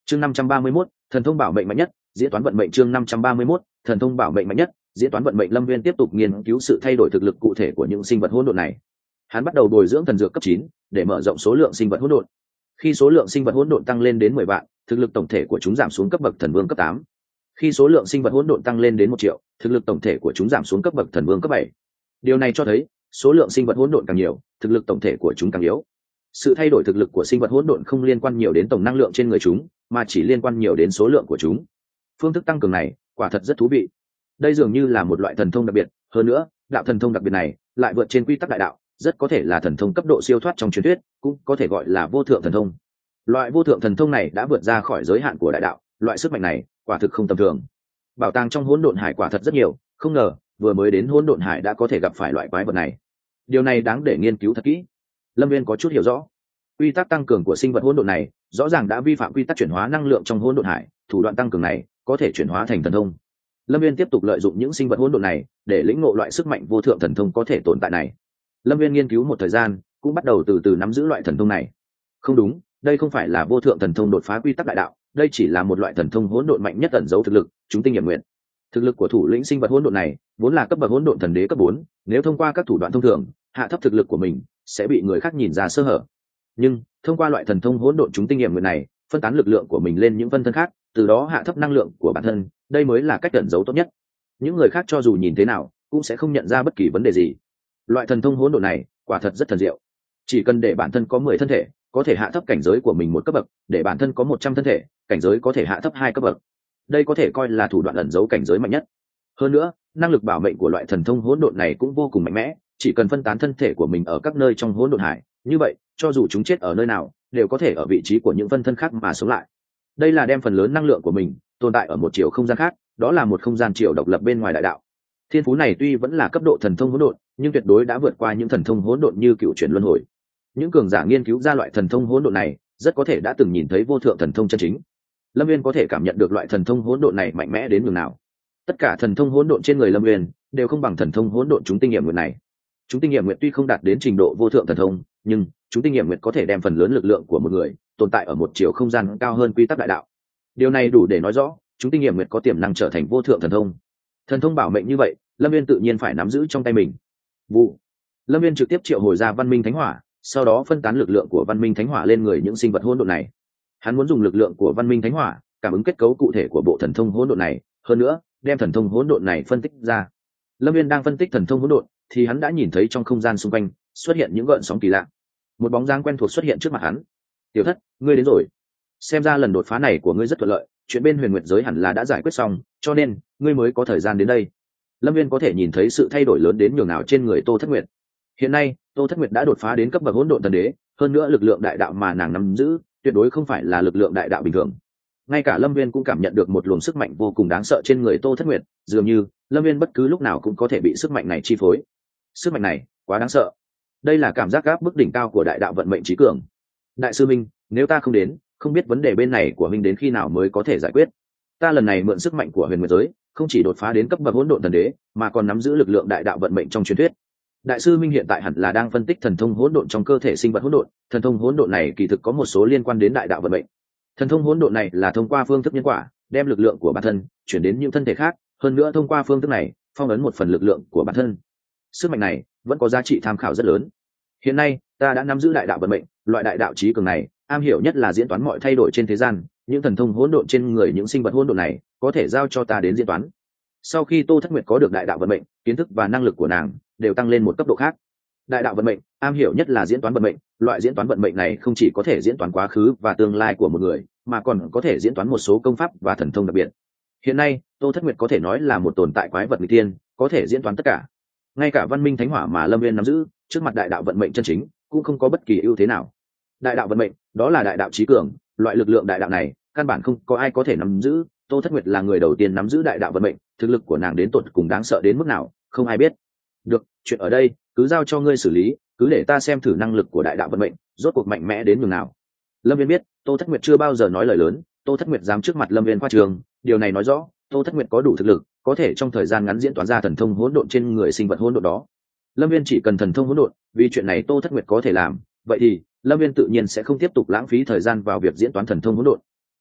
Chương 531, thần thông bảo mệnh mạnh nhất, diễn toán vận mệnh. Chương 531, thần thông bảo mệnh mạnh nhất, diễn toán vận mệnh. Lâm Viên tiếp tục nghiên cứu sự thay đổi thực lực cụ thể của những sinh vật hỗn độn này. Hắn bắt đầu bồi dưỡng thần dược cấp 9 để mở rộng số lượng sinh vật hỗn độn. Khi số lượng sinh vật hỗn độn tăng lên đến 10 vạn, thực lực tổng thể của chúng giảm xuống cấp bậc thần vương cấp 8. Khi số lượng sinh vật hỗn độn tăng lên đến 1 triệu, thực lực tổng thể của chúng giảm xuống cấp bậc thần vương cấp 7. Điều này cho thấy, số lượng sinh vật hỗn độn càng nhiều, thực lực tổng thể của chúng càng yếu. Sự thay đổi thực lực của sinh vật hỗn độn không liên quan nhiều đến tổng năng lượng trên người chúng, mà chỉ liên quan nhiều đến số lượng của chúng. Phương thức tăng cường này quả thật rất thú vị. Đây dường như là một loại thần thông đặc biệt, hơn nữa, đạo thần thông đặc biệt này lại vượt trên quy tắc đại đạo, rất có thể là thần thông cấp độ siêu thoát trong truyền thuyết, cũng có thể gọi là vô thượng thần thông. Loại vô thượng thần thông này đã vượt ra khỏi giới hạn của đại đạo, loại sức mạnh này quả thực không tầm thường. Bảo tàng trong hỗn độn hải quả thật rất nhiều, không ngờ vừa mới đến hỗn độn hải đã có thể gặp phải loại quái vật này. Điều này đáng để nghiên cứu thật kỹ. Lâm Viên có chút hiểu rõ, quy tắc tăng cường của sinh vật hỗn độn này rõ ràng đã vi phạm quy tắc chuyển hóa năng lượng trong hỗn độn hải, thủ đoạn tăng cường này có thể chuyển hóa thành thần thông. Lâm Viên tiếp tục lợi dụng những sinh vật hỗn độn này để lĩnh ngộ loại sức mạnh vô thượng thần thông có thể tồn tại này. Lâm Viên nghiên cứu một thời gian, cũng bắt đầu từ từ nắm giữ loại thần thông này. Không đúng, đây không phải là vô thượng thần thông đột phá quy tắc đại đạo, đây chỉ là một loại thần thông hỗn độn mạnh nhất ẩn giấu thực lực, chúng tinh nghiệm nguyện. Thực lực của thủ lĩnh sinh vật hỗn độn này vốn là cấp bậc hỗn độn thần đế cấp 4, nếu thông qua các thủ đoạn thông thường, hạ thấp thực lực của mình sẽ bị người khác nhìn ra sơ hở. Nhưng thông qua loại thần thông hỗn độn chúng tinh nghiệm nguyện này, phân tán lực lượng của mình lên những phân thân khác, từ đó hạ thấp năng lượng của bản thân, đây mới là cách ẩn giấu tốt nhất. Những người khác cho dù nhìn thế nào cũng sẽ không nhận ra bất kỳ vấn đề gì. Loại thần thông hỗn độn này quả thật rất thần diệu. Chỉ cần để bản thân có 10 thân thể, có thể hạ thấp cảnh giới của mình một cấp bậc, để bản thân có 100 thân thể, cảnh giới có thể hạ thấp 2 cấp bậc. Đây có thể coi là thủ đoạn ẩn giấu cảnh giới mạnh nhất. Hơn nữa, năng lực bảo mệnh của loại thần thông hỗn độn này cũng vô cùng mạnh mẽ, chỉ cần phân tán thân thể của mình ở các nơi trong hỗn độn hải, như vậy, cho dù chúng chết ở nơi nào, đều có thể ở vị trí của những phân thân khác mà sống lại. Đây là đem phần lớn năng lượng của mình tồn tại ở một chiều không gian khác, đó là một không gian chiều độc lập bên ngoài đại đạo. Thiên phú này tuy vẫn là cấp độ thần thông hỗn độn, nhưng tuyệt đối đã vượt qua những thần thông hỗn độn như cựu chuyển luân hồi. Những cường giả nghiên cứu ra loại thần thông hỗn độn này, rất có thể đã từng nhìn thấy vô thượng thần thông chân chính. Lâm Viên có thể cảm nhận được loại thần thông hỗn độn này mạnh mẽ đến nhường nào. Tất cả thần thông hỗn độn trên người Lâm Viên đều không bằng thần thông hỗn độn chúng tinh nghiệm nguyện này. Chúng tinh nghiệm nguyện tuy không đạt đến trình độ vô thượng thần thông, nhưng chúng tinh nghiệm nguyện có thể đem phần lớn lực lượng của một người tồn tại ở một chiều không gian cao hơn quy tắc đại đạo. Điều này đủ để nói rõ, chúng tinh nghiệm nguyện có tiềm năng trở thành vô thượng thần thông. Thần thông bảo mệnh như vậy, Lâm Viên tự nhiên phải nắm giữ trong tay mình. Vụ. Lâm Viên trực tiếp triệu hồi ra Văn Minh Thánh Hỏa, sau đó phân tán lực lượng của Văn Minh Thánh Hỏa lên người những sinh vật hỗn độn này. Hắn muốn dùng lực lượng của Văn Minh Thánh Hỏa cảm ứng kết cấu cụ thể của bộ thần thông hỗn độn này, hơn nữa, đem thần thông hỗn độn này phân tích ra. Lâm Viên đang phân tích thần thông hỗn độn, thì hắn đã nhìn thấy trong không gian xung quanh xuất hiện những gợn sóng kỳ lạ. Một bóng dáng quen thuộc xuất hiện trước mặt hắn. "Tiểu Thất, ngươi đến rồi. Xem ra lần đột phá này của ngươi rất thuận lợi, chuyện bên Huyền Nguyệt giới hẳn là đã giải quyết xong, cho nên ngươi mới có thời gian đến đây." Lâm Viên có thể nhìn thấy sự thay đổi lớn đến nhường nào trên người Tô Thất Nguyệt. Hiện nay, Tô Thất Nguyệt đã đột phá đến cấp bậc hỗn độn thần đế, hơn nữa lực lượng đại đạo mà nàng nắm giữ, tuyệt đối không phải là lực lượng đại đạo bình thường. Ngay cả Lâm Viên cũng cảm nhận được một luồng sức mạnh vô cùng đáng sợ trên người Tô Thất Nguyệt, dường như Lâm Viên bất cứ lúc nào cũng có thể bị sức mạnh này chi phối. Sức mạnh này quá đáng sợ. Đây là cảm giác áp bức đỉnh cao của đại đạo vận mệnh trí cường. "Đại sư Minh, nếu ta không đến, không biết vấn đề bên này của Minh đến khi nào mới có thể giải quyết. Ta lần này mượn sức mạnh của Huyền Nguyệt giới, không chỉ đột phá đến cấp bậc hỗn độn thần đế, mà còn nắm giữ lực lượng đại đạo vận mệnh trong truyền thuyết." Đại sư Minh hiện tại hẳn là đang phân tích thần thông hỗn độn trong cơ thể sinh vật hỗn độn, thần thông hỗn độn này kỳ thực có một số liên quan đến đại đạo vận mệnh. Thần thông hỗn độn này là thông qua phương thức nhân quả, đem lực lượng của bản thân chuyển đến những thân thể khác, hơn nữa thông qua phương thức này, phong ấn một phần lực lượng của bản thân. Sức mạnh này vẫn có giá trị tham khảo rất lớn. Hiện nay, ta đã nắm giữ đại đạo vận mệnh, loại đại đạo trí cường này, am hiểu nhất là diễn toán mọi thay đổi trên thế gian, những thần thông hỗn độn trên người những sinh vật hỗn độn này, có thể giao cho ta đến diễn toán. Sau khi Tô Thất Nguyệt có được đại đạo vận mệnh, kiến thức và năng lực của nàng đều tăng lên một cấp độ khác. Đại đạo vận mệnh, am hiểu nhất là diễn toán vận mệnh, loại diễn toán vận mệnh này không chỉ có thể diễn toán quá khứ và tương lai của một người, mà còn có thể diễn toán một số công pháp và thần thông đặc biệt. Hiện nay, Tô Thất Nguyệt có thể nói là một tồn tại quái vật nghịch thiên, có thể diễn toán tất cả. Ngay cả Văn Minh Thánh Hỏa mà Lâm Viên nắm giữ, trước mặt đại đạo vận mệnh chân chính, cũng không có bất kỳ ưu thế nào. Đại đạo vận mệnh, đó là đại đạo trí cường, loại lực lượng đại đạo này, căn bản không có ai có thể nắm giữ. Tô Thất Nguyệt là người đầu tiên nắm giữ đại đạo vận mệnh, thực lực của nàng đến tột cùng đáng sợ đến mức nào, không ai biết. Được, chuyện ở đây cứ giao cho ngươi xử lý, cứ để ta xem thử năng lực của đại đạo vận mệnh rốt cuộc mạnh mẽ đến nhường nào. Lâm Viên biết Tô Thất Nguyệt chưa bao giờ nói lời lớn, Tô Thất Nguyệt dám trước mặt Lâm Viên khoa trường, điều này nói rõ Tô Thất Nguyệt có đủ thực lực, có thể trong thời gian ngắn diễn toán ra thần thông hỗn độn trên người sinh vật hỗn độn đó. Lâm Viên chỉ cần thần thông hỗn độn, vì chuyện này Tô Thất Nguyệt có thể làm, vậy thì Lâm Viên tự nhiên sẽ không tiếp tục lãng phí thời gian vào việc diễn toán thần thông hỗn độn.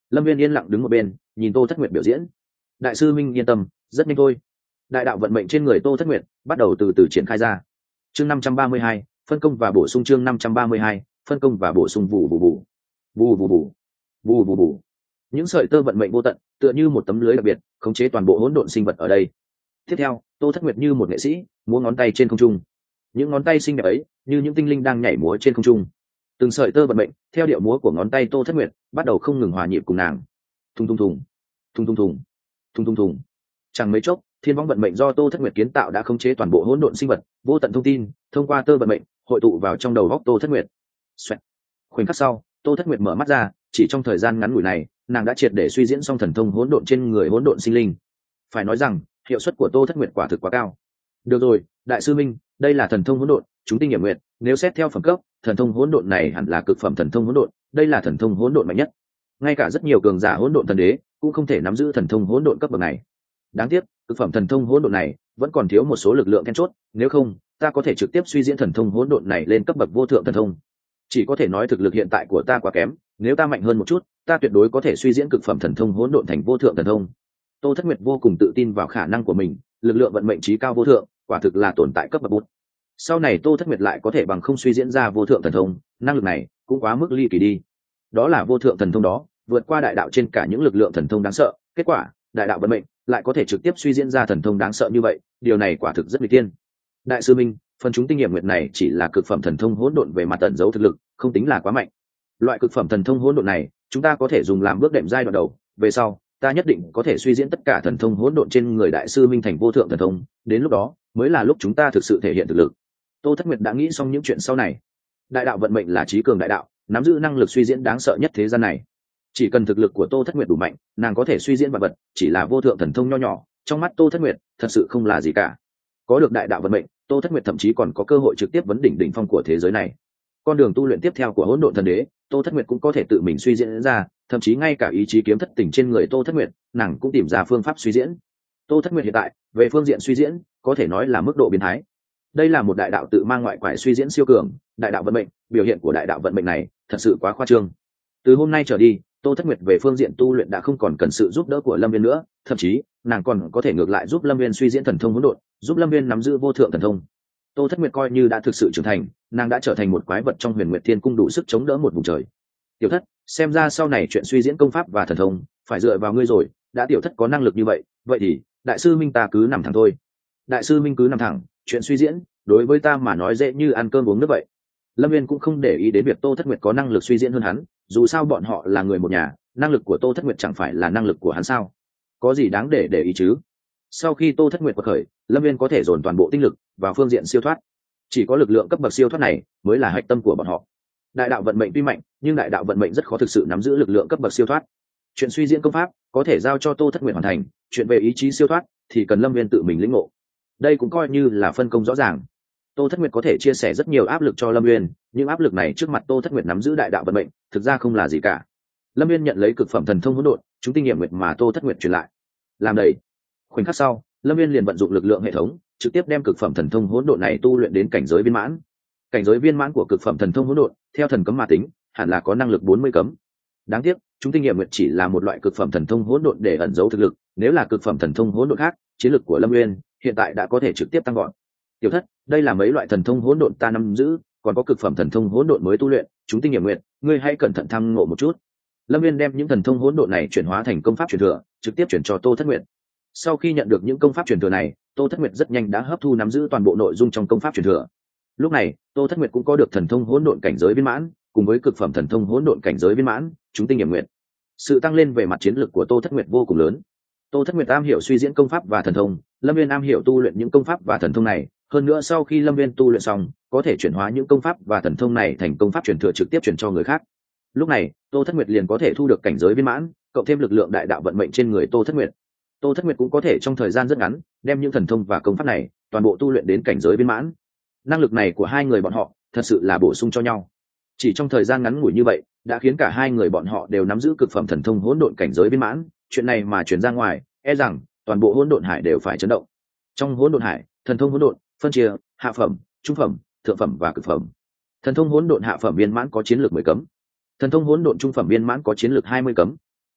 Lâm Viên yên lặng đứng một bên nhìn Tô Thất Nguyệt biểu diễn. Đại sư minh yên tâm, rất nhanh thôi. Đại đạo vận mệnh trên người Tô Thất Nguyệt bắt đầu từ từ triển khai ra. Chương 532, phân công và bổ sung. Chương 532, phân công và bổ sung. Vù vù vù vù vù vù vù vù vù. Những sợi tơ vận mệnh vô tận tựa như một tấm lưới đặc biệt khống chế toàn bộ hỗn độn sinh vật ở đây. Tiếp theo, Tô Thất Nguyệt như một nghệ sĩ múa ngón tay trên không trung. Những ngón tay xinh đẹp ấy như những tinh linh đang nhảy múa trên không trung. Từng sợi tơ vận mệnh theo điệu múa của ngón tay Tô Thất Nguyệt bắt đầu không ngừng hòa nhịp cùng nàng. Thùng thùng thùng thùng thùng thùng thùng thùng thùng. Chẳng mấy chốc, thiên võng vận mệnh do Tô Thất Nguyệt kiến tạo đã khống chế toàn bộ hỗn độn sinh vật, vô tận thông tin thông qua tơ vận mệnh hội tụ vào trong đầu óc Tô Thất Nguyệt. Xoẹt. Khoảnh khắc sau, Tô Thất Nguyệt mở mắt ra, chỉ trong thời gian ngắn ngủi này, nàng đã triệt để suy diễn xong thần thông hỗn độn trên người hỗn độn sinh linh. Phải nói rằng, hiệu suất của Tô Thất Nguyệt quả thực quá cao. Được rồi, đại sư minh, đây là thần thông hỗn độn, chúng tinh nghiệm nguyện, nếu xét theo phẩm cấp, thần thông hỗn độn này hẳn là cực phẩm thần thông hỗn độn, đây là thần thông hỗn độn mạnh nhất. Ngay cả rất nhiều cường giả hỗn độn thần đế cũng không thể nắm giữ thần thông hỗn độn cấp bậc này. Đáng tiếc, cực phẩm thần thông hỗn độn này vẫn còn thiếu một số lực lượng then chốt, nếu không, ta có thể trực tiếp suy diễn thần thông hỗn độn này lên cấp bậc vô thượng thần thông. Chỉ có thể nói thực lực hiện tại của ta quá kém, nếu ta mạnh hơn một chút, ta tuyệt đối có thể suy diễn cực phẩm thần thông hỗn độn thành vô thượng thần thông. Tô Thất Nguyệt vô cùng tự tin vào khả năng của mình, lực lượng vận mệnh trí cao vô thượng, quả thực là tồn tại cấp bậc bút. Sau này Tô Thất Nguyệt lại có thể bằng không suy diễn ra vô thượng thần thông, năng lực này cũng quá mức ly kỳ đi. Đó là vô thượng thần thông đó, vượt qua đại đạo trên cả những lực lượng thần thông đáng sợ, kết quả, đại đạo vận mệnh lại có thể trực tiếp suy diễn ra thần thông đáng sợ như vậy, điều này quả thực rất nguy tiên. Đại sư minh, phần chúng tinh nghiệm nguyệt này chỉ là cực phẩm thần thông hỗn độn về mặt tận giấu thực lực, không tính là quá mạnh. Loại cực phẩm thần thông hỗn độn này, chúng ta có thể dùng làm bước đệm giai đoạn đầu, về sau, ta nhất định có thể suy diễn tất cả thần thông hỗn độn trên người đại sư minh thành vô thượng thần thông, đến lúc đó, mới là lúc chúng ta thực sự thể hiện thực lực. Tô Thất Nguyệt đã nghĩ xong những chuyện sau này. Đại đạo vận mệnh là trí cường đại đạo, nắm giữ năng lực suy diễn đáng sợ nhất thế gian này. Chỉ cần thực lực của Tô Thất Nguyệt đủ mạnh, nàng có thể suy diễn vạn vật, chỉ là vô thượng thần thông nho nhỏ, trong mắt Tô Thất Nguyệt, thật sự không là gì cả. Có được đại đạo vận mệnh, Tô Thất Nguyệt thậm chí còn có cơ hội trực tiếp vấn đỉnh đỉnh phong của thế giới này. Con đường tu luyện tiếp theo của hỗn độn thần đế, Tô Thất Nguyệt cũng có thể tự mình suy diễn ra, thậm chí ngay cả ý chí kiếm thất tình trên người Tô Thất Nguyệt, nàng cũng tìm ra phương pháp suy diễn. Tô Thất Nguyệt hiện tại, về phương diện suy diễn, có thể nói là mức độ biến thái. Đây là một đại đạo tự mang ngoại quải suy diễn siêu cường, đại đạo vận mệnh, biểu hiện của đại đạo vận mệnh này thật sự quá khoa trương. Từ hôm nay trở đi, Tô Thất Nguyệt về phương diện tu luyện đã không còn cần sự giúp đỡ của Lâm Viên nữa, thậm chí nàng còn có thể ngược lại giúp Lâm Viên suy diễn thần thông hỗn độn, giúp Lâm Viên nắm giữ vô thượng thần thông. Tô Thất Nguyệt coi như đã thực sự trưởng thành, nàng đã trở thành một quái vật trong Huyền Nguyệt Thiên Cung đủ sức chống đỡ một vùng trời. Tiểu Thất, xem ra sau này chuyện suy diễn công pháp và thần thông phải dựa vào ngươi rồi, đã Tiểu Thất có năng lực như vậy, vậy thì đại sư minh ta cứ nằm thẳng thôi. Đại sư minh cứ nằm thẳng, chuyện suy diễn đối với ta mà nói dễ như ăn cơm uống nước vậy. Lâm Viên cũng không để ý đến việc Tô Thất Nguyệt có năng lực suy diễn hơn hắn, dù sao bọn họ là người một nhà, năng lực của Tô Thất Nguyệt chẳng phải là năng lực của hắn sao? Có gì đáng để ý chứ? Sau khi Tô Thất Nguyệt quật khởi, Lâm Viên có thể dồn toàn bộ tinh lực vào phương diện siêu thoát. Chỉ có lực lượng cấp bậc siêu thoát này mới là hạch tâm của bọn họ. Đại đạo vận mệnh tuy mạnh, nhưng đại đạo vận mệnh rất khó thực sự nắm giữ lực lượng cấp bậc siêu thoát. Chuyện suy diễn công pháp có thể giao cho Tô Thất Nguyệt hoàn thành, chuyện về ý chí siêu thoát thì cần Lâm Viên tự mình lĩnh ngộ. Đây cũng coi như là phân công rõ ràng. Tô Thất Nguyệt có thể chia sẻ rất nhiều áp lực cho Lâm Uyên, nhưng áp lực này trước mặt Tô Thất Nguyệt nắm giữ đại đạo vận mệnh, thực ra không là gì cả. Lâm Uyên nhận lấy cực phẩm thần thông hỗn độn, chúng tinh nghiệm nguyệt mà Tô Thất Nguyệt truyền lại. Làm đầy. Khoảnh khắc sau, Lâm Uyên liền vận dụng lực lượng hệ thống, trực tiếp đem cực phẩm thần thông hỗn độn này tu luyện đến cảnh giới viên mãn. Cảnh giới viên mãn của cực phẩm thần thông hỗn độn, theo thần cấm mà tính, hẳn là có năng lực 40 cấm. Đáng tiếc, chúng tinh nghiệm nguyệt chỉ là một loại cực phẩm thần thông hỗn độn để ẩn giấu thực lực, nếu là cực phẩm thần thông hỗn độn khác, chiến lực của Lâm Uyên hiện tại đã có thể trực tiếp tăng vọt. Tiểu Thất, đây là mấy loại thần thông hỗn độn ta nắm giữ, còn có cực phẩm thần thông hỗn độn mới tu luyện, chúng tinh nghiệm nguyện, ngươi hãy cẩn thận tham ngộ một chút. Lâm Viên đem những thần thông hỗn độn này chuyển hóa thành công pháp truyền thừa, trực tiếp chuyển cho Tô Thất Nguyệt. Sau khi nhận được những công pháp truyền thừa này, Tô Thất Nguyệt rất nhanh đã hấp thu nắm giữ toàn bộ nội dung trong công pháp truyền thừa. Lúc này, Tô Thất Nguyệt cũng có được thần thông hỗn độn cảnh giới viên mãn, cùng với cực phẩm thần thông hỗn độn cảnh giới viên mãn, chúng tinh nghiệm nguyện. Sự tăng lên về mặt chiến lược của Tô Thất Nguyệt vô cùng lớn. Tô Thất Nguyệt am hiểu suy diễn công pháp và thần thông, Lâm Viên am hiểu tu luyện những công pháp và thần thông này, hơn nữa sau khi Lâm Viên tu luyện xong, có thể chuyển hóa những công pháp và thần thông này thành công pháp truyền thừa trực tiếp truyền cho người khác. Lúc này, Tô Thất Nguyệt liền có thể thu được cảnh giới viên mãn, cộng thêm lực lượng đại đạo vận mệnh trên người Tô Thất Nguyệt. Tô Thất Nguyệt cũng có thể trong thời gian rất ngắn, đem những thần thông và công pháp này toàn bộ tu luyện đến cảnh giới viên mãn. Năng lực này của hai người bọn họ thật sự là bổ sung cho nhau. Chỉ trong thời gian ngắn ngủi như vậy, đã khiến cả hai người bọn họ đều nắm giữ cực phẩm thần thông hỗn độn cảnh giới viên mãn, chuyện này mà truyền ra ngoài, e rằng toàn bộ hỗn độn hải đều phải chấn động. Trong hỗn độn hải, thần thông hỗn độn phân chia hạ phẩm, trung phẩm, thượng phẩm và cực phẩm. Thần thông hỗn độn hạ phẩm viên mãn có chiến lược 10 cấm. Thần thông hỗn độn trung phẩm viên mãn có chiến lược 20 cấm.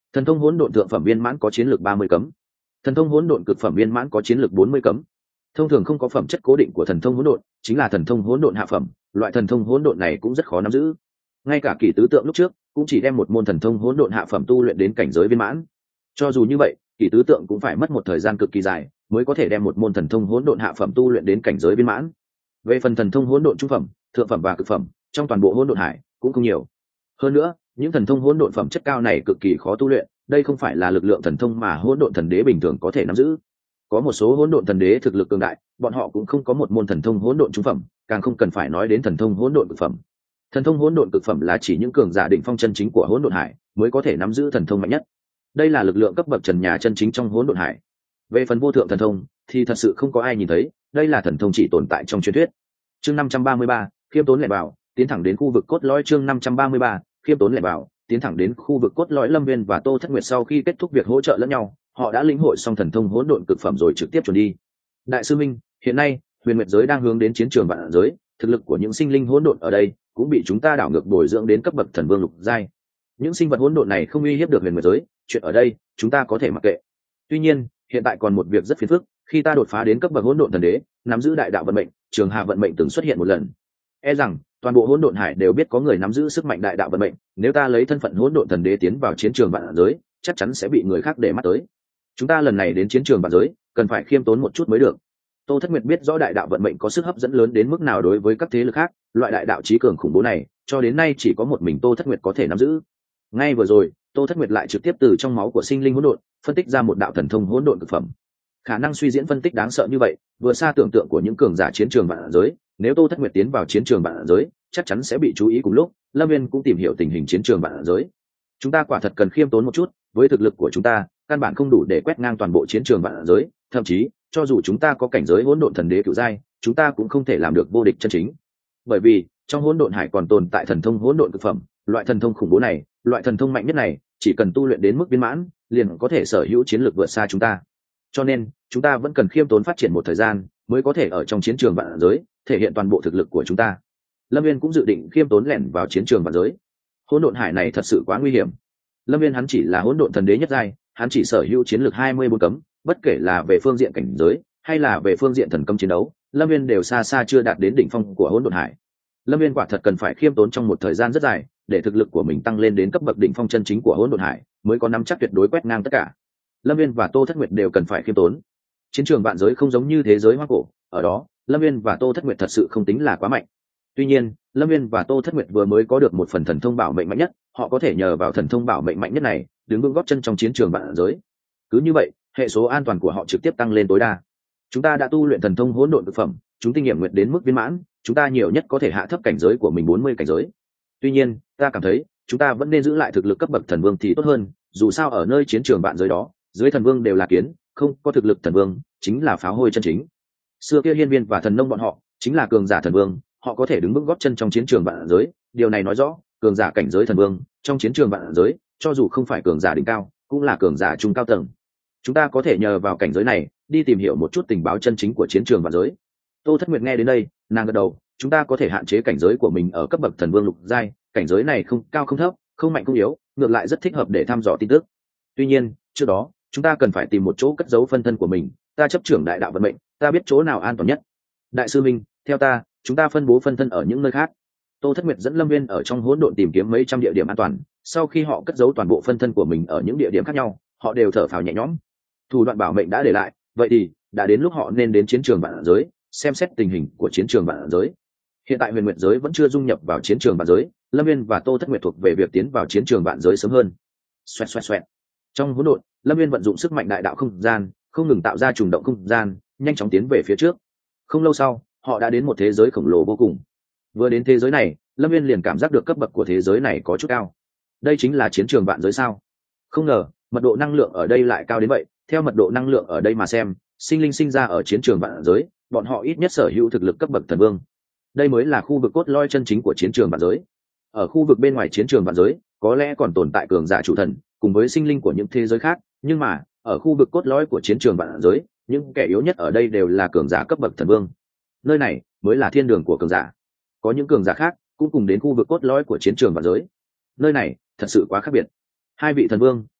Thần thông hỗn độn thượng phẩm viên mãn có chiến lược 30 cấm. Thần thông hỗn độn cực phẩm viên mãn có chiến lược 40 cấm. Thông thường không có phẩm chất cố định của thần thông hỗn độn, chính là thần thông hỗn độn hạ phẩm, loại thần thông hỗn độn này cũng rất khó nắm giữ. Ngay cả Kỷ Tứ Tượng lúc trước cũng chỉ đem một môn thần thông hỗn độn hạ phẩm tu luyện đến cảnh giới viên mãn. Cho dù như vậy, Kỷ Tứ Tượng cũng phải mất một thời gian cực kỳ dài mới có thể đem một môn thần thông hỗn độn hạ phẩm tu luyện đến cảnh giới viên mãn. Về phần thần thông hỗn độn trung phẩm, thượng phẩm và cực phẩm, trong toàn bộ hỗn độn hải cũng không nhiều. Hơn nữa, những thần thông hỗn độn phẩm chất cao này cực kỳ khó tu luyện, đây không phải là lực lượng thần thông mà hỗn độn thần đế bình thường có thể nắm giữ. Có một số hỗn độn thần đế thực lực cường đại, bọn họ cũng không có một môn thần thông hỗn độn trung phẩm, càng không cần phải nói đến thần thông hỗn độn cực phẩm. Thần thông hỗn độn cực phẩm là chỉ những cường giả đỉnh phong chân chính của hỗn độn hải mới có thể nắm giữ thần thông mạnh nhất. Đây là lực lượng cấp bậc trần nhà chân chính trong hỗn độn hải. Về phần vô thượng thần thông thì thật sự không có ai nhìn thấy, đây là thần thông chỉ tồn tại trong truyền thuyết. Chương 533, khiêm tốn lẻ bảo, tiến thẳng đến khu vực cốt lõi. Chương 533, khiêm tốn lẻ bảo, tiến thẳng đến khu vực cốt lõi. Lâm Viên và Tô Thất Nguyệt sau khi kết thúc việc hỗ trợ lẫn nhau, họ đã lĩnh hội xong thần thông hỗn độn cực phẩm rồi trực tiếp chuẩn đi. Đại sư minh, hiện nay huyền nguyệt giới đang hướng đến chiến trường vạn giới, thực lực của những sinh linh hỗn độn ở đây cũng bị chúng ta đảo ngược bồi dưỡng đến cấp bậc thần vương lục giai. Những sinh vật hỗn độn này không uy hiếp được huyền nguyệt giới, chuyện ở đây chúng ta có thể mặc kệ. Tuy nhiên, hiện tại còn một việc rất phiền phức, khi ta đột phá đến cấp bậc hỗn độn thần đế, nắm giữ đại đạo vận mệnh, trường hà vận mệnh từng xuất hiện một lần. E rằng toàn bộ hỗn độn hải đều biết có người nắm giữ sức mạnh đại đạo vận mệnh, nếu ta lấy thân phận hỗn độn thần đế tiến vào chiến trường vạn giới, chắc chắn sẽ bị người khác để mắt tới. Chúng ta lần này đến chiến trường vạn giới, cần phải khiêm tốn một chút mới được. Tô Thất Nguyệt biết rõ đại đạo vận mệnh có sức hấp dẫn lớn đến mức nào đối với các thế lực khác, loại đại đạo trí cường khủng bố này, cho đến nay chỉ có một mình Tô Thất Nguyệt có thể nắm giữ. Ngay vừa rồi, Tô Thất Nguyệt lại trực tiếp từ trong máu của sinh linh hỗn độn, phân tích ra một đạo thần thông hỗn độn cực phẩm. Khả năng suy diễn phân tích đáng sợ như vậy, vừa xa tưởng tượng của những cường giả chiến trường vạn giới, nếu Tô Thất Nguyệt tiến vào chiến trường vạn giới, chắc chắn sẽ bị chú ý cùng lúc. Lâm Viên cũng tìm hiểu tình hình chiến trường vạn giới. Chúng ta quả thật cần khiêm tốn một chút, với thực lực của chúng ta, căn bản không đủ để quét ngang toàn bộ chiến trường vạn giới, thậm chí, cho dù chúng ta có cảnh giới hỗn độn thần đế cửu giai, chúng ta cũng không thể làm được vô địch chân chính. Bởi vì, trong hỗn độn hải còn tồn tại thần thông hỗn độn cực phẩm, loại thần thông khủng bố này, loại thần thông mạnh nhất này, chỉ cần tu luyện đến mức viên mãn, liền có thể sở hữu chiến lược vượt xa chúng ta. Cho nên, chúng ta vẫn cần khiêm tốn phát triển một thời gian, mới có thể ở trong chiến trường vạn giới, thể hiện toàn bộ thực lực của chúng ta. Lâm Viên cũng dự định khiêm tốn lẻn vào chiến trường vạn giới. Hỗn độn hải này thật sự quá nguy hiểm. Lâm Viên hắn chỉ là hỗn độn thần đế nhất giai, hắn chỉ sở hữu chiến lược 24 cấm, bất kể là về phương diện cảnh giới hay là về phương diện thần công chiến đấu, Lâm Viên đều xa xa chưa đạt đến đỉnh phong của hỗn độn hải. Lâm Viên quả thật cần phải khiêm tốn trong một thời gian rất dài, để thực lực của mình tăng lên đến cấp bậc đỉnh phong chân chính của hỗn độn hải, mới có nắm chắc tuyệt đối quét ngang tất cả. Lâm Viên và Tô Thất Nguyệt đều cần phải khiêm tốn. Chiến trường vạn giới không giống như thế giới hoang cổ, ở đó, Lâm Viên và Tô Thất Nguyệt thật sự không tính là quá mạnh. Tuy nhiên, Lâm Viên và Tô Thất Nguyệt vừa mới có được một phần thần thông bảo mệnh mạnh nhất, họ có thể nhờ vào thần thông bảo mệnh mạnh nhất này, đứng vững gót chân trong chiến trường vạn giới. Cứ như vậy, hệ số an toàn của họ trực tiếp tăng lên tối đa. Chúng ta đã tu luyện thần thông hỗn độn cực phẩm, chúng tinh nghiệm nguyện đến mức viên mãn, chúng ta nhiều nhất có thể hạ thấp cảnh giới của mình 40 cảnh giới. Tuy nhiên, ta cảm thấy, chúng ta vẫn nên giữ lại thực lực cấp bậc thần vương thì tốt hơn, dù sao ở nơi chiến trường vạn giới đó, dưới thần vương đều là kiến, không có thực lực thần vương chính là pháo hôi chân chính. Xưa kia hiên viên và thần nông bọn họ chính là cường giả thần vương, họ có thể đứng vững gót chân trong chiến trường vạn giới, điều này nói rõ cường giả cảnh giới thần vương trong chiến trường vạn giới, cho dù không phải cường giả đỉnh cao, cũng là cường giả trung cao tầng. Chúng ta có thể nhờ vào cảnh giới này đi tìm hiểu một chút tình báo chân chính của chiến trường vạn giới. Tô Thất Nguyệt nghe đến đây, nàng gật đầu. Chúng ta có thể hạn chế cảnh giới của mình ở cấp bậc thần vương lục giai, cảnh giới này không cao không thấp, không mạnh không yếu, ngược lại rất thích hợp để thăm dò tin tức. Tuy nhiên, trước đó chúng ta cần phải tìm một chỗ cất giấu phân thân của mình. Ta chấp trưởng đại đạo vận mệnh, ta biết chỗ nào an toàn nhất. Đại sư minh, theo ta, chúng ta phân bố phân thân ở những nơi khác. Tô Thất Nguyệt dẫn Lâm Viên ở trong hỗn độn tìm kiếm mấy trăm địa điểm an toàn. Sau khi họ cất giấu toàn bộ phân thân của mình ở những địa điểm khác nhau, họ đều thở phào nhẹ nhõm. Thủ đoạn bảo mệnh đã để lại, vậy thì đã đến lúc họ nên đến chiến trường vạn giới, xem xét tình hình của chiến trường vạn giới. Hiện tại huyền nguyệt giới vẫn chưa dung nhập vào chiến trường vạn giới, Lâm Viên và Tô Thất Nguyệt thuộc về việc tiến vào chiến trường vạn giới sớm hơn. Xoẹt xoẹt xoẹt. Trong hỗn độn, Lâm Viên vận dụng sức mạnh đại đạo không gian, không ngừng tạo ra trùng động không gian, nhanh chóng tiến về phía trước. Không lâu sau, họ đã đến một thế giới khổng lồ vô cùng. Vừa đến thế giới này, Lâm Viên liền cảm giác được cấp bậc của thế giới này có chút cao. Đây chính là chiến trường vạn giới sao? Không ngờ, mật độ năng lượng ở đây lại cao đến vậy. Theo mật độ năng lượng ở đây mà xem, sinh linh sinh ra ở chiến trường vạn giới, bọn họ ít nhất sở hữu thực lực cấp bậc thần vương. Đây mới là khu vực cốt lõi chân chính của chiến trường vạn giới. Ở khu vực bên ngoài chiến trường vạn giới, có lẽ còn tồn tại cường giả chủ thần, cùng với sinh linh của những thế giới khác, nhưng mà ở khu vực cốt lõi của chiến trường vạn giới, những kẻ yếu nhất ở đây đều là cường giả cấp bậc thần vương. Nơi này mới là thiên đường của cường giả. Có những cường giả khác cũng cùng đến khu vực cốt lõi của chiến trường vạn giới. Nơi này thật sự quá khác biệt. Hai vị thần vương,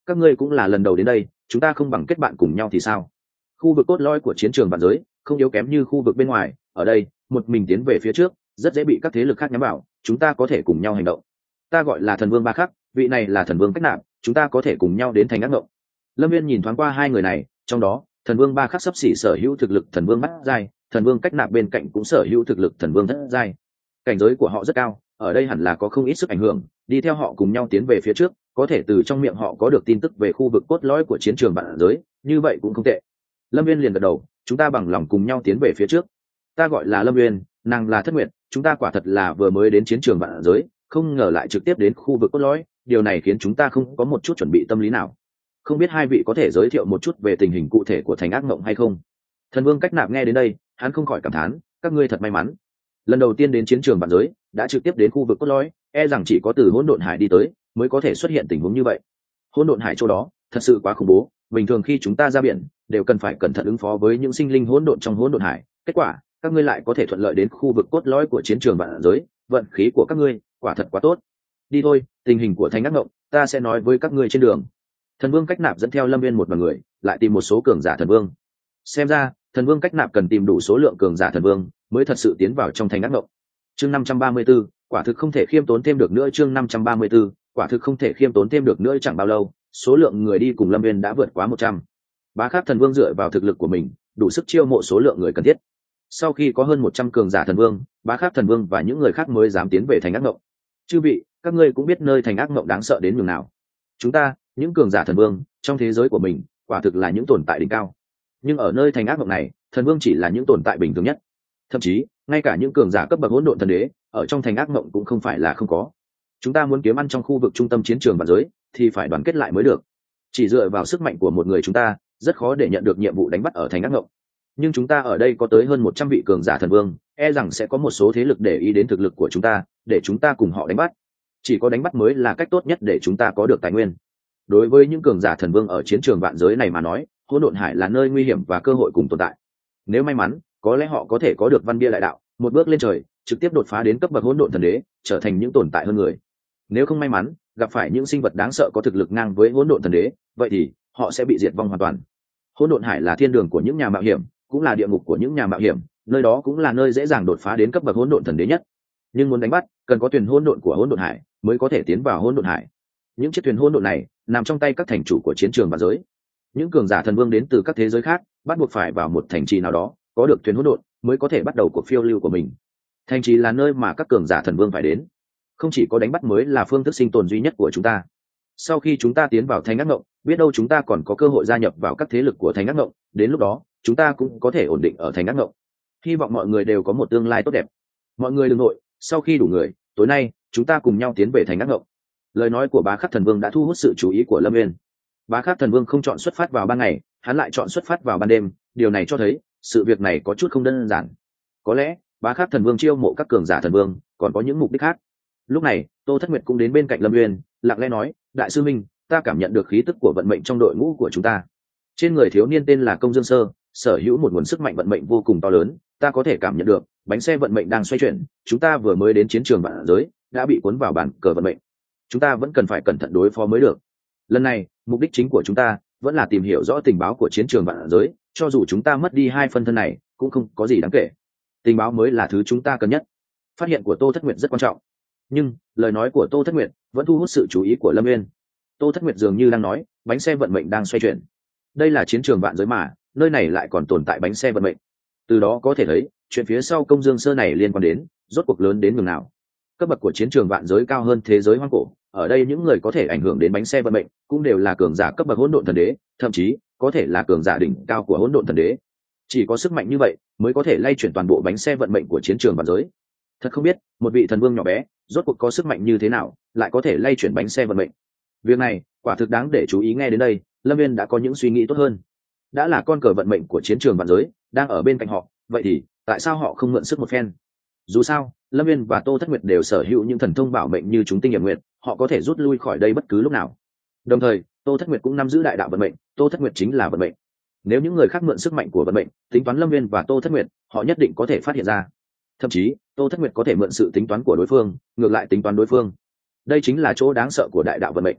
các ngươi cũng là lần đầu đến đây, chúng ta không bằng kết bạn cùng nhau thì sao? Khu vực cốt lõi của chiến trường vạn giới không yếu kém như khu vực bên ngoài, ở đây một mình tiến về phía trước rất dễ bị các thế lực khác nhắm vào, chúng ta có thể cùng nhau hành động. Ta gọi là thần vương Ba Khắc, vị này là thần vương Cách Nạp, chúng ta có thể cùng nhau đến thành ác ngộng. Lâm Viên nhìn thoáng qua hai người này, trong đó thần vương Ba Khắc sắp xỉ sở hữu thực lực thần vương bát giai, thần vương Cách Nạp bên cạnh cũng sở hữu thực lực thần vương thất giai. Cảnh giới của họ rất cao, ở đây hẳn là có không ít sức ảnh hưởng, đi theo họ cùng nhau tiến về phía trước, có thể từ trong miệng họ có được tin tức về khu vực cốt lõi của chiến trường vạn giới, như vậy cũng không tệ. Lâm Viên liền gật đầu, chúng ta bằng lòng cùng nhau tiến về phía trước. Ta gọi là Lâm Viên, nàng là Thất Nguyệt, chúng ta quả thật là vừa mới đến chiến trường vạn giới, không ngờ lại trực tiếp đến khu vực cốt lõi, điều này khiến chúng ta không có một chút chuẩn bị tâm lý nào. Không biết hai vị có thể giới thiệu một chút về tình hình cụ thể của thành ác mộng hay không? Thần vương Cách Nạp nghe đến đây, hắn không khỏi cảm thán, các ngươi thật may mắn. Lần đầu tiên đến chiến trường vạn giới, đã trực tiếp đến khu vực cốt lõi, e rằng chỉ có từ hỗn độn hải đi tới mới có thể xuất hiện tình huống như vậy. Hỗn độn hải chỗ đó thật sự quá khủng bố, bình thường khi chúng ta ra biển đều cần phải cẩn thận ứng phó với những sinh linh hỗn độn trong hỗn độn hải, kết quả các ngươi lại có thể thuận lợi đến khu vực cốt lõi của chiến trường vạn giới, vận khí của các ngươi quả thật quá tốt. Đi thôi, tình hình của thành ác mộng ta sẽ nói với các ngươi trên đường. Thần vương Cách Nạp dẫn theo Lâm Viên một đoàn người lại tìm một số cường giả thần vương. Xem ra thần vương Cách Nạp cần tìm đủ số lượng cường giả thần vương mới thật sự tiến vào trong thành ác mộng. Chương 534, quả thực không thể khiêm tốn thêm được nữa. Chương 534, quả thực không thể khiêm tốn thêm được nữa. Chẳng bao lâu, số lượng người đi cùng Lâm Viên đã vượt quá 100. Bá Khắc thần vương dựa vào thực lực của mình đủ sức chiêu mộ số lượng người cần thiết. Sau khi có hơn 100 cường giả thần vương, Bá Khắc thần vương và những người khác mới dám tiến về thành ác mộng. Chư vị, các ngươi cũng biết nơi thành ác mộng đáng sợ đến nhường nào. Chúng ta, những cường giả thần vương trong thế giới của mình, quả thực là những tồn tại đỉnh cao. Nhưng ở nơi thành ác mộng này, thần vương chỉ là những tồn tại bình thường nhất. Thậm chí ngay cả những cường giả cấp bậc hỗn độn thần đế ở trong thành ác mộng cũng không phải là không có. Chúng ta muốn kiếm ăn trong khu vực trung tâm chiến trường vạn giới thì phải đoàn kết lại mới được. Chỉ dựa vào sức mạnh của một người chúng ta rất khó để nhận được nhiệm vụ đánh bắt ở thành ác mộng. Nhưng chúng ta ở đây có tới hơn 100 vị cường giả thần vương, e rằng sẽ có một số thế lực để ý đến thực lực của chúng ta, để chúng ta cùng họ đánh bắt. Chỉ có đánh bắt mới là cách tốt nhất để chúng ta có được tài nguyên. Đối với những cường giả thần vương ở chiến trường vạn giới này mà nói, hỗn độn hải là nơi nguy hiểm và cơ hội cùng tồn tại. Nếu may mắn, có lẽ họ có thể có được văn bia đại đạo, một bước lên trời, trực tiếp đột phá đến cấp bậc hỗn độn thần đế, trở thành những tồn tại hơn người. Nếu không may mắn, gặp phải những sinh vật đáng sợ có thực lực ngang với hỗn độn thần đế, vậy thì họ sẽ bị diệt vong hoàn toàn. Hỗn độn hải là thiên đường của những nhà mạo hiểm, cũng là địa ngục của những nhà mạo hiểm, nơi đó cũng là nơi dễ dàng đột phá đến cấp bậc hỗn độn thần đế nhất. Nhưng muốn đánh bắt, cần có thuyền hỗn độn của hỗn độn hải mới có thể tiến vào hỗn độn hải. Những chiếc thuyền hỗn độn này nằm trong tay các thành chủ của chiến trường vạn giới. Những cường giả thần vương đến từ các thế giới khác, bắt buộc phải vào một thành trì nào đó, có được thuyền hỗn độn mới có thể bắt đầu cuộc phiêu lưu của mình. Thành trì là nơi mà các cường giả thần vương phải đến. Không chỉ có đánh bắt mới là phương thức sinh tồn duy nhất của chúng ta. Sau khi chúng ta tiến vào thành ác ngộng, biết đâu chúng ta còn có cơ hội gia nhập vào các thế lực của thành ác ngộng, đến lúc đó chúng ta cũng có thể ổn định ở thành ác ngộng. Hy vọng mọi người đều có một tương lai tốt đẹp. Mọi người đừng nội, sau khi đủ người, tối nay chúng ta cùng nhau tiến về thành ác ngộng. Lời nói của Bá Khắc thần vương đã thu hút sự chú ý của Lâm Viên. Bá Khắc thần vương không chọn xuất phát vào ban ngày, hắn lại chọn xuất phát vào ban đêm, điều này cho thấy sự việc này có chút không đơn giản. Có lẽ Bá Khắc thần vương chiêu mộ các cường giả thần vương còn có những mục đích khác. Lúc này Tô Thất Nguyệt cũng đến bên cạnh Lâm Uyên, lặng lẽ nói, đại sư minh, ta cảm nhận được khí tức của vận mệnh trong đội ngũ của chúng ta. Trên người thiếu niên tên là Công Dương Sơ sở hữu một nguồn sức mạnh vận mệnh vô cùng to lớn, ta có thể cảm nhận được bánh xe vận mệnh đang xoay chuyển, chúng ta vừa mới đến chiến trường vạn giới đã bị cuốn vào bàn cờ vận mệnh, chúng ta vẫn cần phải cẩn thận đối phó mới được. Lần này mục đích chính của chúng ta vẫn là tìm hiểu rõ tình báo của chiến trường vạn giới, cho dù chúng ta mất đi 2 phân thân này cũng không có gì đáng kể, tình báo mới là thứ chúng ta cần nhất. Phát hiện của Tô Thất Nguyệt rất quan trọng, nhưng lời nói của Tô Thất Nguyệt vẫn thu hút sự chú ý của Lâm Uyên. Tô Thất Nguyệt dường như đang nói bánh xe vận mệnh đang xoay chuyển. Đây là chiến trường vạn giới mà, nơi này lại còn tồn tại bánh xe vận mệnh. Từ đó có thể thấy chuyện phía sau Công Dương Sơ này liên quan đến rốt cuộc lớn đến nhường nào. Cấp bậc của chiến trường vạn giới cao hơn thế giới hoang cổ, ở đây những người có thể ảnh hưởng đến bánh xe vận mệnh cũng đều là cường giả cấp bậc hỗn độn thần đế, thậm chí có thể là cường giả đỉnh cao của hỗn độn thần đế. Chỉ có sức mạnh như vậy mới có thể lay chuyển toàn bộ bánh xe vận mệnh của chiến trường vạn giới. Thật không biết một vị thần vương nhỏ bé rốt cuộc có sức mạnh như thế nào, lại có thể lay chuyển bánh xe vận mệnh. Việc này quả thực đáng để chú ý. Nghe đến đây, Lâm Viên đã có những suy nghĩ tốt hơn. Đã là con cờ vận mệnh của chiến trường vạn giới đang ở bên cạnh họ, vậy thì tại sao họ không mượn sức một phen? Dù sao Lâm Viên và Tô Thất Nguyệt đều sở hữu những thần thông bảo mệnh như chúng tinh hiểm nguyệt, họ có thể rút lui khỏi đây bất cứ lúc nào. Đồng thời Tô Thất Nguyệt cũng nắm giữ đại đạo vận mệnh, Tô Thất Nguyệt chính là vận mệnh. Nếu những người khác mượn sức mạnh của vận mệnh tính toán Lâm Viên và Tô Thất Nguyệt, họ nhất định có thể phát hiện ra. Thậm chí Tô Thất Nguyệt có thể mượn sự tính toán của đối phương ngược lại tính toán đối phương. Đây chính là chỗ đáng sợ của đại đạo vận mệnh.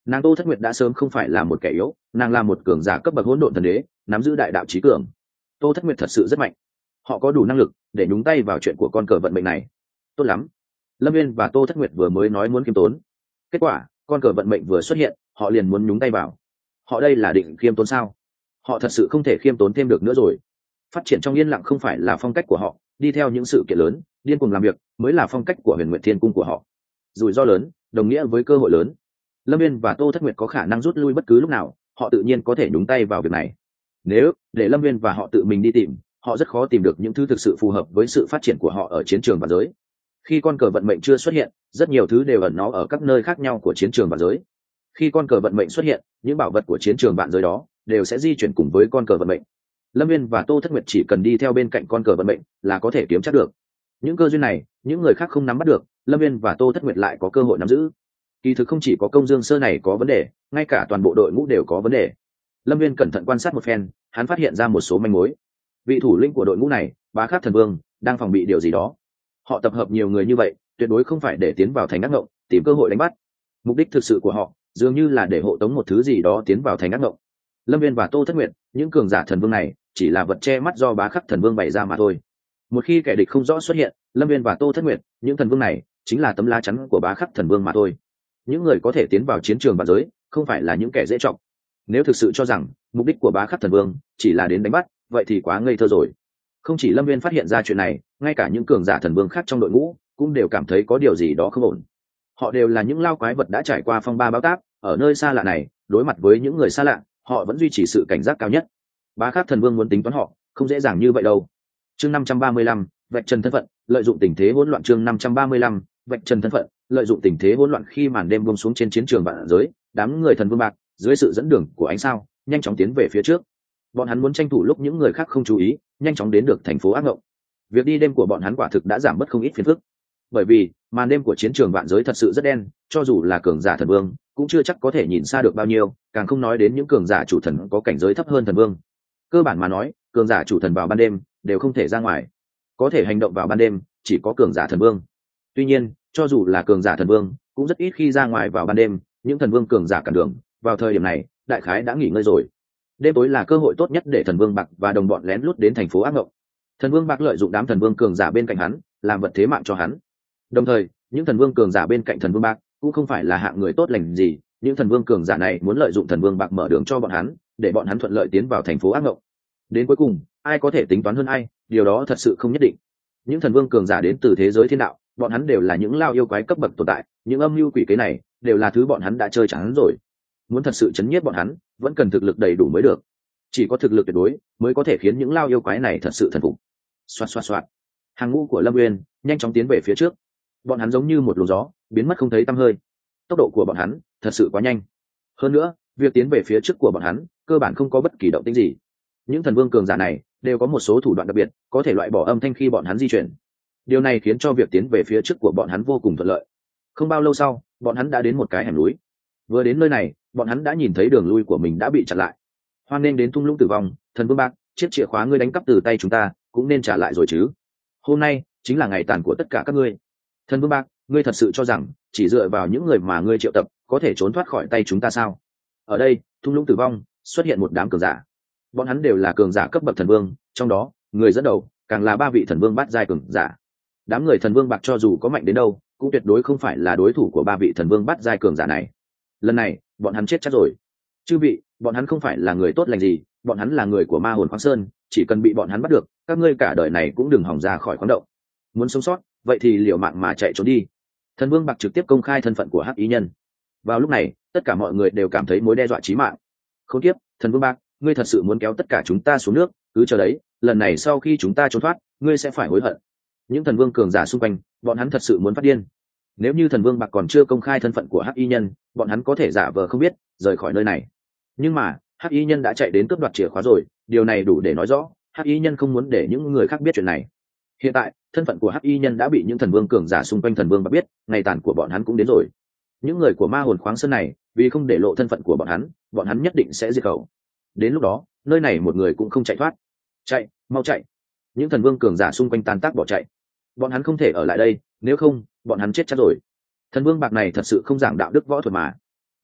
Nàng Tô Thất Nguyệt đã sớm không phải là một kẻ yếu, nàng là một cường giả cấp bậc hỗn độn thần đế, nắm giữ đại đạo trí cường. Tô Thất Nguyệt thật sự rất mạnh, họ có đủ năng lực để nhúng tay vào chuyện của con cờ vận mệnh này. Tốt lắm. Lâm Viên và Tô Thất Nguyệt vừa mới nói muốn khiêm tốn, kết quả con cờ vận mệnh vừa xuất hiện, họ liền muốn nhúng tay vào. Họ đây là định khiêm tốn sao? Họ thật sự không thể khiêm tốn thêm được nữa rồi. Phát triển trong yên lặng không phải là phong cách của họ, đi theo những sự kiện lớn, điên cuồng làm việc mới là phong cách của Huyền Nguyệt Thiên Cung của họ. Rủi ro lớn đồng nghĩa với cơ hội lớn. Lâm Viên và Tô Thất Nguyệt có khả năng rút lui bất cứ lúc nào, họ tự nhiên có thể nhúng tay vào việc này. Nếu để Lâm Viên và họ tự mình đi tìm, họ rất khó tìm được những thứ thực sự phù hợp với sự phát triển của họ ở chiến trường và giới. Khi con cờ vận mệnh chưa xuất hiện, rất nhiều thứ đều ẩn nó ở các nơi khác nhau của chiến trường và giới. Khi con cờ vận mệnh xuất hiện, những bảo vật của chiến trường vạn giới đó đều sẽ di chuyển cùng với con cờ vận mệnh. Lâm Viên và Tô Thất Nguyệt chỉ cần đi theo bên cạnh con cờ vận mệnh là có thể kiếm chắc được. Những cơ duyên này, những người khác không nắm bắt được, Lâm Viên và Tô Thất Nguyệt lại có cơ hội nắm giữ. Kỳ thực không chỉ có Công Dương Sơ này có vấn đề, ngay cả toàn bộ đội ngũ đều có vấn đề. Lâm Viên cẩn thận quan sát một phen, hắn phát hiện ra một số manh mối. Vị thủ lĩnh của đội ngũ này, Bá Khắc Thần Vương, đang phòng bị điều gì đó. Họ tập hợp nhiều người như vậy, tuyệt đối không phải để tiến vào thành ác ngộng, tìm cơ hội đánh bắt. Mục đích thực sự của họ, dường như là để hộ tống một thứ gì đó tiến vào thành ác ngộng. Lâm Viên và Tô Thất Nguyệt, những cường giả thần vương này, chỉ là vật che mắt do Bá Khắc Thần Vương bày ra mà thôi. Một khi kẻ địch không rõ xuất hiện, Lâm Viên và Tô Thất Nguyệt, những thần vương này, chính là tấm lá chắn của Bá Khắc Thần Vương mà thôi. Những người có thể tiến vào chiến trường vạn giới, không phải là những kẻ dễ trọng. Nếu thực sự cho rằng mục đích của Bá Khắc Thần Vương chỉ là đến đánh bắt, vậy thì quá ngây thơ rồi. Không chỉ Lâm Viên phát hiện ra chuyện này, ngay cả những cường giả thần vương khác trong đội ngũ cũng đều cảm thấy có điều gì đó không ổn. Họ đều là những lao quái vật đã trải qua phong ba bão táp, ở nơi xa lạ này, đối mặt với những người xa lạ, họ vẫn duy trì sự cảnh giác cao nhất. Bá Khắc Thần Vương muốn tính toán họ, không dễ dàng như vậy đâu. Chương 535, vạch trần thân phận, lợi dụng tình thế hỗn loạn. Chương 535, vạch trần thân phận, lợi dụng tình thế hỗn loạn. Khi màn đêm buông xuống trên chiến trường vạn giới, đám người thần vương bạc dưới sự dẫn đường của ánh sao nhanh chóng tiến về phía trước. Bọn hắn muốn tranh thủ lúc những người khác không chú ý, nhanh chóng đến được thành phố ác ngộng. Việc đi đêm của bọn hắn quả thực đã giảm bớt không ít phiền phức, bởi vì màn đêm của chiến trường vạn giới thật sự rất đen, cho dù là cường giả thần vương cũng chưa chắc có thể nhìn xa được bao nhiêu, càng không nói đến những cường giả chủ thần có cảnh giới thấp hơn thần vương. Cơ bản mà nói, cường giả chủ thần vào ban đêm đều không thể ra ngoài, có thể hành động vào ban đêm chỉ có cường giả thần vương. Tuy nhiên, cho dù là cường giả thần vương cũng rất ít khi ra ngoài vào ban đêm, những thần vương cường giả cản đường vào thời điểm này đại khái đã nghỉ ngơi rồi. Đêm tối là cơ hội tốt nhất để thần vương bạc và đồng bọn lén lút đến thành phố ác ngộng. Thần vương bạc lợi dụng đám thần vương cường giả bên cạnh hắn làm vật thế mạng cho hắn. Đồng thời, những thần vương cường giả bên cạnh thần vương bạc cũng không phải là hạng người tốt lành gì, những thần vương cường giả này muốn lợi dụng thần vương bạc mở đường cho bọn hắn, để bọn hắn thuận lợi tiến vào thành phố ác ngộng. Đến cuối cùng, ai có thể tính toán hơn ai, điều đó thật sự không nhất định. Những thần vương cường giả đến từ thế giới thiên đạo, bọn hắn đều là những lao yêu quái cấp bậc tồn tại, những âm mưu quỷ kế này đều là thứ bọn hắn đã chơi chán rồi. Muốn thật sự chấn nhiếp bọn hắn, vẫn cần thực lực đầy đủ mới được. Chỉ có thực lực tuyệt đối mới có thể khiến những lao yêu quái này thật sự thần phục. Xoạt xoạt xoạt, hàng ngũ của Lâm Uyên nhanh chóng tiến về phía trước. Bọn hắn giống như một luồng gió biến mất không thấy tăm hơi. Tốc độ của bọn hắn thật sự quá nhanh. Hơn nữa, việc tiến về phía trước của bọn hắn cơ bản không có bất kỳ động tĩnh gì. Những thần vương cường giả này đều có một số thủ đoạn đặc biệt, có thể loại bỏ âm thanh khi bọn hắn di chuyển. Điều này khiến cho việc tiến về phía trước của bọn hắn vô cùng thuận lợi. Không bao lâu sau, bọn hắn đã đến một cái hẻm núi. Vừa đến nơi này, bọn hắn đã nhìn thấy đường lui của mình đã bị chặn lại. Hoan nên đến thung lũng tử vong, thần vương bạc, chiếc chìa khóa ngươi đánh cắp từ tay chúng ta cũng nên trả lại rồi chứ. Hôm nay chính là ngày tàn của tất cả các ngươi. Thần vương bạc, ngươi thật sự cho rằng chỉ dựa vào những người mà ngươi triệu tập có thể trốn thoát khỏi tay chúng ta sao? Ở đây, thung lũng tử vong xuất hiện một đám cường giả. Bọn hắn đều là cường giả cấp bậc thần vương, trong đó người dẫn đầu càng là 3 vị thần vương bát giai cường giả. Đám người thần vương bạc cho dù có mạnh đến đâu cũng tuyệt đối không phải là đối thủ của 3 vị thần vương bát giai cường giả này. Lần này bọn hắn chết chắc rồi. Chư vị, bọn hắn không phải là người tốt lành gì, bọn hắn là người của Ma Hồn Khoáng Sơn, chỉ cần bị bọn hắn bắt được, các ngươi cả đời này cũng đừng hòng ra khỏi khoáng động. Muốn sống sót, vậy thì liều mạng mà chạy trốn đi. Thần vương bạc trực tiếp công khai thân phận của Hắc Ý Nhân. Vào lúc này, tất cả mọi người đều cảm thấy mối đe dọa chí mạng. Khốn kiếp, thần vương bạc, ngươi thật sự muốn kéo tất cả chúng ta xuống nước? Cứ chờ đấy, lần này sau khi chúng ta trốn thoát, ngươi sẽ phải hối hận. Những thần vương cường giả xung quanh, bọn hắn thật sự muốn phát điên. Nếu như thần vương bạc còn chưa công khai thân phận của Hắc Y Nhân, bọn hắn có thể giả vờ không biết, rời khỏi nơi này. Nhưng mà Hắc Y Nhân đã chạy đến cướp đoạt chìa khóa rồi, điều này đủ để nói rõ Hắc Y Nhân không muốn để những người khác biết chuyện này. Hiện tại thân phận của Hắc Y Nhân đã bị những thần vương cường giả xung quanh thần vương bạc biết, ngày tàn của bọn hắn cũng đến rồi. Những người của Ma Hồn Khoáng Sơn này vì không để lộ thân phận của bọn hắn nhất định sẽ diệt khẩu. Đến lúc đó nơi này một người cũng không chạy thoát. Chạy, mau chạy! Những thần vương cường giả xung quanh tan tác bỏ chạy. Bọn hắn không thể ở lại đây, nếu không bọn hắn chết chắc rồi. Thần vương bạc này thật sự không giảng đạo đức võ thuật mà.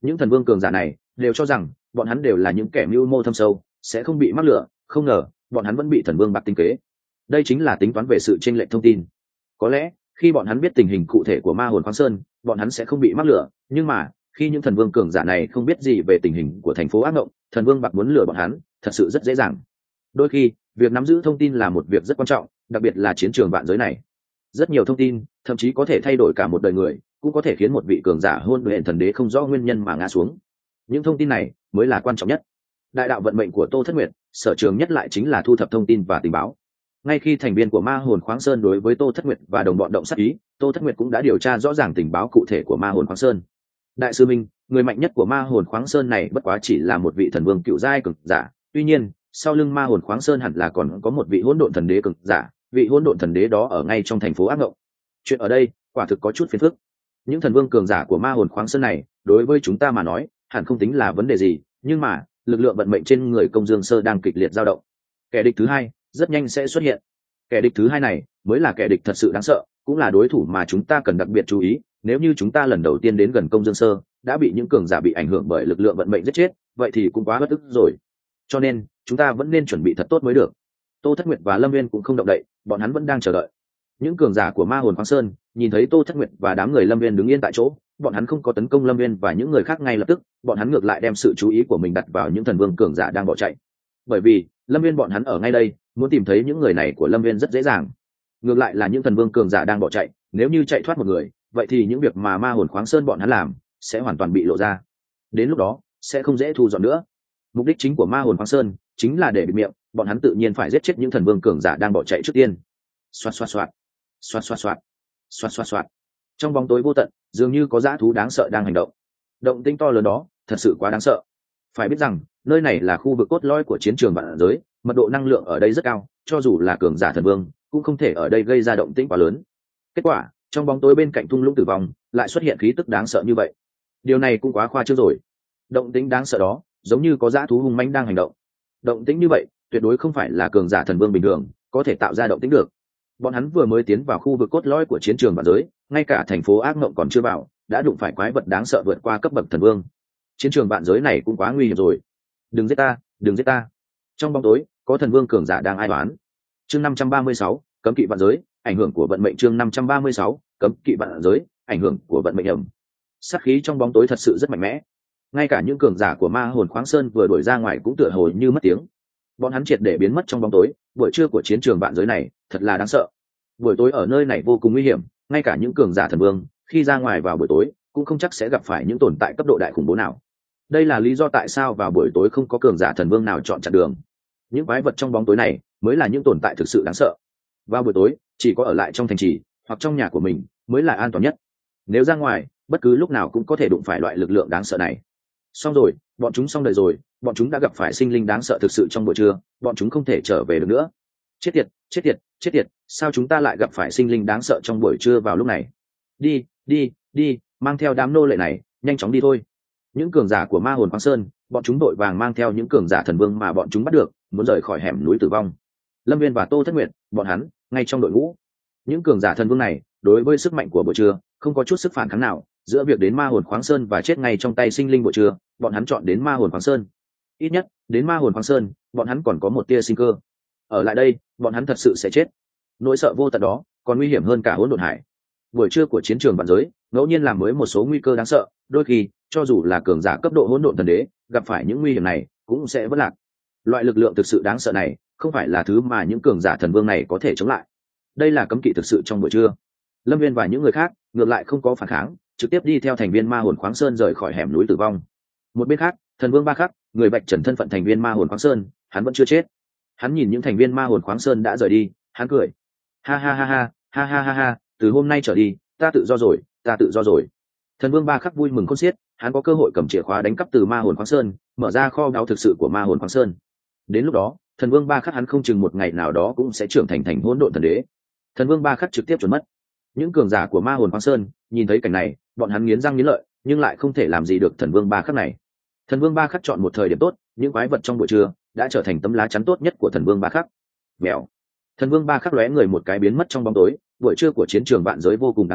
Những thần vương cường giả này đều cho rằng bọn hắn đều là những kẻ mưu mô thâm sâu, sẽ không bị mắc lửa, không ngờ bọn hắn vẫn bị thần vương bạc tinh kế. Đây chính là tính toán về sự chênh lệch thông tin. Có lẽ khi bọn hắn biết tình hình cụ thể của ma hồn khoáng sơn, bọn hắn sẽ không bị mắc lửa, nhưng mà khi những thần vương cường giả này không biết gì về tình hình của thành phố ác mộng, thần vương bạc muốn lừa bọn hắn thật sự rất dễ dàng. Đôi khi việc nắm giữ thông tin là một việc rất quan trọng, đặc biệt là chiến trường vạn giới này. Rất nhiều thông tin thậm chí có thể thay đổi cả một đời người, cũng có thể khiến một vị cường giả hôn đuyện thần đế không rõ nguyên nhân mà ngã xuống. Những thông tin này mới là quan trọng nhất. Đại đạo vận mệnh của Tô Thất Nguyệt sở trường nhất lại chính là thu thập thông tin và tình báo. Ngay khi thành viên của ma hồn khoáng sơn đối với Tô Thất Nguyệt và đồng bọn động sát ý, Tô Thất Nguyệt cũng đã điều tra rõ ràng tình báo cụ thể của ma hồn khoáng sơn. Đại sư Minh, người mạnh nhất của ma hồn khoáng sơn này bất quá chỉ là một vị thần vương cựu giai cường giả, tuy nhiên sau lưng ma hồn khoáng sơn hẳn là còn có một vị hỗn độn thần đế cường giả, vị hỗn độn thần đế đó ở ngay trong thành phố ác mộng. Chuyện ở đây quả thực có chút phiền phức. Những thần vương cường giả của ma hồn khoáng sơn này đối với chúng ta mà nói hẳn không tính là vấn đề gì, nhưng mà lực lượng vận mệnh trên người Công Dương Sơ đang kịch liệt dao động. Kẻ địch thứ hai rất nhanh sẽ xuất hiện. Kẻ địch thứ hai này mới là kẻ địch thật sự đáng sợ, cũng là đối thủ mà chúng ta cần đặc biệt chú ý. Nếu như chúng ta lần đầu tiên đến gần Công Dương Sơ đã bị những cường giả bị ảnh hưởng bởi lực lượng vận mệnh giết chết, vậy thì cũng quá bất ức rồi. Cho nên chúng ta vẫn nên chuẩn bị thật tốt mới được. Tô Thất Nguyệt và Lâm Viên cũng không động đậy, bọn hắn vẫn đang chờ đợi. Những cường giả của ma hồn khoáng sơn nhìn thấy Tô Thất Nguyệt và đám người Lâm Viên đứng yên tại chỗ, bọn hắn không có tấn công Lâm Viên và những người khác ngay lập tức, bọn hắn ngược lại đem sự chú ý của mình đặt vào những thần vương cường giả đang bỏ chạy. Bởi vì Lâm Viên bọn hắn ở ngay đây, muốn tìm thấy những người này của Lâm Viên rất dễ dàng. Ngược lại là những thần vương cường giả đang bỏ chạy, nếu như chạy thoát một người, vậy thì những việc mà ma hồn khoáng sơn bọn hắn làm sẽ hoàn toàn bị lộ ra. Đến lúc đó sẽ không dễ thu dọn nữa. Mục đích chính của ma hồn khoáng sơn chính là để bịt miệng, bọn hắn tự nhiên phải giết chết những thần vương cường giả đang bỏ chạy trước tiên. Xoạt xoạt xoạt, xoạt xoạt xoạt, xoạt xoạt xoạt. Trong bóng tối vô tận, dường như có dã thú đáng sợ đang hành động. Động tĩnh to lớn đó thật sự quá đáng sợ. Phải biết rằng nơi này là khu vực cốt lõi của chiến trường vạn giới, mật độ năng lượng ở đây rất cao, cho dù là cường giả thần vương cũng không thể ở đây gây ra động tĩnh quá lớn. Kết quả trong bóng tối bên cạnh thung lũng tử vong lại xuất hiện khí tức đáng sợ như vậy. Điều này cũng quá khoa trương rồi. Động tĩnh đáng sợ đó giống như có dã thú hung mãnh đang hành động. Động tĩnh như vậy tuyệt đối không phải là cường giả thần vương bình thường có thể tạo ra động tĩnh được. Bọn hắn vừa mới tiến vào khu vực cốt lõi của chiến trường vạn giới, ngay cả thành phố ác mộng còn chưa vào, đã đụng phải quái vật đáng sợ vượt qua cấp bậc thần vương. Chiến trường vạn giới này cũng quá nguy hiểm rồi. Đừng giết ta, đừng giết ta. Trong bóng tối có thần vương cường giả đang ai đoán. Chương 536, cấm kỵ vạn giới, ảnh hưởng của vận mệnh. Chương 536, cấm kỵ vạn giới, ảnh hưởng của vận mệnh ẩm. Sát khí trong bóng tối thật sự rất mạnh mẽ. Ngay cả những cường giả của ma hồn khoáng sơn vừa đuổi ra ngoài cũng tựa hồ như mất tiếng. Bọn hắn triệt để biến mất trong bóng tối. Buổi trưa của chiến trường vạn giới này thật là đáng sợ. Buổi tối ở nơi này vô cùng nguy hiểm, ngay cả những cường giả thần vương khi ra ngoài vào buổi tối cũng không chắc sẽ gặp phải những tồn tại cấp độ đại khủng bố nào. Đây là lý do tại sao vào buổi tối không có cường giả thần vương nào chọn chặn đường. Những quái vật trong bóng tối này mới là những tồn tại thực sự đáng sợ. Vào buổi tối chỉ có ở lại trong thành trì hoặc trong nhà của mình mới là an toàn nhất. Nếu ra ngoài bất cứ lúc nào cũng có thể đụng phải loại lực lượng đáng sợ này. Xong rồi, bọn chúng xong đời rồi, bọn chúng đã gặp phải sinh linh đáng sợ thực sự trong buổi trưa, bọn chúng không thể trở về được nữa. Chết tiệt, chết tiệt, chết tiệt, sao chúng ta lại gặp phải sinh linh đáng sợ trong buổi trưa vào lúc này? Đi, đi, đi, mang theo đám nô lệ này, nhanh chóng đi thôi. Những cường giả của ma hồn khoáng sơn, bọn chúng đội vàng mang theo những cường giả thần vương mà bọn chúng bắt được, muốn rời khỏi hẻm núi tử vong. Lâm Viên và Tô Thất Nguyệt, bọn hắn ngay trong đội ngũ. Những cường giả thần vương này đối với sức mạnh của buổi trưa không có chút sức phản kháng nào. Giữa việc đến ma hồn khoáng sơn và chết ngay trong tay sinh linh buổi trưa, bọn hắn chọn đến ma hồn khoáng sơn. Ít nhất đến ma hồn khoáng sơn, bọn hắn còn có một tia sinh cơ. Ở lại đây bọn hắn thật sự sẽ chết. Nỗi sợ vô tận đó còn nguy hiểm hơn cả hỗn độn hải. Buổi trưa của chiến trường vạn giới ngẫu nhiên làm mới một số nguy cơ đáng sợ, đôi khi cho dù là cường giả cấp độ hỗn độn thần đế gặp phải những nguy hiểm này cũng sẽ vất lạc. Loại lực lượng thực sự đáng sợ này không phải là thứ mà những cường giả thần vương này có thể chống lại. Đây là cấm kỵ thực sự trong buổi trưa. Lâm Viên và những người khác ngược lại không có phản kháng, trực tiếp đi theo thành viên ma hồn khoáng sơn rời khỏi hẻm núi tử vong. Một bên khác, thần vương Ba Khắc, người Bạch Trần thân phận thành viên ma hồn khoáng sơn, hắn vẫn chưa chết. Hắn nhìn những thành viên ma hồn khoáng sơn đã rời đi, hắn cười. Ha ha ha ha, ha ha ha ha, từ hôm nay trở đi, ta tự do rồi, ta tự do rồi. Thần vương Ba Khắc vui mừng khôn xiết, hắn có cơ hội cầm chìa khóa đánh cắp từ ma hồn khoáng sơn, mở ra kho báu thực sự của ma hồn khoáng sơn. Đến lúc đó, thần vương Ba Khắc hắn không chừng một ngày nào đó cũng sẽ trưởng thành hỗn độn thần đế. Thần vương Ba Khắc trực tiếp chuẩn mất. Những cường giả của ma hồn khoáng sơn nhìn thấy cảnh này, bọn hắn nghiến răng nghiến lợi, nhưng lại không thể làm gì được thần vương Ba Khắc này. Thần vương Ba Khắc chọn một thời điểm tốt, những quái vật trong buổi trưa đã trở thành tấm lá chắn tốt nhất của thần vương Ba Khắc. Mèo. Thần vương Ba Khắc lóe người một cái biến mất trong bóng tối. Buổi trưa của chiến trường vạn giới vô cùng đáng sợ,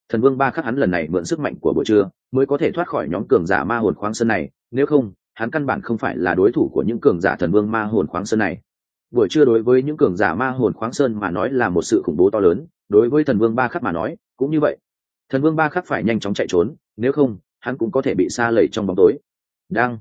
Thần Vương Ba Khắc hắn lần này mượn sức mạnh của buổi trưa mới có thể thoát khỏi nhóm cường giả ma hồn khoáng sơn này, nếu không hắn căn bản không phải là đối thủ của những cường giả thần vương ma hồn khoáng sơn này. Buổi trưa đối với những cường giả ma hồn khoáng sơn mà nói là một sự khủng bố to lớn, đối với Thần Vương Ba Khắc mà nói cũng như vậy. Thần Vương Ba Khắc phải nhanh chóng chạy trốn, nếu không hắn cũng có thể bị sa lầy trong bóng tối. Đang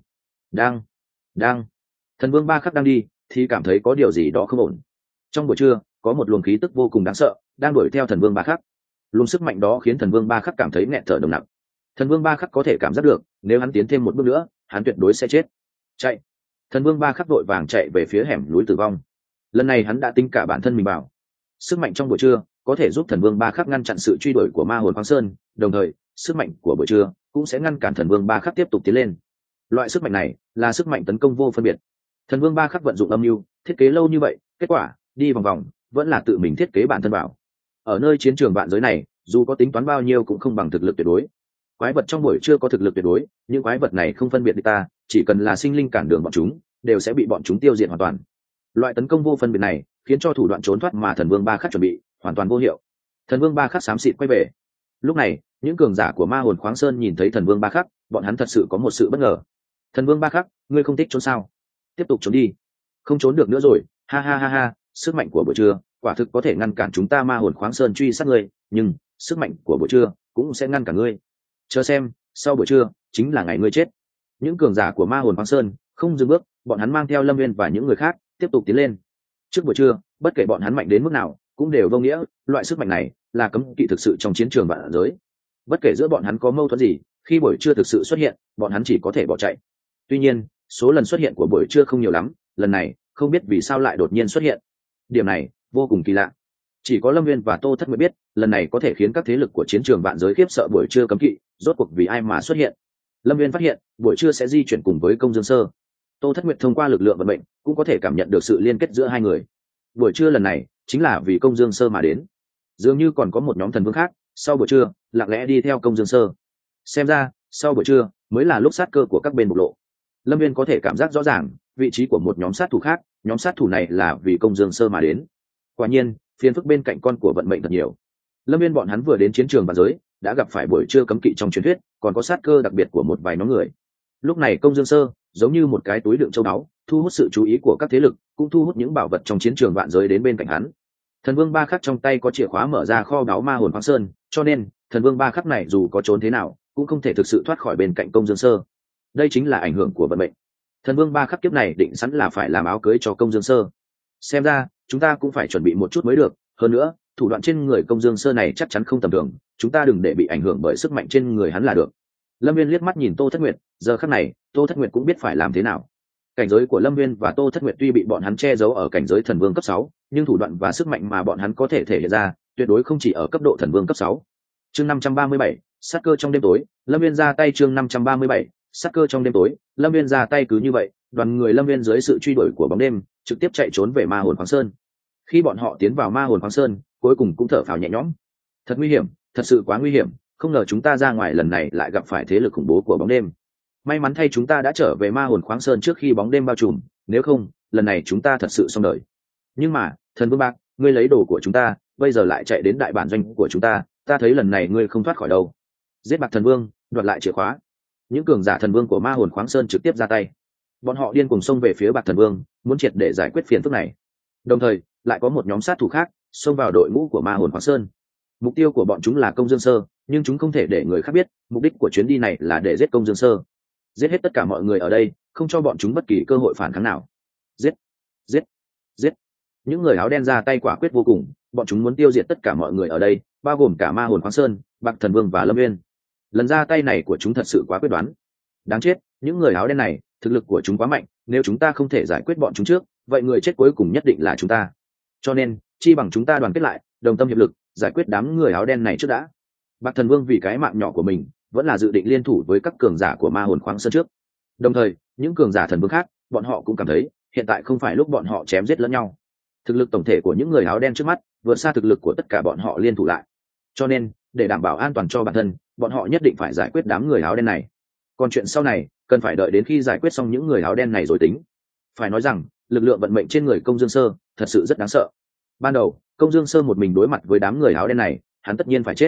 đang Thần Vương Ba Khắc đang đi thì cảm thấy có điều gì đó không ổn. Trong buổi trưa có một luồng khí tức vô cùng đáng sợ đang đuổi theo Thần Vương Ba Khắc. Luồng sức mạnh đó khiến Thần Vương Ba Khắc cảm thấy nghẹt thở nồng nặc. Thần Vương Ba Khắc có thể cảm giác được, nếu hắn tiến thêm một bước nữa hắn tuyệt đối sẽ chết. Chạy! Thần Vương Ba Khắc vội vàng chạy về phía hẻm núi tử vong. Lần này hắn đã tính cả bản thân mình vào. Sức mạnh trong buổi trưa có thể giúp Thần Vương Ba Khắc ngăn chặn sự truy đuổi của ma hồn khoáng sơn, đồng thời sức mạnh của buổi trưa cũng sẽ ngăn cản Thần Vương Ba Khắc tiếp tục tiến lên. Loại sức mạnh này là sức mạnh tấn công vô phân biệt. Thần Vương Ba Khắc vận dụng âm mưu thiết kế lâu như vậy, kết quả đi vòng vòng vẫn là tự mình thiết kế bản thân vào. Ở nơi chiến trường vạn giới này, dù có tính toán bao nhiêu cũng không bằng thực lực tuyệt đối. Quái vật trong buổi trưa có thực lực tuyệt đối, những quái vật này không phân biệt địch ta, chỉ cần là sinh linh cản đường bọn chúng đều sẽ bị bọn chúng tiêu diệt hoàn toàn. Loại tấn công vô phân biệt này khiến cho thủ đoạn trốn thoát mà Thần Vương Ba Khắc chuẩn bị hoàn toàn vô hiệu. Thần Vương Ba Khắc xám xịt quay về. Lúc này những cường giả của ma hồn khoáng sơn nhìn thấy Thần Vương Ba Khắc, bọn hắn thật sự có một sự bất ngờ. Thần Vương Ba Khắc, ngươi không thích trốn sao? Tiếp tục trốn đi. Không trốn được nữa rồi, ha ha ha ha, sức mạnh của buổi trưa quả thực có thể ngăn cản chúng ta ma hồn khoáng sơn truy sát ngươi, nhưng sức mạnh của buổi trưa cũng sẽ ngăn cản ngươi. Chờ xem, sau buổi trưa chính là ngày ngươi chết. Những cường giả của ma hồn khoáng sơn không dừng bước, bọn hắn mang theo Lâm Nguyên và những người khác tiếp tục tiến lên. Trước buổi trưa, bất kể bọn hắn mạnh đến mức nào cũng đều vô nghĩa, loại sức mạnh này là cấm kỵ thực sự trong chiến trường vạn giới. Bất kể giữa bọn hắn có mâu thuẫn gì, khi buổi trưa thực sự xuất hiện, bọn hắn chỉ có thể bỏ chạy. Tuy nhiên số lần xuất hiện của buổi trưa không nhiều lắm, lần này không biết vì sao lại đột nhiên xuất hiện. Điểm này vô cùng kỳ lạ, chỉ có Lâm Nguyên và Tô Thất Nguyệt biết lần này có thể khiến các thế lực của chiến trường vạn giới khiếp sợ buổi trưa cấm kỵ rốt cuộc vì ai mà xuất hiện. Lâm Nguyên phát hiện buổi trưa sẽ di chuyển cùng với Công Dương Sơ. Tô Thất Nguyệt thông qua lực lượng vận mệnh cũng có thể cảm nhận được sự liên kết giữa hai người. Buổi trưa lần này chính là vì Công Dương Sơ mà đến. Dường như còn có một nhóm thần vương khác sau buổi trưa lặng lẽ đi theo Công Dương Sơ. Xem ra sau buổi trưa mới là lúc sát cơ của các bên bộc lộ. Lâm Nguyên có thể cảm giác rõ ràng vị trí của một nhóm sát thủ khác, nhóm sát thủ này là vì Công Dương Sơ mà đến. Quả nhiên phiền phức bên cạnh con của vận mệnh thật nhiều. Lâm Nguyên bọn hắn vừa đến chiến trường vạn giới đã gặp phải buổi trưa cấm kỵ trong truyền thuyết, còn có sát cơ đặc biệt của một vài nhóm người. Lúc này Công Dương Sơ giống như một cái túi đựng châu báu, thu hút sự chú ý của các thế lực, cũng thu hút những bảo vật trong chiến trường vạn giới đến bên cạnh hắn. Thần Vương Ba Khắc trong tay có chìa khóa mở ra kho báu ma hồn khoáng sơn, cho nên Thần Vương Ba Khắc này dù có trốn thế nào cũng không thể thực sự thoát khỏi bên cạnh Công Dương Sơ. Đây chính là ảnh hưởng của vận mệnh. Thần Vương Ba Khắc kiếp này định sẵn là phải làm áo cưới cho Công Dương Sơ. Xem ra chúng ta cũng phải chuẩn bị một chút mới được, hơn nữa thủ đoạn trên người Công Dương Sơ này chắc chắn không tầm thường, chúng ta đừng để bị ảnh hưởng bởi sức mạnh trên người hắn là được. Lâm Nguyên liếc mắt nhìn Tô Thất Nguyệt, giờ khắc này Tô Thất Nguyệt cũng biết phải làm thế nào. Cảnh giới của Lâm Nguyên và Tô Thất Nguyệt tuy bị bọn hắn che giấu ở cảnh giới thần vương cấp 6, nhưng thủ đoạn và sức mạnh mà bọn hắn có thể thể hiện ra tuyệt đối không chỉ ở cấp độ thần vương cấp 6. Chương 537, sát cơ trong đêm tối, Lâm Nguyên ra tay. Chương 537, sát cơ trong đêm tối, Lâm Nguyên ra tay. Cứ như vậy, đoàn người Lâm Nguyên dưới sự truy đuổi của bóng đêm trực tiếp chạy trốn về ma hồn khoáng sơn. Khi bọn họ tiến vào ma hồn khoáng sơn, cuối cùng cũng thở phào nhẹ nhõm. Thật nguy hiểm, thật sự quá nguy hiểm, không ngờ chúng ta ra ngoài lần này lại gặp phải thế lực khủng bố của bóng đêm. May mắn thay chúng ta đã trở về ma hồn khoáng sơn trước khi bóng đêm bao trùm, nếu không lần này chúng ta thật sự xong đời. Nhưng mà Thần Vương Bạc, ngươi lấy đồ của chúng ta bây giờ lại chạy đến đại bản doanh của chúng ta, ta thấy lần này ngươi không thoát khỏi đâu. Giết Bạc Thần Vương, đoạt lại chìa khóa. Những cường giả thần vương của ma hồn khoáng sơn trực tiếp ra tay, bọn họ điên cùng xông về phía Bạc Thần Vương, muốn triệt để giải quyết phiền phức này. Đồng thời lại có một nhóm sát thủ khác xông vào đội ngũ của ma hồn khoáng sơn. Mục tiêu của bọn chúng là Công Dương Sơ, nhưng chúng không thể để người khác biết mục đích của chuyến đi này là để giết Công Dương Sơ, giết hết tất cả mọi người ở đây, không cho bọn chúng bất kỳ cơ hội phản kháng nào. Giết, giết, giết. Những người áo đen ra tay quả quyết vô cùng, bọn chúng muốn tiêu diệt tất cả mọi người ở đây, bao gồm cả ma hồn khoáng sơn, Bạc Thần Vương và Lâm Nguyên. Lần ra tay này của chúng thật sự quá quyết đoán. Đáng chết, những người áo đen này thực lực của chúng quá mạnh, nếu chúng ta không thể giải quyết bọn chúng trước, vậy người chết cuối cùng nhất định là chúng ta. Cho nên chi bằng chúng ta đoàn kết lại, đồng tâm hiệp lực, giải quyết đám người áo đen này trước đã. Bạc Thần Vương vì cái mạng nhỏ của mình vẫn là dự định liên thủ với các cường giả của ma hồn khoáng sơn trước. Đồng thời những cường giả thần vương khác, bọn họ cũng cảm thấy hiện tại không phải lúc bọn họ chém giết lẫn nhau. Thực lực tổng thể của những người áo đen trước mắt vượt xa thực lực của tất cả bọn họ liên thủ lại, cho nên để đảm bảo an toàn cho bản thân, bọn họ nhất định phải giải quyết đám người áo đen này. Còn chuyện sau này cần phải đợi đến khi giải quyết xong những người áo đen này rồi tính. Phải nói rằng lực lượng vận mệnh trên người Công Dương Sơ thật sự rất đáng sợ. Ban đầu Công Dương Sơ một mình đối mặt với đám người áo đen này, hắn tất nhiên phải chết.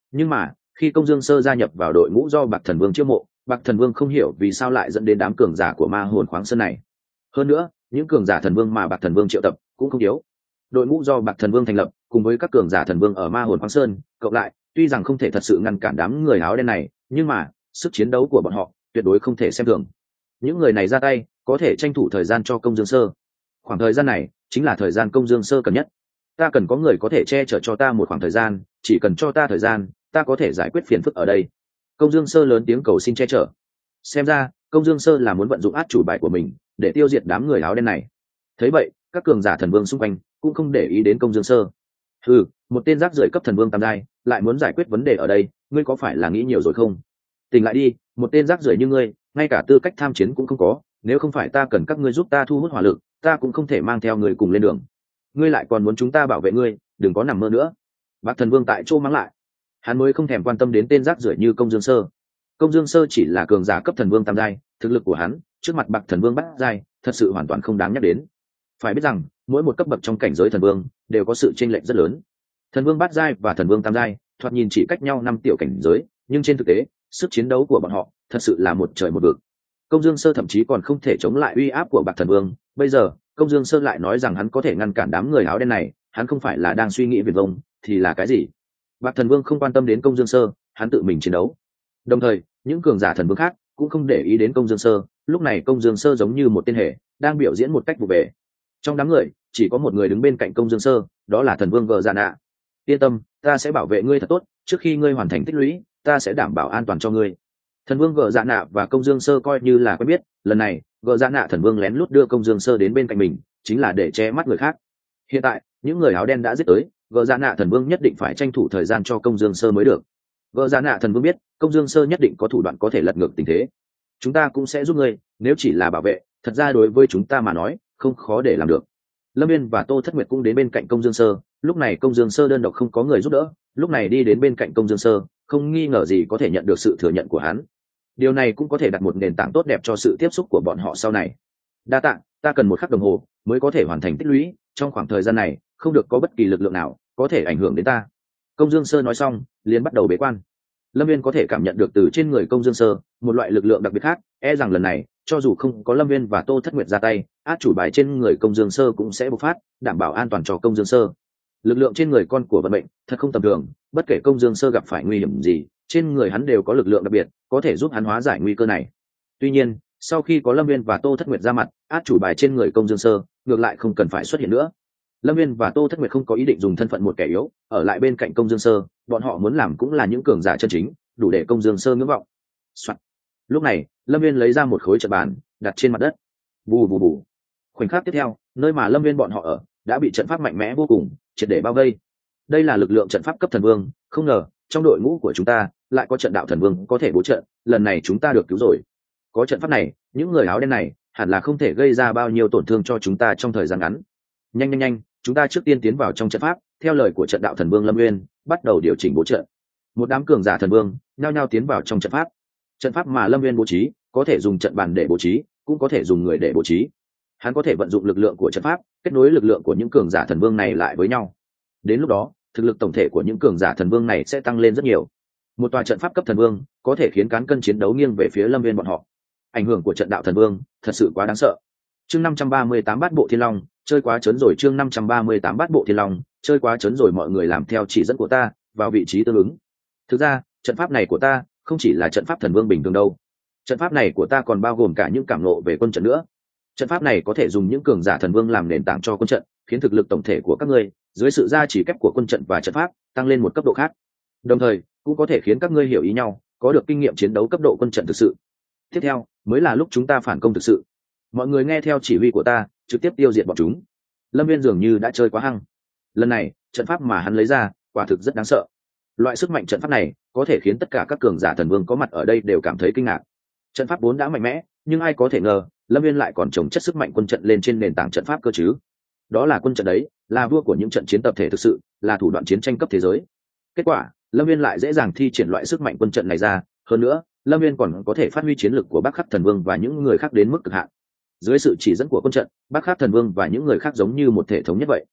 Nhưng mà khi Công Dương Sơ gia nhập vào đội ngũ do Bạc Thần Vương chiêu mộ, Bạc Thần Vương không hiểu vì sao lại dẫn đến đám cường giả của Ma Hồn Khoáng Sơn này. Hơn nữa, những cường giả thần vương mà Bạc Thần Vương triệu tập cũng không yếu. Đội ngũ do Bạc Thần Vương thành lập, cùng với các cường giả thần vương ở Ma Hồn Khoáng Sơn cộng lại, tuy rằng không thể thật sự ngăn cản đám người áo đen này, nhưng mà sức chiến đấu của bọn họ tuyệt đối không thể xem thường. Những người này ra tay có thể tranh thủ thời gian cho Công Dương Sơ. Khoảng thời gian này chính là thời gian Công Dương Sơ cần nhất. Ta cần có người có thể che chở cho ta một khoảng thời gian, chỉ cần cho ta thời gian, ta có thể giải quyết phiền phức ở đây. Công Dương Sơ lớn tiếng cầu xin che chở. Xem ra Công Dương Sơ là muốn vận dụng át chủ bài của mình để tiêu diệt đám người áo đen này. Thấy vậy, các cường giả thần vương xung quanh cũng không để ý đến Công Dương Sơ. Một tên rác rưởi cấp thần vương tam giai lại muốn giải quyết vấn đề ở đây, ngươi có phải là nghĩ nhiều rồi không? Tỉnh lại đi, một tên rác rưởi như ngươi, ngay cả tư cách tham chiến cũng không có, nếu không phải ta cần các ngươi giúp ta thu hút hỏa lực, ta cũng không thể mang theo người cùng lên đường. Ngươi lại còn muốn chúng ta bảo vệ ngươi, đừng có nằm mơ nữa. Bạc Thần Vương tại chỗ mắng lại. Hắn mới không thèm quan tâm đến tên rác rưởi như Công Dương Sơ. Công Dương Sơ chỉ là cường giả cấp thần vương tam giai, thực lực của hắn trước mặt Bạc Thần Vương bát giai thật sự hoàn toàn không đáng nhắc đến. Phải biết rằng mỗi một cấp bậc trong cảnh giới thần vương đều có sự chênh lệch rất lớn. Thần vương bát giai và thần vương tam giai thoạt nhìn chỉ cách nhau 5 tiểu cảnh giới, nhưng trên thực tế sức chiến đấu của bọn họ thật sự là một trời một vực. Công Dương Sơ thậm chí còn không thể chống lại uy áp của Bạc Thần Vương, bây giờ Công Dương Sơ lại nói rằng hắn có thể ngăn cản đám người áo đen này, hắn không phải là đang suy nghĩ viển vông thì là cái gì? Bạc Thần Vương không quan tâm đến Công Dương Sơ, hắn tự mình chiến đấu. Đồng thời những cường giả thần vương khác cũng không để ý đến Công Dương Sơ, lúc này Công Dương Sơ giống như một tên hề đang biểu diễn một cách vụ về. Trong đám người chỉ có một người đứng bên cạnh Công Dương Sơ, đó là thần vương Gờ Dạ Nạ. Yên tâm, ta sẽ bảo vệ ngươi thật tốt, trước khi ngươi hoàn thành tích lũy ta sẽ đảm bảo an toàn cho ngươi. Thần vương Gờ Dạ Nạ và Công Dương Sơ coi như là quen biết, lần này Gờ Dạ Nạ thần vương lén lút đưa Công Dương Sơ đến bên cạnh mình chính là để che mắt người khác. Hiện tại những người áo đen đã giết tới, Gờ Dạ Nạ thần vương nhất định phải tranh thủ thời gian cho Công Dương Sơ mới được. Gờ Dạ Nạ thần vương biết Công Dương Sơ nhất định có thủ đoạn có thể lật ngược tình thế. Chúng ta cũng sẽ giúp ngươi, nếu chỉ là bảo vệ, thật ra đối với chúng ta mà nói không khó để làm được. Lâm Viên và Tô Thất Nguyệt cũng đến bên cạnh Công Dương Sơ, lúc này Công Dương Sơ đơn độc không có người giúp đỡ, lúc này đi đến bên cạnh Công Dương Sơ không nghi ngờ gì có thể nhận được sự thừa nhận của hắn. Điều này cũng có thể đặt một nền tảng tốt đẹp cho sự tiếp xúc của bọn họ sau này. Đa tạ, ta cần 1 khắc đồng hồ mới có thể hoàn thành tích lũy, trong khoảng thời gian này không được có bất kỳ lực lượng nào có thể ảnh hưởng đến ta. Công Dương Sơ nói xong liền bắt đầu bế quan. Lâm Viên có thể cảm nhận được từ trên người Công Dương Sơ một loại lực lượng đặc biệt khác, rằng lần này cho dù không có Lâm Viên và Tô Thất Nguyệt ra tay, át chủ bài trên người Công Dương Sơ cũng sẽ bộc phát, đảm bảo an toàn cho Công Dương Sơ. Lực lượng trên người con của vận mệnh thật không tầm thường, bất kể Công Dương Sơ gặp phải nguy hiểm gì, trên người hắn đều có lực lượng đặc biệt có thể giúp hắn hóa giải nguy cơ này. Tuy nhiên sau khi có Lâm Viên và Tô Thất Nguyệt ra mặt, át chủ bài trên người Công Dương Sơ ngược lại không cần phải xuất hiện nữa. Lâm Viên và Tô Thất Nguyệt không có ý định dùng thân phận một kẻ yếu ở lại bên cạnh Công Dương Sơ, bọn họ muốn làm cũng là những cường giả chân chính, đủ để Công Dương Sơ ngưỡng vọng. Lúc này Lâm Viên lấy ra một khối trận bàn đặt trên mặt đất. Bù bù bù. Khoảnh khắc tiếp theo, nơi mà Lâm Viên bọn họ ở đã bị trận pháp mạnh mẽ vô cùng triệt để bao vây. Đây là lực lượng trận pháp cấp thần vương, không ngờ trong đội ngũ của chúng ta lại có trận đạo thần vương có thể bố trận, lần này chúng ta được cứu rồi. Có trận pháp này, những người áo đen này hẳn là không thể gây ra bao nhiêu tổn thương cho chúng ta trong thời gian ngắn. Nhanh, chúng ta trước tiên tiến vào trong trận pháp, theo lời của trận đạo thần vương Lâm Nguyên, bắt đầu điều chỉnh bố trận. Một đám cường giả thần vương nhao nhao tiến vào trong trận pháp. Trận pháp mà Lâm Nguyên bố trí có thể dùng trận bàn để bố trí, cũng có thể dùng người để bố trí. Hắn có thể vận dụng lực lượng của trận pháp kết nối lực lượng của những cường giả thần vương này lại với nhau. Đến lúc đó thực lực tổng thể của những cường giả thần vương này sẽ tăng lên rất nhiều. Một tòa trận pháp cấp thần vương có thể khiến cán cân chiến đấu nghiêng về phía Lâm Viên bọn họ. Ảnh hưởng của trận đạo thần vương thật sự quá đáng sợ. Chương 538 Bát Bộ Thiên Long, chơi quá trớn rồi. Chương 538 Bát Bộ Thiên Long, chơi quá trớn rồi. Mọi người làm theo chỉ dẫn của ta, vào vị trí tương ứng. Thực ra trận pháp này của ta không chỉ là trận pháp thần vương bình thường đâu, trận pháp này của ta còn bao gồm cả những cảm ngộ về quân trận nữa. Trận pháp này có thể dùng những cường giả thần vương làm nền tảng cho quân trận, khiến thực lực tổng thể của các ngươi dưới sự gia trì kép của quân trận và trận pháp tăng lên một cấp độ khác, đồng thời cũng có thể khiến các ngươi hiểu ý nhau, có được kinh nghiệm chiến đấu cấp độ quân trận thực sự. Tiếp theo mới là lúc chúng ta phản công thực sự. Mọi người nghe theo chỉ huy của ta, trực tiếp tiêu diệt bọn chúng. Lâm Viên dường như đã chơi quá hăng. Lần này trận pháp mà hắn lấy ra quả thực rất đáng sợ. Loại sức mạnh trận pháp này có thể khiến tất cả các cường giả thần vương có mặt ở đây đều cảm thấy kinh ngạc. Trận pháp vốn đã mạnh mẽ, nhưng ai có thể ngờ Lâm Viên lại còn trồng chất sức mạnh quân trận lên trên nền tảng trận pháp cơ chứ. Đó là quân trận đấy, là vua của những trận chiến tập thể thực sự, là thủ đoạn chiến tranh cấp thế giới. Kết quả Lâm Viên lại dễ dàng thi triển loại sức mạnh quân trận này ra, hơn nữa Lâm Viên còn có thể phát huy chiến lực của Bắc Khắc Thần Vương và những người khác đến mức cực hạn. Dưới sự chỉ dẫn của quân trận, Bắc Khắc Thần Vương và những người khác giống như một thể thống nhất vậy.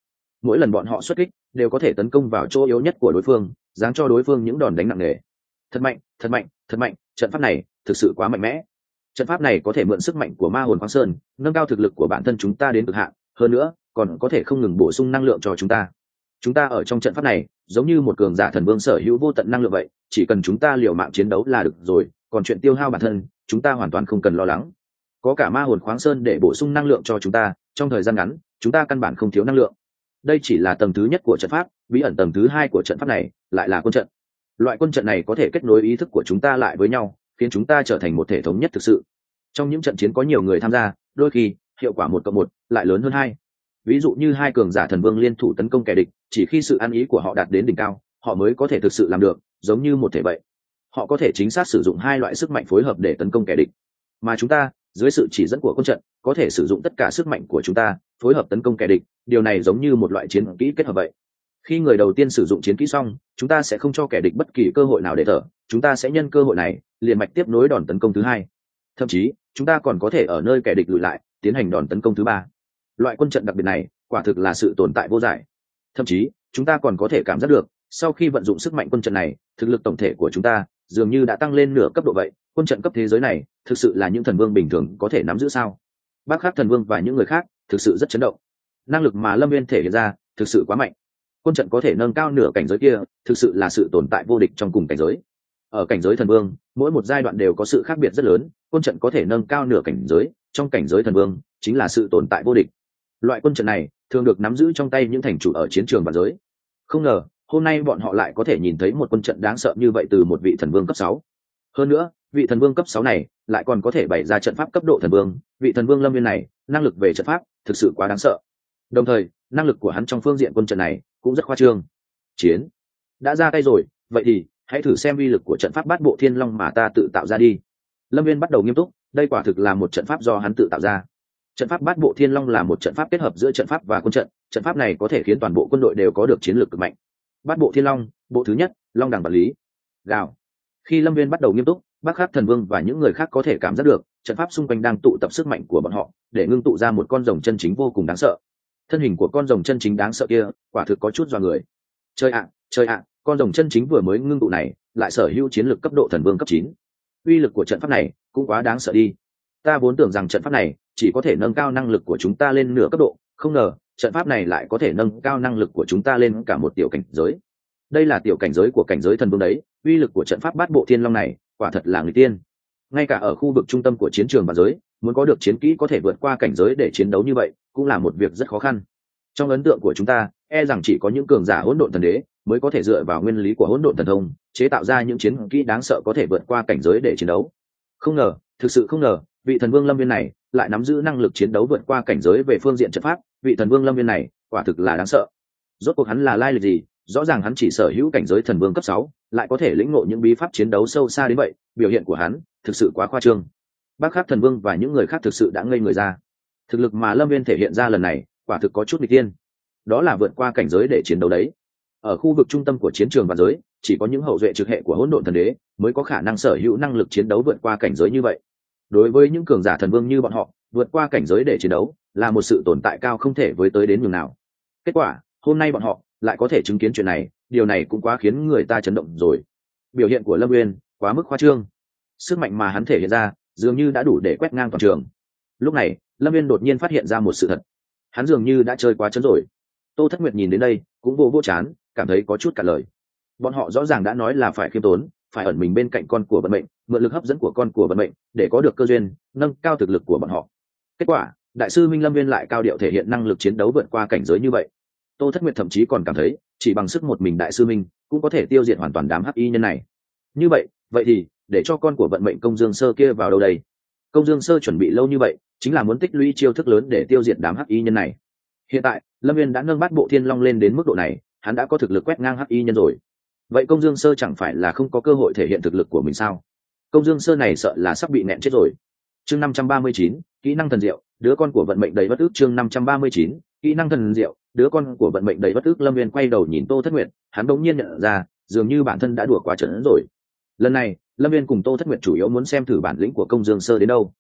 mỗi lần bọn họ xuất kích đều có thể tấn công vào chỗ yếu nhất của đối phương, giáng cho đối phương những đòn đánh nặng nề. Thật mạnh, thật mạnh, thật mạnh, trận pháp này thực sự quá mạnh mẽ. Trận pháp này có thể mượn sức mạnh của ma hồn khoáng sơn, nâng cao thực lực của bản thân chúng ta đến cực hạn, hơn nữa còn có thể không ngừng bổ sung năng lượng cho chúng ta. Chúng ta ở trong trận pháp này giống như một cường giả thần vương sở hữu vô tận năng lượng vậy, chỉ cần chúng ta liều mạng chiến đấu là được rồi, còn chuyện tiêu hao bản thân chúng ta hoàn toàn không cần lo lắng. Có cả ma hồn khoáng sơn để bổ sung năng lượng cho chúng ta, trong thời gian ngắn chúng ta căn bản không thiếu năng lượng. Đây chỉ là tầng thứ nhất của trận pháp, bí ẩn tầng thứ hai của trận pháp này lại là quân trận. Loại quân trận này có thể kết nối ý thức của chúng ta lại với nhau, khiến chúng ta trở thành một thể thống nhất thực sự. Trong những trận chiến có nhiều người tham gia, đôi khi hiệu quả 1+1 lại lớn hơn 2. Ví dụ như hai cường giả thần vương liên thủ tấn công kẻ địch, chỉ khi sự ăn ý của họ đạt đến đỉnh cao, họ mới có thể thực sự làm được, giống như một thể vậy. Họ có thể chính xác sử dụng hai loại sức mạnh phối hợp để tấn công kẻ địch. Mà chúng ta, dưới sự chỉ dẫn của quân trận, có thể sử dụng tất cả sức mạnh của chúng ta, phối hợp tấn công kẻ địch, điều này giống như một loại chiến kỹ kết hợp vậy. Khi người đầu tiên sử dụng chiến kỹ xong, chúng ta sẽ không cho kẻ địch bất kỳ cơ hội nào để thở, chúng ta sẽ nhân cơ hội này, liền mạch tiếp nối đòn tấn công thứ hai. Thậm chí, chúng ta còn có thể ở nơi kẻ địch lùi lại, tiến hành đòn tấn công thứ ba. Loại quân trận đặc biệt này, quả thực là sự tồn tại vô giải. Thậm chí, chúng ta còn có thể cảm giác được, sau khi vận dụng sức mạnh quân trận này, thực lực tổng thể của chúng ta dường như đã tăng lên nửa cấp độ vậy. Quân trận cấp thế giới này, thực sự là những thần vương bình thường có thể nắm giữ sao? Bác Khắc thần vương và những người khác thực sự rất chấn động. Năng lực mà Lâm Viên thể hiện ra thực sự quá mạnh. Quân trận có thể nâng cao nửa cảnh giới kia, thực sự là sự tồn tại vô địch trong cùng cảnh giới. Ở cảnh giới thần vương, mỗi một giai đoạn đều có sự khác biệt rất lớn, quân trận có thể nâng cao nửa cảnh giới, trong cảnh giới thần vương chính là sự tồn tại vô địch. Loại quân trận này thường được nắm giữ trong tay những thành chủ ở chiến trường vạn giới. Không ngờ, hôm nay bọn họ lại có thể nhìn thấy một quân trận đáng sợ như vậy từ một vị thần vương cấp 6. Hơn nữa, vị thần vương cấp 6 này lại còn có thể bày ra trận pháp cấp độ thần vương, vị thần vương Lâm Viên này, năng lực về trận pháp thực sự quá đáng sợ. Đồng thời, năng lực của hắn trong phương diện quân trận này cũng rất khoa trương. Chiến đã ra tay rồi, vậy thì hãy thử xem uy lực của trận pháp Bát Bộ Thiên Long mà ta tự tạo ra đi. Lâm Viên bắt đầu nghiêm túc, đây quả thực là một trận pháp do hắn tự tạo ra. Trận pháp Bát Bộ Thiên Long là một trận pháp kết hợp giữa trận pháp và quân trận, trận pháp này có thể khiến toàn bộ quân đội đều có được chiến lược cực mạnh. Bát Bộ Thiên Long, bộ thứ nhất, Long đẳng vật lý. Gào. Khi Lâm Viên bắt đầu nghiêm túc, Bác Khắc thần vương và những người khác có thể cảm giác được, trận pháp xung quanh đang tụ tập sức mạnh của bọn họ, để ngưng tụ ra một con rồng chân chính vô cùng đáng sợ. Thân hình của con rồng chân chính đáng sợ kia, quả thực có chút dọa người. Trời ạ, con rồng chân chính vừa mới ngưng tụ này, lại sở hữu chiến lược cấp độ thần vương cấp 9. Uy lực của trận pháp này cũng quá đáng sợ đi. Ta vốn tưởng rằng trận pháp này chỉ có thể nâng cao năng lực của chúng ta lên nửa cấp độ, không ngờ trận pháp này lại có thể nâng cao năng lực của chúng ta lên cả một tiểu cảnh giới. Đây là tiểu cảnh giới của cảnh giới thần vương đấy, uy lực của trận pháp Bát Bộ Thiên Long này quả thật là người tiên. Ngay cả ở khu vực trung tâm của chiến trường và giới, muốn có được chiến kỹ có thể vượt qua cảnh giới để chiến đấu như vậy, cũng là một việc rất khó khăn. Trong ấn tượng của chúng ta, rằng chỉ có những cường giả hỗn độn thần đế mới có thể dựa vào nguyên lý của hỗn độn thần thông, chế tạo ra những chiến kỹ đáng sợ có thể vượt qua cảnh giới để chiến đấu. Không ngờ, thực sự không ngờ, vị thần vương Lâm Viên này lại nắm giữ năng lực chiến đấu vượt qua cảnh giới về phương diện trận pháp. Vị thần vương Lâm Viên này quả thực là đáng sợ. Rốt cuộc hắn là lai lịch gì? Rõ ràng hắn chỉ sở hữu cảnh giới thần vương cấp 6, lại có thể lĩnh ngộ những bí pháp chiến đấu sâu xa đến vậy, biểu hiện của hắn thực sự quá khoa trương. Bác Khắc thần vương và những người khác thực sự đã ngây người ra. Thực lực mà Lâm Viên thể hiện ra lần này, quả thực có chút nghịch tiên. Đó là vượt qua cảnh giới để chiến đấu đấy. Ở khu vực trung tâm của chiến trường và giới, chỉ có những hậu duệ trực hệ của hỗn độn thần đế mới có khả năng sở hữu năng lực chiến đấu vượt qua cảnh giới như vậy. Đối với những cường giả thần vương như bọn họ, vượt qua cảnh giới để chiến đấu là một sự tồn tại cao không thể với tới đến nhường nào. Kết quả, hôm nay bọn họ lại có thể chứng kiến chuyện này, điều này cũng quá khiến người ta chấn động rồi. Biểu hiện của Lâm Uyên quá mức khoa trương, sức mạnh mà hắn thể hiện ra dường như đã đủ để quét ngang toàn trường. Lúc này, Lâm Uyên đột nhiên phát hiện ra một sự thật, hắn dường như đã chơi quá chấn rồi. Tô Thất Nguyệt nhìn đến đây cũng vô chán, cảm thấy có chút cả lời. Bọn họ rõ ràng đã nói là phải khiêm tốn, phải ẩn mình bên cạnh con của vận mệnh, mượn lực hấp dẫn của con của vận mệnh để có được cơ duyên, nâng cao thực lực của bọn họ. Kết quả, đại sư Minh Lâm Viên lại cao điệu thể hiện năng lực chiến đấu vượt qua cảnh giới như vậy. Tô Thất Nguyệt thậm chí còn cảm thấy, chỉ bằng sức một mình đại sư Minh cũng có thể tiêu diệt hoàn toàn đám hắc y nhân này. Như vậy thì để cho con của vận mệnh Công Dương Sơ kia vào đâu đây? Công Dương Sơ chuẩn bị lâu như vậy, chính là muốn tích lũy chiêu thức lớn để tiêu diệt đám hắc y nhân này. Hiện tại, Lâm Viên đã nâng Bát Bộ Thiên Long lên đến mức độ này, hắn đã có thực lực quét ngang hắc y nhân rồi. Vậy Công Dương Sơ chẳng phải là không có cơ hội thể hiện thực lực của mình sao? Công Dương Sơ này sợ là sắp bị nẹn chết rồi. Chương 539, kỹ năng thần diệu, đứa con của vận mệnh đầy bất ức. Chương 539, kỹ năng thần diệu, đứa con của vận mệnh đầy bất ức. Lâm Viên quay đầu nhìn Tô Thất Nguyệt, hắn bỗng nhiên nhận ra, dường như bản thân đã đùa quá trớn rồi. Lần này, Lâm Viên cùng Tô Thất Nguyệt chủ yếu muốn xem thử bản lĩnh của Công Dương Sơ đến đâu.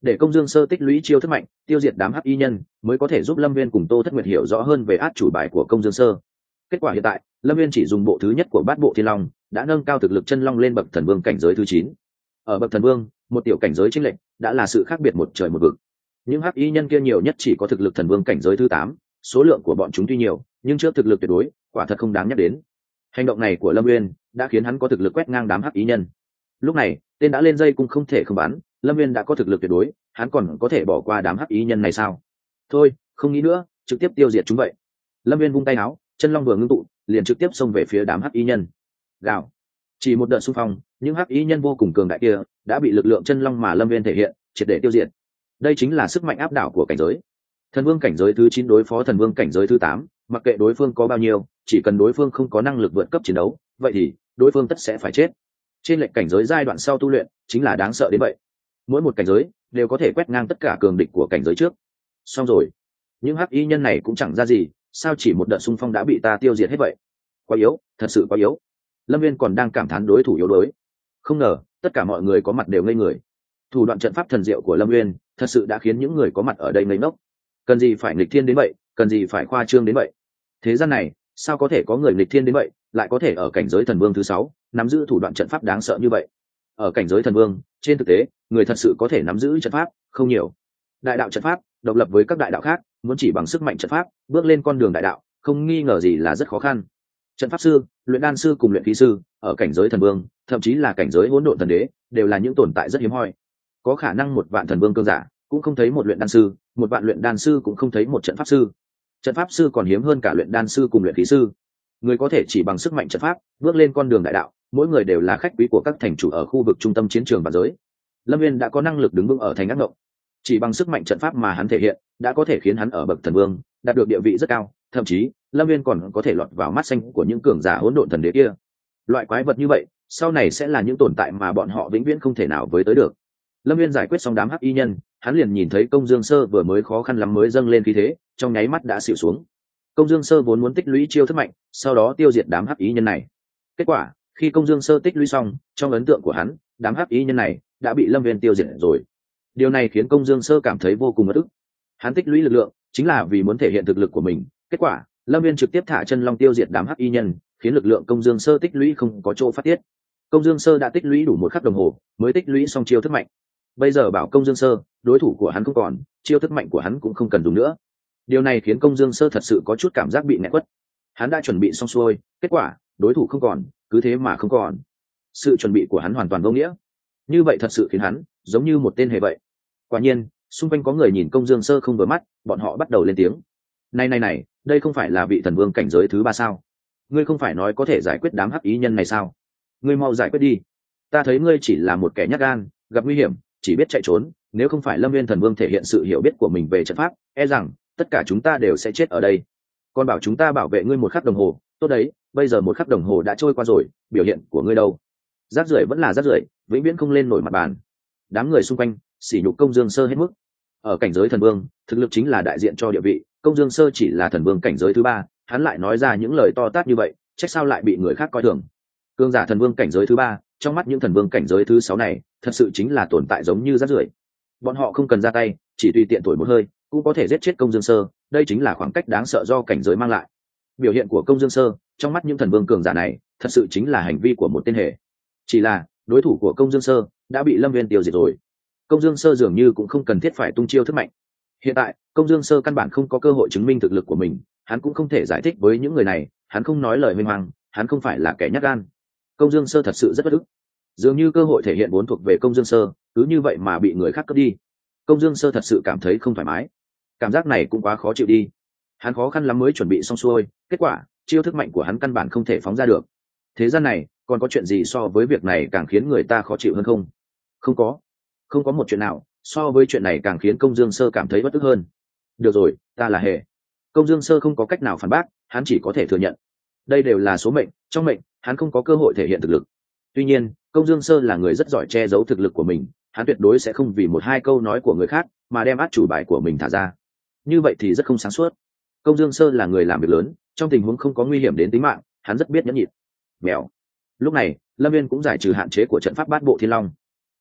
để công dương sơ tích lũy chiêu thức mạnh, tiêu diệt đám hắc y nhân, mới có thể giúp Lâm Viên cùng Tô Thất Nguyệt hiểu rõ hơn về át chủ bài của công dương sơ. Kết quả hiện tại, Lâm Viên chỉ dùng bộ thứ nhất của bát bộ thiên long đã nâng cao thực lực chân long lên bậc thần vương cảnh giới thứ 9. Ở bậc thần vương, một tiểu cảnh giới chênh lệch đã là sự khác biệt một trời một vực. Những hắc y nhân kia nhiều nhất chỉ có thực lực thần vương cảnh giới thứ 8, số lượng của bọn chúng tuy nhiều, nhưng trước thực lực tuyệt đối, quả thật không đáng nhắc đến. Hành động này của Lâm Viên đã khiến hắn có thực lực quét ngang đám hắc y nhân. Lúc này, tên đã lên dây cũng không thể không bắn, Lâm Viên đã có thực lực tuyệt đối, hắn còn có thể bỏ qua đám hắc y nhân này sao? Thôi, không nghĩ nữa, trực tiếp tiêu diệt chúng vậy. Lâm Viên vung tay áo, chân long vừa ngưng tụ, liền trực tiếp xông về phía đám hắc y nhân. Gào. Chỉ một đợt xung phong, những hắc y nhân vô cùng cường đại kia đã bị lực lượng chân long mà Lâm Viên thể hiện triệt để tiêu diệt. Đây chính là sức mạnh áp đảo của cảnh giới. Thần vương cảnh giới thứ 9 đối phó thần vương cảnh giới thứ 8, mặc kệ đối phương có bao nhiêu, chỉ cần đối phương không có năng lực vượt cấp chiến đấu, vậy thì đối phương tất sẽ phải chết. Trên lệnh cảnh giới giai đoạn sau tu luyện chính là đáng sợ đến vậy. Mỗi một cảnh giới đều có thể quét ngang tất cả cường địch của cảnh giới trước. Xong rồi, những hắc y nhân này cũng chẳng ra gì, sao chỉ một đợt xung phong đã bị ta tiêu diệt hết vậy? Quá yếu, thật sự quá yếu. Lâm Viên còn đang cảm thán đối thủ yếu đuối, không ngờ tất cả mọi người có mặt đều ngây người. Thủ đoạn trận pháp thần diệu của Lâm Viên thật sự đã khiến những người có mặt ở đây ngây ngốc. Cần gì phải nghịch thiên đến vậy, cần gì phải khoa trương đến vậy? Thế gian này sao có thể có người nghịch thiên đến vậy, lại có thể ở cảnh giới thần vương thứ 6 nắm giữ thủ đoạn trận pháp đáng sợ như vậy? Ở cảnh giới thần vương, trên thực tế, người thật sự có thể nắm giữ trận pháp không nhiều. Đại đạo trận pháp độc lập với các đại đạo khác, muốn chỉ bằng sức mạnh trận pháp bước lên con đường đại đạo, không nghi ngờ gì là rất khó khăn. Trận pháp sư, luyện đan sư cùng luyện khí sư ở cảnh giới thần vương, thậm chí là cảnh giới hỗn độn thần đế, đều là những tồn tại rất hiếm hoi. Có khả năng một vạn thần vương cương giả cũng không thấy một luyện đan sư, một vạn luyện đan sư cũng không thấy một trận pháp sư. Trận pháp sư còn hiếm hơn cả luyện đan sư cùng luyện khí sư. Người có thể chỉ bằng sức mạnh trận pháp bước lên con đường đại đạo, mỗi người đều là khách quý của các thành chủ ở khu vực trung tâm chiến trường và giới. Lâm Viên đã có năng lực đứng vững ở thành ác ngộng, chỉ bằng sức mạnh trận pháp mà hắn thể hiện đã có thể khiến hắn ở bậc thần vương đạt được địa vị rất cao, thậm chí Lâm Viên còn có thể lọt vào mắt xanh của những cường giả hỗn độn thần đế kia. Loại quái vật như vậy sau này sẽ là những tồn tại mà bọn họ vĩnh viễn không thể nào với tới được. Lâm Viên giải quyết xong đám hắc y nhân, hắn liền nhìn thấy công dương sơ vừa mới khó khăn lắm mới dâng lên khí thế, trong nháy mắt đã xỉu xuống. Công dương sơ vốn muốn tích lũy chiêu thức mạnh, sau đó tiêu diệt đám hắc y nhân này. Kết quả khi công dương sơ tích lũy xong, trong ấn tượng của hắn, đám hắc y nhân này đã bị Lâm Viên tiêu diệt rồi. Điều này khiến công dương sơ cảm thấy vô cùng uất ức. Hắn tích lũy lực lượng chính là vì muốn thể hiện thực lực của mình, kết quả Lâm Viên trực tiếp thả chân long tiêu diệt đám hắc y nhân, khiến lực lượng công dương sơ tích lũy không có chỗ phát tiết. Công dương sơ đã tích lũy đủ 1 khắc đồng hồ mới tích lũy xong chiêu thức mạnh. Bây giờ bảo công dương sơ đối thủ của hắn không còn, chiêu thức mạnh của hắn cũng không cần dùng nữa. Điều này khiến công dương sơ thật sự có chút cảm giác bị nghẹn quất. Hắn đã chuẩn bị xong xuôi, kết quả đối thủ không còn, cứ thế mà không còn. Sự chuẩn bị của hắn hoàn toàn vô nghĩa. Như vậy thật sự khiến hắn giống như một tên hề vậy. Quả nhiên xung quanh có người nhìn công dương sơ không vừa mắt, bọn họ bắt đầu lên tiếng. Này, đây không phải là vị thần vương cảnh giới thứ 3 sao? Ngươi không phải nói có thể giải quyết đám hắc ý nhân này sao? Ngươi mau giải quyết đi. Ta thấy ngươi chỉ là một kẻ nhát gan, gặp nguy hiểm chỉ biết chạy trốn. Nếu không phải Lâm Viên thần vương thể hiện sự hiểu biết của mình về trận pháp, e rằng tất cả chúng ta đều sẽ chết ở đây. Còn bảo chúng ta bảo vệ ngươi 1 khắc đồng hồ, tốt đấy, bây giờ 1 khắc đồng hồ đã trôi qua rồi, biểu hiện của ngươi đâu? Rác rưởi vẫn là rác rưởi, vĩnh viễn không lên nổi mặt bàn. Đám người xung quanh sỉ nhục công dương sơ hết mức. Ở cảnh giới thần vương, thực lực chính là đại diện cho địa vị, công dương sơ chỉ là thần vương cảnh giới thứ 3, hắn lại nói ra những lời to tát như vậy, trách sao lại bị người khác coi thường. Cương giả thần vương cảnh giới thứ 3, trong mắt những thần vương cảnh giới thứ 6 này thật sự chính là tồn tại giống như rác rưởi. Bọn họ không cần ra tay, chỉ tùy tiện thổi một hơi cũng có thể giết chết công dương sơ, đây chính là khoảng cách đáng sợ do cảnh giới mang lại. Biểu hiện của công dương sơ trong mắt những thần vương cường giả này thật sự chính là hành vi của một tên hề. Chỉ là đối thủ của công dương sơ đã bị Lâm Viên tiêu diệt rồi, công dương sơ dường như cũng không cần thiết phải tung chiêu thức mạnh. Hiện tại công dương sơ căn bản không có cơ hội chứng minh thực lực của mình, hắn cũng không thể giải thích với những người này, hắn không nói lời minh hoàng, hắn không phải là kẻ nhát gan. Công dương sơ thật sự rất bất ức, dường như cơ hội thể hiện vốn thuộc về công dương sơ cứ như vậy mà bị người khác cướp đi. Công dương sơ thật sự cảm thấy không thoải mái, cảm giác này cũng quá khó chịu đi. Hắn khó khăn lắm mới chuẩn bị xong xuôi, kết quả chiêu thức mạnh của hắn căn bản không thể phóng ra được. Thế gian này còn có chuyện gì so với việc này càng khiến người ta khó chịu hơn không? Không có một chuyện nào so với chuyện này càng khiến công dương sơ cảm thấy bất ức hơn. Được rồi, ta là hề. Công dương sơ không có cách nào phản bác, hắn chỉ có thể thừa nhận đây đều là số mệnh, trong mệnh hắn không có cơ hội thể hiện thực lực. Tuy nhiên công dương sơ là người rất giỏi che giấu thực lực của mình, hắn tuyệt đối sẽ không vì 1-2 câu nói của người khác mà đem át chủ bài của mình thả ra, như vậy thì rất không sáng suốt. Công dương sơ là người làm việc lớn, trong tình huống không có nguy hiểm đến tính mạng, hắn rất biết nhẫn nhịn. Mèo. Lúc này Lâm Viên cũng giải trừ hạn chế của trận pháp bát bộ thiên long.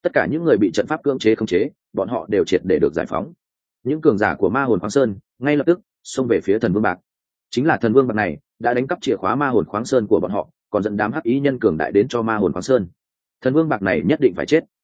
tất cả những người bị trận pháp cưỡng chế khống chế, bọn họ đều triệt để được giải phóng. Những cường giả của ma hồn khoáng sơn ngay lập tức xông về phía thần vương bạc. Chính là thần vương bạc này đã đánh cắp chìa khóa ma hồn khoáng sơn của bọn họ, còn dẫn đám hắc ý nhân cường đại đến cho ma hồn khoáng sơn. Thần vương bạc này nhất định phải chết.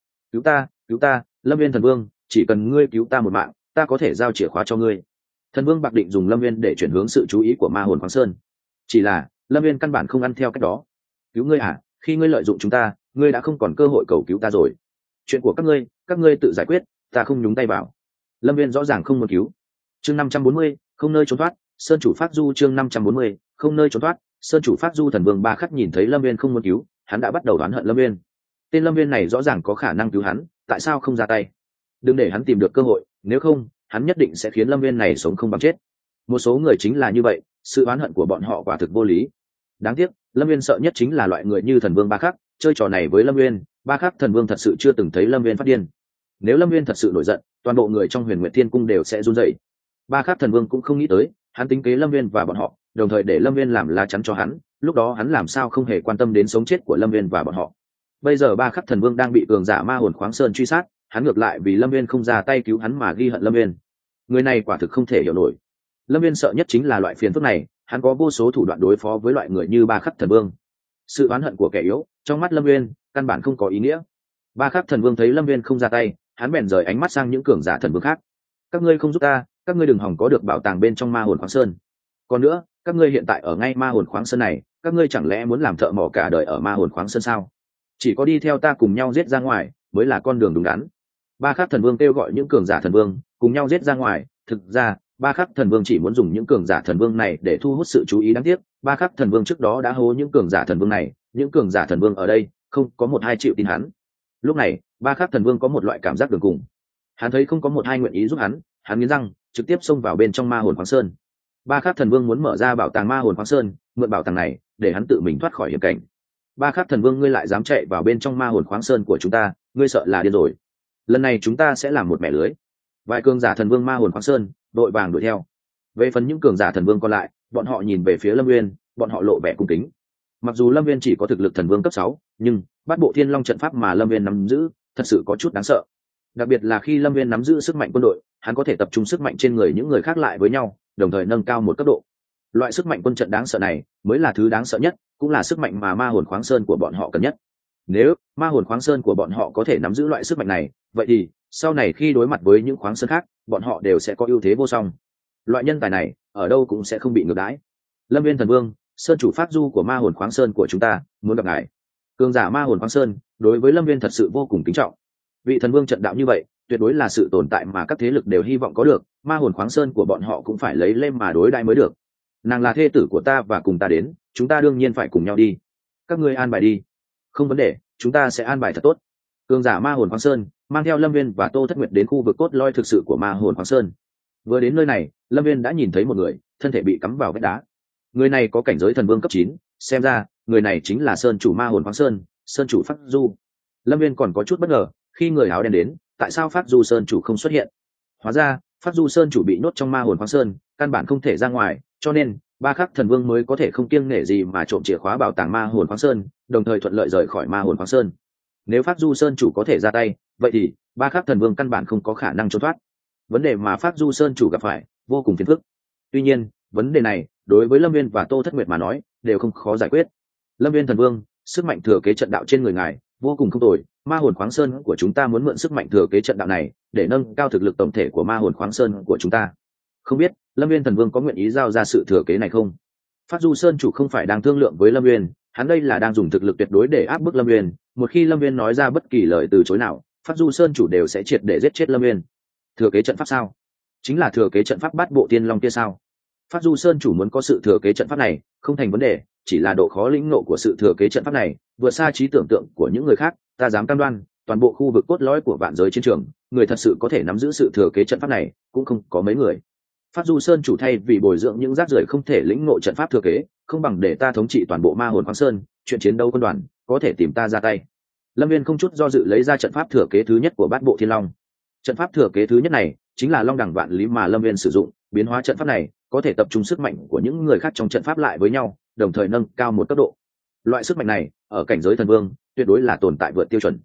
Cứu ta, Lâm Viên thần vương, chỉ cần ngươi cứu ta một mạng, ta có thể giao chìa khóa cho ngươi. Thần vương bạc định dùng Lâm Viên để chuyển hướng sự chú ý của ma hồn khoáng sơn. Chỉ là Lâm Viên căn bản không ăn theo cách đó. Cứu ngươi à? Khi ngươi lợi dụng chúng ta, ngươi đã không còn cơ hội cầu cứu ta rồi. Chuyện của các ngươi tự giải quyết, ta không nhúng tay vào. Lâm Viên rõ ràng không muốn cứu. Chương 540, không nơi trốn thoát. Sơn chủ phát du. Chương 540, không nơi trốn thoát. Sơn chủ phát du. Thần vương Ba Khắc nhìn thấy Lâm Viên không muốn cứu, hắn đã bắt đầu oán hận Lâm Viên. Tên Lâm Viên này rõ ràng có khả năng cứu hắn, tại sao không ra tay? Đừng để hắn tìm được cơ hội, nếu không hắn nhất định sẽ khiến Lâm Viên này sống không bằng chết. Một số người chính là như vậy, sự oán hận của bọn họ quả thực vô lý. Đáng tiếc Lâm Viên sợ nhất chính là loại người như thần vương Ba Khắc. Chơi trò này với Lâm Viên, Ba Khắc thần vương thật sự chưa từng thấy Lâm Viên phát điên. Nếu Lâm Viên thật sự nổi giận, toàn bộ người trong Huyền Nguyệt Thiên Cung đều sẽ run rẩy. Ba Khắc thần vương cũng không nghĩ tới, hắn tính kế Lâm Viên và bọn họ, đồng thời để Lâm Viên làm lá chắn cho hắn, lúc đó hắn làm sao không hề quan tâm đến sống chết của Lâm Viên và bọn họ. Bây giờ Ba Khắc thần vương đang bị cường giả ma hồn khoáng sơn truy sát, hắn ngược lại vì Lâm Viên không ra tay cứu hắn mà ghi hận Lâm Viên. Người này quả thực không thể hiểu nổi. Lâm Viên sợ nhất chính là loại phiền phức này, hắn có vô số thủ đoạn đối phó với loại người như Ba Khắc thần vương. Sự oán hận của kẻ yếu trong mắt Lâm Viên căn bản không có ý nghĩa. Ba Khắc thần vương thấy Lâm Viên không ra tay, hắn bèn rời ánh mắt sang những cường giả thần vương khác. Các ngươi không giúp ta, các ngươi đừng hòng có được bảo tàng bên trong ma hồn khoáng sơn. Còn nữa, các ngươi hiện tại ở ngay ma hồn khoáng sơn này, các ngươi chẳng lẽ muốn làm thợ mỏ cả đời ở ma hồn khoáng sơn sao? Chỉ có đi theo ta cùng nhau giết ra ngoài mới là con đường đúng đắn. Ba Khắc thần vương kêu gọi những cường giả thần vương cùng nhau giết ra ngoài. Thực ra Ba Khắc thần vương chỉ muốn dùng những cường giả thần vương này để thu hút sự chú ý, đáng tiếc Ba Khắc thần vương trước đó đã hố những cường giả thần vương này, những cường giả thần vương ở đây không có một hai chịu tin hắn. Lúc này Ba Khắc thần vương có một loại cảm giác đường cùng, hắn thấy không có một hai nguyện ý giúp hắn nghiến răng trực tiếp xông vào bên trong ma hồn khoáng sơn. Ba Khắc thần vương muốn mở ra bảo tàng ma hồn khoáng sơn, mượn bảo tàng này để hắn tự mình thoát khỏi hiểm cảnh. Ba Khắc thần vương, ngươi lại dám chạy vào bên trong ma hồn khoáng sơn của chúng ta, ngươi sợ là điên rồi. Lần này chúng ta sẽ làm một mẻ lưới. Vài cường giả thần vương ma hồn khoáng sơn đội vàng đuổi theo. Về phần những cường giả thần vương còn lại, bọn họ nhìn về phía Lâm Nguyên, bọn họ lộ vẻ cung kính. Mặc dù Lâm Nguyên chỉ có thực lực thần vương cấp 6, nhưng bát bộ thiên long trận pháp mà Lâm Nguyên nắm giữ thật sự có chút đáng sợ. Đặc biệt là khi Lâm Nguyên nắm giữ sức mạnh quân đội, hắn có thể tập trung sức mạnh trên người những người khác lại với nhau, đồng thời nâng cao một cấp độ. Loại sức mạnh quân trận đáng sợ này mới là thứ đáng sợ nhất, cũng là sức mạnh mà ma hồn khoáng sơn của bọn họ cần nhất. Nếu ma hồn khoáng sơn của bọn họ có thể nắm giữ loại sức mạnh này, vậy thì sau này khi đối mặt với những khoáng sơn khác, bọn họ đều sẽ có ưu thế vô song. Loại nhân tài này ở đâu cũng sẽ không bị ngược đãi. Lâm Viên thần vương, sơn chủ phát du của ma hồn khoáng sơn của chúng ta muốn gặp ngài. Cường giả ma hồn khoáng sơn đối với Lâm Viên thật sự vô cùng kính trọng. Vị thần vương trận đạo như vậy tuyệt đối là sự tồn tại mà các thế lực đều hy vọng có được, ma hồn khoáng sơn của bọn họ cũng phải lấy lên mà đối đãi mới được. Nàng là thê tử của ta và cùng ta đến, chúng ta đương nhiên phải cùng nhau đi. Các ngươi an bài đi. Không vấn đề, chúng ta sẽ an bài thật tốt. Cường giả ma hồn khoáng sơn mang theo Lâm Viên và Tô Thất Nguyệt đến khu vực cốt lõi thực sự của ma hồn khoáng sơn. Vừa đến nơi này, Lâm Viên đã nhìn thấy một người thân thể bị cắm vào vách đá. Người này có cảnh giới thần vương cấp 9, xem ra người này chính là sơn chủ ma hồn khoáng sơn, sơn chủ Phát Du. Lâm Viên còn có chút bất ngờ, khi người áo đen đến, tại sao Phát Du sơn chủ không xuất hiện? Hóa ra Phát Du sơn chủ bị nhốt trong ma hồn khoáng sơn, căn bản không thể ra ngoài, cho nên Ba Khắc thần vương mới có thể không kiêng nể gì mà trộm chìa khóa bảo tàng ma hồn khoáng sơn, đồng thời thuận lợi rời khỏi ma hồn khoáng sơn. Nếu Phát Du sơn chủ có thể ra tay, vậy thì Ba Khắc thần vương căn bản không có khả năng trốn thoát. Vấn đề mà Phát Du sơn chủ gặp phải vô cùng phiền phức. Tuy nhiên vấn đề này đối với Lâm Viên và Tô Thất Nguyệt mà nói đều không khó giải quyết. Lâm Viên thần vương, sức mạnh thừa kế trận đạo trên người ngài vô cùng không tồi, ma hồn khoáng sơn của chúng ta muốn mượn sức mạnh thừa kế trận đạo này để nâng cao thực lực tổng thể của ma hồn khoáng sơn của chúng ta. Không biết Lâm Viên thần vương có nguyện ý giao ra sự thừa kế này không? Phát Du sơn chủ không phải đang thương lượng với Lâm Viên, hắn đây là đang dùng thực lực tuyệt đối để áp bức Lâm Viên. Một khi Lâm Viên nói ra bất kỳ lời từ chối nào, Phát Du sơn chủ đều sẽ triệt để giết chết Lâm Viên. Thừa kế trận pháp sao? Chính là thừa kế trận pháp bát bộ tiên long kia sao? Phát Du sơn chủ muốn có sự thừa kế trận pháp này không thành vấn đề, chỉ là độ khó lĩnh ngộ của sự thừa kế trận pháp này vượt xa trí tưởng tượng của những người khác. Ta dám cam đoan toàn bộ khu vực cốt lõi của vạn giới chiến trường, người thật sự có thể nắm giữ sự thừa kế trận pháp này cũng không có mấy người. Phát Du sơn chủ thay vì bồi dưỡng những rác rưởi không thể lĩnh ngộ trận pháp thừa kế, không bằng để ta thống trị toàn bộ ma hồn khoáng sơn, chuyện chiến đấu quân đoàn có thể tìm ta ra tay. Lâm Viên không chút do dự lấy ra trận pháp thừa kế thứ nhất của bát bộ thiên long. Trận pháp thừa kế thứ nhất này chính là long đẳng vạn lý mà Lâm Viên sử dụng, biến hóa trận pháp này có thể tập trung sức mạnh của những người khác trong trận pháp lại với nhau, đồng thời nâng cao một cấp độ. Loại sức mạnh này ở cảnh giới thần vương tuyệt đối là tồn tại vượt tiêu chuẩn.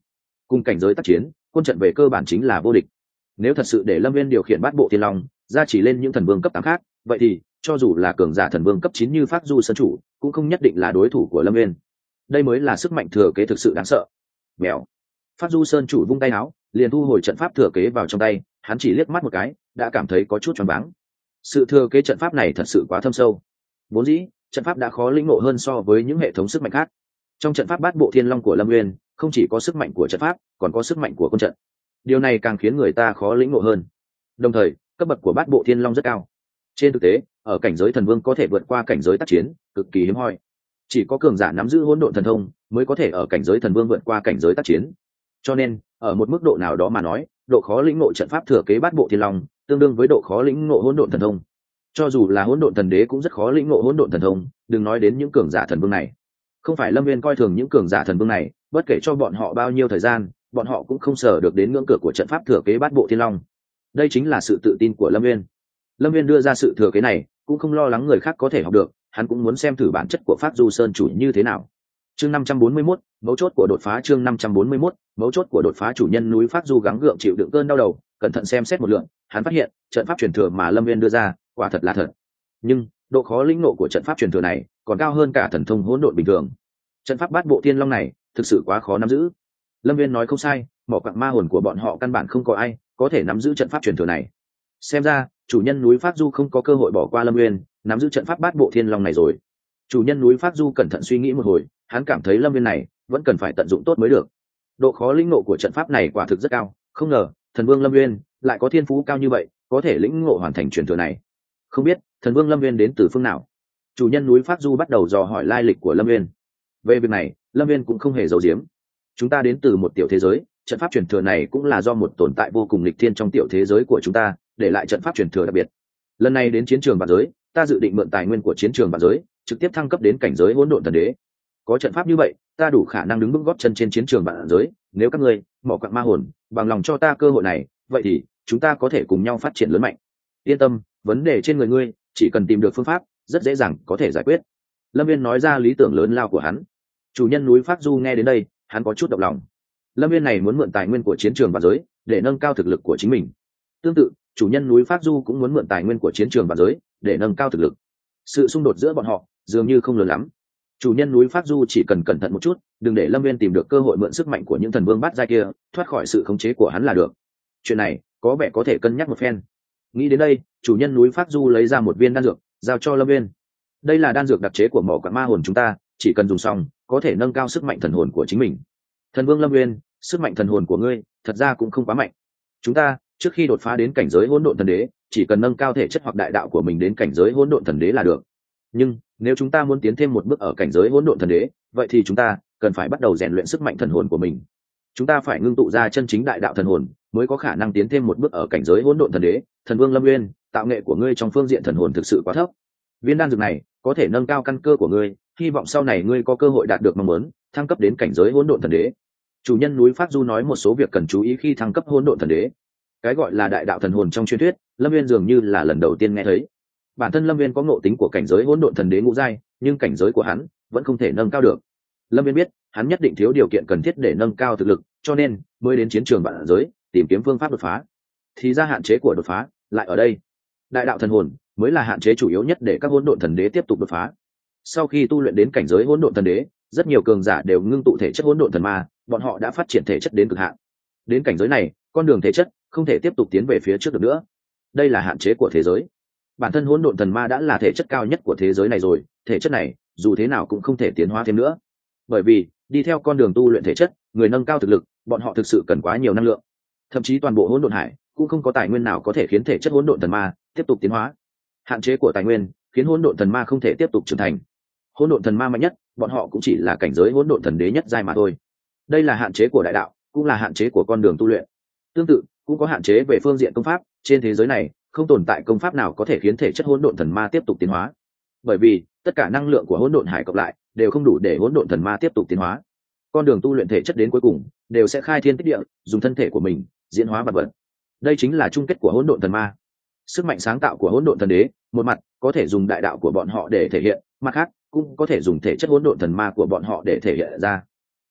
cùng cảnh giới tác chiến, quân trận về cơ bản chính là vô địch. Nếu thật sự để Lâm Viên điều khiển bát bộ thiên long ra chỉ lên những thần vương cấp 8 khác, vậy thì cho dù là cường giả thần vương cấp 9 như Phác Du Sơn chủ cũng không nhất định là đối thủ của Lâm Viên. Đây mới là sức mạnh thừa kế thực sự đáng sợ. Mèo. Phác Du Sơn chủ vung tay áo, liền thu hồi trận pháp thừa kế vào trong tay, hắn chỉ liếc mắt một cái, đã cảm thấy có chút choáng váng. Sự thừa kế trận pháp này thật sự quá thâm sâu. Vốn dĩ, trận pháp đã khó lĩnh ngộ hơn so với những hệ thống sức mạnh khác. Trong trận pháp bát bộ thiên long của Lâm Nguyên, không chỉ có sức mạnh của trận pháp, còn có sức mạnh của quân trận. Điều này càng khiến người ta khó lĩnh ngộ hơn. Đồng thời, cấp bậc của bát bộ thiên long rất cao. Trên thực tế, ở cảnh giới thần vương có thể vượt qua cảnh giới tác chiến, cực kỳ hiếm hoi. Chỉ có cường giả nắm giữ hỗn độn thần thông mới có thể ở cảnh giới thần vương vượt qua cảnh giới tác chiến. Cho nên, ở một mức độ nào đó mà nói, độ khó lĩnh ngộ trận pháp thừa kế bát bộ thiên long tương đương với độ khó lĩnh ngộ hỗn độn thần thông. Cho dù là hỗn độn thần đế cũng rất khó lĩnh ngộ hỗn độn thần thông, đừng nói đến những cường giả thần vương này. Không phải Lâm Viên coi thường những cường giả thần vương này, bất kể cho bọn họ bao nhiêu thời gian, bọn họ cũng không sở được đến ngưỡng cửa của trận pháp thừa kế bát bộ thiên long. Đây chính là sự tự tin của Lâm Viên. Lâm Viên đưa ra sự thừa kế này cũng không lo lắng người khác có thể học được, hắn cũng muốn xem thử bản chất của Phác Du Sơn chủ như thế nào. Chương 541, mấu chốt của đột phá. Chương 541, mấu chốt của đột phá. Chủ nhân núi Phác Du gắng gượng chịu đựng cơn đau đầu, cẩn thận xem xét một lượt, hắn phát hiện trận pháp truyền thừa mà Lâm Viên đưa ra quả thật là thật, nhưng độ khó lĩnh ngộ của trận pháp truyền thừa này còn cao hơn cả thần thông hỗn độn bình thường. Trận pháp bát bộ thiên long này thực sự quá khó nắm giữ. Lâm Viên nói không sai, mỏ quặng ma hồn của bọn họ căn bản không có ai có thể nắm giữ trận pháp truyền thừa này. Xem ra chủ nhân núi Phác Du không có cơ hội bỏ qua Lâm Viên nắm giữ trận pháp bát bộ thiên long này rồi. Chủ nhân núi Phác Du cẩn thận suy nghĩ một hồi, hắn cảm thấy Lâm Viên này vẫn cần phải tận dụng tốt mới được. Độ khó lĩnh ngộ của trận pháp này quả thực rất cao, không ngờ thần vương Lâm Viên lại có thiên phú cao như vậy, có thể lĩnh ngộ hoàn thành truyền thừa này. Không biết thần vương Lâm Viên đến từ phương nào? Chủ nhân núi Phác Du bắt đầu dò hỏi lai lịch của Lâm Viên. Về việc này, Lâm Viên cũng không hề giấu giếm. Chúng ta đến từ một tiểu thế giới, trận pháp truyền thừa này cũng là do một tồn tại vô cùng nghịch thiên trong tiểu thế giới của chúng ta để lại trận pháp truyền thừa đặc biệt. Lần này đến chiến trường vạn giới, ta dự định mượn tài nguyên của chiến trường vạn giới, trực tiếp thăng cấp đến cảnh giới hỗn độn thần đế. Có trận pháp như vậy, ta đủ khả năng đứng vững gót chân trên chiến trường vạn giới. Nếu các ngươi mỏ quặng ma hồn bằng lòng cho ta cơ hội này, vậy thì chúng ta có thể cùng nhau phát triển lớn mạnh. Yên tâm, vấn đề trên người ngươi chỉ cần tìm được phương pháp, rất dễ dàng có thể giải quyết. Lâm Viên nói ra lý tưởng lớn lao của hắn. Chủ nhân núi Phác Du nghe đến đây, hắn có chút động lòng. Lâm Viên này muốn mượn tài nguyên của chiến trường vạn giới để nâng cao thực lực của chính mình. Tương tự, chủ nhân núi Phác Du cũng muốn mượn tài nguyên của chiến trường vạn giới để nâng cao thực lực. Sự xung đột giữa bọn họ dường như không lớn lắm. Chủ nhân núi Phác Du chỉ cần cẩn thận một chút, đừng để Lâm Viên tìm được cơ hội mượn sức mạnh của những thần vương bát giai kia thoát khỏi sự khống chế của hắn là được. Chuyện này có vẻ có thể cân nhắc một phen. Nghĩ đến đây, chủ nhân núi Phác Du lấy ra một viên đan dược giao cho Lâm Viên. Đây là đan dược đặc chế của mỏ quặng ma hồn chúng ta, chỉ cần dùng xong có thể nâng cao sức mạnh thần hồn của chính mình. Thần vương Lâm Viên, sức mạnh thần hồn của ngươi thật ra cũng không quá mạnh. Chúng ta trước khi đột phá đến cảnh giới hỗn độn thần đế, chỉ cần nâng cao thể chất hoặc đại đạo của mình đến cảnh giới hỗn độn thần đế là được. Nhưng nếu chúng ta muốn tiến thêm một bước ở cảnh giới hỗn độn thần đế, vậy thì chúng ta cần phải bắt đầu rèn luyện sức mạnh thần hồn của mình. Chúng ta phải ngưng tụ ra chân chính đại đạo thần hồn, mới có khả năng tiến thêm một bước ở cảnh giới hỗn độn thần đế. Thần vương Lâm Nguyên, tạo nghệ của ngươi trong phương diện thần hồn thực sự quá thấp. Viên đan dược này có thể nâng cao căn cơ của ngươi, hy vọng sau này ngươi có cơ hội đạt được mong muốn, thăng cấp đến cảnh giới hỗn độn thần đế. Chủ nhân núi Phác Du nói một số việc cần chú ý khi thăng cấp hỗn độn thần đế. Cái gọi là đại đạo thần hồn trong truyền thuyết, Lâm Nguyên dường như là lần đầu tiên nghe thấy. Bản thân Lâm Viên có ngộ tính của cảnh giới hỗn độn thần đế ngũ giai, nhưng cảnh giới của hắn vẫn không thể nâng cao được. Lâm Viên biết hắn nhất định thiếu điều kiện cần thiết để nâng cao thực lực, cho nên mới đến chiến trường vạn giới tìm kiếm phương pháp đột phá. Thì ra hạn chế của đột phá lại ở đây. Đại đạo thần hồn mới là hạn chế chủ yếu nhất để các hỗn độn thần đế tiếp tục đột phá. Sau khi tu luyện đến cảnh giới hỗn độn thần đế, rất nhiều cường giả đều ngưng tụ thể chất hỗn độn thần ma, bọn họ đã phát triển thể chất đến cực hạn. Đến cảnh giới này, con đường thể chất không thể tiếp tục tiến về phía trước được nữa. Đây là hạn chế của thế giới. Bản thân hỗn độn thần ma đã là thể chất cao nhất của thế giới này rồi, thể chất này dù thế nào cũng không thể tiến hóa thêm nữa. Bởi vì đi theo con đường tu luyện thể chất, người nâng cao thực lực, bọn họ thực sự cần quá nhiều năng lượng. Thậm chí toàn bộ hỗn độn hải cũng không có tài nguyên nào có thể khiến thể chất hỗn độn thần ma tiếp tục tiến hóa. Hạn chế của tài nguyên khiến hỗn độn thần ma không thể tiếp tục trưởng thành. Hỗn độn thần ma mạnh nhất, bọn họ cũng chỉ là cảnh giới hỗn độn thần đế nhất giai mà thôi. Đây là hạn chế của đại đạo, cũng là hạn chế của con đường tu luyện. Tương tự, cũng có hạn chế về phương diện công pháp, trên thế giới này không tồn tại công pháp nào có thể khiến thể chất hỗn độn thần ma tiếp tục tiến hóa. Bởi vì tất cả năng lượng của hỗn độn hải cộng lại đều không đủ để hỗn độn thần ma tiếp tục tiến hóa. Con đường tu luyện thể chất đến cuối cùng đều sẽ khai thiên tích địa, dùng thân thể của mình diễn hóa vật vật. Đây chính là chung kết của hỗn độn thần ma. Sức mạnh sáng tạo của hỗn độn thần đế, một mặt có thể dùng đại đạo của bọn họ để thể hiện, mặt khác cũng có thể dùng thể chất hỗn độn thần ma của bọn họ để thể hiện ra.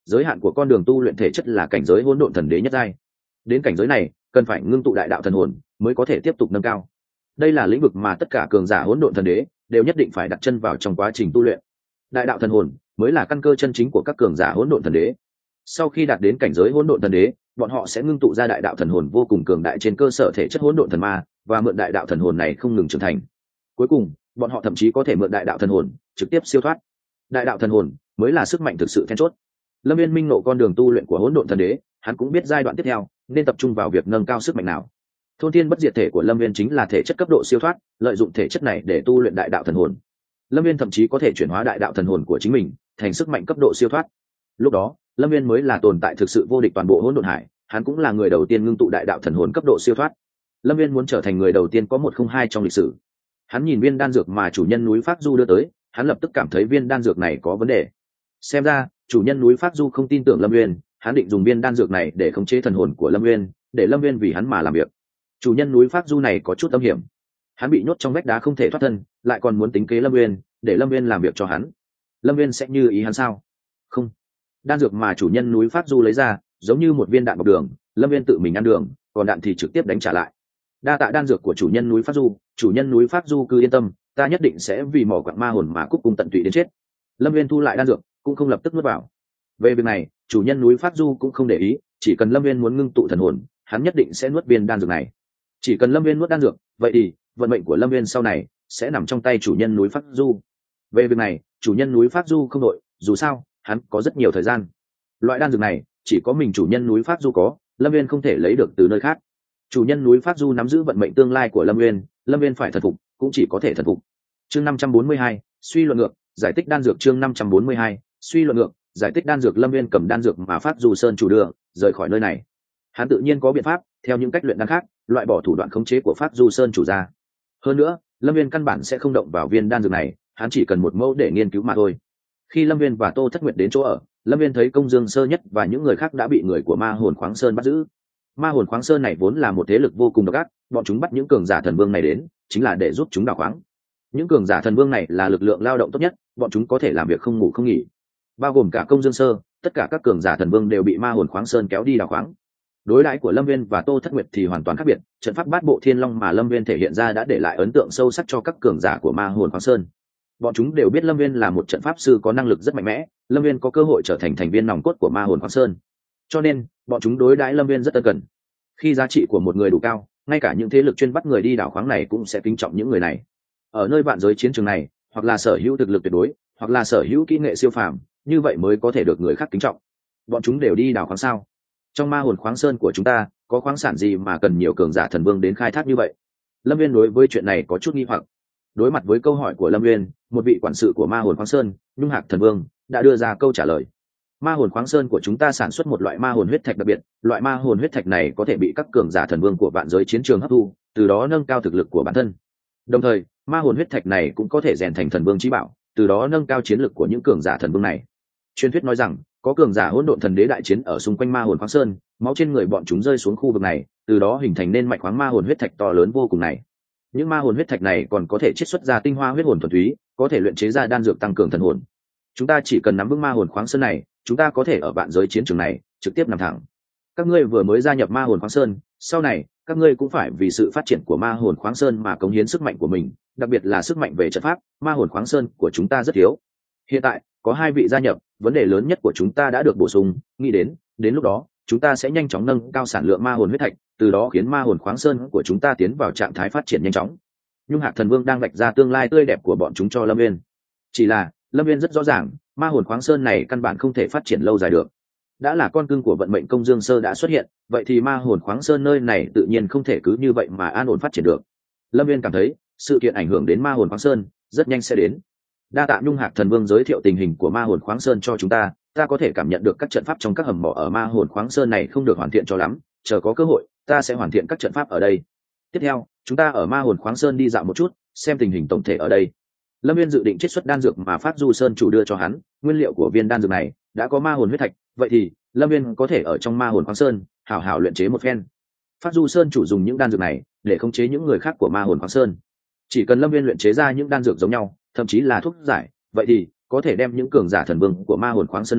giới hạn của con đường tu luyện thể chất là cảnh giới hỗn độn thần đế nhất giai. Đến cảnh giới này cần phải ngưng tụ đại đạo thần hồn mới có thể tiếp tục nâng cao. Đây là lĩnh vực mà tất cả cường giả hỗn độn thần đế đều nhất định phải đặt chân vào trong quá trình tu luyện. Đại đạo thần hồn mới là căn cơ chân chính của các cường giả hỗn độn thần đế. Sau khi đạt đến cảnh giới hỗn độn thần đế, bọn họ sẽ ngưng tụ ra đại đạo thần hồn vô cùng cường đại trên cơ sở thể chất hỗn độn thần ma, và mượn đại đạo thần hồn này không ngừng trưởng thành. Cuối cùng, bọn họ thậm chí có thể mượn đại đạo thần hồn trực tiếp siêu thoát. Đại đạo thần hồn mới là sức mạnh thực sự then chốt. Lâm Viên minh ngộ con đường tu luyện của hỗn độn thần đế, hắn cũng biết giai đoạn tiếp theo nên tập trung vào việc nâng cao sức mạnh nào. Thôn thiên bất diệt thể của Lâm Viên chính là thể chất cấp độ siêu thoát, lợi dụng thể chất này để tu luyện đại đạo thần hồn. Lâm Viên thậm chí có thể chuyển hóa đại đạo thần hồn của chính mình thành sức mạnh cấp độ siêu thoát. Lúc đó, Lâm Viên mới là tồn tại thực sự vô địch toàn bộ hỗn độn hải, hắn cũng là người đầu tiên ngưng tụ đại đạo thần hồn cấp độ siêu thoát. Lâm Viên muốn trở thành người đầu tiên có 102 trong lịch sử. Hắn nhìn viên đan dược mà chủ nhân núi Phác Du đưa tới, hắn lập tức cảm thấy viên đan dược này có vấn đề. Xem ra, chủ nhân núi Phác Du không tin tưởng Lâm Viên, hắn định dùng viên đan dược này để khống chế thần hồn của Lâm Viên, để Lâm Viên vì hắn mà làm việc. Chủ nhân núi Phác Du này có chút âm hiểm. Hắn bị nhốt trong vách đá không thể thoát thân, lại còn muốn tính kế Lâm Viên, để Lâm Viên làm việc cho hắn. Lâm Viên sẽ như ý hắn sao? Không. Đan dược mà chủ nhân núi Phác Du lấy ra, giống như một viên đạn bọc đường, Lâm Viên tự mình ăn đường, còn đạn thì trực tiếp đánh trả lại. Đa tạ đan dược của chủ nhân núi Phác Du, chủ nhân núi Phác Du cứ yên tâm, ta nhất định sẽ vì mỏ quặng ma hồn mà cúc cung tận tụy đến chết. Lâm Viên thu lại đan dược, cũng không lập tức nuốt vào. Về việc này, chủ nhân núi Phác Du cũng không để ý, chỉ cần Lâm Viên muốn ngưng tụ thần hồn, hắn nhất định sẽ nuốt viên đan dược này. Chỉ cần Lâm Viên nuốt đan dược, vậy thì vận mệnh của Lâm Viên sau này sẽ nằm trong tay chủ nhân núi Phác Du. Về việc này, chủ nhân núi Phác Du không đội, dù sao, hắn có rất nhiều thời gian. Loại đan dược này chỉ có mình chủ nhân núi Phác Du có, Lâm Viên không thể lấy được từ nơi khác. Chủ nhân núi Phác Du nắm giữ vận mệnh tương lai của Lâm Viên phải thần phục, cũng chỉ có thể thần phục. Chương 542, suy luận ngược, giải tích đan dược. Chương 542, suy luận ngược, giải tích đan dược. Lâm Viên cầm đan dược mà Phác Du Sơn chủ đưa, rời khỏi nơi này. Hắn tự nhiên có biện pháp, theo những cách luyện đan khác, loại bỏ thủ đoạn khống chế của Phác Du Sơn chủ ra. Hơn nữa, Lâm Viên căn bản sẽ không động vào viên đan dược này, hắn chỉ cần một mẫu để nghiên cứu mà thôi. Khi Lâm Viên và Tô Thất Nguyệt đến chỗ ở, Lâm Viên thấy Công Dương Sơ Nhất và những người khác đã bị người của Ma Hồn Khoáng Sơn bắt giữ. Ma Hồn Khoáng Sơn này vốn là một thế lực vô cùng độc ác, bọn chúng bắt những cường giả thần vương này đến chính là để giúp chúng đào khoáng. Những cường giả thần vương này là lực lượng lao động tốt nhất, bọn chúng có thể làm việc không ngủ không nghỉ. Bao gồm cả Công Dương Sơ, tất cả các cường giả thần vương đều bị Ma Hồn Khoáng Sơn kéo đi đào khoáng. Đối đãi của Lâm Viên và Tô Thất Nguyệt thì hoàn toàn khác biệt, trận pháp Bát Bộ Thiên Long mà Lâm Viên thể hiện ra đã để lại ấn tượng sâu sắc cho các cường giả của Ma Hồn Khoáng Sơn. Bọn chúng đều biết Lâm Viên là một trận pháp sư có năng lực rất mạnh mẽ, Lâm Viên có cơ hội trở thành thành viên nòng cốt của Ma Hồn Khoáng Sơn. Cho nên, bọn chúng đối đãi Lâm Viên rất ân cần. Khi giá trị của một người đủ cao, ngay cả những thế lực chuyên bắt người đi đào khoáng này cũng sẽ kính trọng những người này. Ở nơi vạn giới chiến trường này, hoặc là sở hữu thực lực tuyệt đối, hoặc là sở hữu kỹ nghệ siêu phàm, như vậy mới có thể được người khác kính trọng. Bọn chúng đều đi đào khoáng sao? Trong Ma Hồn Khoáng Sơn của chúng ta, có khoáng sản gì mà cần nhiều cường giả thần vương đến khai thác như vậy? Lâm Viên đối với chuyện này có chút nghi hoặc. Đối mặt với câu hỏi của Lâm Viên, một vị quản sự của Ma Hồn Khoáng Sơn, Nhung Hạc Thần Vương, đã đưa ra câu trả lời. Ma Hồn Khoáng Sơn của chúng ta sản xuất một loại ma hồn huyết thạch đặc biệt, loại ma hồn huyết thạch này có thể bị các cường giả thần vương của vạn giới chiến trường hấp thu, từ đó nâng cao thực lực của bản thân. Đồng thời, ma hồn huyết thạch này cũng có thể rèn thành thần vương chí bảo, từ đó nâng cao chiến lực của những cường giả thần vương này. Truyền thuyết nói rằng, có cường giả hỗn độn thần đế đại chiến ở xung quanh Ma Hồn Khoáng Sơn, máu trên người bọn chúng rơi xuống khu vực này, từ đó hình thành nên mạch khoáng ma hồn huyết thạch to lớn vô cùng này. Những ma hồn huyết thạch này còn có thể chiết xuất ra tinh hoa huyết hồn thuần túy, có thể luyện chế ra đan dược tăng cường thần hồn. Chúng ta chỉ cần nắm vững Ma Hồn Khoáng Sơn này, chúng ta có thể ở vạn giới chiến trường này trực tiếp nằm thẳng. Các ngươi vừa mới gia nhập Ma Hồn Khoáng Sơn, sau này các ngươi cũng phải vì sự phát triển của Ma Hồn Khoáng Sơn mà cống hiến sức mạnh của mình, đặc biệt là sức mạnh về trận pháp. Ma Hồn Khoáng Sơn của chúng ta rất thiếu. Hiện tại có 2 vị gia nhập, vấn đề lớn nhất của chúng ta đã được bổ sung, nghĩ đến lúc đó chúng ta sẽ nhanh chóng nâng cao sản lượng ma hồn huyết thạch, từ đó khiến Ma Hồn Khoáng Sơn của chúng ta tiến vào trạng thái phát triển nhanh chóng. Nhung Hạc Thần Vương đang vạch ra tương lai tươi đẹp của bọn chúng cho Lâm Viên. Chỉ là Lâm Viên rất rõ ràng, Ma Hồn Khoáng Sơn này căn bản không thể phát triển lâu dài được. Đã là con cưng của vận mệnh Công Dương Sơ đã xuất hiện, vậy thì Ma Hồn Khoáng Sơn nơi này tự nhiên không thể cứ như vậy mà an ổn phát triển được. Lâm Viên cảm thấy sự kiện ảnh hưởng đến Ma Hồn Khoáng Sơn rất nhanh sẽ đến. Đa tạ Nhung Hạc Thần Vương giới thiệu tình hình của Ma Hồn Khoáng Sơn cho chúng ta có thể cảm nhận được các trận pháp trong các hầm mỏ ở Ma Hồn Khoáng Sơn này không được hoàn thiện cho lắm, chờ có cơ hội ta sẽ hoàn thiện các trận pháp ở đây. Tiếp theo chúng ta ở Ma Hồn Khoáng Sơn đi dạo một chút, xem tình hình tổng thể ở đây. Lâm Viên dự định chiết xuất đan dược mà Phác Du Sơn chủ đưa cho hắn, nguyên liệu của viên đan dược này đã có ma hồn huyết thạch, vậy thì Lâm Viên có thể ở trong Ma Hồn Khoáng Sơn hảo hảo luyện chế một phen. Phác Du Sơn chủ dùng những đan dược này để khống chế những người khác của Ma Hồn Khoáng Sơn. Chỉ cần Lâm Viên luyện chế ra những đan dược giống nhau, thậm chí là thuốc giải, vậy thì có thể đem những cường giả thần vương của Ma Hồn Khoáng Sơn này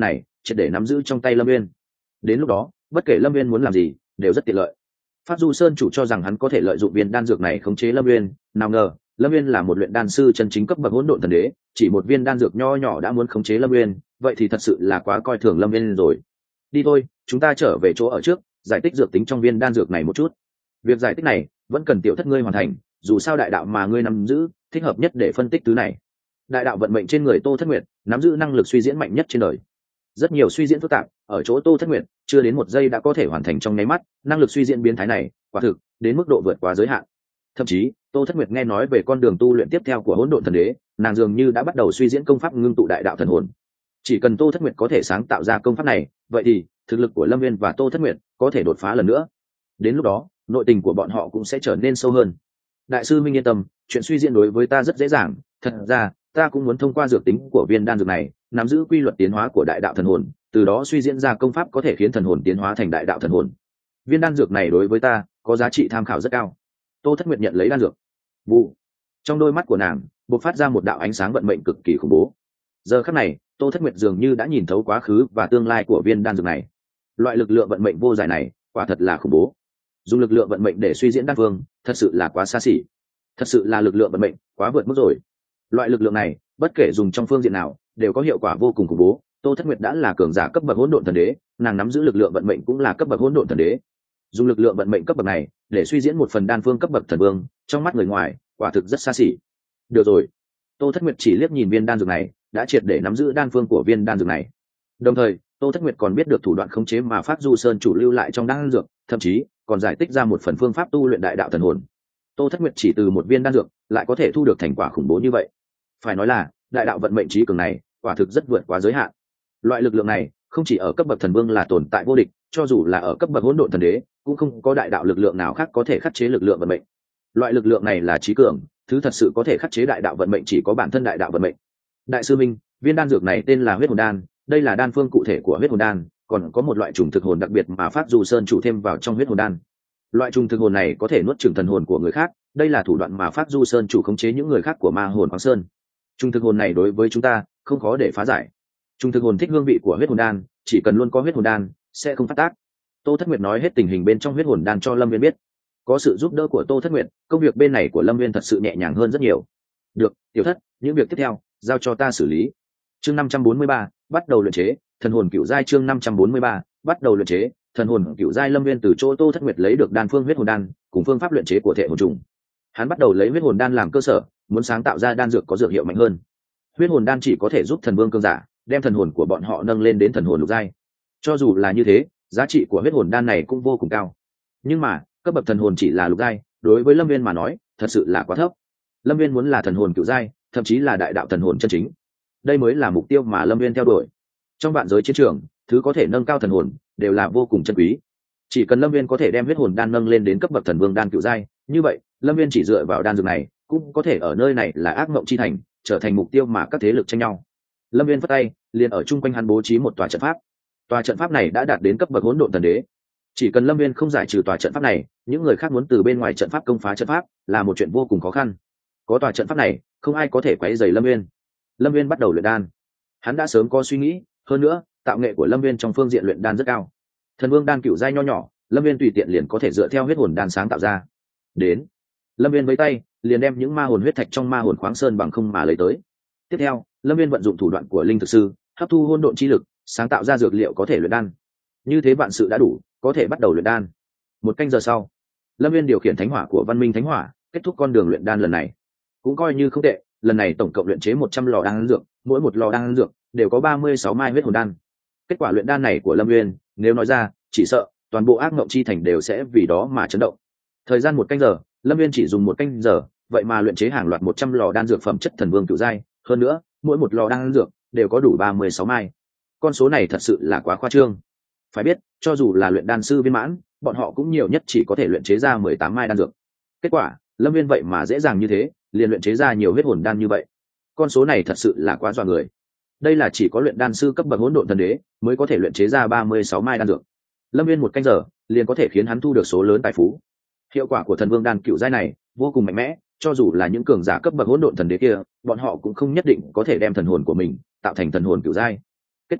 triệt để nắm giữ trong tay Lâm Nguyên. Đến lúc đó bất kể Lâm Nguyên muốn làm gì đều rất tiện lợi. Pháp Du Sơn chủ cho rằng hắn có thể lợi dụng viên đan dược này khống chế Lâm Nguyên, nào ngờ Lâm Nguyên là một luyện đan sư chân chính cấp bậc hỗn độn thần đế, chỉ một viên đan dược nho nhỏ đã muốn khống chế Lâm Nguyên, vậy thì thật sự là quá coi thường Lâm Nguyên rồi. Đi thôi, chúng ta trở về chỗ ở trước, giải tích dược tính trong viên đan dược này một chút. Việc giải tích này vẫn cần tiểu thất ngươi hoàn thành, dù sao đại đạo mà ngươi nắm giữ thích hợp nhất để phân tích thứ này. Đại đạo vận mệnh trên người Tô Thất Nguyệt nắm giữ năng lực suy diễn mạnh nhất trên đời. Rất nhiều suy diễn phức tạp ở chỗ Tô Thất Nguyệt chưa đến một giây đã có thể hoàn thành trong nháy mắt, năng lực suy diễn biến thái này quả thực đến mức độ vượt quá giới hạn. Thậm chí Tô Thất Nguyệt nghe nói về con đường tu luyện tiếp theo của hỗn độn thần đế, nàng dường như đã bắt đầu suy diễn công pháp ngưng tụ đại đạo thần hồn. Chỉ cần Tô Thất Nguyệt có thể sáng tạo ra công pháp này, vậy thì thực lực của Lâm Viên và Tô Thất Nguyệt có thể đột phá lần nữa. Đến lúc đó nội tình của bọn họ cũng sẽ trở nên sâu hơn. Đại sư Minh yên tâm, chuyện suy diễn đối với ta rất dễ dàng, thật ra ta cũng muốn thông qua dược tính của viên đan dược này nắm giữ quy luật tiến hóa của đại đạo thần hồn, từ đó suy diễn ra công pháp có thể khiến thần hồn tiến hóa thành đại đạo thần hồn. Viên đan dược này đối với ta có giá trị tham khảo rất cao. Tô Thất Nguyệt nhận lấy đan dược. Vụ. Trong đôi mắt của nàng bộc phát ra một đạo ánh sáng vận mệnh cực kỳ khủng bố. Giờ khắc này Tô Thất Nguyệt dường như đã nhìn thấu quá khứ và tương lai của viên đan dược này. Loại lực lượng vận mệnh vô giải này quả thật là khủng bố. Dùng lực lượng vận mệnh để suy diễn đan phương thật sự là quá xa xỉ, thật sự là lực lượng vận mệnh quá vượt mức rồi. Loại lực lượng này bất kể dùng trong phương diện nào đều có hiệu quả vô cùng khủng bố. Tô Thất Nguyệt đã là cường giả cấp bậc hỗn độn thần đế, nàng nắm giữ lực lượng vận mệnh cũng là cấp bậc hỗn độn thần đế. Dùng lực lượng vận mệnh cấp bậc này để suy diễn một phần đan phương cấp bậc thần vương, trong mắt người ngoài quả thực rất xa xỉ. Được rồi, Tô Thất Nguyệt chỉ liếc nhìn viên đan dược này đã triệt để nắm giữ đan phương của viên đan dược này. Đồng thời Tô Thất Nguyệt còn biết được thủ đoạn khống chế mà Pháp Du Sơn chủ lưu lại trong đan dược, thậm chí còn giải tích ra một phần phương pháp tu luyện đại đạo thần hồn. Tô Thất Nguyệt chỉ từ một viên đan dược lại có thể thu được thành quả khủng bố như vậy. Phải nói là đại đạo vận mệnh trí cường này quả thực rất vượt quá giới hạn. Loại lực lượng này không chỉ ở cấp bậc thần vương là tồn tại vô địch, cho dù là ở cấp bậc hỗn độn thần đế cũng không có đại đạo lực lượng nào khác có thể khắc chế lực lượng vận mệnh. Loại lực lượng này là trí cường, thứ thật sự có thể khắc chế đại đạo vận mệnh chỉ có bản thân đại đạo vận mệnh. Đại sư Minh, viên đan dược này tên là huyết hồn đan, đây là đan phương cụ thể của huyết hồn đan, còn có một loại trùng thực hồn đặc biệt mà Pháp Du Sơn chủ thêm vào trong huyết hồn đan. Loại trùng thực hồn này có thể nuốt chửng thần hồn của người khác, đây là thủ đoạn mà Pháp Du Sơn chủ khống chế những người khác của ma hồn Hoàng Sơn. Trùng thực hồn này đối với chúng ta không khó để phá giải. Trùng thực hồn thích hương vị của huyết hồn đan, chỉ cần luôn có huyết hồn đan sẽ không phát tác. Tô Thất Nguyệt nói hết tình hình bên trong huyết hồn đan cho Lâm Viên biết. Có sự giúp đỡ của Tô Thất Nguyệt, công việc bên này của Lâm Viên thật sự nhẹ nhàng hơn rất nhiều. Được, tiểu thất, những việc tiếp theo giao cho ta xử lý. Chương 543, bắt đầu luyện chế thần hồn cựu giai. Chương 543, bắt đầu luyện chế thần hồn cựu giai. Lâm Viên từ chỗ Tô Thất Nguyệt lấy được đan phương huyết hồn đan cùng phương pháp luyện chế của thể hồn trùng. Hắn bắt đầu lấy huyết hồn đan làm cơ sở, muốn sáng tạo ra đan dược có dược hiệu mạnh hơn. Huyết hồn đan chỉ có thể giúp thần vương cường giả đem thần hồn của bọn họ nâng lên đến thần hồn lục giai. Cho dù là như thế, giá trị của huyết hồn đan này cũng vô cùng cao. Nhưng mà cấp bậc thần hồn chỉ là lục giai, đối với Lâm Viên mà nói thật sự là quá thấp. Lâm Viên muốn là thần hồn cựu giai, thậm chí là đại đạo thần hồn chân chính. Đây mới là mục tiêu mà Lâm Viên theo đuổi. Trong vạn giới chiến trường, thứ có thể nâng cao thần hồn đều là vô cùng chân quý. Chỉ cần Lâm Viên có thể đem huyết hồn đan nâng lên đến cấp bậc thần vương đan cựu giai, như vậy Lâm Viên chỉ dựa vào đan dược này cũng có thể ở nơi này là ác mộng chi thành, trở thành mục tiêu mà các thế lực tranh nhau. Lâm Viên phất tay, liền ở chung quanh hắn bố trí một tòa trận pháp. Tòa trận pháp này đã đạt đến cấp bậc hỗn độn thần đế. Chỉ cần Lâm Viên không giải trừ tòa trận pháp này, những người khác muốn từ bên ngoài trận pháp công phá trận pháp là một chuyện vô cùng khó khăn. Có tòa trận pháp này, không ai có thể quấy rầy Lâm Viên. Lâm Viên bắt đầu luyện đan. Hắn đã sớm có suy nghĩ, hơn nữa tạo nghệ của Lâm Viên trong phương diện luyện đan rất cao. Thần vương đan cựu giai nho nhỏ, Lâm Viên tùy tiện liền có thể dựa theo huyết hồn đan sáng tạo ra. Đến, Lâm Viên với tay liền đem những ma hồn huyết thạch trong ma hồn khoáng sơn bằng không mà lấy tới. Tiếp theo Lâm Viên vận dụng thủ đoạn của linh thực sư, hấp thu hỗn độn chi lực, sáng tạo ra dược liệu có thể luyện đan. Như thế vạn sự đã đủ, có thể bắt đầu luyện đan. Một canh giờ sau, Lâm Viên điều khiển thánh hỏa của Văn Minh Thánh Hỏa, kết thúc con đường luyện đan lần này. Cũng coi như không tệ, lần này tổng cộng luyện chế 100 lò đan dược, mỗi một lò đan dược đều có 36 mai huyết hồn đan. Kết quả luyện đan này của Lâm Viên, nếu nói ra, chỉ sợ toàn bộ ác mộng chi thành đều sẽ vì đó mà chấn động. Thời gian 1 canh giờ, Lâm Viên chỉ dùng 1 canh giờ, vậy mà luyện chế hàng loạt 100 lò đan dược phẩm chất thần vương cửu giai, hơn nữa, mỗi một lò đan dược đều có đủ 36 mai. Con số này thật sự là quá khoa trương. Phải biết, cho dù là luyện đan sư viên mãn, bọn họ cũng nhiều nhất chỉ có thể luyện chế ra 18 mai đan dược. Kết quả, Lâm Viên vậy mà dễ dàng như thế, liền luyện chế ra nhiều huyết hồn đan như vậy. Con số này thật sự là quá dọa người. Đây là chỉ có luyện đan sư cấp bậc hỗn độn thần đế mới có thể luyện chế ra 36 mai đan dược. Lâm Viên 1 canh giờ liền có thể khiến hắn thu được số lớn tài phú. Hiệu quả của thần vương đan cựu giai này vô cùng mạnh mẽ, cho dù là những cường giả cấp bậc hỗn độn thần đế kia, bọn họ cũng không nhất định có thể đem thần hồn của mình tạo thành thần hồn cựu giai. Kết quả,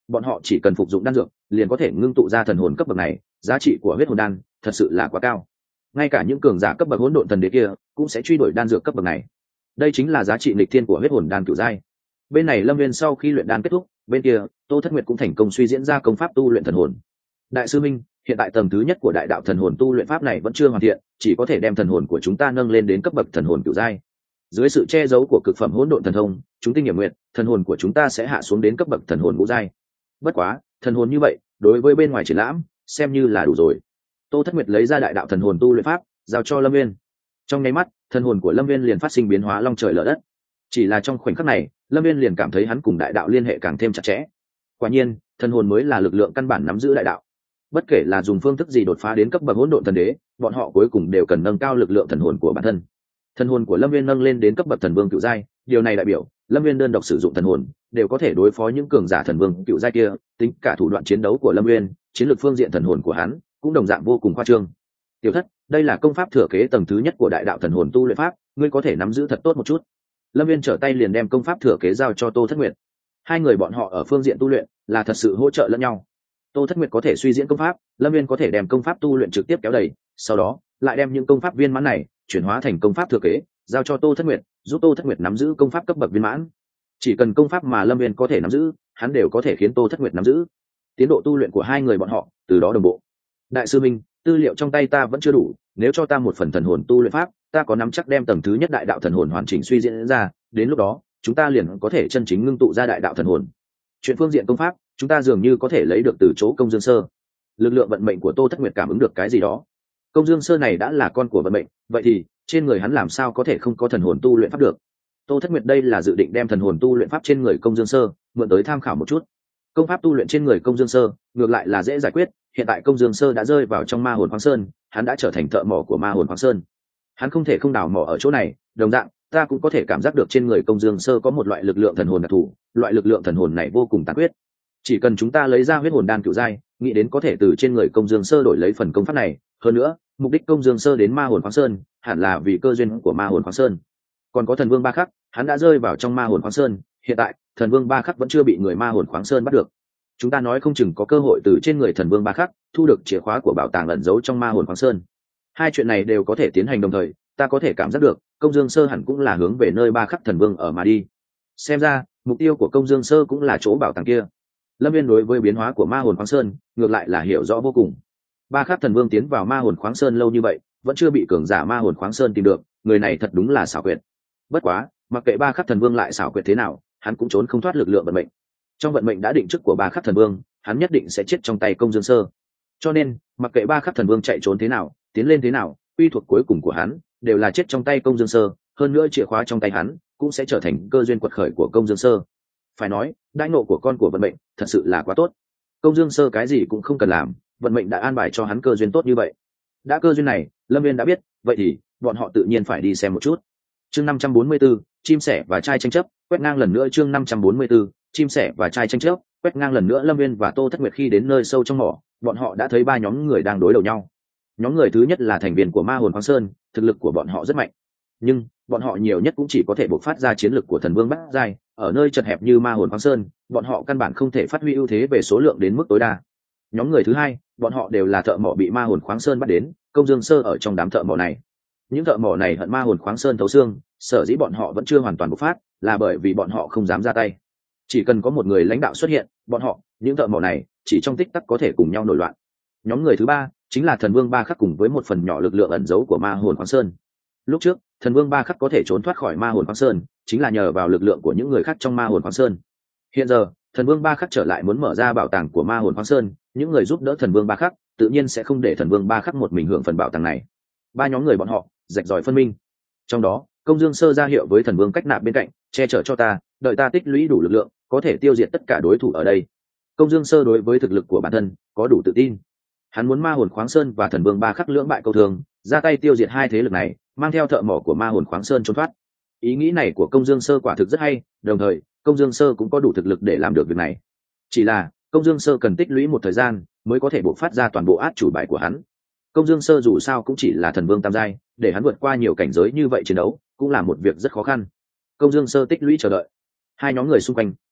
bọn họ chỉ cần phục dụng đan dược liền có thể ngưng tụ ra thần hồn cấp bậc này, giá trị của huyết hồn đan thật sự là quá cao. Ngay cả những cường giả cấp bậc hỗn độn thần đế kia cũng sẽ truy đuổi đan dược cấp bậc này. Đây chính là giá trị nghịch thiên của huyết hồn đan cửu giai. Bên này Lâm Viên sau khi luyện đan kết thúc, bên kia Tô Thất Nguyệt cũng thành công suy diễn ra công pháp tu luyện thần hồn. Đại sư minh, hiện tại tầng thứ nhất của đại đạo thần hồn tu luyện pháp này vẫn chưa hoàn thiện, chỉ có thể đem thần hồn của chúng ta nâng lên đến cấp bậc thần hồn cửu giai. Dưới sự che giấu của cực phẩm hỗn độn thần thông, chúng tinh nghiệm nguyện, thần hồn của chúng ta sẽ hạ xuống đến cấp bậc thần hồn ngũ giai. Bất quá, thần hồn như vậy, đối với bên ngoài triển lãm, xem như là đủ rồi. Tô Thất Nguyệt lấy ra đại đạo thần hồn tu luyện pháp, giao cho Lâm Viên. Trong nháy mắt, thần hồn của Lâm Viên liền phát sinh biến hóa long trời lở đất. Chỉ là trong khoảnh khắc này, Lâm Viên liền cảm thấy hắn cùng đại đạo liên hệ càng thêm chặt chẽ. Quả nhiên, thần hồn mới là lực lượng căn bản nắm giữ đại đạo. Bất kể là dùng phương thức gì đột phá đến cấp bậc hỗn độn thần đế, bọn họ cuối cùng đều cần nâng cao lực lượng thần hồn của bản thân. Thần hồn của Lâm Viên nâng lên đến cấp bậc thần vương cựu giai, điều này đại biểu Lâm Viên đơn độc sử dụng thần hồn đều có thể đối phó những cường giả thần vương cựu giai kia. Tính cả thủ đoạn chiến đấu của Lâm Viên, chiến lược phương diện thần hồn của hắn cũng đồng dạng vô cùng khoa trương. Tiểu Thất, đây là công pháp thừa kế tầng thứ nhất của đại đạo thần hồn tu luyện pháp, ngươi có thể nắm giữ thật tốt một chút. Lâm Viên trở tay liền đem công pháp thừa kế giao cho Tô Thất Nguyệt. Hai người bọn họ ở phương diện tu luyện là thật sự hỗ trợ lẫn nhau. Tô Thất Nguyệt có thể suy diễn công pháp, Lâm Viên có thể đem công pháp tu luyện trực tiếp kéo đầy, sau đó lại đem những công pháp viên mãn này chuyển hóa thành công pháp thừa kế, giao cho Tô Thất Nguyệt, giúp Tô Thất Nguyệt nắm giữ công pháp cấp bậc viên mãn. Chỉ cần công pháp mà Lâm Viên có thể nắm giữ, hắn đều có thể khiến Tô Thất Nguyệt nắm giữ. Tiến độ tu luyện của hai người bọn họ từ đó đồng bộ. Đại sư minh, tư liệu trong tay ta vẫn chưa đủ, nếu cho ta một phần thần hồn tu luyện pháp, ta có nắm chắc đem tầng thứ nhất đại đạo thần hồn hoàn chỉnh suy diễn ra, đến lúc đó chúng ta liền có thể chân chính ngưng tụ ra đại đạo thần hồn. Chuyện phương diện công pháp, chúng ta dường như có thể lấy được từ chỗ Công Dương Sơ. Lực lượng vận mệnh của Tô Thất Nguyệt cảm ứng được cái gì đó. Công Dương Sơ này đã là con của vận mệnh, vậy thì trên người hắn làm sao có thể không có thần hồn tu luyện pháp được? Tô Thất Nguyệt đây là dự định đem thần hồn tu luyện pháp trên người Công Dương Sơ mượn tới tham khảo một chút. Công pháp tu luyện trên người Công Dương Sơ ngược lại là dễ giải quyết, hiện tại Công Dương Sơ đã rơi vào trong Ma Hồn Khoáng Sơn, hắn đã trở thành thợ mỏ của Ma Hồn Khoáng Sơn. Hắn không thể không đào mỏ ở chỗ này, đồng dạng, ta cũng có thể cảm giác được trên người Công Dương Sơ có một loại lực lượng thần hồn đặc thù, loại lực lượng thần hồn này vô cùng tàn quyết. Chỉ cần chúng ta lấy ra huyết hồn đan cựu giai, nghĩ đến có thể từ trên người Công Dương Sơ đổi lấy phần công pháp này, hơn nữa, mục đích Công Dương Sơ đến Ma Hồn Khoáng Sơn, hẳn là vì cơ duyên của Ma Hồn Khoáng Sơn. Còn có Thần Vương Ba Khắc, hắn đã rơi vào trong Ma Hồn Khoáng Sơn, hiện tại, Thần Vương Ba Khắc vẫn chưa bị người Ma Hồn Khoáng Sơn bắt được. Chúng ta nói không chừng có cơ hội từ trên người Thần Vương Ba Khắc thu được chìa khóa của bảo tàng ẩn giấu trong Ma Hồn Khoáng Sơn. Hai chuyện này đều có thể tiến hành đồng thời, ta có thể cảm giác được Công Dương Sơ hẳn cũng là hướng về nơi Ba Khắc Thần Vương ở mà đi. Xem ra mục tiêu của Công Dương Sơ cũng là chỗ bảo tàng kia. Lâm Viên đối với biến hóa của Ma Hồn Khoáng Sơn ngược lại là hiểu rõ vô cùng. Ba Khắc Thần Vương tiến vào Ma Hồn Khoáng Sơn lâu như vậy, vẫn chưa bị cường giả Ma Hồn Khoáng Sơn tìm được, người này thật đúng là xảo quyệt. Bất quá, mặc kệ Ba Khắc Thần Vương lại xảo quyệt thế nào, hắn cũng trốn không thoát lực lượng vận mệnh. Trong vận mệnh đã định trước của Ba Khắc Thần Vương, hắn nhất định sẽ chết trong tay Công Dương Sơ. Cho nên, mặc kệ Ba Khắc Thần Vương chạy trốn thế nào, tiến lên thế nào, uy thuộc cuối cùng của hắn đều là chết trong tay Công Dương Sơ, hơn nữa chìa khóa trong tay hắn cũng sẽ trở thành cơ duyên quật khởi của Công Dương Sơ. Phải nói, đãi ngộ của con của vận mệnh thật sự là quá tốt. Công Dương Sơ cái gì cũng không cần làm, vận mệnh đã an bài cho hắn cơ duyên tốt như vậy. Đã cơ duyên này, Lâm Viên đã biết, vậy thì bọn họ tự nhiên phải đi xem một chút. Chương 544, chim sẻ và trai tranh chấp, quét ngang lần nữa. Chương 544, chim sẻ và trai tranh chấp, quét ngang lần nữa. Lâm Viên và Tô Thất Nguyệt khi đến nơi sâu trong mỏ, bọn họ đã thấy ba nhóm người đang đối đầu nhau. Nhóm người thứ nhất là thành viên của Ma Hồn Khoáng Sơn, thực lực của bọn họ rất mạnh, nhưng bọn họ nhiều nhất cũng chỉ có thể bộc phát ra chiến lực của thần vương bát giai. Ở nơi chật hẹp như Ma Hồn Khoáng Sơn, bọn họ căn bản không thể phát huy ưu thế về số lượng đến mức tối đa. Nhóm người thứ hai, bọn họ đều là thợ mỏ bị Ma Hồn Khoáng Sơn bắt đến, Công Dương Sơ ở trong đám thợ mỏ này. Những thợ mỏ này hận Ma Hồn Khoáng Sơn thấu xương, sở dĩ bọn họ vẫn chưa hoàn toàn bộc phát, là bởi vì bọn họ không dám ra tay. Chỉ cần có một người lãnh đạo xuất hiện, bọn họ, những thợ mỏ này, chỉ trong tích tắc có thể cùng nhau nổi loạn. Nhóm người thứ ba chính là Thần Vương Ba Khắc cùng với một phần nhỏ lực lượng ẩn giấu của Ma Hồn Khoáng Sơn. Lúc trước, Thần Vương Ba Khắc có thể trốn thoát khỏi Ma Hồn Khoáng Sơn, chính là nhờ vào lực lượng của những người khác trong Ma Hồn Khoáng Sơn. Hiện giờ, Thần Vương Ba Khắc trở lại muốn mở ra bảo tàng của Ma Hồn Khoáng Sơn, những người giúp đỡ Thần Vương Ba Khắc tự nhiên sẽ không để Thần Vương Ba Khắc một mình hưởng phần bảo tàng này. Ba nhóm người bọn họ rạch ròi phân minh. Trong đó, Công Dương Sơ ra hiệu với Thần Vương cách nạp bên cạnh, che chở cho ta, đợi ta tích lũy đủ lực lượng, có thể tiêu diệt tất cả đối thủ ở đây. Công Dương Sơ đối với thực lực của bản thân có đủ tự tin. Hắn muốn Ma Hồn Khoáng Sơn và Thần Vương Ba Khắc lưỡng bại câu thường, ra tay tiêu diệt hai thế lực này, mang theo thợ mỏ của Ma Hồn Khoáng Sơn trốn thoát. Ý nghĩ này của Công Dương Sơ quả thực rất hay, đồng thời Công Dương Sơ cũng có đủ thực lực để làm được việc này. Chỉ là Công Dương Sơ cần tích lũy một thời gian mới có thể bộc phát ra toàn bộ át chủ bài của hắn. Công Dương Sơ dù sao cũng chỉ là thần vương tam giai, để hắn vượt qua nhiều cảnh giới như vậy chiến đấu cũng là một việc rất khó khăn. Công Dương Sơ tích lũy chờ đợi. Hai nhóm người xung quanh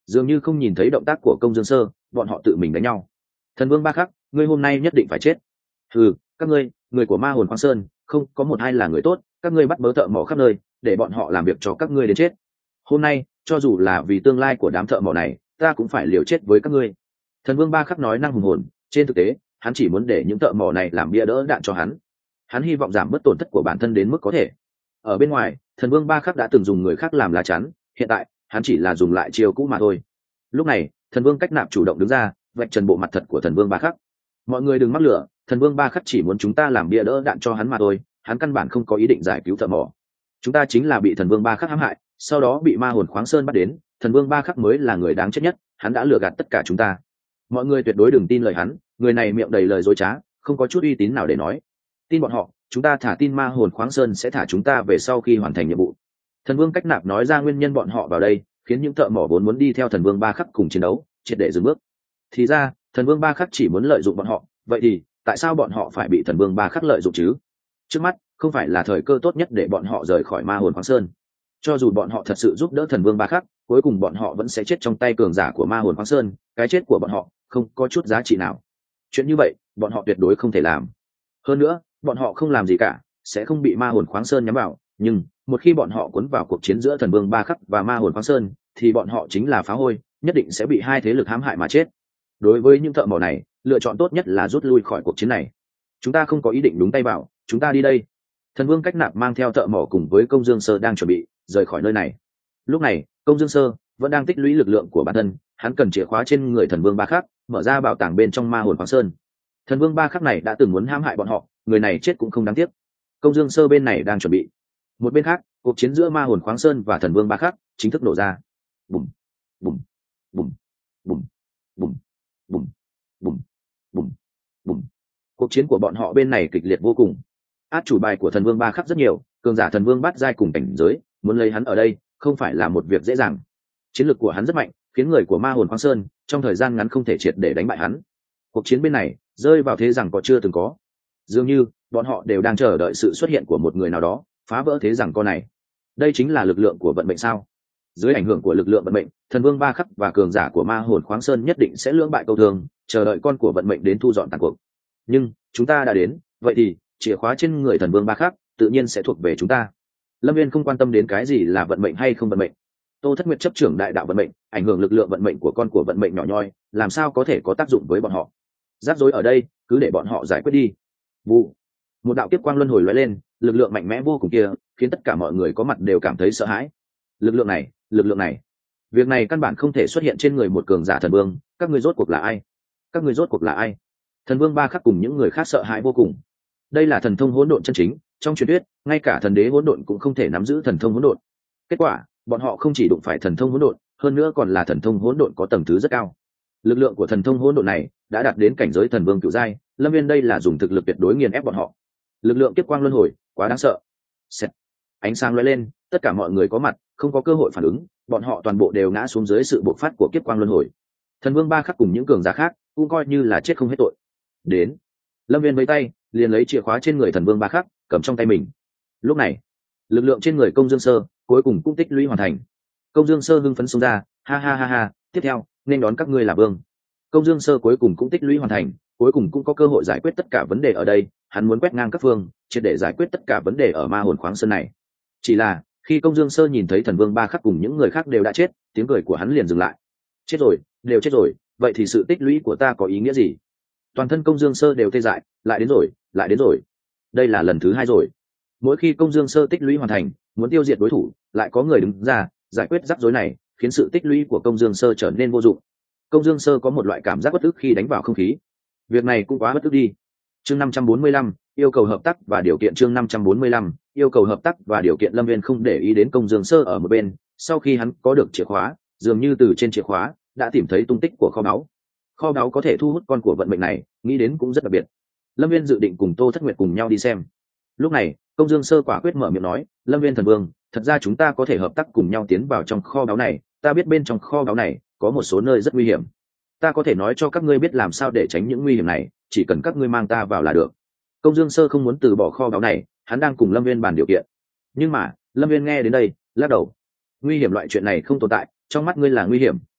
dường như không nhìn thấy động tác của công dương sơ, bọn họ tự mình đánh nhau. Thần vương Ba Khắc, ngươi hôm nay nhất định phải chết. Ừ, các ngươi, người của Ma Hồn Khoáng Sơn, không có một ai là người tốt, các ngươi bắt bớ thợ mỏ khắp nơi, để bọn họ làm việc cho các ngươi đến chết. Hôm nay, cho dù là vì tương lai của đám thợ mỏ này, ta cũng phải liều chết với các ngươi. Thần vương Ba Khắc nói năng hùng hồn, trên thực tế, hắn chỉ muốn để những thợ mỏ này làm bia đỡ đạn cho hắn. Hắn hy vọng giảm bớt tổn thất của bản thân đến mức có thể. Ở bên ngoài, thần vương Ba Khắc đã từng dùng người khác làm lá chắn, hiện tại, hắn chỉ là dùng lại chiêu cũ mà thôi. Lúc này, thần vương Cách Nạp chủ động đứng ra, vạch trần bộ mặt thật của thần vương Ba Khắc. Mọi người đừng mắc lửa, thần vương Ba Khắc chỉ muốn chúng ta làm bia đỡ đạn cho hắn mà thôi, hắn căn bản không có ý định giải cứu thợ mỏ. Chúng ta chính là bị thần vương Ba Khắc hãm hại, sau đó bị Ma Hồn Khoáng Sơn bắt đến, thần vương Ba Khắc mới là người đáng chết nhất, hắn đã lừa gạt tất cả chúng ta. Mọi người tuyệt đối đừng tin lời hắn, người này miệng đầy lời dối trá, không có chút uy tín nào để nói. Tin bọn họ, chúng ta thả tin Ma Hồn Khoáng Sơn sẽ thả chúng ta về sau khi hoàn thành nhiệm vụ. Thần vương Cách Nạp nói ra nguyên nhân bọn họ vào đây, khiến những thợ mỏ vốn muốn đi theo thần vương Ba Khắc cùng chiến đấu triệt để dừng bước. Thì ra, thần vương Ba Khắc chỉ muốn lợi dụng bọn họ, vậy thì tại sao bọn họ phải bị thần vương Ba Khắc lợi dụng chứ? Trước mắt không phải là thời cơ tốt nhất để bọn họ rời khỏi Ma Hồn Khoáng Sơn. Cho dù bọn họ thật sự giúp đỡ thần vương Ba Khắc, cuối cùng bọn họ vẫn sẽ chết trong tay cường giả của Ma Hồn Khoáng Sơn, cái chết của bọn họ không có chút giá trị nào. Chuyện như vậy bọn họ tuyệt đối không thể làm. Hơn nữa, bọn họ không làm gì cả sẽ không bị Ma Hồn Khoáng Sơn nhắm vào, nhưng một khi bọn họ cuốn vào cuộc chiến giữa thần vương Ba Khắc và Ma Hồn Khoáng Sơn thì bọn họ chính là phá hôi, nhất định sẽ bị hai thế lực hãm hại mà chết. Đối với những thợ mỏ này, lựa chọn tốt nhất là rút lui khỏi cuộc chiến này. Chúng ta không có ý định đúng tay vào, chúng ta đi đây. Thần vương Cách Nạp mang theo thợ mỏ cùng với Công Dương Sơ đang chuẩn bị rời khỏi nơi này. Lúc này, Công Dương Sơ vẫn đang tích lũy lực lượng của bản thân, hắn cần chìa khóa trên người thần vương Ba Khắc, mở ra bảo tàng bên trong Ma Hồn Khoáng Sơn. Thần vương Ba Khắc này đã từng muốn hãm hại bọn họ, người này chết cũng không đáng tiếc. Công Dương Sơ bên này đang chuẩn bị. Một bên khác, cuộc chiến giữa Ma Hồn Khoáng Sơn và thần vương Ba Khắc chính thức nổ ra. Bùm, bùm, bùm, bùm, bùm, bùm, bùm, bùm, bùm. Cuộc chiến của bọn họ bên này kịch liệt vô cùng. Át chủ bài của thần vương Ba Khắc rất nhiều, cường giả thần vương bát giai cùng cảnh giới, muốn lấy hắn ở đây không phải là một việc dễ dàng. Chiến lược của hắn rất mạnh, khiến người của Ma Hồn Khoáng Sơn trong thời gian ngắn không thể triệt để đánh bại hắn. Cuộc chiến bên này rơi vào thế rằng có chưa từng có. Dường như bọn họ đều đang chờ đợi sự xuất hiện của một người nào đó phá vỡ thế rằng co này. Đây chính là lực lượng của vận mệnh sao? Dưới ảnh hưởng của lực lượng vận mệnh, thần vương Ba Khắc và cường giả của Ma Hồn Khoáng Sơn nhất định sẽ lưỡng bại câu thương, chờ đợi con của vận mệnh đến thu dọn tàn cuộc. Nhưng chúng ta đã đến, vậy thì chìa khóa trên người thần vương Ba Khắc tự nhiên sẽ thuộc về chúng ta. Lâm Viên không quan tâm đến cái gì là vận mệnh hay không vận mệnh. Tô Thất Nguyệt chấp trưởng đại đạo vận mệnh, ảnh hưởng lực lượng vận mệnh của con của vận mệnh nhỏ nhoi, làm sao có thể có tác dụng với bọn họ? Rắc rối ở đây, cứ để bọn họ giải quyết đi. Vụ. Một đạo kiếp quang luân hồi lóe lên, lực lượng mạnh mẽ vô cùng kia, khiến tất cả mọi người có mặt đều cảm thấy sợ hãi. Lực lượng này, việc này căn bản không thể xuất hiện trên người một cường giả thần vương. Các ngươi rốt cuộc là ai? Các ngươi rốt cuộc là ai? Thần vương Ba Khắc cùng những người khác sợ hãi vô cùng. Đây là thần thông hỗn độn chân chính, trong truyền thuyết, ngay cả thần đế hỗn độn cũng không thể nắm giữ thần thông hỗn độn. Kết quả, bọn họ không chỉ đụng phải thần thông hỗn độn, hơn nữa còn là thần thông hỗn độn có tầng thứ rất cao. Lực lượng của thần thông hỗn độn này đã đạt đến cảnh giới thần vương cửu giai, Lâm Viên đây là dùng thực lực tuyệt đối nghiền ép bọn họ. Lực lượng kiếp quang luân hồi, quá đáng sợ. Xẹt. Ánh sáng lóe lên, tất cả mọi người có mặt, không có cơ hội phản ứng, bọn họ toàn bộ đều ngã xuống dưới sự bộc phát của kiếp quang luân hồi. Thần vương Ba Khắc cùng những cường giả khác cũng coi như là chết không hết tội. Đến. Lâm Viên với tay liền lấy chìa khóa trên người thần vương Ba Khắc cầm trong tay mình. Lúc này, lực lượng trên người Công Dương Sơ cuối cùng cũng tích lũy hoàn thành. Công Dương Sơ hưng phấn xông ra, ha ha ha ha, tiếp theo nên đón các ngươi là vương. Công Dương Sơ cuối cùng cũng tích lũy hoàn thành, cuối cùng cũng có cơ hội giải quyết tất cả vấn đề ở đây. Hắn muốn quét ngang các phương, triệt để giải quyết tất cả vấn đề ở Ma Hồn Khoáng Sơn này. Chỉ là khi Công Dương Sơ nhìn thấy thần vương Ba Khắc cùng những người khác đều đã chết, tiếng cười của hắn liền dừng lại. Chết rồi, đều chết rồi, vậy thì sự tích lũy của ta có ý nghĩa gì? Toàn thân Công Dương Sơ đều tê dại, lại đến rồi, lại đến rồi. Đây là lần thứ 2 rồi. Mỗi khi Công Dương Sơ tích lũy hoàn thành, muốn tiêu diệt đối thủ, lại có người đứng ra giải quyết rắc rối này, khiến sự tích lũy của Công Dương Sơ trở nên vô dụng. Công Dương Sơ có một loại cảm giác bất ức khi đánh vào không khí. Việc này cũng quá bất ức đi. Chương 545, yêu cầu hợp tác và điều kiện. Chương 545, yêu cầu hợp tác và điều kiện. Lâm Viên không để ý đến Công Dương Sơ ở một bên, sau khi hắn có được chìa khóa, dường như từ trên chìa khóa đã tìm thấy tung tích của kho báu. Kho báu có thể thu hút con của vận mệnh này, nghĩ đến cũng rất đặc biệt. Lâm Viên dự định cùng Tô Thất Nguyệt cùng nhau đi xem. Lúc này, Công Dương Sơ quả quyết mở miệng nói, Lâm Viên thần vương, thật ra chúng ta có thể hợp tác cùng nhau tiến vào trong kho báu này, ta biết bên trong kho báu này có một số nơi rất nguy hiểm. Ta có thể nói cho các ngươi biết làm sao để tránh những nguy hiểm này, chỉ cần các ngươi mang ta vào là được. Công Dương Sơ không muốn từ bỏ kho báu này, hắn đang cùng Lâm Viên bàn điều kiện. Nhưng mà, Lâm Viên nghe đến đây, lắc đầu. Nguy hiểm loại chuyện này không tồn tại, trong mắt ngươi là nguy hiểm,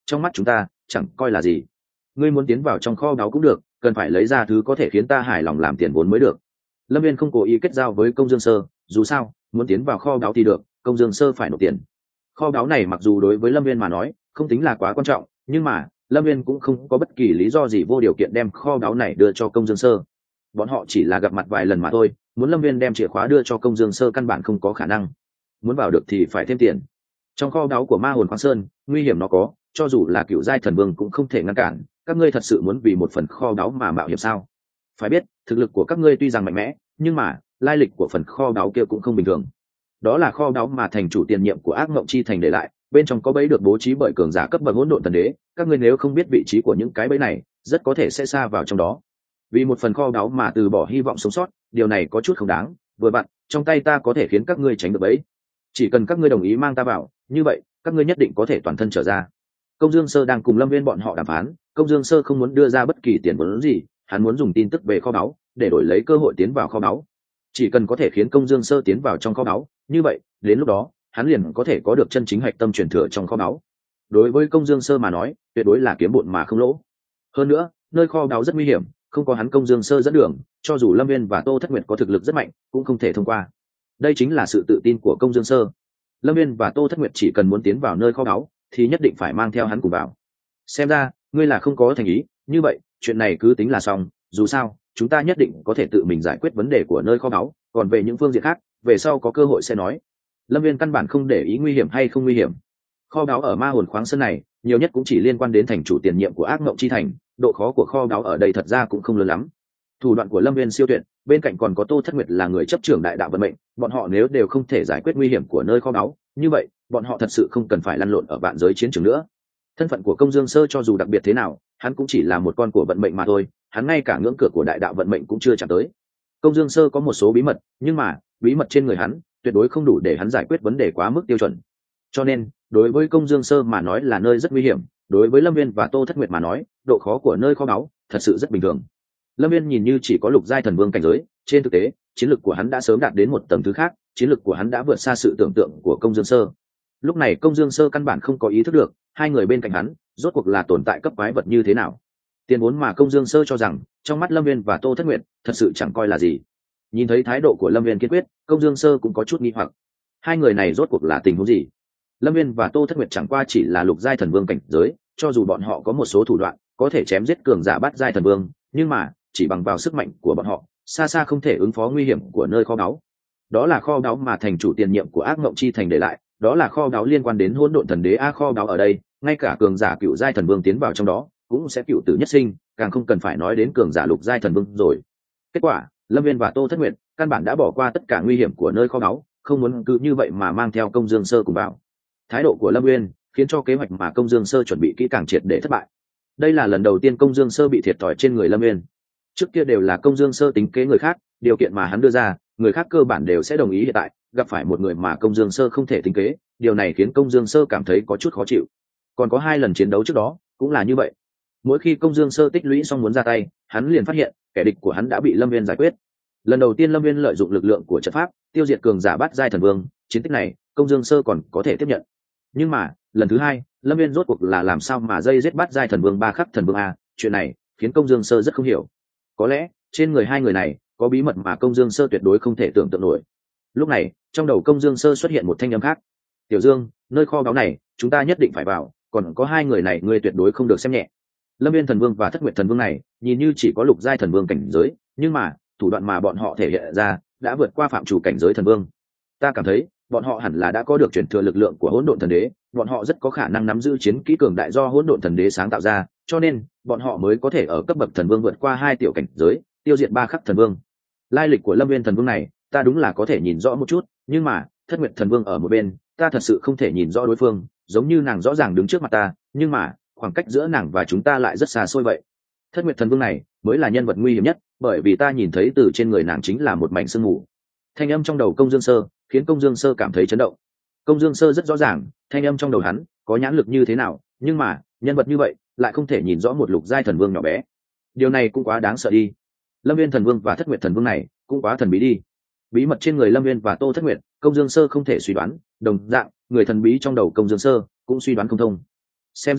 trong mắt chúng ta chẳng coi là gì. Ngươi muốn tiến vào trong kho báu cũng được, cần phải lấy ra thứ có thể khiến ta hài lòng làm tiền vốn mới được. Lâm viên không cố ý kết giao với công dương sơ, dù sao muốn tiến vào kho báu thì được, công dương sơ phải nộp tiền. Kho báu này mặc dù đối với Lâm viên mà nói không tính là quá quan trọng, nhưng mà Lâm viên cũng không có bất kỳ lý do gì vô điều kiện đem kho báu này đưa cho công dương sơ. Bọn họ chỉ là gặp mặt vài lần mà thôi, muốn Lâm viên đem chìa khóa đưa cho công dương sơ căn bản không có khả năng. Muốn vào được thì phải thêm tiền. Trong kho báu của ma hồn khoáng sơn, nguy hiểm nó có, cho dù là cựu giai thần vương cũng không thể ngăn cản. Các ngươi thật sự muốn vì một phần kho báu mà mạo hiểm sao? Phải biết thực lực của các ngươi tuy rằng mạnh mẽ, nhưng mà lai lịch của phần kho báu kia cũng không bình thường. Đó là kho báu mà thành chủ tiền nhiệm của ác mộng chi thành để lại, bên trong có bẫy được bố trí bởi cường giả cấp bậc hỗn độn thần đế. Các ngươi nếu không biết vị trí của những cái bẫy này, rất có thể sẽ sa vào trong đó. Vì một phần kho báu mà từ bỏ hy vọng sống sót, điều này có chút không đáng. Vừa vặn trong tay ta có thể khiến các ngươi tránh được bẫy. Chỉ cần các ngươi đồng ý mang ta vào, như vậy các ngươi nhất định có thể toàn thân trở ra. Công dương sơ đang cùng Lâm viên bọn họ đàm phán. Công dương sơ không muốn đưa ra bất kỳ tiền vốn gì, hắn muốn dùng tin tức về kho báu để đổi lấy cơ hội tiến vào kho báu. Chỉ cần có thể khiến công dương sơ tiến vào trong kho báu, như vậy đến lúc đó hắn liền có thể có được chân chính hạch tâm truyền thừa trong kho báu. Đối với công dương sơ mà nói, tuyệt đối là kiếm bộn mà không lỗ. Hơn nữa nơi kho báu rất nguy hiểm, không có hắn công dương sơ dẫn đường, cho dù Lâm viên và Tô Thất Nguyệt có thực lực rất mạnh cũng không thể thông qua. Đây chính là sự tự tin của công dương sơ. Lâm viên và Tô Thất Nguyệt chỉ cần muốn tiến vào nơi kho báu thì nhất định phải mang theo hắn cùng vào. Xem ra ngươi là không có thành ý, như vậy chuyện này cứ tính là xong, dù sao chúng ta nhất định có thể tự mình giải quyết vấn đề của nơi kho báu, còn về những phương diện khác về sau có cơ hội sẽ nói. Lâm viên căn bản không để ý nguy hiểm hay không nguy hiểm. Kho báu ở ma hồn khoáng sơn này nhiều nhất cũng chỉ liên quan đến thành chủ tiền nhiệm của ác mộng chi thành, độ khó của kho báu ở đây thật ra cũng không lớn lắm. Thủ đoạn của Lâm viên siêu tuyệt, bên cạnh còn có Tô Thất Nguyệt là người chấp trưởng đại đạo vận mệnh, bọn họ nếu đều không thể giải quyết nguy hiểm của nơi kho báu, như vậy bọn họ thật sự không cần phải lăn lộn ở vạn giới chiến trường nữa. Thân phận của công dương sơ cho dù đặc biệt thế nào, hắn cũng chỉ là một con của vận mệnh mà thôi, hắn ngay cả ngưỡng cửa của đại đạo vận mệnh cũng chưa chạm tới. Công dương sơ có một số bí mật, nhưng mà bí mật trên người hắn tuyệt đối không đủ để hắn giải quyết vấn đề quá mức tiêu chuẩn. Cho nên đối với công dương sơ mà nói là nơi rất nguy hiểm, đối với Lâm viên và Tô Thất Nguyệt mà nói độ khó của nơi kho báu thật sự rất bình thường. Lâm viên nhìn như chỉ có lục giai thần vương cảnh giới, trên thực tế chiến lược của hắn đã sớm đạt đến một tầng thứ khác, chiến lược của hắn đã vượt xa sự tưởng tượng của công dương sơ. Lúc này công dương sơ căn bản không có ý thức được hai người bên cạnh hắn rốt cuộc là tồn tại cấp quái vật như thế nào. Tiền vốn mà công dương sơ cho rằng trong mắt Lâm viên và Tô Thất Nguyệt thật sự chẳng coi là gì. Nhìn thấy thái độ của Lâm viên kiên quyết, công dương sơ cũng có chút nghi hoặc, hai người này rốt cuộc là tình huống gì. Lâm viên và Tô Thất Nguyệt chẳng qua chỉ là lục giai thần vương cảnh giới, cho dù bọn họ có một số thủ đoạn có thể chém giết cường giả bát giai thần vương, nhưng mà chỉ bằng vào sức mạnh của bọn họ xa xa không thể ứng phó nguy hiểm của nơi kho báu. Đó là kho báu mà thành chủ tiền nhiệm của ác mộng chi thành để lại, đó là kho báu liên quan đến hỗn độn thần đế. Kho báu ở đây ngay cả cường giả cựu giai thần vương tiến vào trong đó cũng sẽ cựu tử nhất sinh, càng không cần phải nói đến cường giả lục giai thần vương rồi. Kết quả Lâm viên và Tô Thất Nguyệt căn bản đã bỏ qua tất cả nguy hiểm của nơi kho báu, không muốn cứ như vậy mà mang theo công dương sơ cùng vào. Thái độ của Lâm viên khiến cho kế hoạch mà công dương sơ chuẩn bị kỹ càng triệt để thất bại. Đây là lần đầu tiên công dương sơ bị thiệt thòi trên người Lâm viên. Trước kia đều là công dương sơ tính kế người khác, điều kiện mà hắn đưa ra người khác cơ bản đều sẽ đồng ý. Hiện tại gặp phải một người mà công dương sơ không thể tính kế, điều này khiến công dương sơ cảm thấy có chút khó chịu. Còn có 2 lần chiến đấu trước đó cũng là như vậy, mỗi khi công dương sơ tích lũy xong muốn ra tay, hắn liền phát hiện kẻ địch của hắn đã bị Lâm viên giải quyết. Lần đầu tiên Lâm viên lợi dụng lực lượng của trận pháp tiêu diệt cường giả bát giai thần vương, chiến tích này công dương sơ còn có thể tiếp nhận. Nhưng mà lần thứ 2 Lâm viên rốt cuộc là làm sao mà dây giết bát giai thần vương ba khắc thần vương a? Chuyện này khiến công dương sơ rất không hiểu. Có lẽ trên người hai người này có bí mật mà công dương sơ tuyệt đối không thể tưởng tượng nổi. Lúc này trong đầu công dương sơ xuất hiện một thanh âm khác. Tiểu Dương, nơi kho báu này chúng ta nhất định phải vào, còn có 2 người này ngươi tuyệt đối không được xem nhẹ. Lâm viên thần vương và Thất Nguyệt thần vương này nhìn như chỉ có lục giai thần vương cảnh giới, nhưng mà thủ đoạn mà bọn họ thể hiện ra đã vượt qua phạm chủ cảnh giới thần vương. Ta cảm thấy bọn họ hẳn là đã có được truyền thừa lực lượng của hỗn độn thần đế, bọn họ rất có khả năng nắm giữ chiến kỹ cường đại do hỗn độn thần đế sáng tạo ra, cho nên bọn họ mới có thể ở cấp bậc thần vương vượt qua 2 tiểu cảnh giới, tiêu diệt 3 khắc thần vương. Lai lịch của Lâm viên thần vương này ta đúng là có thể nhìn rõ một chút, nhưng mà Thất Nguyệt thần vương ở một bên ta thật sự không thể nhìn rõ đối phương, giống như nàng rõ ràng đứng trước mặt ta, nhưng mà khoảng cách giữa nàng và chúng ta lại rất xa xôi vậy. Thất Nguyệt thần vương này mới là nhân vật nguy hiểm nhất, bởi vì ta nhìn thấy từ trên người nàng chính là một mảnh sương mù. Thanh âm trong đầu công dương sơ khiến công dương sơ cảm thấy chấn động. Công dương sơ rất rõ ràng thanh âm trong đầu hắn có nhãn lực như thế nào, nhưng mà nhân vật như vậy lại không thể nhìn rõ một lục giai thần vương nhỏ bé. Điều này cũng quá đáng sợ đi. Lâm viên thần vương và Thất Nguyệt thần vương này cũng quá thần bí đi. Bí mật trên người Lâm viên và Tô Thất Nguyệt công dương sơ không thể suy đoán, đồng dạng người thần bí trong đầu công dương sơ cũng suy đoán không thông. Xem ra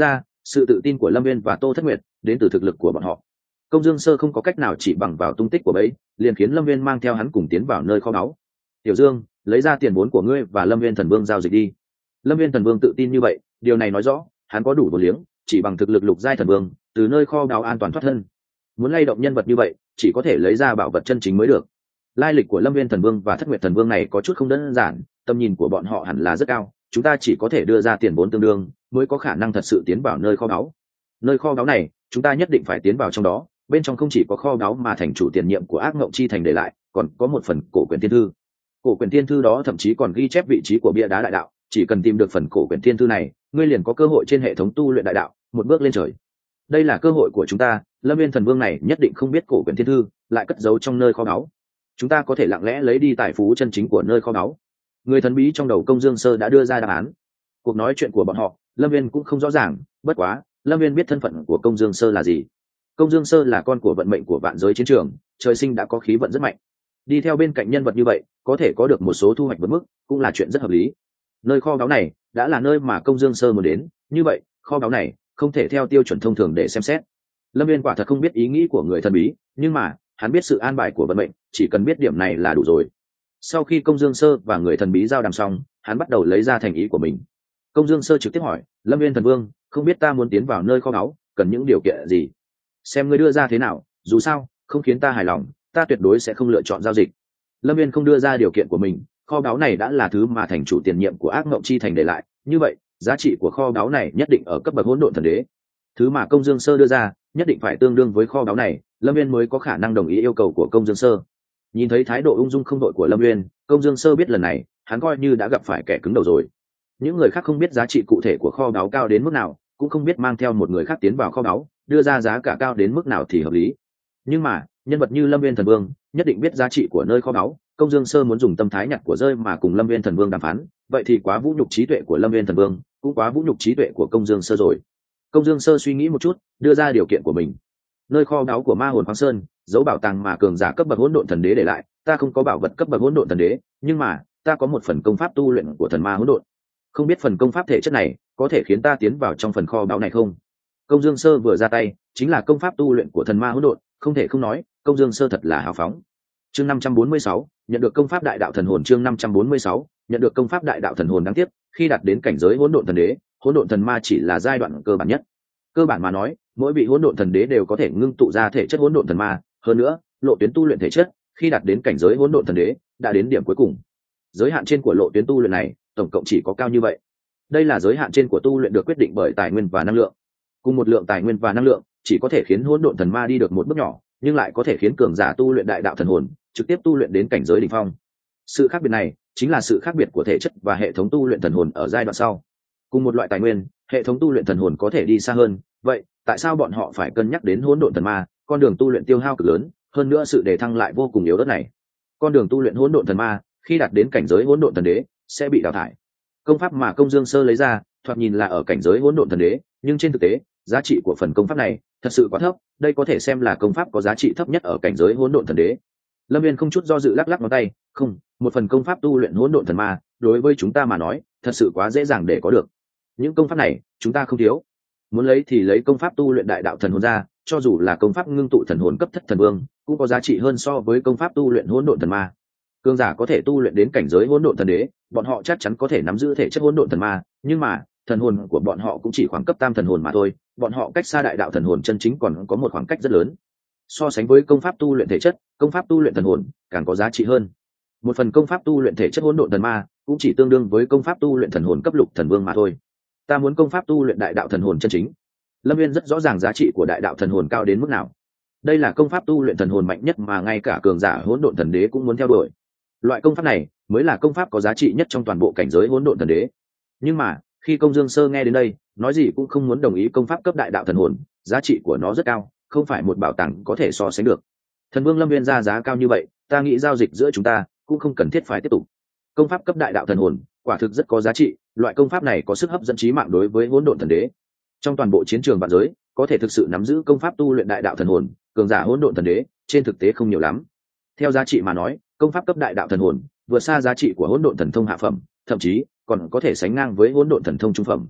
Sự tự tin của Lâm Viên và Tô Thất Nguyệt đến từ thực lực của bọn họ. Công Dương Sơ không có cách nào chỉ bằng vào tung tích của bẫy, liền khiến Lâm Viên mang theo hắn cùng tiến vào nơi kho báu. Tiểu Dương, lấy ra tiền vốn của ngươi và Lâm Viên Thần Vương giao dịch đi. Lâm Viên Thần Vương tự tin như vậy, điều này nói rõ hắn có đủ vốn liếng, chỉ bằng thực lực lục giai thần vương, từ nơi kho báu an toàn thoát thân. Muốn lay động nhân vật như vậy, chỉ có thể lấy ra bảo vật chân chính mới được. Lai lịch của Lâm Viên Thần Vương và Thất Nguyệt Thần Vương này có chút không đơn giản, tầm nhìn của bọn họ hẳn là rất cao, chúng ta chỉ có thể đưa ra tiền vốn tương đương mới có khả năng thật sự tiến vào nơi kho báu. Nơi kho báu này chúng ta nhất định phải tiến vào trong đó, bên trong không chỉ có kho báu mà thành chủ tiền nhiệm của Ác Ngộng Chi Thành để lại, còn có một phần cổ quyển thiên thư. Cổ quyển thiên thư đó thậm chí còn ghi chép vị trí của bia đá đại đạo, chỉ cần tìm được phần cổ quyển thiên thư này, ngươi liền có cơ hội trên hệ thống tu luyện đại đạo một bước lên trời. Đây là cơ hội của chúng ta, Lâm Viên Thần Vương này nhất định không biết cổ quyển thiên thư lại cất giấu trong nơi kho báu, chúng ta có thể lặng lẽ lấy đi tài phú chân chính của nơi kho báu. Người thần bí trong đầu Công Dương Sơ đã đưa ra đáp án. Cuộc nói chuyện của bọn họ Lâm Viên cũng không rõ ràng, bất quá Lâm Viên biết thân phận của Công Dương Sơ là gì. Công Dương Sơ là con của vận mệnh của vạn giới chiến trường, trời sinh đã có khí vận rất mạnh, đi theo bên cạnh nhân vật như vậy có thể có được một số thu hoạch vượt mức cũng là chuyện rất hợp lý. Nơi kho báu này đã là nơi mà Công Dương Sơ muốn đến, như vậy kho báu này không thể theo tiêu chuẩn thông thường để xem xét. Lâm Viên quả thật không biết ý nghĩ của người thần bí, nhưng mà hắn biết sự an bài của vận mệnh, chỉ cần biết điểm này là đủ rồi. Sau khi Công Dương Sơ và người thần bí giao đàm xong, hắn bắt đầu lấy ra thành ý của mình. Công Dương Sơ trực tiếp hỏi, Lâm Viên Thần Vương, không biết ta muốn tiến vào nơi kho báu cần những điều kiện gì? Xem ngươi đưa ra thế nào, dù sao không khiến ta hài lòng, ta tuyệt đối sẽ không lựa chọn giao dịch. Lâm Viên không đưa ra điều kiện của mình, kho báu này đã là thứ mà thành chủ tiền nhiệm của Ác Ngộng Chi Thành để lại, như vậy giá trị của kho báu này nhất định ở cấp bậc hỗn độn thần đế. Thứ mà Công Dương Sơ đưa ra nhất định phải tương đương với kho báu này, Lâm Viên mới có khả năng đồng ý yêu cầu của Công Dương Sơ. Nhìn thấy thái độ ung dung không đội của Lâm Viên, Công Dương Sơ biết lần này hắn coi như đã gặp phải kẻ cứng đầu rồi. Những người khác không biết giá trị cụ thể của kho báu cao đến mức nào, cũng không biết mang theo một người khác tiến vào kho báu đưa ra giá cả cao đến mức nào thì hợp lý, nhưng mà nhân vật như Lâm Viên Thần Vương nhất định biết giá trị của nơi kho báu. Công Dương Sơ muốn dùng tâm thái nhặt của rơi mà cùng Lâm Viên Thần Vương đàm phán, vậy thì quá vũ nhục trí tuệ của Lâm Viên Thần Vương, cũng quá vũ nhục trí tuệ của Công Dương Sơ rồi. Công Dương Sơ suy nghĩ một chút, đưa ra điều kiện của mình. Nơi kho báu của Ma Hồn Khoáng Sơn giấu bảo tàng mà cường giả cấp bậc hỗn độn thần đế để lại, ta không có bảo vật cấp bậc hỗn độn thần đế, nhưng mà ta có một phần công pháp tu luyện của thần ma hỗn độn. Không biết phần công pháp thể chất này có thể khiến ta tiến vào trong phần kho báu này không? Công Dương Sơ vừa ra tay chính là công pháp tu luyện của thần ma hỗn độn, không thể không nói Công Dương Sơ thật là hào phóng. Chương 546, nhận được công pháp đại đạo thần hồn. Chương 546, nhận được công pháp đại đạo thần hồn. Đáng tiếc khi đạt đến cảnh giới hỗn độn thần đế, hỗn độn thần ma chỉ là giai đoạn cơ bản nhất. Cơ bản mà nói, mỗi vị hỗn độn thần đế đều có thể ngưng tụ ra thể chất hỗn độn thần ma, hơn nữa lộ tuyến tu luyện thể chất khi đạt đến cảnh giới hỗn độn thần đế đã đến điểm cuối cùng. Giới hạn trên của lộ tuyến tu luyện này tổng cộng chỉ có cao như vậy. Đây là giới hạn trên của tu luyện được quyết định bởi tài nguyên và năng lượng. Cùng một lượng tài nguyên và năng lượng chỉ có thể khiến hỗn độn thần ma đi được một bước nhỏ, nhưng lại có thể khiến cường giả tu luyện đại đạo thần hồn trực tiếp tu luyện đến cảnh giới đỉnh phong. Sự khác biệt này chính là sự khác biệt của thể chất và hệ thống tu luyện thần hồn ở giai đoạn sau. Cùng một loại tài nguyên, hệ thống tu luyện thần hồn có thể đi xa hơn, vậy tại sao bọn họ phải cân nhắc đến hỗn độn thần ma, con đường tu luyện tiêu hao cực lớn, hơn nữa sự đề thăng lại vô cùng yếu ớt này? Con đường tu luyện hỗn độn thần ma khi đạt đến cảnh giới hỗn độn thần đế sẽ bị đào thải. Công pháp mà Công Dương Sơ lấy ra thoạt nhìn là ở cảnh giới hỗn độn thần đế, nhưng trên thực tế giá trị của phần công pháp này thật sự quá thấp, đây có thể xem là công pháp có giá trị thấp nhất ở cảnh giới hỗn độn thần đế. Lâm Viên không chút do dự lắc lắc ngón tay, không, một phần công pháp tu luyện hỗn độn thần ma đối với chúng ta mà nói thật sự quá dễ dàng để có được. Những công pháp này chúng ta không thiếu, muốn lấy thì lấy công pháp tu luyện đại đạo thần hồn ra, cho dù là công pháp ngưng tụ thần hồn cấp thất thần vương cũng có giá trị hơn so với công pháp tu luyện hỗn độn thần ma. Cường giả có thể tu luyện đến cảnh giới hỗn độn thần đế, bọn họ chắc chắn có thể nắm giữ thể chất hỗn độn thần ma, nhưng mà thần hồn của bọn họ cũng chỉ khoảng cấp tam thần hồn mà thôi, bọn họ cách xa đại đạo thần hồn chân chính còn có một khoảng cách rất lớn. So sánh với công pháp tu luyện thể chất, công pháp tu luyện thần hồn càng có giá trị hơn. Một phần công pháp tu luyện thể chất hỗn độn thần ma cũng chỉ tương đương với công pháp tu luyện thần hồn cấp lục thần vương mà thôi. Ta muốn công pháp tu luyện đại đạo thần hồn chân chính. Lâm Viên rất rõ ràng giá trị của đại đạo thần hồn cao đến mức nào. Đây là công pháp tu luyện thần hồn mạnh nhất mà ngay cả cường giả hỗn độn thần đế cũng muốn theo đuổi. Loại công pháp này mới là công pháp có giá trị nhất trong toàn bộ cảnh giới hỗn độn thần đế. Nhưng mà khi Công Dương Sơ nghe đến đây, nói gì cũng không muốn đồng ý công pháp cấp đại đạo thần hồn, giá trị của nó rất cao, không phải một bảo tàng có thể so sánh được. Thần Vương Lâm Viên ra giá cao như vậy, ta nghĩ giao dịch giữa chúng ta cũng không cần thiết phải tiếp tục. Công pháp cấp đại đạo thần hồn quả thực rất có giá trị, loại công pháp này có sức hấp dẫn chí mạng đối với hỗn độn thần đế. Trong toàn bộ chiến trường vạn giới, có thể thực sự nắm giữ công pháp tu luyện đại đạo thần hồn, cường giả hỗn độn thần đế trên thực tế không nhiều lắm. Theo giá trị mà nói, công pháp cấp đại đạo thần hồn vượt xa giá trị của hỗn độn thần thông hạ phẩm, thậm chí còn có thể sánh ngang với hỗn độn thần thông trung phẩm.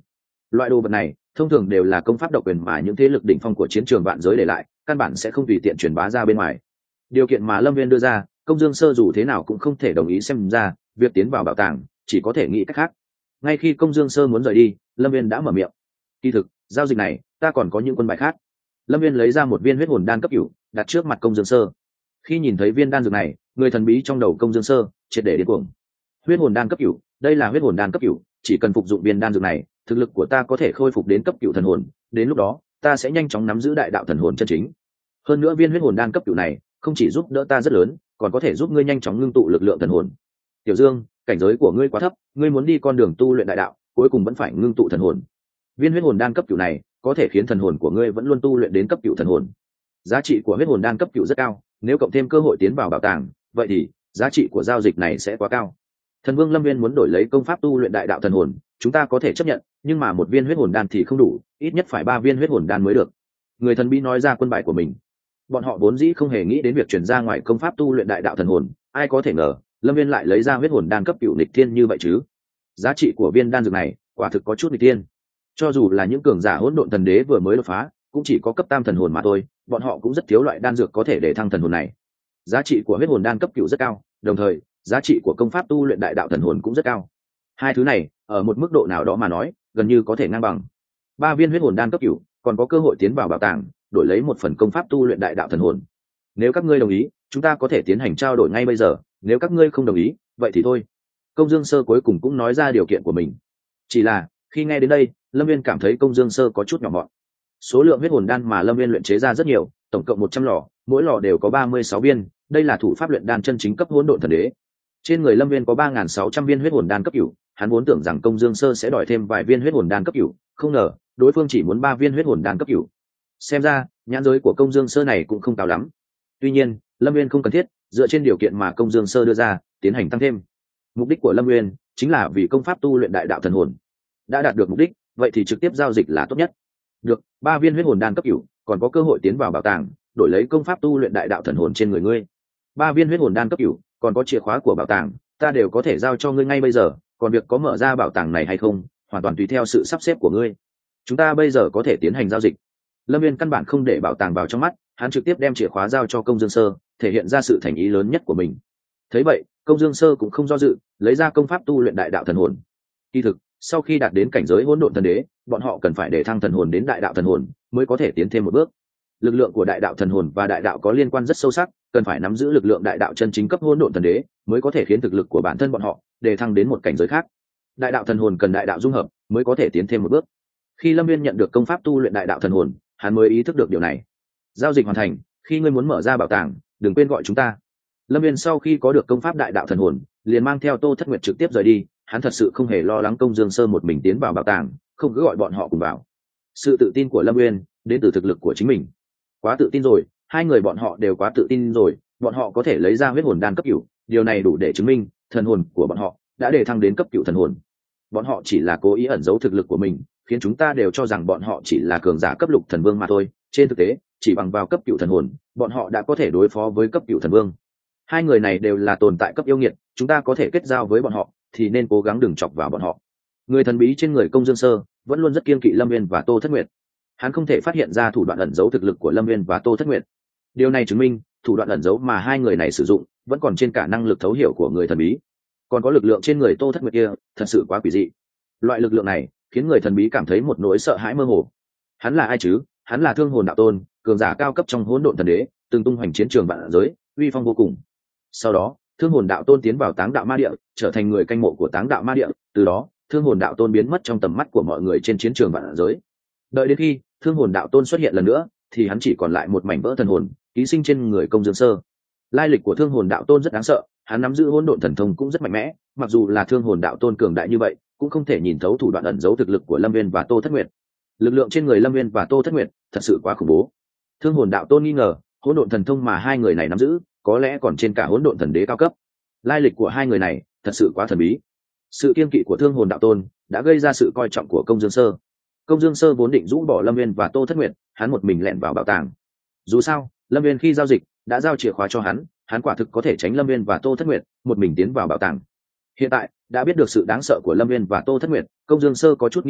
Loại đồ vật này thông thường đều là công pháp độc quyền mà những thế lực đỉnh phong của chiến trường vạn giới để lại, căn bản sẽ không tùy tiện truyền bá ra bên ngoài. Điều kiện mà Lâm Viên đưa ra, Công Dương Sơ dù thế nào cũng không thể đồng ý, xem ra việc tiến vào bảo tàng chỉ có thể nghĩ cách khác. Ngay khi Công Dương Sơ muốn rời đi, Lâm Viên đã mở miệng: kỳ thực giao dịch này ta còn có những quân bài khác. Lâm Viên lấy ra một viên huyết hồn đan cấp cửu đặt trước mặt Công Dương Sơ. Khi nhìn thấy viên đan dược này, người thần bí trong đầu Công Dương Sơ triệt để điên cuồng. Huyết hồn đan cấp cửu, đây là huyết hồn đan cấp cửu, chỉ cần phục dụng viên đan dược này, thực lực của ta có thể khôi phục đến cấp cửu thần hồn, đến lúc đó ta sẽ nhanh chóng nắm giữ đại đạo thần hồn chân chính. Hơn nữa viên huyết hồn đan cấp cửu này không chỉ giúp đỡ ta rất lớn, còn có thể giúp ngươi nhanh chóng ngưng tụ lực lượng thần hồn. Tiểu Dương, cảnh giới của ngươi quá thấp, ngươi muốn đi con đường tu luyện đại đạo, cuối cùng vẫn phải ngưng tụ thần hồn. Viên huyết hồn đan cấp cửu này có thể khiến thần hồn của ngươi vẫn luôn tu luyện đến cấp cửu thần hồn. Giá trị của huyết hồn đan cấp cửu rất cao, nếu cộng thêm cơ hội tiến vào bảo tàng, vậy thì giá trị của giao dịch này sẽ quá cao. Thần Vương Lâm Viên muốn đổi lấy công pháp tu luyện đại đạo thần hồn, chúng ta có thể chấp nhận, nhưng mà một viên huyết hồn đan thì không đủ, ít nhất phải 3 viên huyết hồn đan mới được. Người thần bí nói ra quân bài của mình. Bọn họ vốn dĩ không hề nghĩ đến việc chuyển ra ngoài công pháp tu luyện đại đạo thần hồn, ai có thể ngờ Lâm Viên lại lấy ra huyết hồn đan cấp cửu nghịch thiên như vậy chứ. Giá trị của viên đan dược này quả thực có chút nghịch thiên. Cho dù là những cường giả hỗn độn thần đế vừa mới đột phá, cũng chỉ có cấp tam thần hồn mà thôi, bọn họ cũng rất thiếu loại đan dược có thể để thăng thần hồn này. Giá trị của huyết hồn đan cấp cửu rất cao, đồng thời giá trị của công pháp tu luyện đại đạo thần hồn cũng rất cao. Hai thứ này ở một mức độ nào đó mà nói gần như có thể ngang bằng. 3 viên huyết hồn đan cấp cửu còn có cơ hội tiến vào bảo tàng, đổi lấy một phần công pháp tu luyện đại đạo thần hồn. Nếu các ngươi đồng ý, chúng ta có thể tiến hành trao đổi ngay bây giờ, nếu các ngươi không đồng ý, vậy thì thôi. Công Dương Sơ cuối cùng cũng nói ra điều kiện của mình. Chỉ là khi nghe đến đây, Lâm Viên cảm thấy Công Dương Sơ có chút nhỏ mọn. Số lượng huyết hồn đan mà Lâm Viên luyện chế ra rất nhiều, tổng cộng 100 lò, mỗi lò đều có 36 viên, đây là thủ pháp luyện đan chân chính cấp hỗn độn thần đế. Trên người Lâm Viên có 3.600 viên huyết hồn đan cấp cửu, hắn vốn tưởng rằng Công Dương Sơ sẽ đòi thêm vài viên huyết hồn đan cấp cửu, không ngờ đối phương chỉ muốn 3 viên huyết hồn đan cấp cửu. Xem ra nhãn giới của Công Dương Sơ này cũng không cao lắm. Tuy nhiên Lâm Viên không cần thiết dựa trên điều kiện mà Công Dương Sơ đưa ra tiến hành tăng thêm. Mục đích của Lâm Viên chính là vì công pháp tu luyện đại đạo thần hồn. Đã đạt được mục đích, vậy thì trực tiếp giao dịch là tốt nhất. Được, 3 viên huyết hồn đan cấp cửu, còn có cơ hội tiến vào bảo tàng, đổi lấy công pháp tu luyện đại đạo thần hồn trên người ngươi. 3 viên huyết hồn đan cấp cửu, còn có chìa khóa của bảo tàng, ta đều có thể giao cho ngươi ngay bây giờ, còn việc có mở ra bảo tàng này hay không, hoàn toàn tùy theo sự sắp xếp của ngươi. Chúng ta bây giờ có thể tiến hành giao dịch. Lâm Viên căn bản không để bảo tàng vào trong mắt, hắn trực tiếp đem chìa khóa giao cho Công Dương Sơ, thể hiện ra sự thành ý lớn nhất của mình. Thấy vậy, Công Dương Sơ cũng không do dự, lấy ra công pháp tu luyện đại đạo thần hồn. Kỳ thực, sau khi đạt đến cảnh giới hỗn độn thần đế, bọn họ cần phải để thăng thần hồn đến đại đạo thần hồn, mới có thể tiến thêm một bước. Lực lượng của đại đạo thần hồn và đại đạo có liên quan rất sâu sắc, cần phải nắm giữ lực lượng đại đạo chân chính cấp hỗn độn thần đế, mới có thể khiến thực lực của bản thân bọn họ để thăng đến một cảnh giới khác. Đại đạo thần hồn cần đại đạo dung hợp, mới có thể tiến thêm một bước. Khi Lâm Viên nhận được công pháp tu luyện đại đạo thần hồn, hắn mới ý thức được điều này. Giao dịch hoàn thành, khi ngươi muốn mở ra bảo tàng, đừng quên gọi chúng ta. Lâm Viên sau khi có được công pháp đại đạo thần hồn, liền mang theo Tô Thất Nguyệt trực tiếp rời đi. Hắn thật sự không hề lo lắng Công Dương Sơ một mình tiến vào bảo tàng, không cứ gọi bọn họ cùng vào. Sự tự tin của Lâm Viên đến từ thực lực của chính mình. Quá tự tin rồi, hai người bọn họ đều quá tự tin rồi. Bọn họ có thể lấy ra huyết hồn đan cấp cửu, điều này đủ để chứng minh thần hồn của bọn họ đã đề thăng đến cấp cửu thần hồn. Bọn họ chỉ là cố ý ẩn giấu thực lực của mình, khiến chúng ta đều cho rằng bọn họ chỉ là cường giả cấp lục thần vương mà thôi. Trên thực tế, chỉ bằng vào cấp cửu thần hồn, bọn họ đã có thể đối phó với cấp cửu thần vương. Hai người này đều là tồn tại cấp yêu nghiệt, chúng ta có thể kết giao với bọn họ, thì nên cố gắng đừng chọc vào bọn họ. Người thần bí trên người Công Dương Sơ vẫn luôn rất kiêng kỵ Lâm Viên và Tô Thất Nguyệt. Hắn không thể phát hiện ra thủ đoạn ẩn giấu thực lực của Lâm Viên và Tô Thất Nguyệt. Điều này chứng minh thủ đoạn ẩn giấu mà hai người này sử dụng vẫn còn trên cả năng lực thấu hiểu của người thần bí. Còn có lực lượng trên người Tô Thất Nguyệt kia thật sự quá quỷ dị. Loại lực lượng này khiến người thần bí cảm thấy một nỗi sợ hãi mơ hồ. Hắn là ai chứ? Hắn là Thương Hồn Đạo Tôn, cường giả cao cấp trong hỗn độn thần đế, từng tung hoành chiến trường vạn giới, uy phong vô cùng. Sau đó Thương Hồn Đạo Tôn tiến vào Táng Đạo Ma Địa, trở thành người canh mộ của Táng Đạo Ma Địa, từ đó Thương Hồn Đạo Tôn biến mất trong tầm mắt của mọi người trên chiến trường vạn giới. Đợi đến khi Thương Hồn Đạo Tôn xuất hiện lần nữa, thì hắn chỉ còn lại một mảnh vỡ thần hồn ký sinh trên người Công Dương Sơ. Lai lịch của Thương Hồn Đạo Tôn rất đáng sợ, hắn nắm giữ hỗn độn thần thông cũng rất mạnh mẽ, mặc dù là Thương Hồn Đạo Tôn cường đại như vậy, cũng không thể nhìn thấu thủ đoạn ẩn giấu thực lực của Lâm Viên và Tô Thất Nguyệt. Lực lượng trên người Lâm Viên và Tô Thất Nguyệt thật sự quá khủng bố. Thương Hồn Đạo Tôn nghi ngờ, hỗn độn thần thông mà hai người này nắm giữ, có lẽ còn trên cả hỗn độn thần đế cao cấp. Lai lịch của hai người này thật sự quá thần bí. Sự kiên kỵ của Thương Hồn Đạo Tôn đã gây ra sự coi trọng của Công Dương Sơ. Công Dương Sơ vốn định rũ bỏ Lâm Viên và Tô Thất Nguyệt, hắn một mình lẻn vào bảo tàng. Dù sao, Lâm Viên khi giao dịch đã giao chìa khóa cho hắn quả thực có thể tránh Lâm Viên và Tô Thất Nguyệt một mình tiến vào bảo tàng. Hiện tại đã biết được sự đáng sợ của Lâm Viên và Tô Thất Nguyệt, Công Dương Sơ có chút nghi ngờ,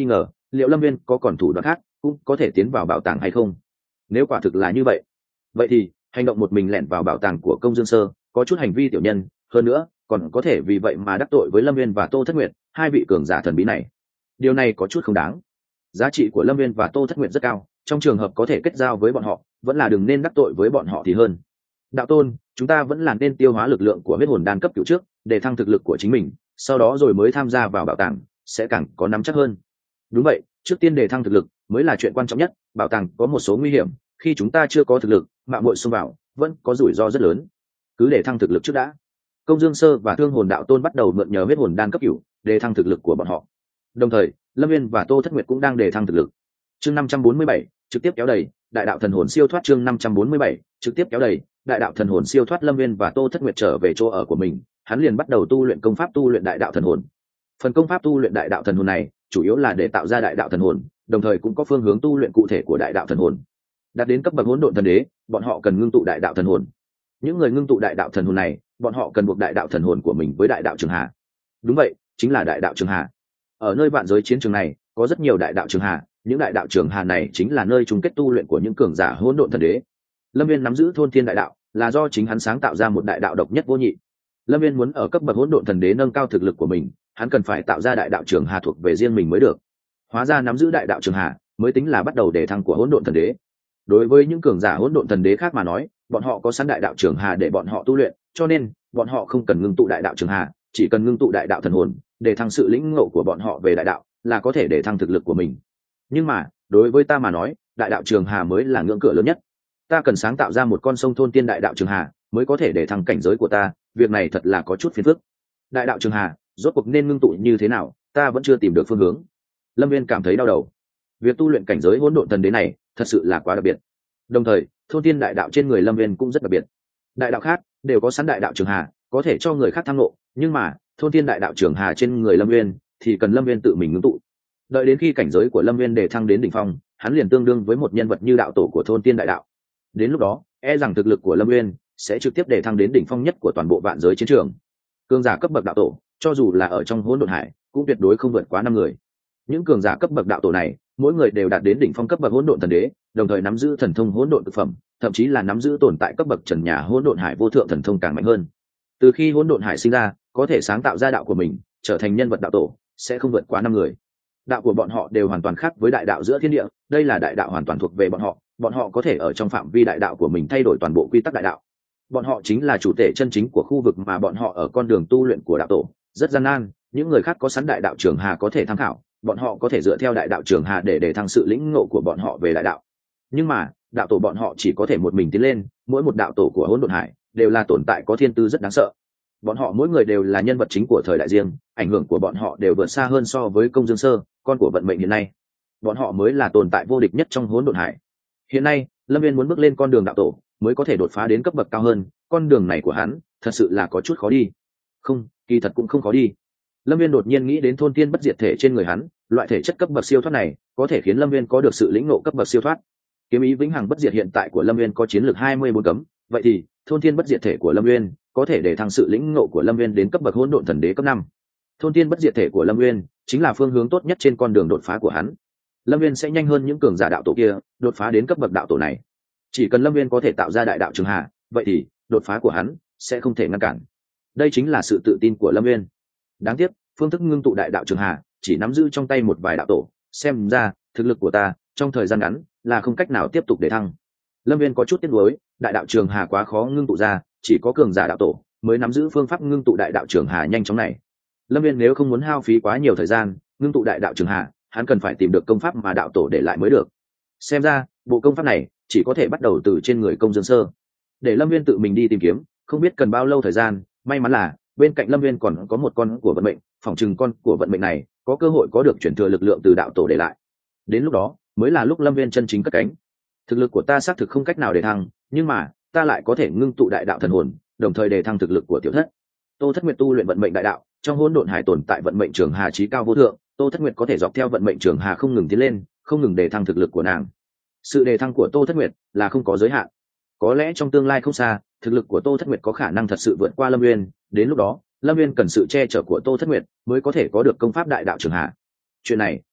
liệu lâm viên có còn thủ đoạn khác cũng có thể tiến vào bảo tàng hay không? Nếu quả thực là như vậy, vậy thì hành động một mình lẻn vào bảo tàng của công dương sơ có chút hành vi tiểu nhân, hơn nữa còn có thể vì vậy mà đắc tội với lâm viên và tô thất nguyệt, hai vị cường giả thần bí này. Điều này có chút không đáng. Giá trị của lâm viên và tô thất nguyệt rất cao, trong trường hợp có thể kết giao với bọn họ, vẫn là đừng nên đắc tội với bọn họ thì hơn. Đạo tôn, chúng ta vẫn là nên tiêu hóa lực lượng của huyết hồn đan cấp cựu trước để thăng thực lực của chính mình, sau đó rồi mới tham gia vào bảo tàng, sẽ càng có nắm chắc hơn. Đúng vậy, trước tiên đề thăng thực lực mới là chuyện quan trọng nhất. Bảo tàng có một số nguy hiểm, khi chúng ta chưa có thực lực mạo muội xông vào vẫn có rủi ro rất lớn. Cứ để thăng thực lực trước đã. Công dương sơ và thương hồn đạo tôn bắt đầu mượn nhờ huyết hồn đan cấp cửu để thăng thực lực của bọn họ, đồng thời lâm viên và tô thất nguyệt cũng đang đề thăng thực lực. Chương 547, trực tiếp kéo đầy đại đạo thần hồn siêu thoát. Chương 547, trực tiếp kéo đầy đại đạo thần hồn siêu thoát. Lâm viên và tô thất nguyệt trở về chỗ ở của mình, hắn liền bắt đầu tu luyện công pháp tu luyện đại đạo thần hồn. Phần công pháp tu luyện đại đạo thần hồn này chủ yếu là để tạo ra đại đạo thần hồn, đồng thời cũng có phương hướng tu luyện cụ thể của đại đạo thần hồn. Đạt đến cấp bậc hỗn độn thần đế, bọn họ cần ngưng tụ đại đạo thần hồn. Những người ngưng tụ đại đạo thần hồn này, bọn họ cần buộc đại đạo thần hồn của mình với đại đạo trường hà. Đúng vậy, chính là đại đạo trường hà. Ở nơi vạn giới chiến trường này có rất nhiều đại đạo trường hà, những đại đạo trường hà này chính là nơi chung kết tu luyện của những cường giả hỗn độn thần đế. Lâm viên nắm giữ thôn thiên đại đạo là do chính hắn sáng tạo ra một đại đạo độc nhất vô nhị. Lâm viên muốn ở cấp bậc hỗn độn thần đế nâng cao thực lực của mình, hắn cần phải tạo ra đại đạo trường hà thuộc về riêng mình mới được. Hóa ra nắm giữ đại đạo trường hà mới tính là bắt đầu đề thăng của hỗn độn thần đế. Đối với những cường giả hỗn độn thần đế khác mà nói, bọn họ có sẵn đại đạo trường hà để bọn họ tu luyện, cho nên bọn họ không cần ngưng tụ đại đạo trường hà, chỉ cần ngưng tụ đại đạo thần hồn để thăng sự lĩnh ngộ của bọn họ về đại đạo là có thể để thăng thực lực của mình. Nhưng mà đối với ta mà nói, đại đạo trường hà mới là ngưỡng cửa lớn nhất. Ta cần sáng tạo ra một con sông thôn tiên đại đạo trường hà mới có thể để thăng cảnh giới của ta. Việc này thật là có chút phiền phức. Đại đạo trường hà rốt cuộc nên ngưng tụ như thế nào, ta vẫn chưa tìm được phương hướng. Lâm viên cảm thấy đau đầu. Việc tu luyện cảnh giới hỗn độn thần đế này thật sự là quá đặc biệt. Đồng thời thôn tiên đại đạo trên người lâm viên cũng rất đặc biệt. Đại đạo khác đều có sẵn đại đạo trường hà có thể cho người khác tham ngộ, nhưng mà thôn tiên đại đạo trường hà trên người lâm viên thì cần lâm viên tự mình ngưng tụ. Đợi đến khi cảnh giới của lâm viên đề thăng đến đỉnh phong, hắn liền tương đương với một nhân vật như đạo tổ của thôn tiên đại đạo. Đến lúc đó rằng thực lực của lâm viên sẽ trực tiếp đề thăng đến đỉnh phong nhất của toàn bộ vạn giới chiến trường. Cường giả cấp bậc đạo tổ cho dù là ở trong hỗn độn hải cũng tuyệt đối không vượt quá 5 người. Những cường giả cấp bậc đạo tổ này mỗi người đều đạt đến đỉnh phong cấp bậc hỗn độn thần đế, đồng thời nắm giữ thần thông hỗn độn cực phẩm, thậm chí là nắm giữ tồn tại cấp bậc trần nhà hỗn độn hải vô thượng thần thông càng mạnh hơn. Từ khi hỗn độn hải sinh ra, có thể sáng tạo ra đạo của mình, trở thành nhân vật đạo tổ sẽ không vượt quá 5 người. Đạo của bọn họ đều hoàn toàn khác với đại đạo giữa thiên địa, đây là đại đạo hoàn toàn thuộc về bọn họ có thể ở trong phạm vi đại đạo của mình thay đổi toàn bộ quy tắc đại đạo. Bọn họ chính là chủ thể chân chính của khu vực mà bọn họ ở con đường tu luyện của đạo tổ rất gian nan. Những người khác có sẵn đại đạo trường hà có thể tham khảo, bọn họ có thể dựa theo đại đạo trường hà để thăng sự lĩnh ngộ của bọn họ về đại đạo. Nhưng mà đạo tổ bọn họ chỉ có thể một mình tiến lên. Mỗi một đạo tổ của hỗn độn hải đều là tồn tại có thiên tư rất đáng sợ. Bọn họ mỗi người đều là nhân vật chính của thời đại riêng, ảnh hưởng của bọn họ đều vượt xa hơn so với công dương sơ, con của vận mệnh hiện nay. Bọn họ mới là tồn tại vô địch nhất trong hỗn độn hải. Hiện nay lâm viên muốn bước lên con đường đạo tổ mới có thể đột phá đến cấp bậc cao hơn. Con đường này của hắn thật sự là có chút khó đi. Không, kỳ thật cũng không khó đi. Lâm viên đột nhiên nghĩ đến thôn tiên bất diệt thể trên người hắn, loại thể chất cấp bậc siêu thoát này có thể khiến lâm viên có được sự lĩnh ngộ cấp bậc siêu thoát. Kiếm ý vĩnh hằng bất diệt hiện tại của lâm viên có chiến lược 24 cấm, vậy thì thôn tiên bất diệt thể của lâm viên có thể để thăng sự lĩnh ngộ của lâm viên đến cấp bậc hỗn độn thần đế cấp 5. Thôn tiên bất diệt thể của lâm viên chính là phương hướng tốt nhất trên con đường đột phá của hắn. Lâm viên sẽ nhanh hơn những cường giả đạo tổ kia đột phá đến cấp bậc đạo tổ này. Chỉ cần lâm viên có thể tạo ra đại đạo trường hà, vậy thì đột phá của hắn sẽ không thể ngăn cản. Đây chính là sự tự tin của lâm viên. Đáng tiếc phương thức ngưng tụ đại đạo trường hà chỉ nắm giữ trong tay một vài đạo tổ, xem ra thực lực của ta trong thời gian ngắn là không cách nào tiếp tục để thăng. Lâm viên có chút tiếc nuối, đại đạo trường hà quá khó ngưng tụ ra, chỉ có cường giả đạo tổ mới nắm giữ phương pháp ngưng tụ đại đạo trường hà nhanh chóng này. Lâm viên nếu không muốn hao phí quá nhiều thời gian ngưng tụ đại đạo trường hà, hắn cần phải tìm được công pháp mà đạo tổ để lại mới được. Xem ra bộ công pháp này chỉ có thể bắt đầu từ trên người công dương sơ. Để lâm viên tự mình đi tìm kiếm không biết cần bao lâu thời gian. May mắn là bên cạnh lâm viên còn có một con của vận mệnh, phỏng chừng con của vận mệnh này có cơ hội có được chuyển thừa lực lượng từ đạo tổ để lại. Đến lúc đó mới là lúc lâm viên chân chính cất cánh. Thực lực của ta xác thực không cách nào để thăng, nhưng mà ta lại có thể ngưng tụ đại đạo thần hồn, đồng thời để thăng thực lực của tiểu thất. Tô Thất Nguyệt tu luyện vận mệnh đại đạo, trong hỗn độn hải tồn tại vận mệnh trường hà chí cao vô thượng. Tô Thất Nguyệt có thể dọc theo vận mệnh trường hà không ngừng tiến lên, không ngừng để thăng thực lực của nàng. Sự đề thăng của Tô Thất Nguyệt là không có giới hạn. Có lẽ trong tương lai không xa, thực lực của Tô Thất Nguyệt có khả năng thật sự vượt qua Lâm Nguyên. Đến lúc đó Lâm Nguyên cần sự che chở của Tô Thất Nguyệt mới có thể có được công pháp đại đạo trường hà. Chuyện này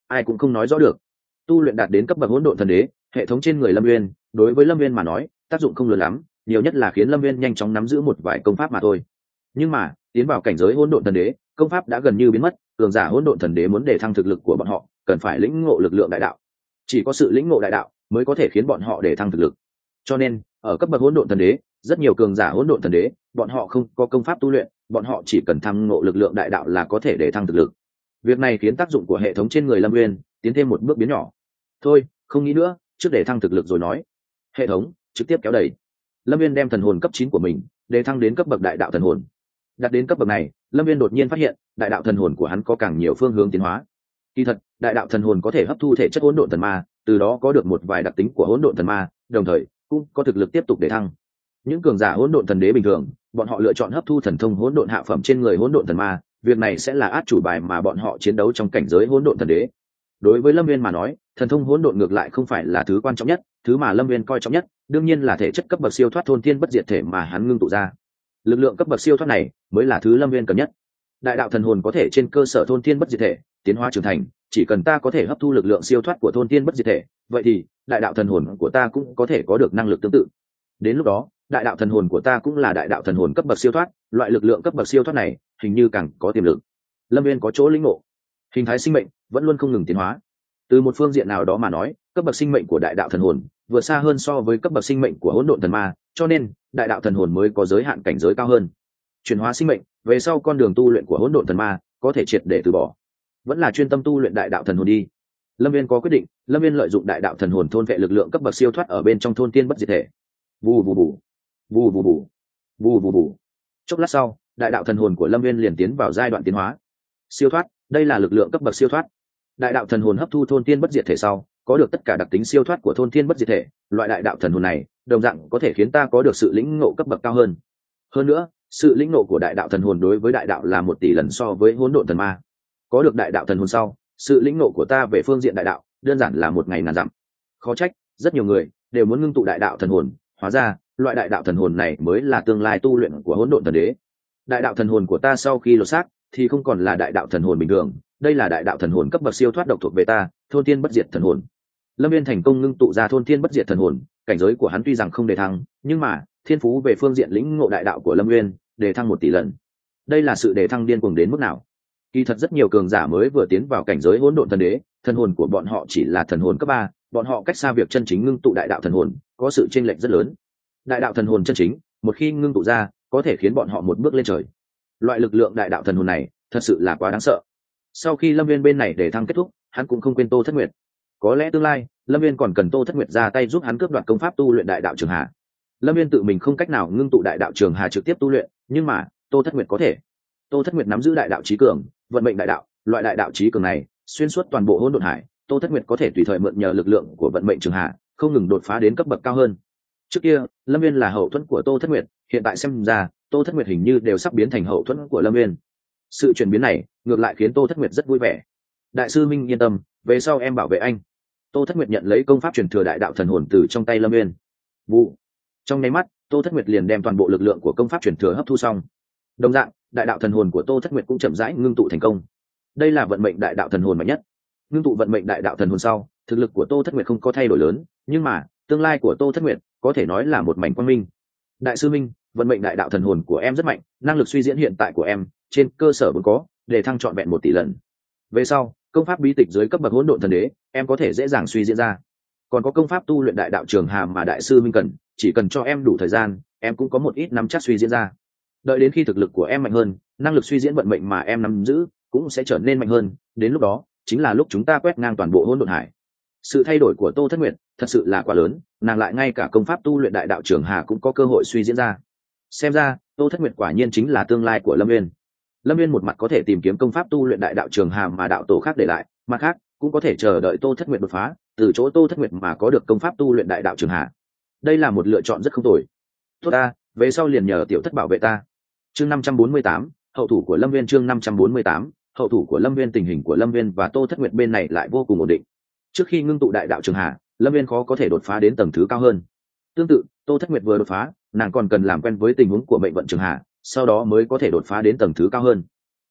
ai cũng không nói rõ được. Tu luyện đạt đến cấp bậc hỗn độn thần đế, hệ thống trên người Lâm Nguyên đối với Lâm Nguyên mà nói tác dụng không lớn lắm, nhiều nhất là khiến Lâm Nguyên nhanh chóng nắm giữ một vài công pháp mà thôi. Nhưng mà tiến vào cảnh giới hỗn độn thần đế, công pháp đã gần như biến mất, cường giả hỗn độn thần đế muốn để thăng thực lực của bọn họ cần phải lĩnh ngộ lực lượng đại đạo, chỉ có sự lĩnh ngộ đại đạo mới có thể khiến bọn họ để thăng thực lực. Cho nên ở cấp bậc hỗn độn thần đế, rất nhiều cường giả hỗn độn thần đế bọn họ không có công pháp tu luyện, bọn họ chỉ cần tham ngộ lực lượng đại đạo là có thể để thăng thực lực. Việc này khiến tác dụng của hệ thống trên người Lâm Nguyên tiến thêm một bước biến nhỏ. Thôi không nghĩ nữa, trước để thăng thực lực rồi nói. Hệ thống trực tiếp kéo đẩy. Lâm Nguyên đem thần hồn cấp 9 của mình để thăng đến cấp bậc đại đạo thần hồn. Đạt đến cấp bậc này, Lâm Nguyên đột nhiên phát hiện đại đạo thần hồn của hắn có càng nhiều phương hướng tiến hóa. Kỳ thật đại đạo thần hồn có thể hấp thu thể chất hỗn độn thần ma, từ đó có được một vài đặc tính của hỗn độn thần ma, đồng thời cũng có thực lực tiếp tục để thăng. Những cường giả hỗn độn thần đế bình thường, bọn họ lựa chọn hấp thu thần thông hỗn độn hạ phẩm trên người hỗn độn thần ma, việc này sẽ là át chủ bài mà bọn họ chiến đấu trong cảnh giới hỗn độn thần đế. Đối với Lâm Nguyên mà nói, thần thông hỗn độn ngược lại không phải là thứ quan trọng nhất, thứ mà Lâm Nguyên coi trọng nhất đương nhiên là thể chất cấp bậc siêu thoát thôn thiên bất diệt thể mà hắn ngưng tụ ra. Lực lượng cấp bậc siêu thoát này mới là thứ Lâm Nguyên cần nhất. Đại đạo thần hồn có thể trên cơ sở thôn thiên bất diệt thể tiến hóa trưởng thành, chỉ cần ta có thể hấp thu lực lượng siêu thoát của thôn thiên bất diệt thể, vậy thì đại đạo thần hồn của ta cũng có thể có được năng lực tương tự. Đến lúc đó đại đạo thần hồn của ta cũng là đại đạo thần hồn cấp bậc siêu thoát, loại lực lượng cấp bậc siêu thoát này hình như càng có tiềm lực. Lâm Nguyên có chỗ lĩnh ngộ, hình thái sinh mệnh vẫn luôn không ngừng tiến hóa. Từ một phương diện nào đó mà nói, cấp bậc sinh mệnh của đại đạo thần hồn vượt xa hơn so với cấp bậc sinh mệnh của hỗn độn thần ma, cho nên đại đạo thần hồn mới có giới hạn cảnh giới cao hơn. Chuyển hóa sinh mệnh về sau, con đường tu luyện của hỗn độn thần ma có thể triệt để từ bỏ, vẫn là chuyên tâm tu luyện đại đạo thần hồn đi. Lâm Nguyên có quyết định. Lâm Nguyên lợi dụng đại đạo thần hồn thôn vệ lực lượng cấp bậc siêu thoát ở bên trong thôn tiên bất diệt thể. Vù vù vù, vù vù vù, vù vù vù. Chốc lát sau, đại đạo thần hồn của Lâm Nguyên liền tiến vào giai đoạn tiến hóa. Siêu thoát, đây là lực lượng cấp bậc siêu thoát. Đại đạo thần hồn hấp thu thôn tiên bất diệt thể sau, có được tất cả đặc tính siêu thoát của thôn tiên bất diệt thể. Loại đại đạo thần hồn này đồng dạng có thể khiến ta có được sự lĩnh ngộ cấp bậc cao hơn. Hơn nữa, sự lĩnh ngộ của đại đạo thần hồn đối với đại đạo là 1 tỷ lần so với hỗn độn thần ma. Có được đại đạo thần hồn sau, sự lĩnh ngộ của ta về phương diện đại đạo đơn giản là 1 ngày ngàn dặm. Khó trách rất nhiều người đều muốn ngưng tụ đại đạo thần hồn, hóa ra loại đại đạo thần hồn này mới là tương lai tu luyện của hỗn độn thần đế. Đại đạo thần hồn của ta sau khi lột xác thì không còn là đại đạo thần hồn bình thường, đây là đại đạo thần hồn cấp bậc siêu thoát độc thuộc về ta, thôn thiên bất diệt thần hồn. Lâm Viên thành công ngưng tụ ra thôn thiên bất diệt thần hồn, cảnh giới của hắn tuy rằng không đề thăng, nhưng mà thiên phú về phương diện lĩnh ngộ đại đạo của Lâm Viên đề thăng 1 tỷ lần. Đây là sự đề thăng điên cuồng đến mức nào? Kỳ thật rất nhiều cường giả mới vừa tiến vào cảnh giới hỗn độn thần đế, thần hồn của bọn họ chỉ là thần hồn cấp 3, bọn họ cách xa việc chân chính ngưng tụ đại đạo thần hồn, có sự chênh lệch rất lớn. Đại đạo thần hồn chân chính, một khi ngưng tụ ra, có thể khiến bọn họ một bước lên trời. Loại lực lượng đại đạo thần hồn này, thật sự là quá đáng sợ. Sau khi Lâm Viên bên này để thăng kết thúc, hắn cũng không quên Tô Thất Nguyệt. Có lẽ tương lai, Lâm Viên còn cần Tô Thất Nguyệt ra tay giúp hắn cướp đoạt công pháp tu luyện đại đạo trường hà. Lâm Viên tự mình không cách nào ngưng tụ đại đạo trường hà trực tiếp tu luyện, nhưng mà Tô Thất Nguyệt có thể. Tô Thất Nguyệt nắm giữ đại đạo chí cường, vận mệnh đại đạo, loại đại đạo chí cường này xuyên suốt toàn bộ hỗn độn hải, Tô Thất Nguyệt có thể tùy thời mượn nhờ lực lượng của vận mệnh trường hà, không ngừng đột phá đến cấp bậc cao hơn. Trước kia, Lâm Viên là hậu thuẫn của Tô Thất Nguyệt, hiện tại xem ra, Tô Thất Nguyệt hình như đều sắp biến thành hậu thuẫn của Lâm Viên. Sự chuyển biến này ngược lại khiến Tô Thất Nguyệt rất vui vẻ. Đại sư Minh yên tâm, về sau em bảo vệ anh. Tô Thất Nguyệt nhận lấy công pháp truyền thừa đại đạo thần hồn từ trong tay Lâm Viên. Vụ. Trong nháy mắt, Tô Thất Nguyệt liền đem toàn bộ lực lượng của công pháp truyền thừa hấp thu xong. Đồng dạng, đại đạo thần hồn của Tô Thất Nguyệt cũng chậm rãi ngưng tụ thành công. Đây là vận mệnh đại đạo thần hồn mạnh nhất. Ngưng tụ vận mệnh đại đạo thần hồn sau, thực lực của Tô Thất Nguyệt không có thay đổi lớn, nhưng mà tương lai của Tô Thất Nguyệt có thể nói là một mảnh quang minh. Đại sư Minh, vận mệnh đại đạo thần hồn của em rất mạnh, năng lực suy diễn hiện tại của em trên cơ sở vốn có, để thăng trọn vẹn 1 tỷ lần. Về sau, công pháp bí tịch dưới cấp bậc hỗn độn thần đế, em có thể dễ dàng suy diễn ra. Còn có công pháp tu luyện đại đạo trường hà mà đại sư Minh cần, chỉ cần cho em đủ thời gian, em cũng có một ít nắm chắc suy diễn ra. Đợi đến khi thực lực của em mạnh hơn, năng lực suy diễn vận mệnh mà em nắm giữ cũng sẽ trở nên mạnh hơn, đến lúc đó chính là lúc chúng ta quét ngang toàn bộ hỗn độn hải. Sự thay đổi của Tô Thất Nguyệt thật sự là quá lớn, nàng lại ngay cả công pháp tu luyện đại đạo trường hà cũng có cơ hội suy diễn ra. Xem ra Tô Thất Nguyệt quả nhiên chính là tương lai của Lâm Viên. Lâm Viên một mặt có thể tìm kiếm công pháp tu luyện đại đạo trường hà mà đạo tổ khác để lại, mặt khác cũng có thể chờ đợi Tô Thất Nguyệt đột phá, từ chỗ Tô Thất Nguyệt mà có được công pháp tu luyện đại đạo trường hà. Đây là một lựa chọn rất không tồi. Tốt ta, về sau liền nhờ tiểu thất bảo vệ ta. Chương 548, hậu thủ của Lâm Viên. Chương 548, hậu thủ của Lâm Viên. Tình hình của Lâm Viên và Tô Thất Nguyệt bên này lại vô cùng ổn định. Trước khi ngưng tụ đại đạo trường hà, Lâm Viên khó có thể đột phá đến tầng thứ cao hơn. Tương tự, Tô Thất Nguyệt vừa đột phá, nàng còn cần làm quen với tình huống của mệnh vận trường hà, sau đó mới có thể đột phá đến tầng thứ cao hơn.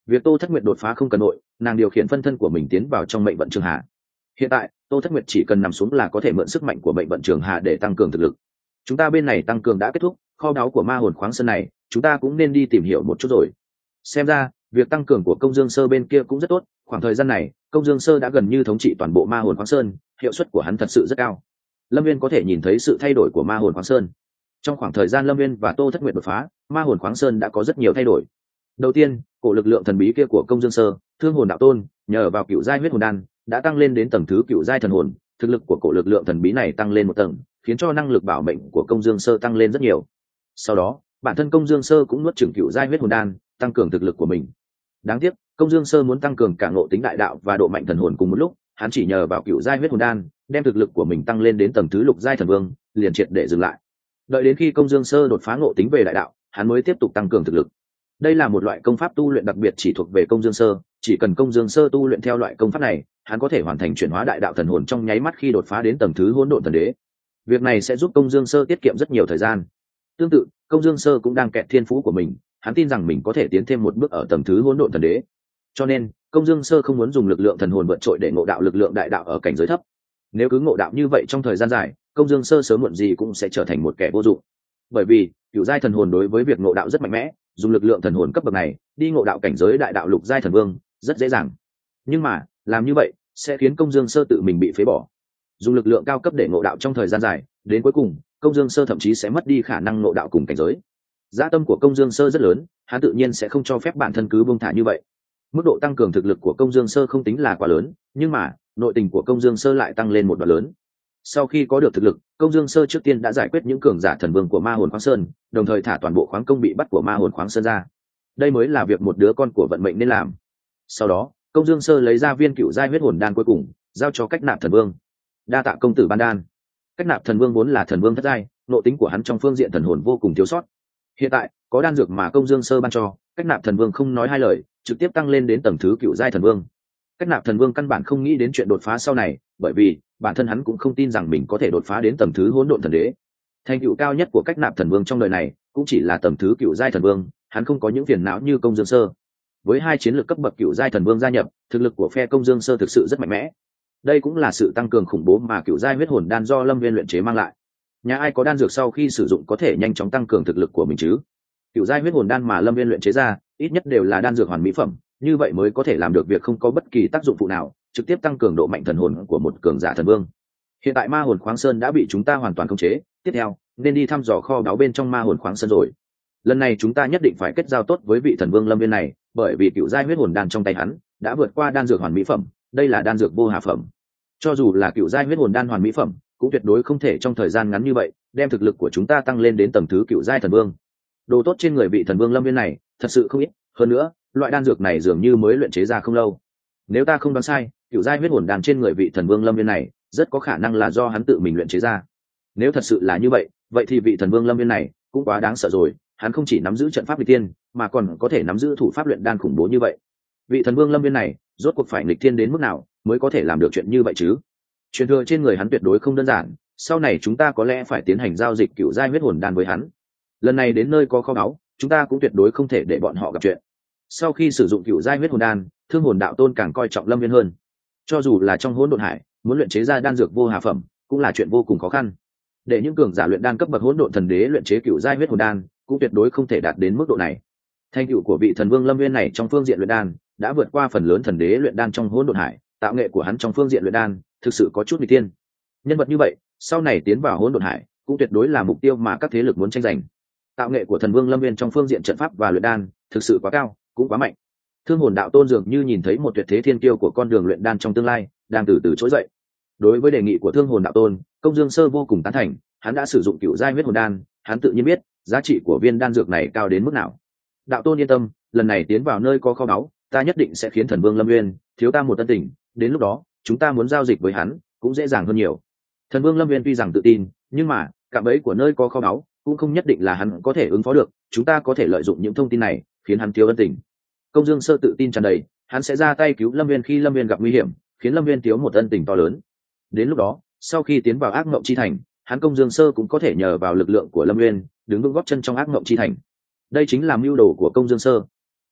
Việc Tô Thất Nguyệt đột phá không cần nội, nàng điều khiển phân thân của mình tiến vào trong mệnh vận trường hạ. Hiện tại Tô Thất Nguyệt chỉ cần nằm xuống là có thể mượn sức mạnh của mệnh vận trường hạ để tăng cường thực lực. Chúng ta bên này tăng cường đã kết thúc, kho báu của ma hồn khoáng sơn này chúng ta cũng nên đi tìm hiểu một chút rồi. Xem ra việc tăng cường của Công Dương Sơ bên kia cũng rất tốt, khoảng thời gian này Công Dương Sơ đã gần như thống trị toàn bộ ma hồn khoáng sơn, hiệu suất của hắn thật sự rất cao. Lâm Viên có thể nhìn thấy sự thay đổi của ma hồn khoáng sơn. Trong khoảng thời gian Lâm Viên và Tô Thất Nguyệt đột phá, ma hồn khoáng sơn đã có rất nhiều thay đổi. Đầu tiên, cổ lực lượng thần bí kia của Công Dương Sơ, Thương Hồn Đạo Tôn, nhờ vào cựu giai huyết hồn đan đã tăng lên đến tầng thứ cựu giai thần hồn. Thực lực của cổ lực lượng thần bí này tăng lên một tầng, khiến cho năng lực bảo mệnh của Công Dương Sơ tăng lên rất nhiều. Sau đó bản thân Công Dương Sơ cũng nuốt chửng cựu giai huyết hồn đan, tăng cường thực lực của mình. Đáng tiếc Công Dương Sơ muốn tăng cường cả ngộ tính đại đạo và độ mạnh thần hồn cùng một lúc, hắn chỉ nhờ vào cựu giai huyết hồn đan đem thực lực của mình tăng lên đến tầng thứ lục giai thần vương, liền triệt để dừng lại. Đợi đến khi Công Dương Sơ đột phá ngộ tính về đại đạo, hắn mới tiếp tục tăng cường thực lực. Đây là một loại công pháp tu luyện đặc biệt chỉ thuộc về Công Dương Sơ, chỉ cần Công Dương Sơ tu luyện theo loại công pháp này, hắn có thể hoàn thành chuyển hóa đại đạo thần hồn trong nháy mắt khi đột phá đến tầng thứ hỗn độn thần đế. Việc này sẽ giúp Công Dương Sơ tiết kiệm rất nhiều thời gian. Tương tự, Công Dương Sơ cũng đang kẹt thiên phú của mình, hắn tin rằng mình có thể tiến thêm một bước ở tầng thứ hỗn độn thần đế. Cho nên, Công Dương Sơ không muốn dùng lực lượng thần hồn vượt trội để ngộ đạo lực lượng đại đạo ở cảnh giới thấp. Nếu cứ ngộ đạo như vậy trong thời gian dài, Công Dương Sơ sớm muộn gì cũng sẽ trở thành một kẻ vô dụng. Bởi vì, cửu giai thần hồn đối với việc ngộ đạo rất mạnh mẽ, dùng lực lượng thần hồn cấp bậc này đi ngộ đạo cảnh giới đại đạo lục giai thần vương rất dễ dàng. Nhưng mà, làm như vậy sẽ khiến Công Dương Sơ tự mình bị phế bỏ. Dùng lực lượng cao cấp để ngộ đạo trong thời gian dài, đến cuối cùng, Công Dương Sơ thậm chí sẽ mất đi khả năng ngộ đạo cùng cảnh giới. Dã tâm của Công Dương Sơ rất lớn, hắn tự nhiên sẽ không cho phép bản thân cứ buông thả như vậy. Mức độ tăng cường thực lực của Công Dương Sơ không tính là quá lớn, nhưng mà nội tình của Công Dương Sơ lại tăng lên một đoạn lớn. Sau khi có được thực lực, Công Dương Sơ trước tiên đã giải quyết những cường giả thần vương của ma hồn khoáng sơn, đồng thời thả toàn bộ khoáng công bị bắt của ma hồn khoáng sơn ra. Đây mới là việc một đứa con của vận mệnh nên làm. Sau đó, Công Dương Sơ lấy ra viên cựu giai huyết hồn đan cuối cùng, giao cho Cách Nạp thần vương. Đa tạ công tử ban đan. Cách Nạp thần vương vốn là thần vương thất giai, nội tính của hắn trong phương diện thần hồn vô cùng thiếu sót. Hiện tại có đan dược mà Công Dương Sơ ban cho, Cách Nạp thần vương không nói hai lời, trực tiếp tăng lên đến tầng thứ cựu giai thần vương. Cách Nạp thần vương căn bản không nghĩ đến chuyện đột phá sau này, bởi vì bản thân hắn cũng không tin rằng mình có thể đột phá đến tầng thứ hỗn độn thần đế. Thành tựu cao nhất của Cách Nạp thần vương trong đời này cũng chỉ là tầng thứ cựu giai thần vương, hắn không có những phiền não như Công Dương Sơ. Với hai chiến lược cấp bậc cựu giai thần vương gia nhập, thực lực của phe Công Dương Sơ thực sự rất mạnh mẽ. Đây cũng là sự tăng cường khủng bố mà cựu giai huyết hồn đan do Lâm Viên luyện chế mang lại. Nhà ai có đan dược sau khi sử dụng có thể nhanh chóng tăng cường thực lực của mình chứ? Cựu giai huyết hồn đan mà Lâm Viên luyện chế ra, ít nhất đều là đan dược hoàn mỹ phẩm, như vậy mới có thể làm được việc không có bất kỳ tác dụng phụ nào, trực tiếp tăng cường độ mạnh thần hồn của một cường giả thần vương. Hiện tại ma hồn khoáng sơn đã bị chúng ta hoàn toàn khống chế, tiếp theo nên đi thăm dò kho báu bên trong ma hồn khoáng sơn rồi. Lần này chúng ta nhất định phải kết giao tốt với vị thần vương Lâm Viên này, bởi vì cựu giai huyết hồn đan trong tay hắn đã vượt qua đan dược hoàn mỹ phẩm, đây là đan dược vô hạ phẩm. Cho dù là cựu giai huyết hồn đan hoàn mỹ phẩm, cũng tuyệt đối không thể trong thời gian ngắn như vậy đem thực lực của chúng ta tăng lên đến tầng thứ cựu giai thần vương. Đồ tốt trên người vị thần vương Lâm Viên này thật sự không ít, hơn nữa loại đan dược này dường như mới luyện chế ra không lâu. Nếu ta không đoán sai, cựu giai huyết hồn đan trên người vị thần vương Lâm Viên này rất có khả năng là do hắn tự mình luyện chế ra. Nếu thật sự là như vậy, vậy thì vị thần vương Lâm Viên này cũng quá đáng sợ rồi, hắn không chỉ nắm giữ trận pháp nghịch tiên, mà còn có thể nắm giữ thủ pháp luyện đan khủng bố như vậy. Vị thần vương Lâm Viên này rốt cuộc phải nghịch thiên đến mức nào mới có thể làm được chuyện như vậy chứ? Truyền thừa trên người hắn tuyệt đối không đơn giản, sau này chúng ta có lẽ phải tiến hành giao dịch cựu giai huyết hồn đan với hắn. Lần này đến nơi có kho báu, chúng ta cũng tuyệt đối không thể để bọn họ gặp chuyện. Sau khi sử dụng cựu giai huyết hồn đan, Thương Hồn Đạo Tôn càng coi trọng Lâm Viên hơn. Cho dù là trong hỗn độn hải, muốn luyện chế ra đan dược vô hạ phẩm cũng là chuyện vô cùng khó khăn. Để những cường giả luyện đan cấp bậc hỗn độn thần đế luyện chế cựu giai huyết hồn đan, cũng tuyệt đối không thể đạt đến mức độ này. Thành tựu của vị thần vương Lâm Viên này trong phương diện luyện đan đã vượt qua phần lớn thần đế luyện đan trong hỗn độn hải, tạo nghệ của hắn trong phương diện luyện đan thực sự có chút nghịch tiên. Nhân vật như vậy, sau này tiến vào hỗn độn hải, cũng tuyệt đối là mục tiêu mà các thế lực muốn tranh giành. Tạo nghệ của thần vương Lâm Viên trong phương diện trận pháp và luyện đan thực sự quá cao, cũng quá mạnh. Thương Hồn Đạo Tôn dường như nhìn thấy một tuyệt thế thiên kiêu của con đường luyện đan trong tương lai đang từ từ trỗi dậy. Đối với đề nghị của Thương Hồn Đạo Tôn, Công Dương Sơ vô cùng tán thành, hắn đã sử dụng cựu giai huyết hồn đan, hắn tự nhiên biết giá trị của viên đan dược này cao đến mức nào. Đạo Tôn yên tâm, lần này tiến vào nơi có kho báu, ta nhất định sẽ khiến thần vương Lâm Viên thiếu ta một ân tình, đến lúc đó chúng ta muốn giao dịch với hắn cũng dễ dàng hơn nhiều. Thần vương Lâm Viên tuy rằng tự tin, nhưng mà cạm bẫy của nơi có kho báu cũng không nhất định là hắn có thể ứng phó được, chúng ta có thể lợi dụng những thông tin này khiến hắn thiếu ân tình. Công Dương Sơ tự tin tràn đầy, hắn sẽ ra tay cứu Lâm Viên khi Lâm Viên gặp nguy hiểm, khiến Lâm Viên thiếu một ân tình to lớn. Đến lúc đó, sau khi tiến vào ác mộng chi thành, hắn Công Dương Sơ cũng có thể nhờ vào lực lượng của Lâm Viên đứng vững gót chân trong ác mộng chi thành. Đây chính là mưu đồ của Công Dương Sơ.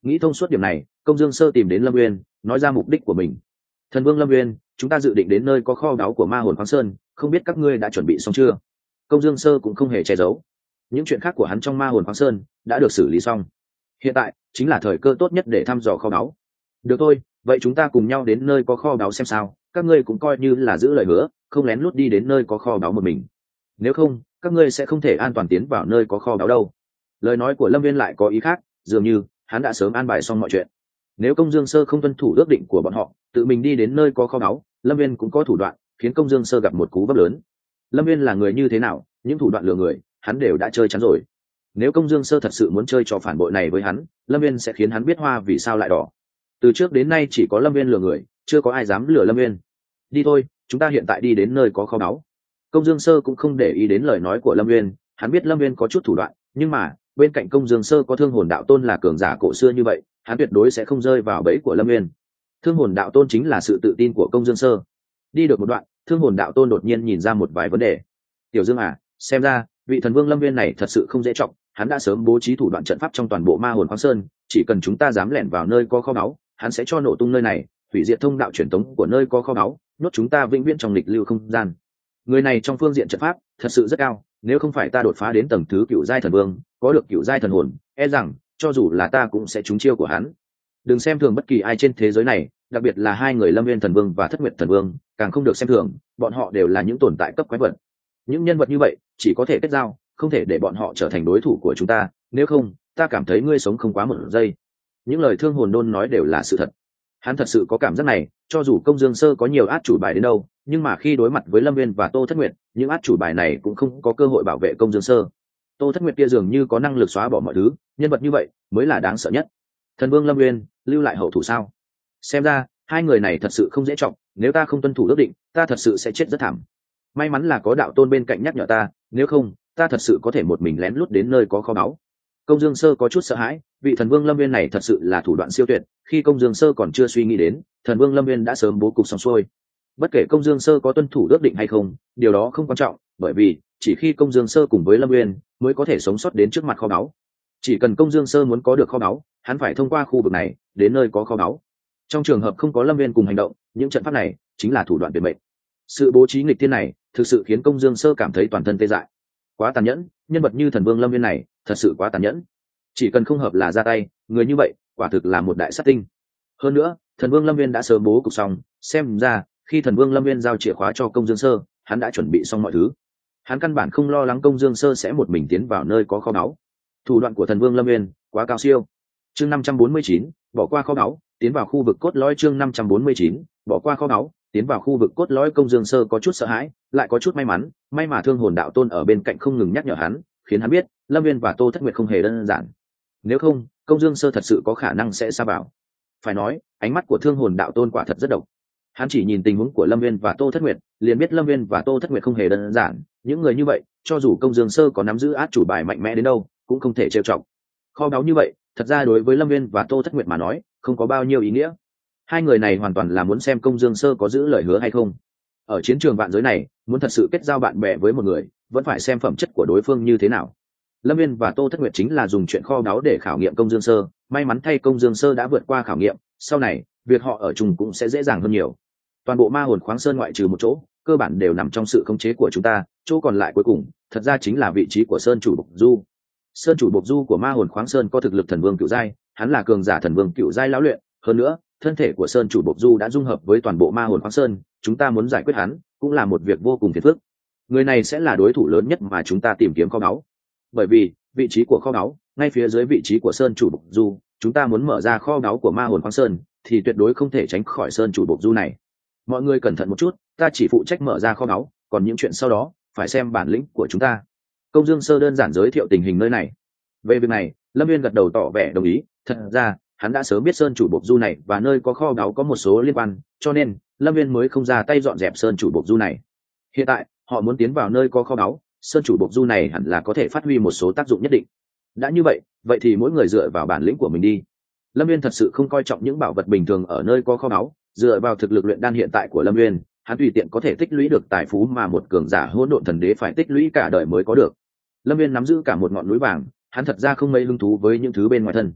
Nghĩ thông suốt điểm này, Công Dương Sơ tìm đến Lâm Uyên, nói ra mục đích của mình. Thần Vương Lâm Uyên, chúng ta dự định đến nơi có kho báu của Ma Hồn Khoáng Sơn, không biết các ngươi đã chuẩn bị xong chưa? Công Dương Sơ cũng không hề che giấu, những chuyện khác của hắn trong Ma Hồn Khoáng Sơn đã được xử lý xong. Hiện tại chính là thời cơ tốt nhất để thăm dò kho báu. Được thôi, vậy chúng ta cùng nhau đến nơi có kho báu xem sao. Các ngươi cũng coi như là giữ lời hứa, không lén lút đi đến nơi có kho báu một mình. Nếu không, các ngươi sẽ không thể an toàn tiến vào nơi có kho báu đâu. Lời nói của Lâm Viên lại có ý khác, dường như hắn đã sớm an bài xong mọi chuyện. Nếu Công Dương Sơ không tuân thủ ước định của bọn họ, tự mình đi đến nơi có kho báu, Lâm Viên cũng có thủ đoạn khiến Công Dương Sơ gặp một cú vấp lớn. Lâm Viên là người như thế nào, những thủ đoạn lừa người hắn đều đã chơi chắn rồi. Nếu Công Dương Sơ thật sự muốn chơi trò phản bội này với hắn, Lâm Viên sẽ khiến hắn biết hoa vì sao lại đỏ. Từ trước đến nay chỉ có Lâm Viên lừa người, chưa có ai dám lừa Lâm Viên. Đi thôi, chúng ta hiện tại đi đến nơi có kho báu. Công Dương Sơ cũng không để ý đến lời nói của Lâm Viên, hắn biết Lâm Viên có chút thủ đoạn, nhưng mà bên cạnh Công Dương Sơ có Thương Hồn Đạo Tôn là cường giả cổ xưa như vậy, hắn tuyệt đối sẽ không rơi vào bẫy của Lâm Viên. Thương Hồn Đạo Tôn chính là sự tự tin của Công Dương Sơ. Đi được một đoạn, Thương Hồn Đạo Tôn đột nhiên nhìn ra một vài vấn đề. Tiểu Dương à, xem ra vị thần vương Lâm Viên này thật sự không dễ trọng, hắn đã sớm bố trí thủ đoạn trận pháp trong toàn bộ Ma Hồn Khoáng Sơn, chỉ cần chúng ta dám lẻn vào nơi có kho báu, hắn sẽ cho nổ tung nơi này, hủy diệt thông đạo truyền tống của nơi có kho báu, nhốt chúng ta vĩnh viễn trong lịch lưu không gian. Người này trong phương diện trận pháp thật sự rất cao, nếu không phải ta đột phá đến tầng thứ cựu giai thần vương, có được cựu giai thần hồn, e rằng cho dù là ta cũng sẽ trúng chiêu của hắn. Đừng xem thường bất kỳ ai trên thế giới này, đặc biệt là hai người Lâm Viên thần vương và Thất Nguyệt thần vương, càng không được xem thường, bọn họ đều là những tồn tại cấp quái vật. Những nhân vật như vậy chỉ có thể kết giao, không thể để bọn họ trở thành đối thủ của chúng ta, nếu không ta cảm thấy ngươi sống không quá một giây. Những lời Thương Hồn Đôn nói đều là sự thật. Hắn thật sự có cảm giác này, cho dù Công Dương Sơ có nhiều át chủ bài đến đâu, nhưng mà khi đối mặt với Lâm Viên và Tô Thất Nguyệt, những át chủ bài này cũng không có cơ hội bảo vệ Công Dương Sơ. Tô Thất Nguyệt kia dường như có năng lực xóa bỏ mọi thứ, nhân vật như vậy mới là đáng sợ nhất. Thần vương Lâm Viên lưu lại hậu thủ sao? Xem ra hai người này thật sự không dễ trọng, nếu ta không tuân thủ ước định, ta thật sự sẽ chết rất thảm. May mắn là có đạo tôn bên cạnh nhắc nhở ta, nếu không ta thật sự có thể một mình lén lút đến nơi có kho báu. Công Dương Sơ có chút sợ hãi, vị thần vương Lâm Viên này thật sự là thủ đoạn siêu tuyệt, khi Công Dương Sơ còn chưa suy nghĩ đến, thần vương Lâm Viên đã sớm bố cục xong xuôi. Bất kể Công Dương Sơ có tuân thủ ước định hay không, điều đó không quan trọng, bởi vì chỉ khi Công Dương Sơ cùng với Lâm Viên mới có thể sống sót đến trước mặt kho báu. Chỉ cần Công Dương Sơ muốn có được kho báu, hắn phải thông qua khu vực này đến nơi có kho báu. Trong trường hợp không có Lâm Viên cùng hành động, những trận pháp này chính là thủ đoạn tuyệt mệnh. Sự bố trí nghịch thiên này thực sự khiến Công Dương Sơ cảm thấy toàn thân tê dại. Quá tàn nhẫn, nhân vật như thần vương Lâm Viên này thật sự quá tàn nhẫn. Chỉ cần không hợp là ra tay, người như vậy quả thực là một đại sát tinh. Hơn nữa, thần vương Lâm Viên đã sớm bố cục xong, xem ra khi thần vương Lâm Viên giao chìa khóa cho Công Dương Sơ, hắn đã chuẩn bị xong mọi thứ. Hắn căn bản không lo lắng Công Dương Sơ sẽ một mình tiến vào nơi có kho báu. Thủ đoạn của thần vương Lâm Viên quá cao siêu. Chương 549, bỏ qua kho báu, tiến vào khu vực cốt lõi. Chương 549, bỏ qua kho báu, tiến vào khu vực cốt lõi. Công Dương Sơ có chút sợ hãi, lại có chút may mắn, may mà Thương Hồn Đạo Tôn ở bên cạnh không ngừng nhắc nhở hắn, khiến hắn biết Lâm Viên và Tô Thất Nguyệt không hề đơn giản. Nếu không, Công Dương Sơ thật sự có khả năng sẽ sa vào. Phải nói, ánh mắt của Thương Hồn Đạo Tôn quả thật rất độc. Hắn chỉ nhìn tình huống của Lâm Viên và Tô Thất Nguyệt, liền biết Lâm Viên và Tô Thất Nguyệt không hề đơn giản. Những người như vậy, cho dù Công Dương Sơ có nắm giữ át chủ bài mạnh mẽ đến đâu, cũng không thể trêu chọc. Kho báu như vậy, thật ra đối với Lâm Viên và Tô Thất Nguyệt mà nói, không có bao nhiêu ý nghĩa. Hai người này hoàn toàn là muốn xem Công Dương Sơ có giữ lời hứa hay không. Ở chiến trường vạn giới này, muốn thật sự kết giao bạn bè với một người, vẫn phải xem phẩm chất của đối phương như thế nào. Lâm Viên và Tô Thất Nguyệt chính là dùng chuyện kho báu để khảo nghiệm Công Dương Sơ, may mắn thay Công Dương Sơ đã vượt qua khảo nghiệm, sau này việc họ ở chung cũng sẽ dễ dàng hơn nhiều. Toàn bộ Ma Hồn Khoáng Sơn ngoại trừ một chỗ, cơ bản đều nằm trong sự khống chế của chúng ta, chỗ còn lại cuối cùng thật ra chính là vị trí của Sơn chủ Bộc Du. Sơn chủ Bộc Du của Ma Hồn Khoáng Sơn có thực lực thần vương cựu giai, hắn là cường giả thần vương cựu giai lão luyện, hơn nữa thân thể của Sơn chủ Bộc Du đã dung hợp với toàn bộ Ma Hồn Khoáng Sơn, chúng ta muốn giải quyết hắn cũng là một việc vô cùng phiền phức. Người này sẽ là đối thủ lớn nhất mà chúng ta tìm kiếm kho báu, bởi vì vị trí của kho báu ngay phía dưới vị trí của Sơn chủ Bộc Du, chúng ta muốn mở ra kho báu của Ma Hồn Khoáng Sơn thì tuyệt đối không thể tránh khỏi Sơn chủ Bộc Du này. Mọi người cẩn thận một chút, ta chỉ phụ trách mở ra kho báu, còn những chuyện sau đó phải xem bản lĩnh của chúng ta. Công Dương Sơ đơn giản giới thiệu tình hình nơi này. Về việc này, Lâm Viên gật đầu tỏ vẻ đồng ý, thật ra hắn đã sớm biết Sơn chủ Bộc Du này và nơi có kho báu có một số liên quan, cho nên Lâm Viên mới không ra tay dọn dẹp Sơn chủ Bộc Du này. Hiện tại họ muốn tiến vào nơi có kho báu, Sơn chủ Bộc Du này hẳn là có thể phát huy một số tác dụng nhất định. Đã như vậy, vậy thì mỗi người dựa vào bản lĩnh của mình đi. Lâm Viên thật sự không coi trọng những bảo vật bình thường ở nơi có kho báu, dựa vào thực lực luyện đan hiện tại của Lâm Viên, hắn tùy tiện có thể tích lũy được tài phú mà một cường giả hỗn độn thần đế phải tích lũy cả đời mới có được. Lâm Viên nắm giữ cả một ngọn núi vàng, hắn thật ra không mấy hứng thú với những thứ bên ngoài thân.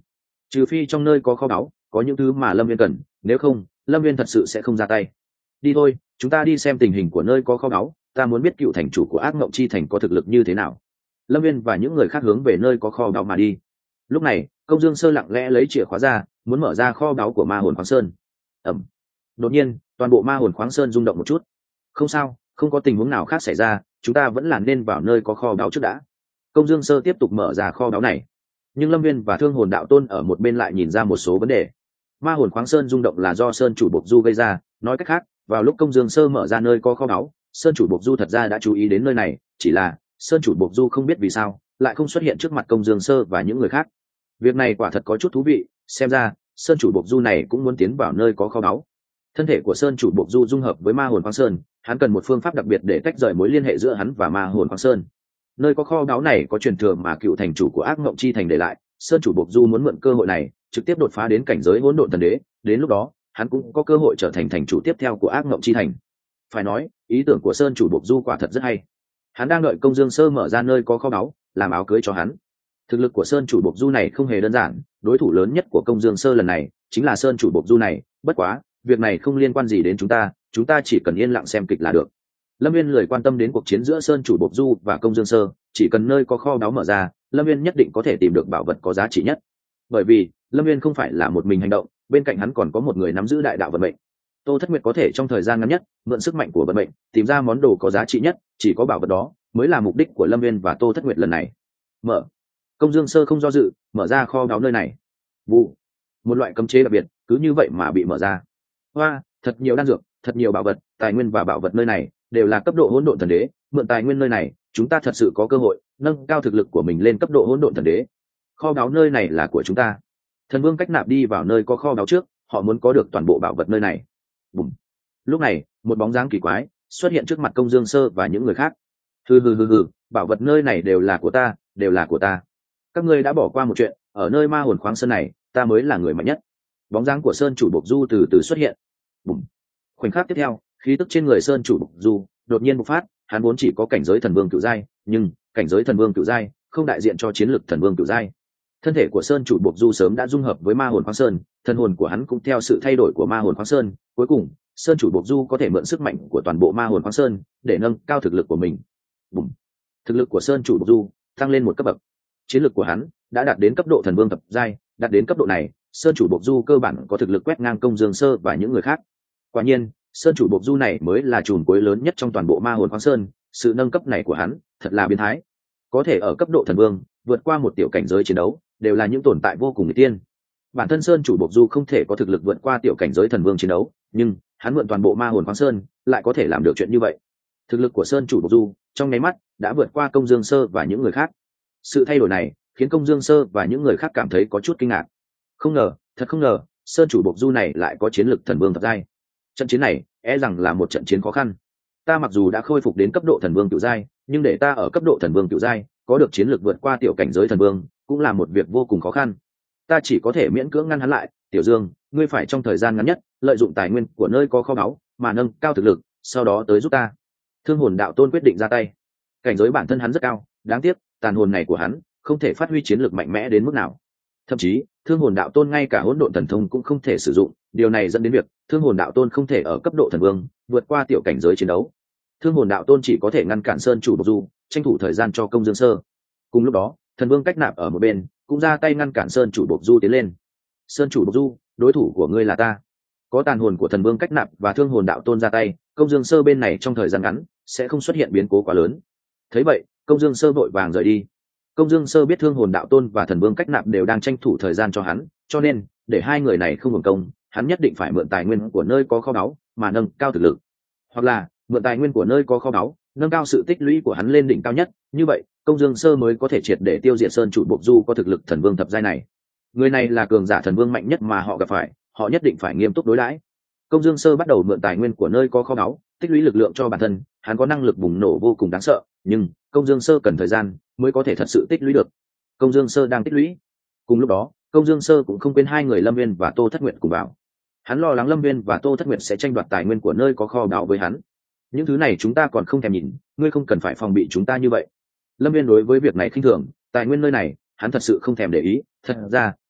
trừ phi trong nơi có kho báu, có những thứ mà lâm viên cần, nếu không lâm viên thật sự sẽ không ra tay. Đi thôi, chúng ta đi xem tình hình của nơi có kho báu, ta muốn biết cựu thành chủ của ác mộng chi thành có thực lực như thế nào. Lâm viên và những người khác hướng về nơi có kho báu mà đi. Lúc này công dương sơ lặng lẽ lấy chìa khóa ra, muốn mở ra kho báu của ma hồn khoáng sơn. ẩm Đột nhiên toàn bộ ma hồn khoáng sơn rung động một chút. Không sao, không có tình huống nào khác xảy ra, chúng ta vẫn là nên vào nơi có kho báu trước đã. Công dương sơ tiếp tục mở ra kho báu này, nhưng lâm viên và thương hồn đạo tôn ở một bên lại nhìn ra một số vấn đề. Ma hồn khoáng sơn rung động là do sơn chủ bộc du gây ra, nói cách khác vào lúc công dương sơ mở ra nơi có kho báu, sơn chủ bộc du thật ra đã chú ý đến nơi này, chỉ là sơn chủ bộc du không biết vì sao lại không xuất hiện trước mặt công dương sơ và những người khác. Việc này quả thật có chút thú vị, xem ra sơn chủ bộc du này cũng muốn tiến vào nơi có kho báu. Thân thể của sơn chủ bộc du dung hợp với ma hồn khoáng sơn, hắn cần một phương pháp đặc biệt để tách rời mối liên hệ giữa hắn và ma hồn khoáng sơn. Nơi có kho báu này có truyền thừa mà cựu thành chủ của ác ngộng chi thành để lại, sơn chủ bộc du muốn mượn cơ hội này trực tiếp đột phá đến cảnh giới hỗn độn thần đế, đến lúc đó hắn cũng có cơ hội trở thành thành chủ tiếp theo của ác ngộng chi thành. Phải nói ý tưởng của sơn chủ bộc du quả thật rất hay. Hắn đang đợi công dương sơ mở ra nơi có kho báu làm áo cưới cho hắn. Thực lực của sơn chủ bộc du này không hề đơn giản, đối thủ lớn nhất của công dương sơ lần này chính là sơn chủ bộc du này. Bất quá việc này không liên quan gì đến chúng ta chỉ cần yên lặng xem kịch là được. Lâm viên lười quan tâm đến cuộc chiến giữa sơn chủ bộc du và công dương sơ, chỉ cần nơi có kho báu mở ra, lâm viên nhất định có thể tìm được bảo vật có giá trị nhất. Bởi vì lâm viên không phải là một mình hành động, bên cạnh hắn còn có một người nắm giữ đại đạo vận mệnh. Tô Thất Nguyệt có thể trong thời gian ngắn nhất mượn sức mạnh của vận mệnh tìm ra món đồ có giá trị nhất, chỉ có bảo vật đó mới là mục đích của lâm viên và Tô Thất Nguyệt lần này. Mở. Công dương sơ không do dự mở ra kho báu nơi này. Vụ. Một loại cấm chế đặc biệt cứ như vậy mà bị mở ra. Hoa, thật nhiều đan dược, thật nhiều bảo vật, tài nguyên và bảo vật nơi này đều là cấp độ hỗn độn thần đế. Mượn tài nguyên nơi này chúng ta thật sự có cơ hội nâng cao thực lực của mình lên cấp độ hỗn độn thần đế. Kho báu nơi này là của chúng ta. Thần Vương Cách Nạp đi vào nơi có kho báu trước, họ muốn có được toàn bộ bảo vật nơi này. Bùm. Lúc này một bóng dáng kỳ quái xuất hiện trước mặt công dương sơ và những người khác. Hừ, bảo vật nơi này đều là của ta, đều là của ta. Các ngươi đã bỏ qua một chuyện, ở nơi ma hồn khoáng sơn này ta mới là người mạnh nhất. Bóng dáng của sơn chủ bộc du từ từ xuất hiện. Bùm. Khoảnh khắc tiếp theo khí tức trên người sơn chủ bộc du đột nhiên bộc phát. Hắn vốn chỉ có cảnh giới thần vương cửu giai, nhưng cảnh giới thần vương cửu giai không đại diện cho chiến lực thần vương cửu giai. Thân thể của sơn chủ bộc du sớm đã dung hợp với ma hồn khoáng sơn, thần hồn của hắn cũng theo sự thay đổi của ma hồn khoáng sơn. Cuối cùng sơn chủ bộc du có thể mượn sức mạnh của toàn bộ ma hồn khoáng sơn để nâng cao thực lực của mình. Bùm. Thực lực của sơn chủ bộc du tăng lên một cấp bậc, chiến lực của hắn đã đạt đến cấp độ thần vương thập giai. Đạt đến cấp độ này, sơn chủ bộc du cơ bản có thực lực quét ngang công dương sơ và những người khác. Quả nhiên sơn chủ bộc du này mới là chùm cuối lớn nhất trong toàn bộ ma hồn khoáng sơn. Sự nâng cấp này của hắn thật là biến thái, có thể ở cấp độ thần vương vượt qua một tiểu cảnh giới chiến đấu đều là những tồn tại vô cùng người tiên. Bản thân sơn chủ bộc du không thể có thực lực vượt qua tiểu cảnh giới thần vương chiến đấu, nhưng hắn mượn toàn bộ ma hồn khoáng sơn lại có thể làm được chuyện như vậy. Thực lực của sơn chủ bộc du trong nháy mắt đã vượt qua công dương sơ và những người khác. Sự thay đổi này khiến công dương sơ và những người khác cảm thấy có chút kinh ngạc. Không ngờ, thật không ngờ, sơn chủ bộc du này lại có chiến lực thần vương thập giai. Trận chiến này rằng là một trận chiến khó khăn. Ta mặc dù đã khôi phục đến cấp độ thần vương cửu giai, nhưng để ta ở cấp độ thần vương cửu giai có được chiến lược vượt qua tiểu cảnh giới thần vương cũng là một việc vô cùng khó khăn. Ta chỉ có thể miễn cưỡng ngăn hắn lại. Tiểu Dương, ngươi phải trong thời gian ngắn nhất lợi dụng tài nguyên của nơi có kho báu mà nâng cao thực lực, sau đó tới giúp ta. Thương hồn đạo tôn quyết định ra tay. Cảnh giới bản thân hắn rất cao, đáng tiếc tàn hồn này của hắn không thể phát huy chiến lược mạnh mẽ đến mức nào. Thậm chí thương hồn đạo tôn ngay cả hỗn độn thần thông cũng không thể sử dụng, điều này dẫn đến việc thương hồn đạo tôn không thể ở cấp độ thần vương vượt qua tiểu cảnh giới chiến đấu. Thương hồn đạo tôn chỉ có thể ngăn cản sơn chủ bộc du, tranh thủ thời gian cho công dương sơ. Cùng lúc đó thần vương Cách Nạp ở một bên cũng ra tay ngăn cản sơn chủ bộc du tiến lên. Sơn chủ bộc du, đối thủ của ngươi là ta. Có tàn hồn của thần vương Cách Nạp và thương hồn đạo tôn ra tay, công dương sơ bên này trong thời gian ngắn sẽ không xuất hiện biến cố quá lớn. Thấy vậy công dương sơ vội vàng rời đi. Công dương sơ biết thương hồn đạo tôn và thần vương Cách Nạp đều đang tranh thủ thời gian cho hắn, cho nên để hai người này không hưởng công, hắn nhất định phải mượn tài nguyên của nơi có kho báu mà nâng cao thực lực, hoặc là mượn tài nguyên của nơi có kho báu nâng cao sự tích lũy của hắn lên đỉnh cao nhất. Như vậy công dương sơ mới có thể triệt để tiêu diệt sơn chủ bộc du có thực lực thần vương thập giai này. Người này là cường giả thần vương mạnh nhất mà họ gặp phải, họ nhất định phải nghiêm túc đối đãi. Công dương sơ bắt đầu mượn tài nguyên của nơi có kho báu tích lũy lực lượng cho bản thân. Hắn có năng lực bùng nổ vô cùng đáng sợ, nhưng công dương sơ cần thời gian mới có thể thật sự tích lũy được. Công dương sơ đang tích lũy. Cùng lúc đó công dương sơ cũng không quên hai người Lâm Viên và Tô Thất Nguyệt cùng vào. Hắn lo lắng Lâm Viên và Tô Thất Nguyệt sẽ tranh đoạt tài nguyên của nơi có kho báu với hắn. Những thứ này chúng ta còn không thèm nhìn, ngươi không cần phải phòng bị chúng ta như vậy. Lâm Viên đối với việc này khinh thường, tài nguyên nơi này hắn thật sự không thèm để ý. Thật ra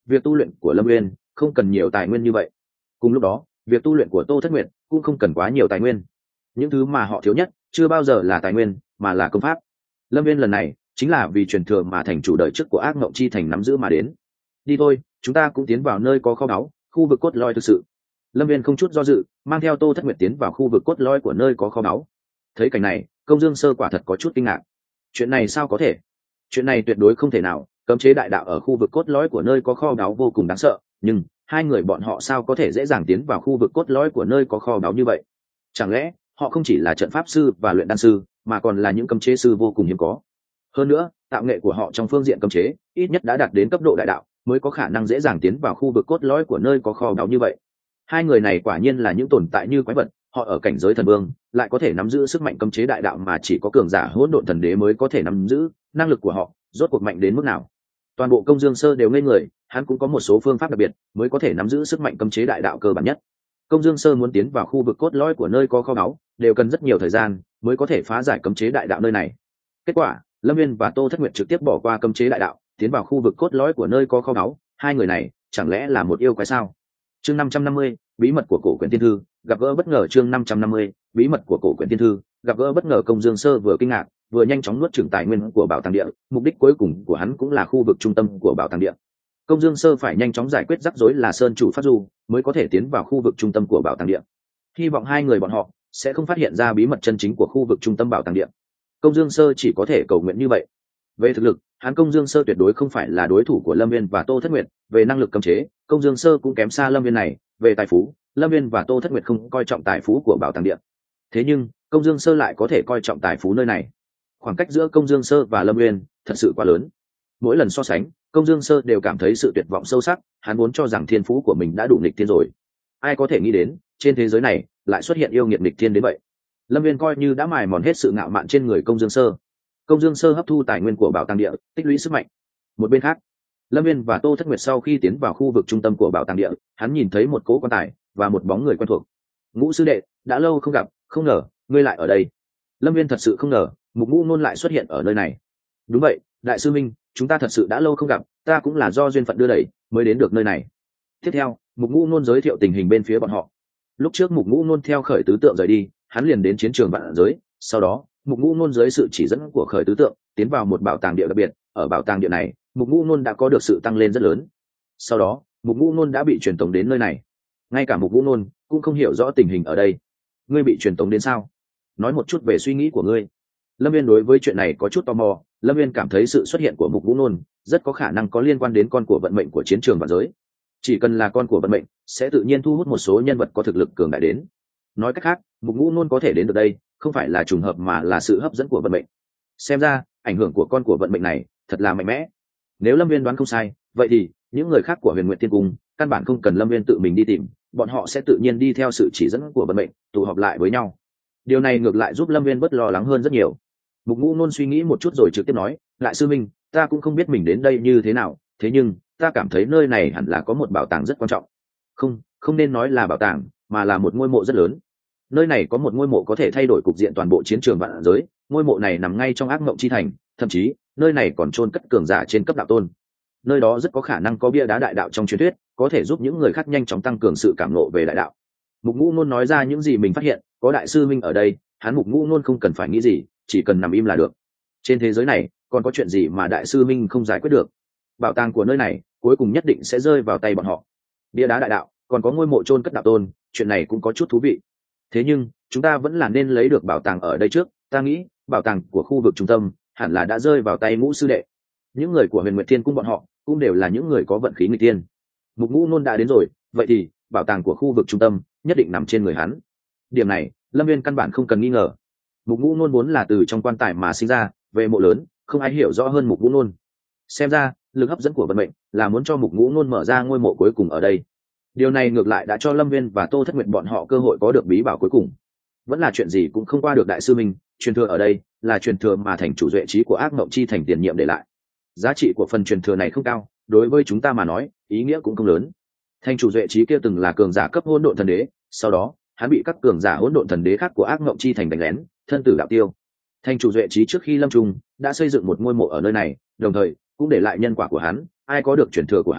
việc tu luyện của lâm uyên không cần nhiều tài nguyên như vậy. Cùng lúc đó việc tu luyện của Tô Thất Nguyệt cũng không cần quá nhiều tài nguyên. Những thứ mà họ thiếu nhất chưa bao giờ là tài nguyên mà là công pháp. Lâm Viên lần này chính là vì truyền thừa mà thành chủ đời trước của ác mộng chi thành nắm giữ mà đến. Đi thôi, chúng ta cũng tiến vào nơi có kho báu, khu vực cốt lõi thực sự. Lâm Viên không chút do dự mang theo Tô Thất Nguyệt tiến vào khu vực cốt lõi của nơi có kho báu. Thấy cảnh này, Công Dương Sơ quả thật có chút kinh ngạc. Chuyện này sao có thể? Chuyện này tuyệt đối không thể nào. Cấm chế đại đạo ở khu vực cốt lõi của nơi có kho báu vô cùng đáng sợ, nhưng hai người bọn họ sao có thể dễ dàng tiến vào khu vực cốt lõi của nơi có kho báu như vậy? Chẳng lẽ họ không chỉ là trận pháp sư và luyện đan sư mà còn là những cấm chế sư vô cùng hiếm có? Hơn nữa tạo nghệ của họ trong phương diện cấm chế ít nhất đã đạt đến cấp độ đại đạo mới có khả năng dễ dàng tiến vào khu vực cốt lõi của nơi có kho báu như vậy. Hai người này quả nhiên là những tồn tại như quái vật. Họ ở cảnh giới thần vương lại có thể nắm giữ sức mạnh cấm chế đại đạo mà chỉ có cường giả hỗn độn thần đế mới có thể nắm giữ. Năng lực của họ rốt cuộc mạnh đến mức nào? Toàn bộ Công Dương Sơ đều ngây người. Hắn cũng có một số phương pháp đặc biệt mới có thể nắm giữ sức mạnh cấm chế đại đạo cơ bản nhất. Công Dương Sơ muốn tiến vào khu vực cốt lõi của nơi có kho báu đều cần rất nhiều thời gian mới có thể phá giải cấm chế đại đạo nơi này. Kết quả Lâm Viên và Tô Thất Nguyệt trực tiếp bỏ qua cấm chế đại đạo tiến vào khu vực cốt lõi của nơi có kho báu. Hai người này chẳng lẽ là một yêu quái sao? Chương 550, bí mật của cổ quyển tiên thư, gặp gỡ bất ngờ. Chương 550, bí mật của cổ quyển tiên thư, gặp gỡ bất ngờ. Công Dương Sơ vừa kinh ngạc vừa nhanh chóng nuốt chửng tài nguyên của bảo tàng địa. Mục đích cuối cùng của hắn cũng là khu vực trung tâm của bảo tàng địa. Công Dương Sơ phải nhanh chóng giải quyết rắc rối là sơn chủ phát du mới có thể tiến vào khu vực trung tâm của bảo tàng địa. Hy vọng hai người bọn họ sẽ không phát hiện ra bí mật chân chính của khu vực trung tâm bảo tàng địa. Công Dương Sơ chỉ có thể cầu nguyện như vậy. Về thực lực, hắn Công Dương Sơ tuyệt đối không phải là đối thủ của Lâm Viên và Tô Thất Nguyệt. Về năng lực cấm chế, Công Dương Sơ cũng kém xa Lâm Viên này. Về tài phú, Lâm Viên và Tô Thất Nguyệt không coi trọng tài phú của bảo tàng địa. Thế nhưng Công Dương Sơ lại có thể coi trọng tài phú nơi này. Khoảng cách giữa Công Dương Sơ và Lâm Viên thật sự quá lớn. Mỗi lần so sánh, Công Dương Sơ đều cảm thấy sự tuyệt vọng sâu sắc. Hắn vốn cho rằng thiên phú của mình đã đủ nghịch thiên rồi. Ai có thể nghĩ đến trên thế giới này lại xuất hiện yêu nghiệt nghịch thiên đến vậy? Lâm Viên coi như đã mài mòn hết sự ngạo mạn trên người Công Dương Sơ. Công Dương Sơ hấp thu tài nguyên của bảo tàng địa, tích lũy sức mạnh. Một bên khác, Lâm Viên và Tô Thất Nguyệt sau khi tiến vào khu vực trung tâm của bảo tàng địa, hắn nhìn thấy một cỗ quan tài và một bóng người quen thuộc. Ngũ sư đệ, đã lâu không gặp, không ngờ ngươi lại ở đây. Lâm Viên thật sự không ngờ Mục Ngũ Nôn lại xuất hiện ở nơi này. Đúng vậy, đại sư minh, chúng ta thật sự đã lâu không gặp, ta cũng là do duyên phận đưa đẩy mới đến được nơi này. Tiếp theo, Mục Ngũ Nôn giới thiệu tình hình bên phía bọn họ. Lúc trước Mục Ngũ Nôn theo Khởi Tứ Tượng rời đi, hắn liền đến chiến trường vạn giới. Sau đó, Mục Ngũ Nôn dưới sự chỉ dẫn của Khởi Tứ Tượng tiến vào một bảo tàng địa đặc biệt. Ở bảo tàng địa này, Mục Ngũ Nôn đã có được sự tăng lên rất lớn. Sau đó, Mục Ngũ Nôn đã bị truyền tống đến nơi này. Ngay cả Mục Ngũ Nôn cũng không hiểu rõ tình hình ở đây. Ngươi bị truyền tống đến sao? Nói một chút về suy nghĩ của ngươi. Lâm Viên đối với chuyện này có chút tò mò. Lâm Viên cảm thấy sự xuất hiện của Mục Ngũ Nôn rất có khả năng có liên quan đến con của vận mệnh của chiến trường vạn giới. Chỉ cần là con của vận mệnh, sẽ tự nhiên thu hút một số nhân vật có thực lực cường đại đến. Nói cách khác, Mục Ngũ Nôn có thể đến được đây, không phải là trùng hợp mà là sự hấp dẫn của vận mệnh. Xem ra, ảnh hưởng của con của vận mệnh này thật là mạnh mẽ. Nếu Lâm Viên đoán không sai, vậy thì những người khác của Huyền Nguyệt Tiên Cung căn bản không cần Lâm Viên tự mình đi tìm, bọn họ sẽ tự nhiên đi theo sự chỉ dẫn của vận mệnh, tụ họp lại với nhau. Điều này ngược lại giúp Lâm Viên bớt lo lắng hơn rất nhiều. Mục Ngũ Nôn suy nghĩ một chút rồi trực tiếp nói, lại sư minh, ta cũng không biết mình đến đây như thế nào, thế nhưng ta cảm thấy nơi này hẳn là có một bảo tàng rất quan trọng. Không nên nói là bảo tàng, mà là một ngôi mộ rất lớn. Nơi này có một ngôi mộ có thể thay đổi cục diện toàn bộ chiến trường vạn giới. Ngôi mộ này nằm ngay trong ác mộng chi thành, thậm chí nơi này còn chôn cất cường giả trên cấp đạo tôn. Nơi đó rất có khả năng có bia đá đại đạo trong truyền thuyết, có thể giúp những người khác nhanh chóng tăng cường sự cảm ngộ về đại đạo. Mục Ngũ Nôn nói ra những gì mình phát hiện, có đại sư minh ở đây, hắn Mục Ngũ Nôn không cần phải nghĩ gì, chỉ cần nằm im là được. Trên thế giới này còn có chuyện gì mà đại sư minh không giải quyết được? Bảo tàng của nơi này cuối cùng nhất định sẽ rơi vào tay bọn họ. Bia đá đại đạo, còn có ngôi mộ chôn cất đạo tôn, chuyện này cũng có chút thú vị. Thế nhưng chúng ta vẫn là nên lấy được bảo tàng ở đây trước. Ta nghĩ bảo tàng của khu vực trung tâm hẳn là đã rơi vào tay Ngũ sư đệ. Những người của Huyền Nguyệt Thiên Cung bọn họ cũng đều là những người có vận khí nghịch tiên. Mục Ngũ Nôn đã đến rồi, vậy thì bảo tàng của khu vực trung tâm nhất định nằm trên người hắn. Điểm này Lâm Viên căn bản không cần nghi ngờ. Mục Ngũ Nôn vốn là từ trong quan tài mà sinh ra, về mộ lớn không ai hiểu rõ hơn Mục Ngũ Nôn. Xem ra lực hấp dẫn của vận mệnh là muốn cho Mục Ngũ Nôn mở ra ngôi mộ cuối cùng ở đây. Điều này ngược lại đã cho Lâm Viên và Tô Thất Nguyệt bọn họ cơ hội có được bí bảo cuối cùng. Vẫn là chuyện gì cũng không qua được đại sư minh, truyền thừa ở đây là truyền thừa mà thành chủ duệ trí của ác mộng chi thành tiền nhiệm để lại. Giá trị của phần truyền thừa này không cao, đối với chúng ta mà nói ý nghĩa cũng không lớn. Thành chủ duệ trí kia từng là cường giả cấp hỗn độn thần đế, sau đó hắn bị các cường giả hỗn độn thần đế khác của ác mộng chi thành đánh lén, thân tử đạo tiêu. Thành chủ duệ trí trước khi lâm trùng đã xây dựng một ngôi mộ ở nơi này, đồng thời cũng để lại nhân quả của hắn. Ai có được truyền thừa của hắn,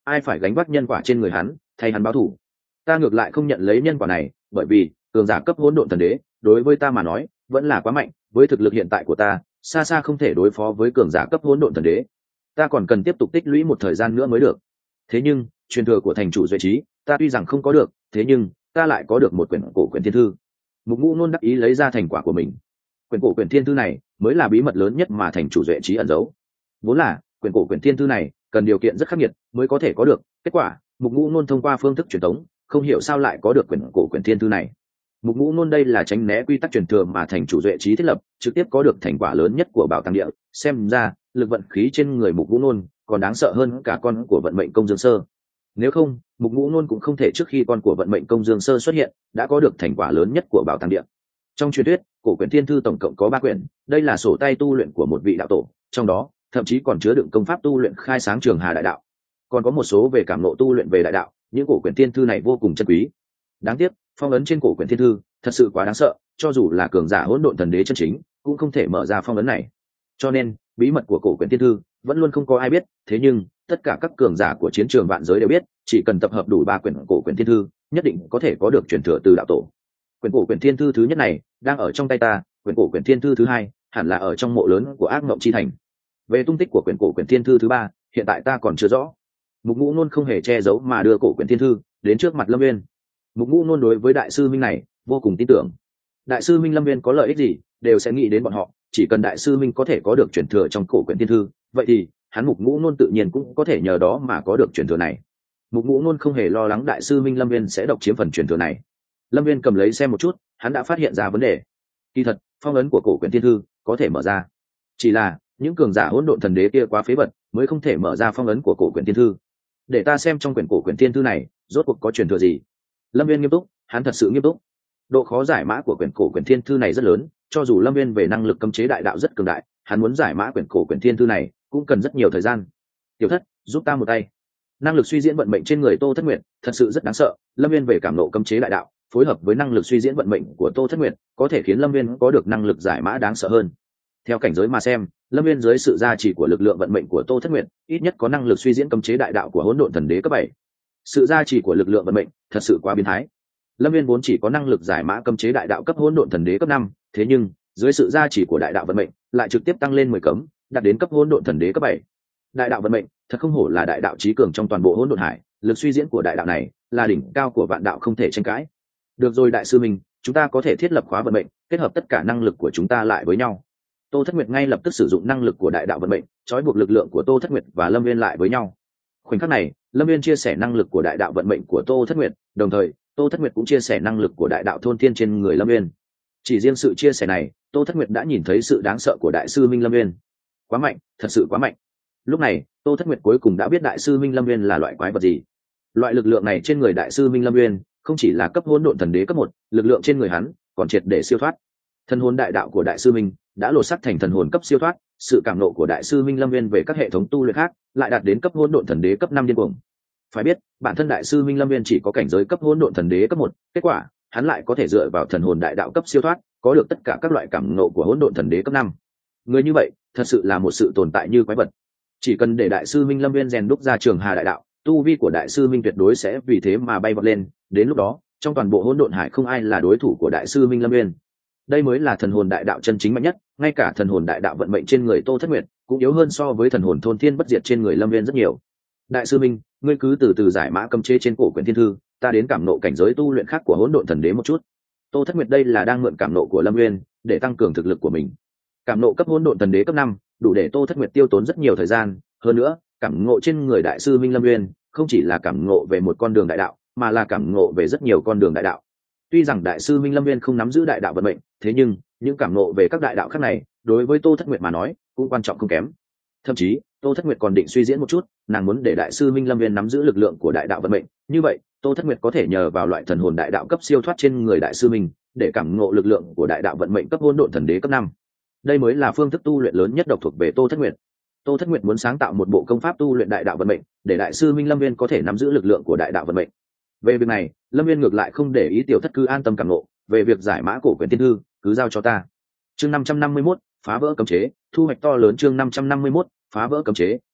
ai phải gánh vác nhân quả trên người hắn thay hắn báo thù. Ta ngược lại không nhận lấy nhân quả này, bởi vì cường giả cấp hỗn độn thần đế đối với ta mà nói vẫn là quá mạnh, với thực lực hiện tại của ta xa xa không thể đối phó với cường giả cấp hỗn độn thần đế. Ta còn cần tiếp tục tích lũy một thời gian nữa mới được. Thế nhưng truyền thừa của thành chủ duệ trí ta tuy rằng không có được, thế nhưng ta lại có được một quyển cổ quyển thiên thư. Mục Ngũ Nôn đắc ý lấy ra thành quả của mình. Quyển cổ quyển thiên thư này mới là bí mật lớn nhất mà thành chủ duệ trí ẩn giấu. Vốn là quyển cổ quyển thiên thư này cần điều kiện rất khắc nghiệt mới có thể có được, kết quả Mục Ngũ Nôn thông qua phương thức truyền thống không hiểu sao lại có được quyển cổ quyển thiên thư này. Mục Ngũ Nôn đây là tránh né quy tắc truyền thừa mà thành chủ duệ trí thiết lập, trực tiếp có được thành quả lớn nhất của bảo tàng địa. Xem ra lực vận khí trên người Mục Ngũ Nôn còn đáng sợ hơn cả con của vận mệnh công dương sơ. Nếu không, Mục Ngũ Nôn cũng không thể trước khi con của vận mệnh công dương sơ xuất hiện đã có được thành quả lớn nhất của bảo tàng địa. Trong truyền thuyết, cổ quyển thiên thư tổng cộng có 3 quyển, đây là sổ tay tu luyện của một vị đạo tổ, trong đó thậm chí còn chứa đựng công pháp tu luyện khai sáng Trường Hà đại đạo, còn có một số về cảm ngộ tu luyện về đại đạo. Những cổ quyển thiên thư này vô cùng chân quý. Đáng tiếc, phong ấn trên cổ quyển thiên thư thật sự quá đáng sợ, cho dù là cường giả hỗn độn thần đế chân chính cũng không thể mở ra phong ấn này. Cho nên bí mật của cổ quyển thiên thư vẫn luôn không có ai biết, thế nhưng tất cả các cường giả của chiến trường vạn giới đều biết, chỉ cần tập hợp đủ 3 quyển cổ quyển thiên thư nhất định có thể có được truyền thừa từ đạo tổ. Quyển cổ quyển thiên thư thứ nhất này đang ở trong tay ta, quyển cổ quyển thiên thư thứ hai hẳn là ở trong mộ lớn của ác mộng chi thành. Về tung tích của quyển cổ quyển thiên thư thứ 3 hiện tại ta còn chưa rõ. Mục Ngũ Nôn không hề che giấu mà đưa cổ quyển thiên thư đến trước mặt Lâm Viên. Mục Ngũ Nôn đối với đại sư minh này vô cùng tin tưởng. Đại sư minh Lâm Viên có lợi ích gì đều sẽ nghĩ đến bọn họ, chỉ cần đại sư minh có thể có được truyền thừa trong cổ quyển thiên thư, vậy thì hắn Mục Ngũ Nôn tự nhiên cũng có thể nhờ đó mà có được truyền thừa này. Mục Ngũ Nôn không hề lo lắng đại sư minh Lâm Viên sẽ độc chiếm phần truyền thừa này. Lâm Viên cầm lấy xem một chút, hắn đã phát hiện ra vấn đề. Kỳ thật, phong ấn của cổ quyển thiên thư có thể mở ra, chỉ là những cường giả hỗn độn thần đế kia quá phế vật mới không thể mở ra phong ấn của cổ quyển thiên thư. Để ta xem trong quyển cổ quyển thiên thư này rốt cuộc có truyền thừa gì. Lâm Viên nghiêm túc, hắn thật sự nghiêm túc. Độ khó giải mã của quyển cổ quyển thiên thư này rất lớn, cho dù Lâm Viên về năng lực cấm chế đại đạo rất cường đại, hắn muốn giải mã quyển cổ quyển thiên thư này cũng cần rất nhiều thời gian. Tiểu Thất, giúp ta một tay. Năng lực suy diễn vận mệnh trên người Tô Thất Nguyệt thật sự rất đáng sợ. Lâm Viên về cảm nộ cấm chế đại đạo phối hợp với năng lực suy diễn vận mệnh của Tô Thất Nguyệt có thể khiến Lâm Viên có được năng lực giải mã đáng sợ hơn. Theo cảnh giới mà xem, Lâm Viên dưới sự gia trì của lực lượng vận mệnh của Tô Thất Nguyệt ít nhất có năng lực suy diễn cấm chế đại đạo của hỗn độn thần đế cấp 7. Sự gia trì của lực lượng vận mệnh thật sự quá biến thái. Lâm Viên vốn chỉ có năng lực giải mã cấm chế đại đạo cấp hỗn độn thần đế cấp 5, thế nhưng dưới sự gia trì của đại đạo vận mệnh lại trực tiếp tăng lên 10 cấm, đạt đến cấp hỗn độn thần đế cấp 7. Đại đạo vận mệnh thật không hổ là đại đạo chí cường trong toàn bộ hỗn độn hải, lực suy diễn của đại đạo này là đỉnh cao của vạn đạo không thể tranh cãi. Được rồi đại sư minh, chúng ta có thể thiết lập khóa vận mệnh, kết hợp tất cả năng lực của chúng ta lại với nhau. Tô Thất Nguyệt ngay lập tức sử dụng năng lực của đại đạo vận mệnh trói buộc lực lượng của Tô Thất Nguyệt và Lâm Viên lại với nhau. Khoảnh khắc này, Lâm Viên chia sẻ năng lực của đại đạo vận mệnh của Tô Thất Nguyệt, đồng thời Tô Thất Nguyệt cũng chia sẻ năng lực của đại đạo thôn thiên trên người Lâm Viên. Chỉ riêng sự chia sẻ này, Tô Thất Nguyệt đã nhìn thấy sự đáng sợ của đại sư minh Lâm Viên. Quá mạnh, thật sự quá mạnh. Lúc này Tô Thất Nguyệt cuối cùng đã biết đại sư minh Lâm Viên là loại quái vật gì. Loại lực lượng này trên người đại sư minh Lâm Viên không chỉ là cấp hỗn độn thần đế cấp 1, lực lượng trên người hắn còn triệt để siêu thoát. Thần hồn đại đạo của đại sư minh đã lột xác thành thần hồn cấp siêu thoát, sự cảm nộ của đại sư minh Lâm Viên về các hệ thống tu luyện khác lại đạt đến cấp hỗn độn thần đế cấp 5 điên cuồng. Phải biết, bản thân đại sư minh Lâm Viên chỉ có cảnh giới cấp hỗn độn thần đế cấp 1, kết quả hắn lại có thể dựa vào thần hồn đại đạo cấp siêu thoát, có được tất cả các loại cảm nộ của hỗn độn thần đế cấp 5. Người như vậy, thật sự là một sự tồn tại như quái vật. Chỉ cần để đại sư minh Lâm Viên rèn đúc ra Trường Hà đại đạo, tu vi của đại sư minh tuyệt đối sẽ vì thế mà bay vọt lên, đến lúc đó, trong toàn bộ hỗn độn hải không ai là đối thủ của đại sư minh Lâm Viên. Đây mới là thần hồn đại đạo chân chính mạnh nhất, ngay cả thần hồn đại đạo vận mệnh trên người Tô Thất Nguyệt cũng yếu hơn so với thần hồn thôn thiên bất diệt trên người Lâm Viên rất nhiều. Đại sư minh, ngươi cứ từ từ giải mã cấm chế trên cổ quyển thiên thư, ta đến cảm nộ cảnh giới tu luyện khác của hỗn độn thần đế một chút. Tô Thất Nguyệt đây là đang mượn cảm nộ của Lâm Viên để tăng cường thực lực của mình. Cảm nộ cấp hỗn độn thần đế cấp 5, đủ để Tô Thất Nguyệt tiêu tốn rất nhiều thời gian, hơn nữa, cảm ngộ trên người đại sư minh Lâm Viên không chỉ là cảm ngộ về một con đường đại đạo, mà là cảm ngộ về rất nhiều con đường đại đạo. Tuy rằng đại sư minh Lâm Viên không nắm giữ đại đạo vận mệnh, thế nhưng những cảm ngộ về các đại đạo khác này đối với Tô Thất Nguyệt mà nói cũng quan trọng không kém. Thậm chí Tô Thất Nguyệt còn định suy diễn một chút, nàng muốn để đại sư minh Lâm Viên nắm giữ lực lượng của đại đạo vận mệnh, như vậy Tô Thất Nguyệt có thể nhờ vào loại thần hồn đại đạo cấp siêu thoát trên người đại sư minh để cảm ngộ lực lượng của đại đạo vận mệnh cấp hỗn độn thần đế cấp 5. Đây mới là phương thức tu luyện lớn nhất độc thuộc về Tô Thất Nguyệt. Tô Thất Nguyệt muốn sáng tạo một bộ công pháp tu luyện đại đạo vận mệnh, để đại sư minh Lâm Viên có thể nắm giữ lực lượng của đại đạo vận mệnh. Về việc này, Lâm Viên ngược lại không để ý, Tiểu Thất cứ an tâm cảm ngộ, về việc giải mã cổ quyển thiên thư, cứ giao cho ta. Chương 551, phá vỡ cấm chế, thu hoạch to lớn. Chương 551, phá vỡ cấm chế,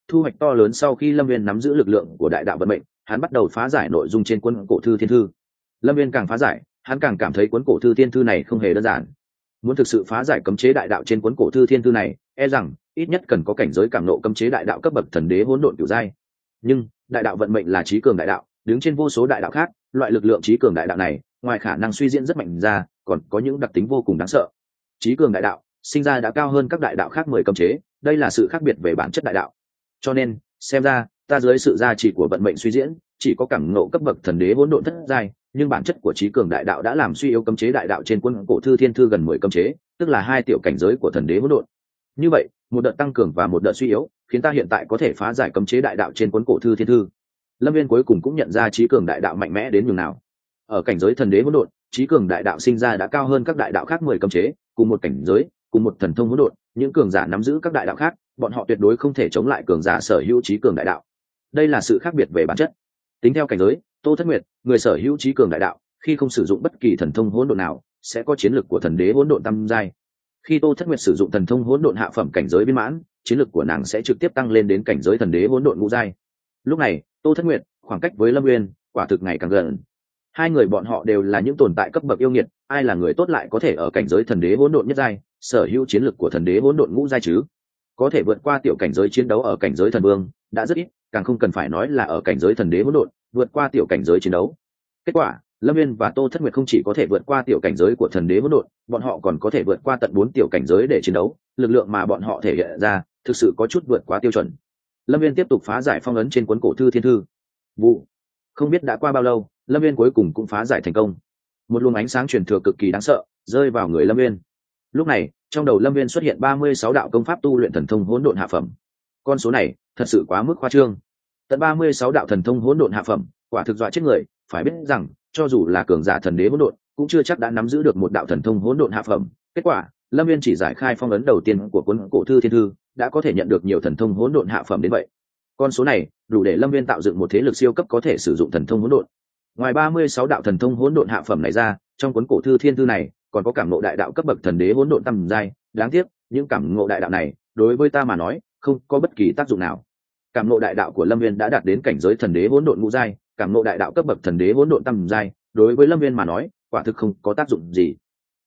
thu hoạch to lớn sau khi Lâm Viên nắm giữ lực lượng của đại đạo vận mệnh, hắn bắt đầu phá giải nội dung trên cuốn cổ thư thiên thư. Lâm Viên càng phá giải, hắn càng cảm thấy cuốn cổ thư thiên thư này không hề đơn giản. Muốn thực sự phá giải cấm chế đại đạo trên cuốn cổ thư thiên thư này, e rằng ít nhất cần có cảnh giới cảm nộ cấm chế đại đạo cấp bậc thần đế hỗn độn cửu giai. Nhưng đại đạo vận mệnh là trí cường đại đạo, đứng trên vô số đại đạo khác, loại lực lượng trí cường đại đạo này, ngoài khả năng suy diễn rất mạnh ra, còn có những đặc tính vô cùng đáng sợ. Trí cường đại đạo sinh ra đã cao hơn các đại đạo khác 10 cấm chế, đây là sự khác biệt về bản chất đại đạo. Cho nên, xem ra, ta dưới sự gia trì của vận mệnh suy diễn, chỉ có cảm ngộ cấp bậc thần đế hỗn độn thất giai, nhưng bản chất của trí cường đại đạo đã làm suy yếu cấm chế đại đạo trên cuốn cổ thư thiên thư gần 10 cấm chế, tức là 2 tiểu cảnh giới của thần đế hỗn độn. Như vậy, một đợt tăng cường và một đợt suy yếu, khiến ta hiện tại có thể phá giải cấm chế đại đạo trên cuốn cổ thư thiên thư. Lâm Viên cuối cùng cũng nhận ra trí cường đại đạo mạnh mẽ đến nhường nào. Ở cảnh giới thần đế hỗn độn, trí cường đại đạo sinh ra đã cao hơn các đại đạo khác 10 cấm chế, cùng một cảnh giới, cùng một thần thông hỗn độn, những cường giả nắm giữ các đại đạo khác, bọn họ tuyệt đối không thể chống lại cường giả sở hữu trí cường đại đạo. Đây là sự khác biệt về bản chất. Tính theo cảnh giới, Tô Thất Nguyệt, người sở hữu trí cường đại đạo, khi không sử dụng bất kỳ thần thông hỗn độn nào, sẽ có chiến lực của thần đế hỗn độn tam giai. Khi Tô Thất Nguyệt sử dụng thần thông hỗn độn hạ phẩm cảnh giới viên mãn, chiến lực của nàng sẽ trực tiếp tăng lên đến cảnh giới thần đế hỗn độn ngũ giai. Lúc này, Tô Thất Nguyệt khoảng cách với Lâm Uyên quả thực ngày càng gần. Hai người bọn họ đều là những tồn tại cấp bậc yêu nghiệt, ai là người tốt lại có thể ở cảnh giới thần đế hỗn độn nhất giai, sở hữu chiến lực của thần đế hỗn độn ngũ giai chứ? Có thể vượt qua tiểu cảnh giới chiến đấu ở cảnh giới thần vương đã rất ít, càng không cần phải nói là ở cảnh giới thần đế hỗn độn vượt qua tiểu cảnh giới chiến đấu. Kết quả, Lâm Viên và Tô Thất Nguyệt không chỉ có thể vượt qua tiểu cảnh giới của thần đế hỗn độn, bọn họ còn có thể vượt qua tận 4 tiểu cảnh giới để chiến đấu, lực lượng mà bọn họ thể hiện ra thực sự có chút vượt quá tiêu chuẩn. Lâm Viên tiếp tục phá giải phong ấn trên cuốn cổ thư thiên thư. Vụ. Không biết đã qua bao lâu, Lâm Viên cuối cùng cũng phá giải thành công. Một luồng ánh sáng truyền thừa cực kỳ đáng sợ rơi vào người Lâm Viên. Lúc này, trong đầu Lâm Viên xuất hiện 36 đạo công pháp tu luyện thần thông hỗn độn hạ phẩm. Con số này thật sự quá mức khoa trương. Tận 36 đạo thần thông hỗn độn hạ phẩm, quả thực dọa chết người, phải biết rằng, cho dù là cường giả thần đế hỗn độn, cũng chưa chắc đã nắm giữ được một đạo thần thông hỗn độn hạ phẩm. Kết quả, Lâm Viên chỉ giải khai phong ấn đầu tiên của cuốn cổ thư thiên thư, đã có thể nhận được nhiều thần thông hỗn độn hạ phẩm đến vậy. Con số này đủ để Lâm Viên tạo dựng một thế lực siêu cấp có thể sử dụng thần thông hỗn độn. Ngoài 36 đạo thần thông hỗn độn hạ phẩm này ra, trong cuốn cổ thư thiên thư này còn có cảm ngộ đại đạo cấp bậc thần đế hỗn độn tầm giai, đáng tiếc, những cảm ngộ đại đạo này, đối với ta mà nói, không có bất kỳ tác dụng nào. Cảm ngộ đại đạo của Lâm Viên đã đạt đến cảnh giới thần đế hỗn độn ngũ giai, cảm ngộ đại đạo cấp bậc thần đế hỗn độn tầm giai, đối với Lâm Viên mà nói, quả thực không có tác dụng gì.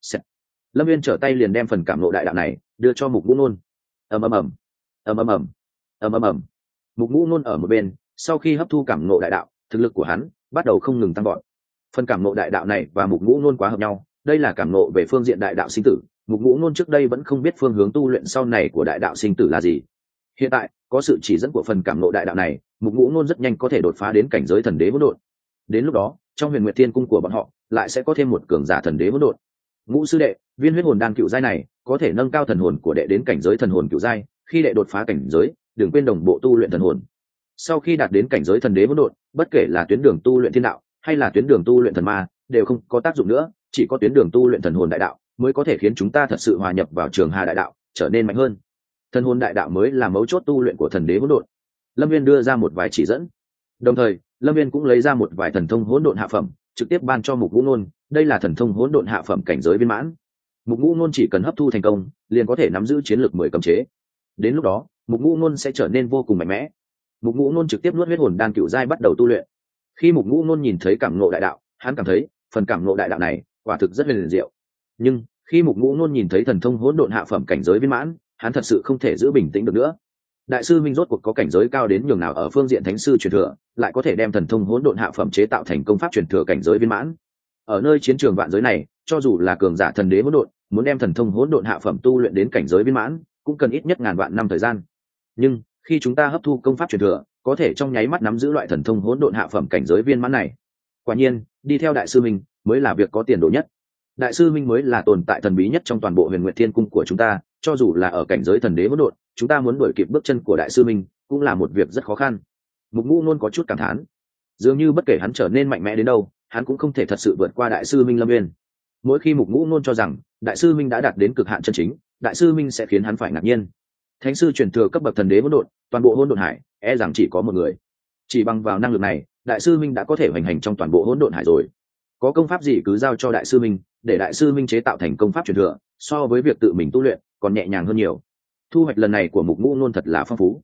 Lâm Viên trở tay liền đem phần cảm ngộ đại đạo này đưa cho Mục Ngũ Nôn. Ầm ầm ầm, ầm ầm ầm, ầm ầm ầm. Mục Ngũ Nôn ở một bên, sau khi hấp thu cảm ngộ đại đạo, thực lực của hắn bắt đầu không ngừng tăng vọt. Phần cảm ngộ đại đạo này và Mục Ngũ Nôn quá hợp nhau, đây là cảm ngộ về phương diện đại đạo sinh tử. Mục Ngũ Nôn trước đây vẫn không biết phương hướng tu luyện sau này của đại đạo sinh tử là gì. Hiện tại, có sự chỉ dẫn của phần cảm ngộ đại đạo này, Mục Ngũ Nôn rất nhanh có thể đột phá đến cảnh giới thần đế hỗn độn. Đến lúc đó, trong Huyền Nguyệt Thiên cung của bọn họ lại sẽ có thêm một cường giả thần đế hỗn độn. Ngũ sư đệ, viên huyết hồn đan cựu giai này có thể nâng cao thần hồn của đệ đến cảnh giới thần hồn cựu giai, khi đệ đột phá cảnh giới, đừng quên đồng bộ tu luyện thần hồn. Sau khi đạt đến cảnh giới thần đế hỗn độn, bất kể là tuyến đường tu luyện thiên đạo hay là tuyến đường tu luyện thần ma, đều không có tác dụng nữa, chỉ có tuyến đường tu luyện thần hồn đại đạo mới có thể khiến chúng ta thật sự hòa nhập vào Trường Hà đại đạo, trở nên mạnh hơn. Thần hồn đại đạo mới là mấu chốt tu luyện của thần đế hỗn độn. Lâm Viên đưa ra một vài chỉ dẫn. Đồng thời, Lâm Viên cũng lấy ra một vài thần thông hỗn độn hạ phẩm, trực tiếp ban cho Mục Ngũ Nôn, đây là thần thông hỗn độn hạ phẩm cảnh giới viên mãn. Mục Ngũ Nôn chỉ cần hấp thu thành công, liền có thể nắm giữ chiến lược 10 cấm chế. Đến lúc đó, Mục Ngũ Nôn sẽ trở nên vô cùng mạnh mẽ. Mục Ngũ Nôn trực tiếp nuốt huyết hồn đan cửu giai bắt đầu tu luyện. Khi Mục Ngũ Nôn nhìn thấy cảm ngộ đại đạo, hắn cảm thấy, phần cảm ngộ đại đạo này, quả thực rất huyền diệu. Nhưng, khi Mục Ngũ Nôn nhìn thấy thần thông hỗn độn hạ phẩm cảnh giới viên mãn, hắn thật sự không thể giữ bình tĩnh được nữa. Đại sư Minh rốt cuộc có cảnh giới cao đến nhường nào ở phương diện thánh sư truyền thừa, lại có thể đem thần thông hỗn độn hạ phẩm chế tạo thành công pháp truyền thừa cảnh giới viên mãn. Ở nơi chiến trường vạn giới này, cho dù là cường giả thần đế hỗn độn, muốn đem thần thông hỗn độn hạ phẩm tu luyện đến cảnh giới viên mãn, cũng cần ít nhất ngàn vạn năm thời gian. Nhưng, khi chúng ta hấp thu công pháp truyền thừa, có thể trong nháy mắt nắm giữ loại thần thông hỗn độn hạ phẩm cảnh giới viên mãn này. Quả nhiên, đi theo đại sư Minh mới là việc có tiền đồ nhất. Đại sư Minh mới là tồn tại thần bí nhất trong toàn bộ Huyền Nguyệt Thiên cung của chúng ta, cho dù là ở cảnh giới thần đế hỗn độn, chúng ta muốn đuổi kịp bước chân của đại sư Minh cũng là một việc rất khó khăn. Mục Ngũ Nôn có chút cảm thán, dường như bất kể hắn trở nên mạnh mẽ đến đâu, hắn cũng không thể thật sự vượt qua đại sư Minh Lâm Uyên. Mỗi khi Mục Ngũ Nôn cho rằng đại sư Minh đã đạt đến cực hạn chân chính, đại sư Minh sẽ khiến hắn phải ngạc nhiên. Thánh sư truyền thừa cấp bậc thần đế hỗn độn, toàn bộ hỗn độn hải, e rằng chỉ có một người. Chỉ bằng vào năng lực này, đại sư Minh đã có thể hoành hành trong toàn bộ hỗn độn hải rồi. Có công pháp gì cứ giao cho đại sư Minh, để đại sư Minh chế tạo thành công pháp truyền thừa, so với việc tự mình tu luyện còn nhẹ nhàng hơn nhiều. Thu hoạch lần này của Mục Ngũ Nôn thật là phong phú.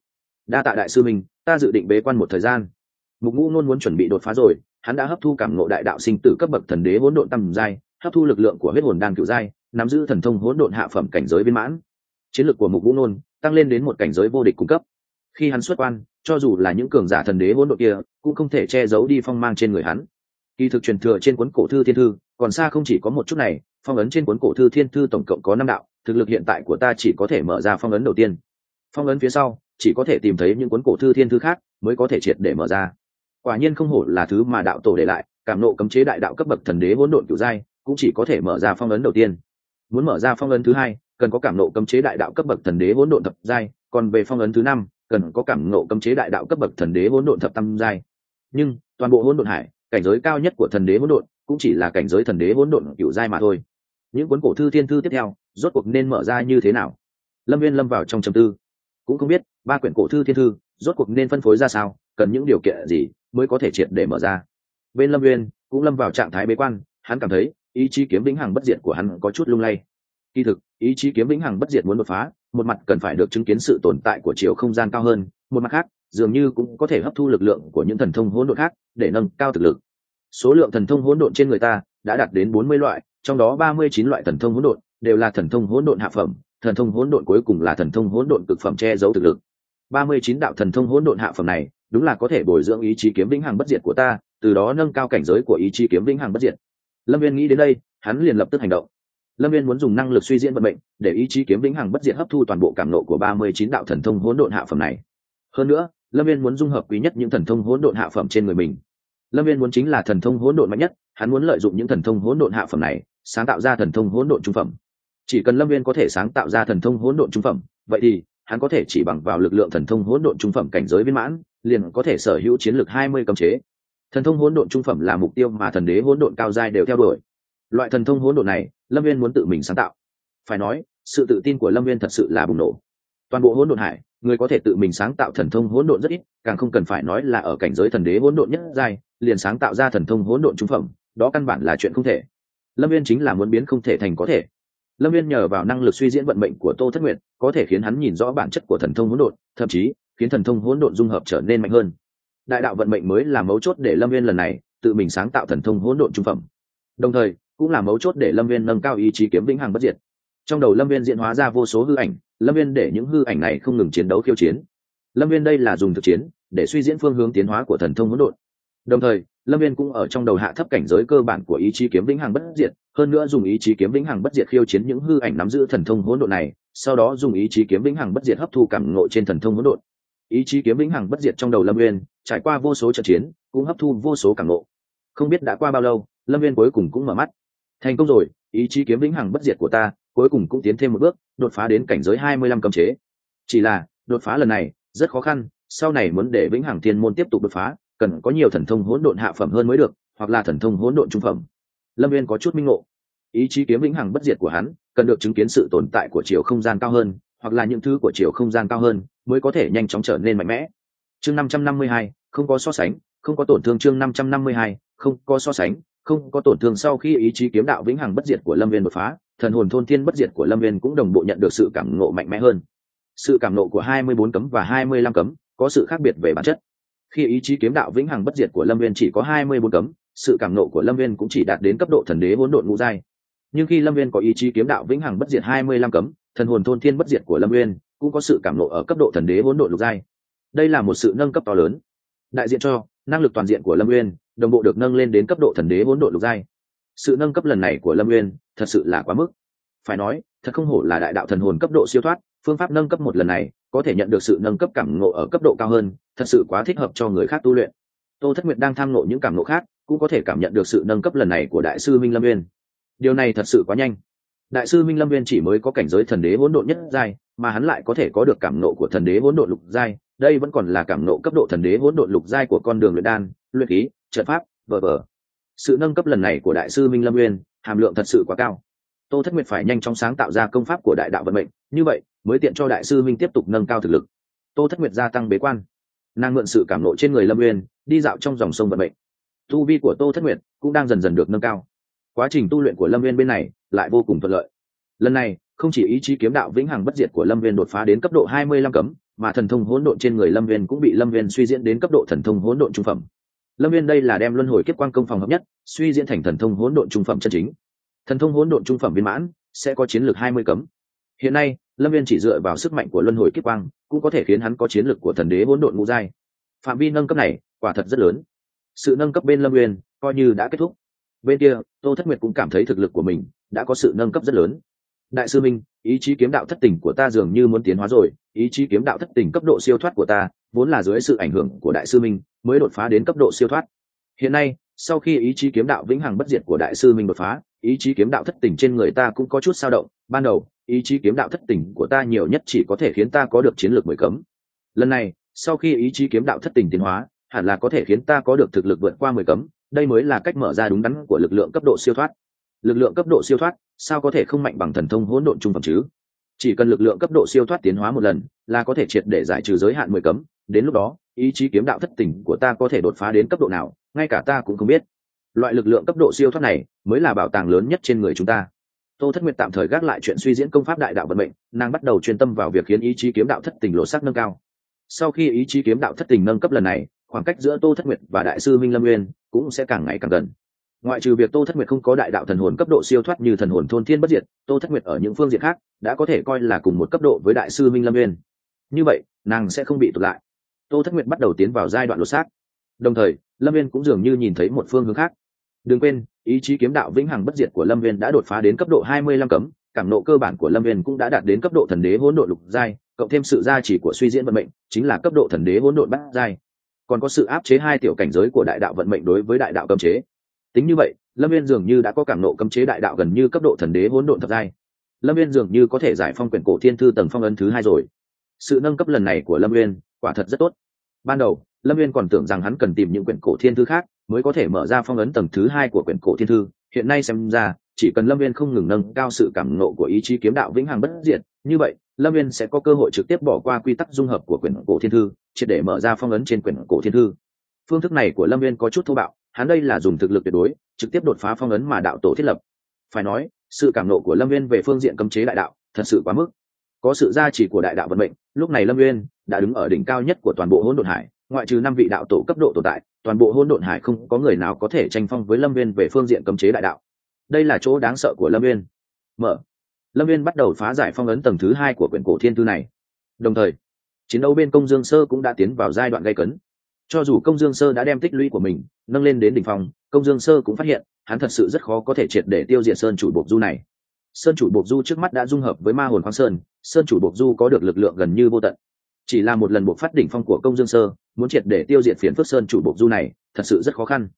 Đa tạ đại sư mình, ta dự định bế quan một thời gian. Mục Ngũ Nôn muốn chuẩn bị đột phá rồi, hắn đã hấp thu cảm ngộ đại đạo sinh tử cấp bậc thần đế hỗn độn tam giai, hấp thu lực lượng của huyết hồn đan cửu giai, nắm giữ thần thông hỗn độn hạ phẩm cảnh giới viên mãn. Chiến lược của Mục Ngũ Nôn tăng lên đến một cảnh giới vô địch cung cấp. Khi hắn xuất quan, cho dù là những cường giả thần đế hỗn độn kia, cũng không thể che giấu đi phong mang trên người hắn. Kỳ thực truyền thừa trên cuốn cổ thư thiên thư, còn xa không chỉ có một chút này, phong ấn trên cuốn cổ thư thiên thư tổng cộng có 5 đạo, thực lực hiện tại của ta chỉ có thể mở ra phong ấn đầu tiên. Phong ấn phía sau, chỉ có thể tìm thấy những cuốn cổ thư thiên thư khác mới có thể triệt để mở ra. Quả nhiên không hổ là thứ mà đạo tổ để lại, cảm nộ cấm chế đại đạo cấp bậc thần đế hỗn độn cửu giai, cũng chỉ có thể mở ra phong ấn đầu tiên. Muốn mở ra phong ấn thứ hai, cần có cảm nộ cấm chế đại đạo cấp bậc thần đế hỗn độn thập giai, còn về phong ấn thứ 5, cần có cảm nộ cấm chế đại đạo cấp bậc thần đế hỗn độn thập tam giai. Nhưng toàn bộ hỗn độn hải, cảnh giới cao nhất của thần đế hỗn độn cũng chỉ là cảnh giới thần đế hỗn độn cửu giai mà thôi. Những cuốn cổ thư thiên thư tiếp theo, rốt cuộc nên mở ra như thế nào? Lâm Viên lâm vào trong trầm tư, cũng không biết 3 quyển cổ thư thiên thư rốt cuộc nên phân phối ra sao, cần những điều kiện gì mới có thể triệt để mở ra. Bên Lâm Viên cũng lâm vào trạng thái bế quan, hắn cảm thấy ý chí kiếm vĩnh hằng bất diệt của hắn có chút lung lay. Kỳ thực, ý chí kiếm vĩnh hằng bất diệt muốn đột phá, một mặt cần phải được chứng kiến sự tồn tại của chiều không gian cao hơn, một mặt khác, dường như cũng có thể hấp thu lực lượng của những thần thông hỗn độn khác để nâng cao thực lực. Số lượng thần thông hỗn độn trên người ta đã đạt đến 40 loại, trong đó 39 loại thần thông hỗn độn đều là thần thông hỗn độn hạ phẩm, thần thông hỗn độn cuối cùng là thần thông hỗn độn cực phẩm che giấu thực lực. 39 đạo thần thông hỗn độn hạ phẩm này, đúng là có thể bồi dưỡng ý chí kiếm vĩnh hằng bất diệt của ta, từ đó nâng cao cảnh giới của ý chí kiếm vĩnh hằng bất diệt. Lâm Viên nghĩ đến đây, hắn liền lập tức hành động. Lâm Viên muốn dùng năng lực suy diễn vận mệnh, để ý chí kiếm vĩnh hằng bất diệt hấp thu toàn bộ cảm nộ của 39 đạo thần thông hỗn độn hạ phẩm này. Hơn nữa, Lâm Viên muốn dung hợp quý nhất những thần thông hỗn độn hạ phẩm trên người mình. Lâm Viên muốn chính là thần thông hỗn độn mạnh nhất, hắn muốn lợi dụng những thần thông hỗn độn hạ phẩm này, sáng tạo ra thần thông hỗn độn trung phẩm. Chỉ cần Lâm Viên có thể sáng tạo ra thần thông hỗn độn trung phẩm, vậy thì hắn có thể chỉ bằng vào lực lượng thần thông hỗn độn trung phẩm cảnh giới viên mãn, liền có thể sở hữu chiến lược 20 cấm chế. Thần thông hỗn độn trung phẩm là mục tiêu mà thần đế hỗn độn cao giai đều theo đuổi. Loại thần thông hỗn độn này, Lâm Viên muốn tự mình sáng tạo. Phải nói, sự tự tin của Lâm Viên thật sự là bùng nổ. Toàn bộ hỗn độn hải, người có thể tự mình sáng tạo thần thông hỗn độn rất ít, càng không cần phải nói là ở cảnh giới thần đế hỗn độn nhất giai, liền sáng tạo ra thần thông hỗn độn trung phẩm, đó căn bản là chuyện không thể. Lâm Viên chính là muốn biến không thể thành có thể. Lâm Viên nhờ vào năng lực suy diễn vận mệnh của Tô Thất Nguyệt, có thể khiến hắn nhìn rõ bản chất của thần thông hỗn độn, thậm chí khiến thần thông hỗn độn dung hợp trở nên mạnh hơn. Đại đạo vận mệnh mới là mấu chốt để Lâm Viên lần này tự mình sáng tạo thần thông hỗn độn trung phẩm. Đồng thời, cũng là mấu chốt để Lâm Viên nâng cao ý chí kiếm vĩnh hằng bất diệt. Trong đầu Lâm Viên diễn hóa ra vô số hư ảnh, Lâm Viên để những hư ảnh này không ngừng chiến đấu khiêu chiến. Lâm Viên đây là dùng thực chiến để suy diễn phương hướng tiến hóa của thần thông hỗn độn. Đồng thời, Lâm Viên cũng ở trong đầu hạ thấp cảnh giới cơ bản của ý chí kiếm vĩnh hằng bất diệt, hơn nữa dùng ý chí kiếm vĩnh hằng bất diệt khiêu chiến những hư ảnh nắm giữ thần thông hỗn độn này, sau đó dùng ý chí kiếm vĩnh hằng bất diệt hấp thu cảm ngộ trên thần thông hỗn độn. Ý chí kiếm vĩnh hằng bất diệt trong đầu Lâm Viên trải qua vô số trận chiến, cũng hấp thu vô số cảm ngộ. Không biết đã qua bao lâu, Lâm Viên cuối cùng cũng mở mắt. Thành công rồi, ý chí kiếm vĩnh hằng bất diệt của ta cuối cùng cũng tiến thêm một bước, đột phá đến cảnh giới 25 cấm chế. Chỉ là, đột phá lần này rất khó khăn, sau này muốn để vĩnh hằng thiên môn tiếp tục đột phá, cần có nhiều thần thông hỗn độn hạ phẩm hơn mới được, hoặc là thần thông hỗn độn trung phẩm. Lâm Viên có chút minh ngộ, ý chí kiếm vĩnh hằng bất diệt của hắn cần được chứng kiến sự tồn tại của chiều không gian cao hơn, hoặc là những thứ của chiều không gian cao hơn mới có thể nhanh chóng trở nên mạnh mẽ. Chương 552, không có so sánh, không có tổn thương. Chương 552, không có so sánh, không có tổn thương. Sau khi ý chí kiếm đạo vĩnh hằng bất diệt của Lâm Viên đột phá, thần hồn thôn thiên bất diệt của Lâm Viên cũng đồng bộ nhận được sự cảm ngộ mạnh mẽ hơn. Sự cảm ngộ của 24 cấm và 25 cấm có sự khác biệt về bản chất. Khi ý chí kiếm đạo vĩnh hằng bất diệt của Lâm Viên chỉ có 24 cấm, sự cảm ngộ của Lâm Viên cũng chỉ đạt đến cấp độ thần đế hỗn độn ngũ giai. Nhưng khi Lâm Viên có ý chí kiếm đạo vĩnh hằng bất diệt 25 cấm, thần hồn thôn thiên bất diệt của Lâm Viên cũng có sự cảm ngộ ở cấp độ thần đế hỗn độn lục giai. Đây là một sự nâng cấp to lớn, đại diện cho năng lực toàn diện của Lâm Viên đồng bộ được nâng lên đến cấp độ thần đế hỗn độn lục giai. Sự nâng cấp lần này của Lâm Viên thật sự là quá mức. Phải nói, thật không hổ là đại đạo thần hồn cấp độ siêu thoát, phương pháp nâng cấp một lần này có thể nhận được sự nâng cấp cảm ngộ ở cấp độ cao hơn, thật sự quá thích hợp cho người khác tu luyện. Tô Thất Nguyệt đang tham ngộ những cảm ngộ khác, cũng có thể cảm nhận được sự nâng cấp lần này của đại sư Minh Lâm Viên. Điều này thật sự quá nhanh. Đại sư Minh Lâm Viên chỉ mới có cảnh giới thần đế hỗn độn nhất giai, mà hắn lại có thể có được cảm ngộ của thần đế hỗn độn lục giai, đây vẫn còn là cảm ngộ cấp độ thần đế hỗn độn lục giai của con đường luyện đan, luyện khí, trận pháp, v.v. Sự nâng cấp lần này của đại sư Minh Lâm Viên hàm lượng thật sự quá cao. Tô Thất Nguyệt phải nhanh chóng sáng tạo ra công pháp của đại đạo vận mệnh, như vậy mới tiện cho đại sư Minh tiếp tục nâng cao thực lực. Tô Thất Nguyệt gia tăng bế quan, nàng mượn sự cảm ngộ trên người Lâm Uyên đi dạo trong dòng sông vận mệnh. Tu vi của Tô Thất Nguyệt cũng đang dần dần được nâng cao. Quá trình tu luyện của Lâm Uyên bên này lại vô cùng thuận lợi. Lần này không chỉ ý chí kiếm đạo vĩnh hằng bất diệt của Lâm Uyên đột phá đến cấp độ 25 cấm, mà thần thông hỗn độn trên người lâm viên cũng bị lâm viên suy diễn đến cấp độ thần thông hỗn độn trung phẩm. Lâm viên đây là đem luân hồi kiếp quang công phòng hợp nhất suy diễn thành thần thông hỗn độn trung phẩm chân chính. Thần thông hỗn độn trung phẩm viên mãn sẽ có chiến lược 20 cấm. Hiện nay lâm viên chỉ dựa vào sức mạnh của luân hồi kiếp quang cũng có thể khiến hắn có chiến lược của thần đế hỗn độn ngũ giai. Phạm vi nâng cấp này quả thật rất lớn. Sự nâng cấp bên lâm viên coi như đã kết thúc. Bên kia Tô Thất Nguyệt cũng cảm thấy thực lực của mình đã có sự nâng cấp rất lớn. Đại sư minh, ý chí kiếm đạo thất tình của ta dường như muốn tiến hóa rồi. Ý chí kiếm đạo thất tình cấp độ siêu thoát của ta vốn là dưới sự ảnh hưởng của đại sư minh mới đột phá đến cấp độ siêu thoát. Hiện nay sau khi ý chí kiếm đạo vĩnh hằng bất diệt của đại sư minh đột phá, ý chí kiếm đạo thất tình trên người ta cũng có chút dao động. Ban đầu ý chí kiếm đạo thất tình của ta nhiều nhất chỉ có thể khiến ta có được chiến lược 10 cấm. Lần này sau khi ý chí kiếm đạo thất tình tiến hóa, hẳn là có thể khiến ta có được thực lực vượt qua 10 cấm. Đây mới là cách mở ra đúng đắn của lực lượng cấp độ siêu thoát. Lực lượng cấp độ siêu thoát sao có thể không mạnh bằng thần thông hỗn độn trung phẩm chứ? Chỉ cần lực lượng cấp độ siêu thoát tiến hóa một lần là có thể triệt để giải trừ giới hạn 10 cấm. Đến lúc đó ý chí kiếm đạo thất tình của ta có thể đột phá đến cấp độ nào ngay cả ta cũng không biết. Loại lực lượng cấp độ siêu thoát này mới là bảo tàng lớn nhất trên người chúng ta. Tô Thất Nguyệt tạm thời gác lại chuyện suy diễn công pháp đại đạo vận mệnh, nàng bắt đầu chuyên tâm vào việc khiến ý chí kiếm đạo thất tình lộ sắc nâng cao. Sau khi ý chí kiếm đạo thất tình nâng cấp lần này, khoảng cách giữa Tô Thất Nguyệt và đại sư Minh Lâm Nguyên cũng sẽ càng ngày càng gần. Ngoại trừ việc Tô Thất Nguyệt không có đại đạo thần hồn cấp độ siêu thoát như thần hồn thôn thiên bất diệt, Tô Thất Nguyệt ở những phương diện khác đã có thể coi là cùng một cấp độ với đại sư Minh Lâm Nguyên. Như vậy nàng sẽ không bị tụt lại. Tô Thất Nguyệt bắt đầu tiến vào giai đoạn lột xác. Đồng thời Lâm Nguyên cũng dường như nhìn thấy một phương hướng khác. Đừng quên ý chí kiếm đạo vĩnh hằng bất diệt của Lâm Nguyên đã đột phá đến cấp độ 25 cấm, cảm nộ cơ bản của Lâm Nguyên cũng đã đạt đến cấp độ thần đế hỗn độn lục giai, cộng thêm sự gia trì của suy diễn vận mệnh chính là cấp độ thần đế hỗn độn bát giai, còn có sự áp chế 2 tiểu cảnh giới của đại đạo vận mệnh đối với đại đạo cấm chế. Tính như vậy Lâm Nguyên dường như đã có cảm nộ cấm chế đại đạo gần như cấp độ thần đế hỗn độn thập giai. Lâm Nguyên dường như có thể giải phong quyển cổ thiên thư tầng phong ấn thứ 2 rồi. Sự nâng cấp lần này của Lâm Nguyên quả thật rất tốt. Ban đầu Lâm Nguyên còn tưởng rằng hắn cần tìm những quyển cổ thiên thư khác mới có thể mở ra phong ấn tầng thứ 2 của quyển cổ thiên thư. Hiện nay xem ra chỉ cần Lâm Nguyên không ngừng nâng cao sự cảm ngộ của ý chí kiếm đạo vĩnh hằng bất diệt, như vậy Lâm Nguyên sẽ có cơ hội trực tiếp bỏ qua quy tắc dung hợp của quyển cổ thiên thư, triệt để mở ra phong ấn trên quyển cổ thiên thư. Phương thức này của Lâm Nguyên có chút thô bạo, hắn đây là dùng thực lực tuyệt đối trực tiếp đột phá phong ấn mà đạo tổ thiết lập. Phải nói sự cảm ngộ của Lâm Nguyên về phương diện cấm chế đại đạo thật sự quá mức. Có sự gia trì của đại đạo vận mệnh, lúc này Lâm Nguyên đã đứng ở đỉnh cao nhất của toàn bộ hỗn độn hải, ngoại trừ 5 vị đạo tổ cấp độ tồn tại, toàn bộ hỗn độn hải không có người nào có thể tranh phong với Lâm Nguyên về phương diện cấm chế đại đạo. Đây là chỗ đáng sợ của Lâm Nguyên. Lâm Nguyên bắt đầu phá giải phong ấn tầng thứ 2 của quyển cổ thiên thư này. Đồng thời chiến đấu bên Công Dương Sơ cũng đã tiến vào giai đoạn gay cấn. Cho dù Công Dương Sơ đã đem tích lũy của mình nâng lên đến đỉnh phong, Công Dương Sơ cũng phát hiện hắn thật sự rất khó có thể triệt để tiêu diệt sơn chủ bộc du này. Sơn chủ bộc du trước mắt đã dung hợp với ma hồn khoáng sơn chủ bộc du có được lực lượng gần như vô tận. Chỉ là một lần buộc phát đỉnh phong của Công Dương Sơ, muốn triệt để tiêu diệt phiền phức sơn chủ bộc du này thật sự rất khó khăn.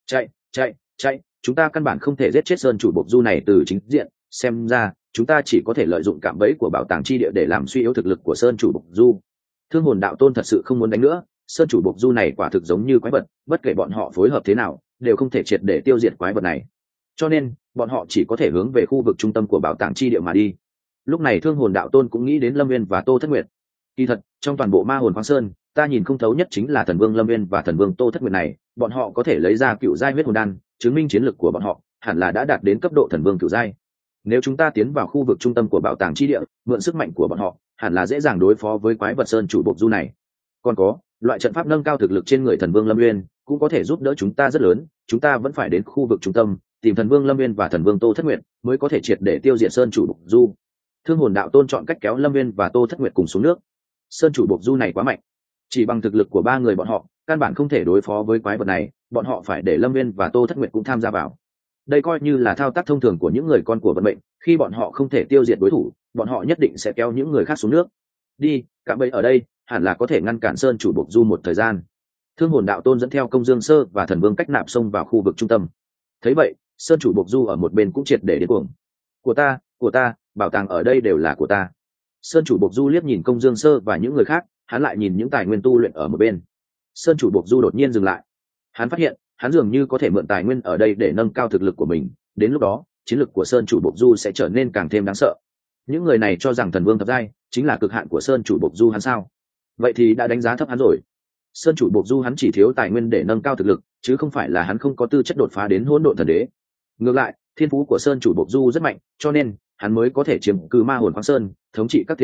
Chạy, chúng ta căn bản không thể giết chết sơn chủ bộc du này từ chính diện, xem ra chúng ta chỉ có thể lợi dụng cạm bẫy của bảo tàng chi địa để làm suy yếu thực lực của sơn chủ bộc du. Thương hồn đạo tôn thật sự không muốn đánh nữa, sơn chủ bộc du này quả thực giống như quái vật, bất kể bọn họ phối hợp thế nào đều không thể triệt để tiêu diệt quái vật này, cho nên bọn họ chỉ có thể hướng về khu vực trung tâm của bảo tàng chi địa mà đi. Lúc này Thương hồn đạo tôn cũng nghĩ đến Lâm Nguyên và Tô Thất Nguyệt. Kỳ thật trong toàn bộ ma hồn khoáng sơn, ta nhìn không thấu nhất chính là thần vương Lâm Nguyên và thần vương Tô Thất Nguyệt này. Bọn họ có thể lấy ra cựu giai huyết hồn đan, chứng minh chiến lực của bọn họ hẳn là đã đạt đến cấp độ thần vương cựu giai. Nếu chúng ta tiến vào khu vực trung tâm của bảo tàng chi địa, mượn sức mạnh của bọn họ hẳn là dễ dàng đối phó với quái vật sơn chủ bộc du này. Còn có loại trận pháp nâng cao thực lực trên người thần vương Lâm Nguyên cũng có thể giúp đỡ chúng ta rất lớn. Chúng ta vẫn phải đến khu vực trung tâm tìm thần vương Lâm Nguyên và thần vương Tô Thất Nguyệt mới có thể triệt để tiêu diệt sơn chủ bộc du. Thương hồn đạo tôn chọn cách kéo Lâm Nguyên và Tô Thất Nguyệt cùng xuống nước. Sơn chủ bộc du này quá mạnh, chỉ bằng thực lực của 3 người bọn họ căn bản không thể đối phó với quái vật này. Bọn họ phải để Lâm Nguyên và Tô Thất Nguyệt cũng tham gia vào. Đây coi như là thao tác thông thường của những người con của vận mệnh, khi bọn họ không thể tiêu diệt đối thủ, bọn họ nhất định sẽ kéo những người khác xuống nước. Đi, cạm bẫy ở đây hẳn là có thể ngăn cản sơn chủ bộc du một thời gian. Thương hồn đạo tôn dẫn theo Công Dương Sơ và thần vương cách nạp xông vào khu vực trung tâm. Thấy vậy sơn chủ bộc du ở một bên cũng triệt để điên cuồng. Của ta, bảo tàng ở đây đều là của ta. Sơn chủ bộc du liếc nhìn Công Dương Sơ và những người khác, hắn lại nhìn những tài nguyên tu luyện ở một bên. Sơn chủ bộc du đột nhiên dừng lại. Hắn phát hiện hắn dường như có thể mượn tài nguyên ở đây để nâng cao thực lực của mình. Đến lúc đó chiến lực của sơn chủ bộc du sẽ trở nên càng thêm đáng sợ. Những người này cho rằng thần vương thập giai chính là cực hạn của sơn chủ bộc du hắn sao? Vậy thì đã đánh giá thấp hắn rồi. Sơn chủ bộc du hắn chỉ thiếu tài nguyên để nâng cao thực lực, chứ không phải là hắn không có tư chất đột phá đến hỗn độn thần đế. Ngược lại thiên phú của sơn chủ bộc du rất mạnh, cho nên hắn mới có thể chiếm cứ ma hồn khoáng sơn, thống trị các thế lực,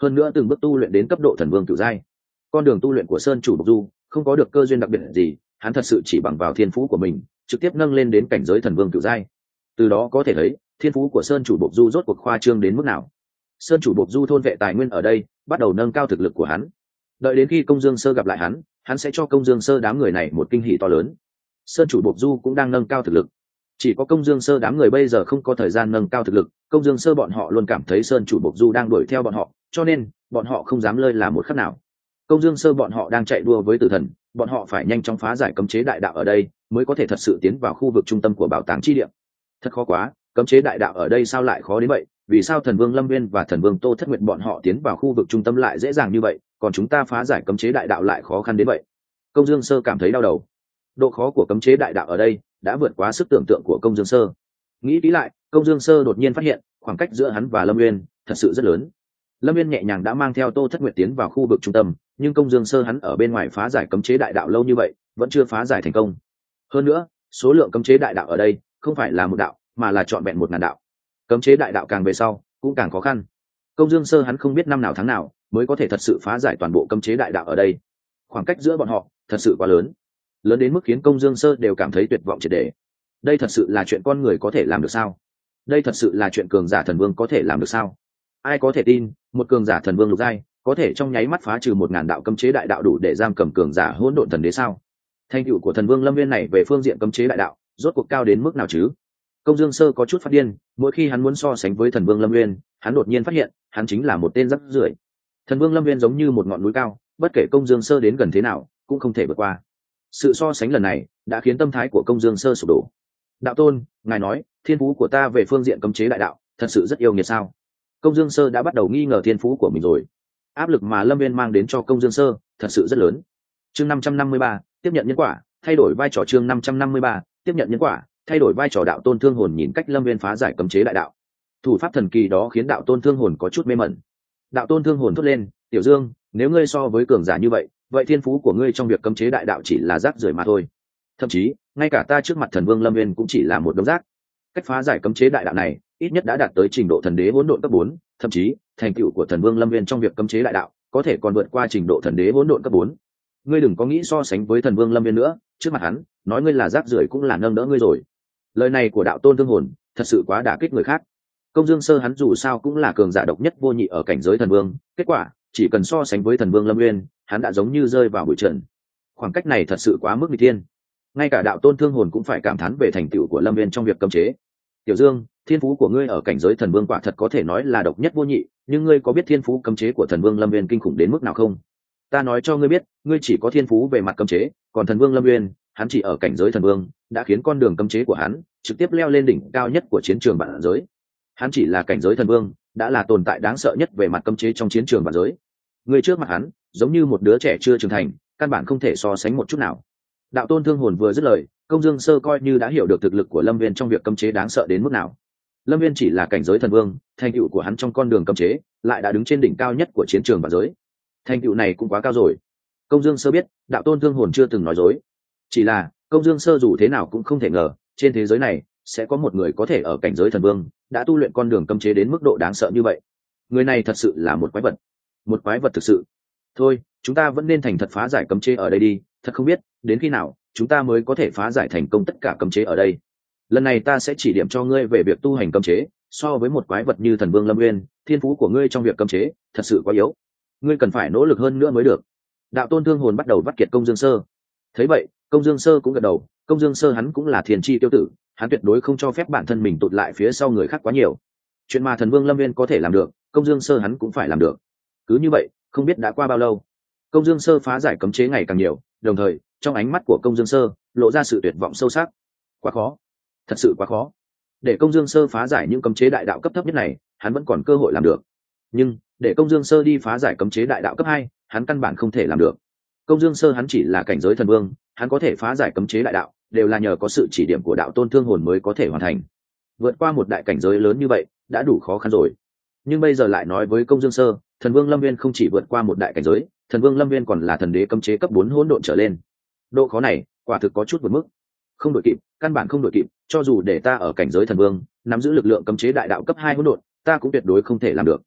hơn nữa từng bước tu luyện đến cấp độ thần vương cửu giai. Con đường tu luyện của sơn chủ Bộc Du không có được cơ duyên đặc biệt gì, hắn thật sự chỉ bằng vào thiên phú của mình trực tiếp nâng lên đến cảnh giới thần vương cửu giai. Từ đó có thể thấy thiên phú của sơn chủ Bộc Du rốt cuộc khoa trương đến mức nào. Sơn chủ Bộc Du thôn vệ tài nguyên ở đây bắt đầu nâng cao thực lực của hắn. Đợi đến khi Công Dương Sơ gặp lại hắn sẽ cho Công Dương Sơ đám người này một kinh hỉ to lớn. Sơn chủ Bộc Du cũng đang nâng cao thực lực, chỉ có Công Dương Sơ đám người bây giờ không có thời gian nâng cao thực lực. Công Dương Sơ bọn họ luôn cảm thấy Sơn chủ Bộc Du đang đuổi theo bọn họ, cho nên bọn họ không dám lơi là một khắc nào. Công Dương Sơ bọn họ đang chạy đua với tử thần, bọn họ phải nhanh chóng phá giải cấm chế đại đạo ở đây mới có thể thật sự tiến vào khu vực trung tâm của bảo tàng chi địa. Thật khó quá, cấm chế đại đạo ở đây sao lại khó đến vậy? Vì sao thần vương Lâm Nguyên và thần vương Tô Thất Nguyệt bọn họ tiến vào khu vực trung tâm lại dễ dàng như vậy, còn chúng ta phá giải cấm chế đại đạo lại khó khăn đến vậy? Công Dương Sơ cảm thấy đau đầu. Độ khó của cấm chế đại đạo ở đây đã vượt quá sức tưởng tượng của Công Dương Sơ. Nghĩ kỹ lại, Công Dương Sơ đột nhiên phát hiện khoảng cách giữa hắn và Lâm Nguyên thật sự rất lớn. Lâm Nguyên nhẹ nhàng đã mang theo Tô Thất Nguyệt tiến vào khu vực trung tâm, nhưng Công Dương Sơ hắn ở bên ngoài phá giải cấm chế đại đạo lâu như vậy vẫn chưa phá giải thành công. Hơn nữa, số lượng cấm chế đại đạo ở đây không phải là một đạo mà là trọn vẹn 1000 đạo. Cấm chế đại đạo càng về sau cũng càng khó khăn. Công Dương Sơ hắn không biết năm nào tháng nào mới có thể thật sự phá giải toàn bộ cấm chế đại đạo ở đây. Khoảng cách giữa bọn họ thật sự quá lớn, lớn đến mức khiến Công Dương Sơ đều cảm thấy tuyệt vọng triệt để. Đây thật sự là chuyện con người có thể làm được sao? Đây thật sự là chuyện cường giả thần vương có thể làm được sao? Ai có thể tin một cường giả thần vương lục giai có thể trong nháy mắt phá trừ 1000 đạo cấm chế đại đạo đủ để giam cầm cường giả hỗn độn thần đế sao? Thành tựu của thần vương Lâm Viên này về phương diện cấm chế đại đạo rốt cuộc cao đến mức nào chứ? Công Dương Sơ có chút phát điên, mỗi khi hắn muốn so sánh với thần vương Lâm Nguyên, hắn đột nhiên phát hiện hắn chính là một tên rắc rưởi. Thần vương Lâm Nguyên giống như một ngọn núi cao, bất kể Công Dương Sơ đến gần thế nào cũng không thể vượt qua. Sự so sánh lần này đã khiến tâm thái của Công Dương Sơ sụp đổ. Đạo tôn, ngài nói thiên phú của ta về phương diện cấm chế đại đạo thật sự rất yêu nghiệt sao? Công Dương Sơ đã bắt đầu nghi ngờ thiên phú của mình rồi. Áp lực mà Lâm Nguyên mang đến cho Công Dương Sơ thật sự rất lớn. Chương 553, tiếp nhận nhân quả, thay đổi vai trò. Chương 553, tiếp nhận nhân quả, thay đổi vai trò. Đạo tôn thương hồn nhìn cách Lâm Nguyên phá giải cấm chế đại đạo, thủ pháp thần kỳ đó khiến đạo tôn thương hồn có chút mê mẩn. Đạo tôn thương hồn thốt lên, Tiểu Dương, nếu ngươi so với cường giả như vậy thiên phú của ngươi trong việc cấm chế đại đạo chỉ là rác rưởi mà thôi. Thậm chí ngay cả ta trước mặt thần vương Lâm Nguyên cũng chỉ là một đống rác. Cách phá giải cấm chế đại đạo này ít nhất đã đạt tới trình độ thần đế hỗn độn cấp 4, thậm chí thành tựu của thần vương Lâm Nguyên trong việc cấm chế đại đạo có thể còn vượt qua trình độ thần đế hỗn độn cấp 4. Ngươi đừng có nghĩ so sánh với thần vương Lâm Nguyên nữa, trước mặt hắn nói ngươi là rác rưởi cũng là nâng đỡ ngươi rồi. Lời này của đạo tôn thương hồn thật sự quá đả kích người khác. Công Dương Sơ hắn dù sao cũng là cường giả độc nhất vô nhị ở cảnh giới thần vương, kết quả chỉ cần so sánh với thần vương Lâm Nguyên, hắn đã giống như rơi vào bụi trần. Khoảng cách này thật sự quá mức nghịch thiên. Ngay cả đạo tôn thương hồn cũng phải cảm thán về thành tựu của Lâm Nguyên trong việc cấm chế. Tiểu Dương, thiên phú của ngươi ở cảnh giới thần vương quả thật có thể nói là độc nhất vô nhị, nhưng ngươi có biết thiên phú cấm chế của thần vương Lâm Nguyên kinh khủng đến mức nào không? Ta nói cho ngươi biết, ngươi chỉ có thiên phú về mặt cấm chế, còn thần vương Lâm Nguyên, hắn chỉ ở cảnh giới thần vương, đã khiến con đường cấm chế của hắn trực tiếp leo lên đỉnh cao nhất của chiến trường vạn giới. Hắn chỉ là cảnh giới thần vương, đã là tồn tại đáng sợ nhất về mặt cấm chế trong chiến trường vạn giới. Ngươi trước mặt hắn, giống như một đứa trẻ chưa trưởng thành, căn bản không thể so sánh một chút nào. Đạo tôn thương hồn vừa dứt lời, Công Dương Sơ coi như đã hiểu được thực lực của Lâm Viên trong việc cấm chế đáng sợ đến mức nào. Lâm Viên chỉ là cảnh giới thần vương, thành tựu của hắn trong con đường cấm chế lại đã đứng trên đỉnh cao nhất của chiến trường vạn giới. Thành tựu này cũng quá cao rồi. Công Dương Sơ biết, đạo tôn thương hồn chưa từng nói dối. Chỉ là Công Dương Sơ dù thế nào cũng không thể ngờ, trên thế giới này sẽ có một người có thể ở cảnh giới thần vương đã tu luyện con đường cấm chế đến mức độ đáng sợ như vậy. Người này thật sự là một quái vật, một quái vật thực sự. Thôi, chúng ta vẫn nên thành thật phá giải cấm chế ở đây đi. Thật không biết đến khi nào chúng ta mới có thể phá giải thành công tất cả cấm chế ở đây. Lần này ta sẽ chỉ điểm cho ngươi về việc tu hành cấm chế. So với một quái vật như thần vương Lâm Nguyên, thiên phú của ngươi trong việc cấm chế thật sự quá yếu. Ngươi cần phải nỗ lực hơn nữa mới được. Đạo tôn thương hồn bắt đầu vắt kiệt Công Dương Sơ. Thấy vậy, Công Dương Sơ cũng gật đầu. Công Dương Sơ hắn cũng là thiên chi tiêu tử, hắn tuyệt đối không cho phép bản thân mình tụt lại phía sau người khác quá nhiều. Chuyện mà thần vương Lâm Nguyên có thể làm được, Công Dương Sơ hắn cũng phải làm được. Cứ như vậy, không biết đã qua bao lâu, Công Dương Sơ phá giải cấm chế ngày càng nhiều, đồng thời trong ánh mắt của Công Dương Sơ lộ ra sự tuyệt vọng sâu sắc. Quá khó, thật sự quá khó. Để Công Dương Sơ phá giải những cấm chế đại đạo cấp thấp nhất này, hắn vẫn còn cơ hội làm được. Nhưng để Công Dương Sơ đi phá giải cấm chế đại đạo cấp 2, hắn căn bản không thể làm được. Công Dương Sơ hắn chỉ là cảnh giới thần vương, hắn có thể phá giải cấm chế đại đạo đều là nhờ có sự chỉ điểm của đạo tôn thương hồn mới có thể hoàn thành. Vượt qua một đại cảnh giới lớn như vậy đã đủ khó khăn rồi, nhưng bây giờ lại nói với Công Dương Sơ, thần vương Lâm Nguyên không chỉ vượt qua một đại cảnh giới, thần vương Lâm Nguyên còn là thần đế cấm chế cấp 4 hỗn độn trở lên. Độ khó này quả thực có chút vượt mức, không đội kịp, căn bản không đội kịp. Cho dù để ta ở cảnh giới thần vương nắm giữ lực lượng cấm chế đại đạo cấp 2 hỗn độn, ta cũng tuyệt đối không thể làm được.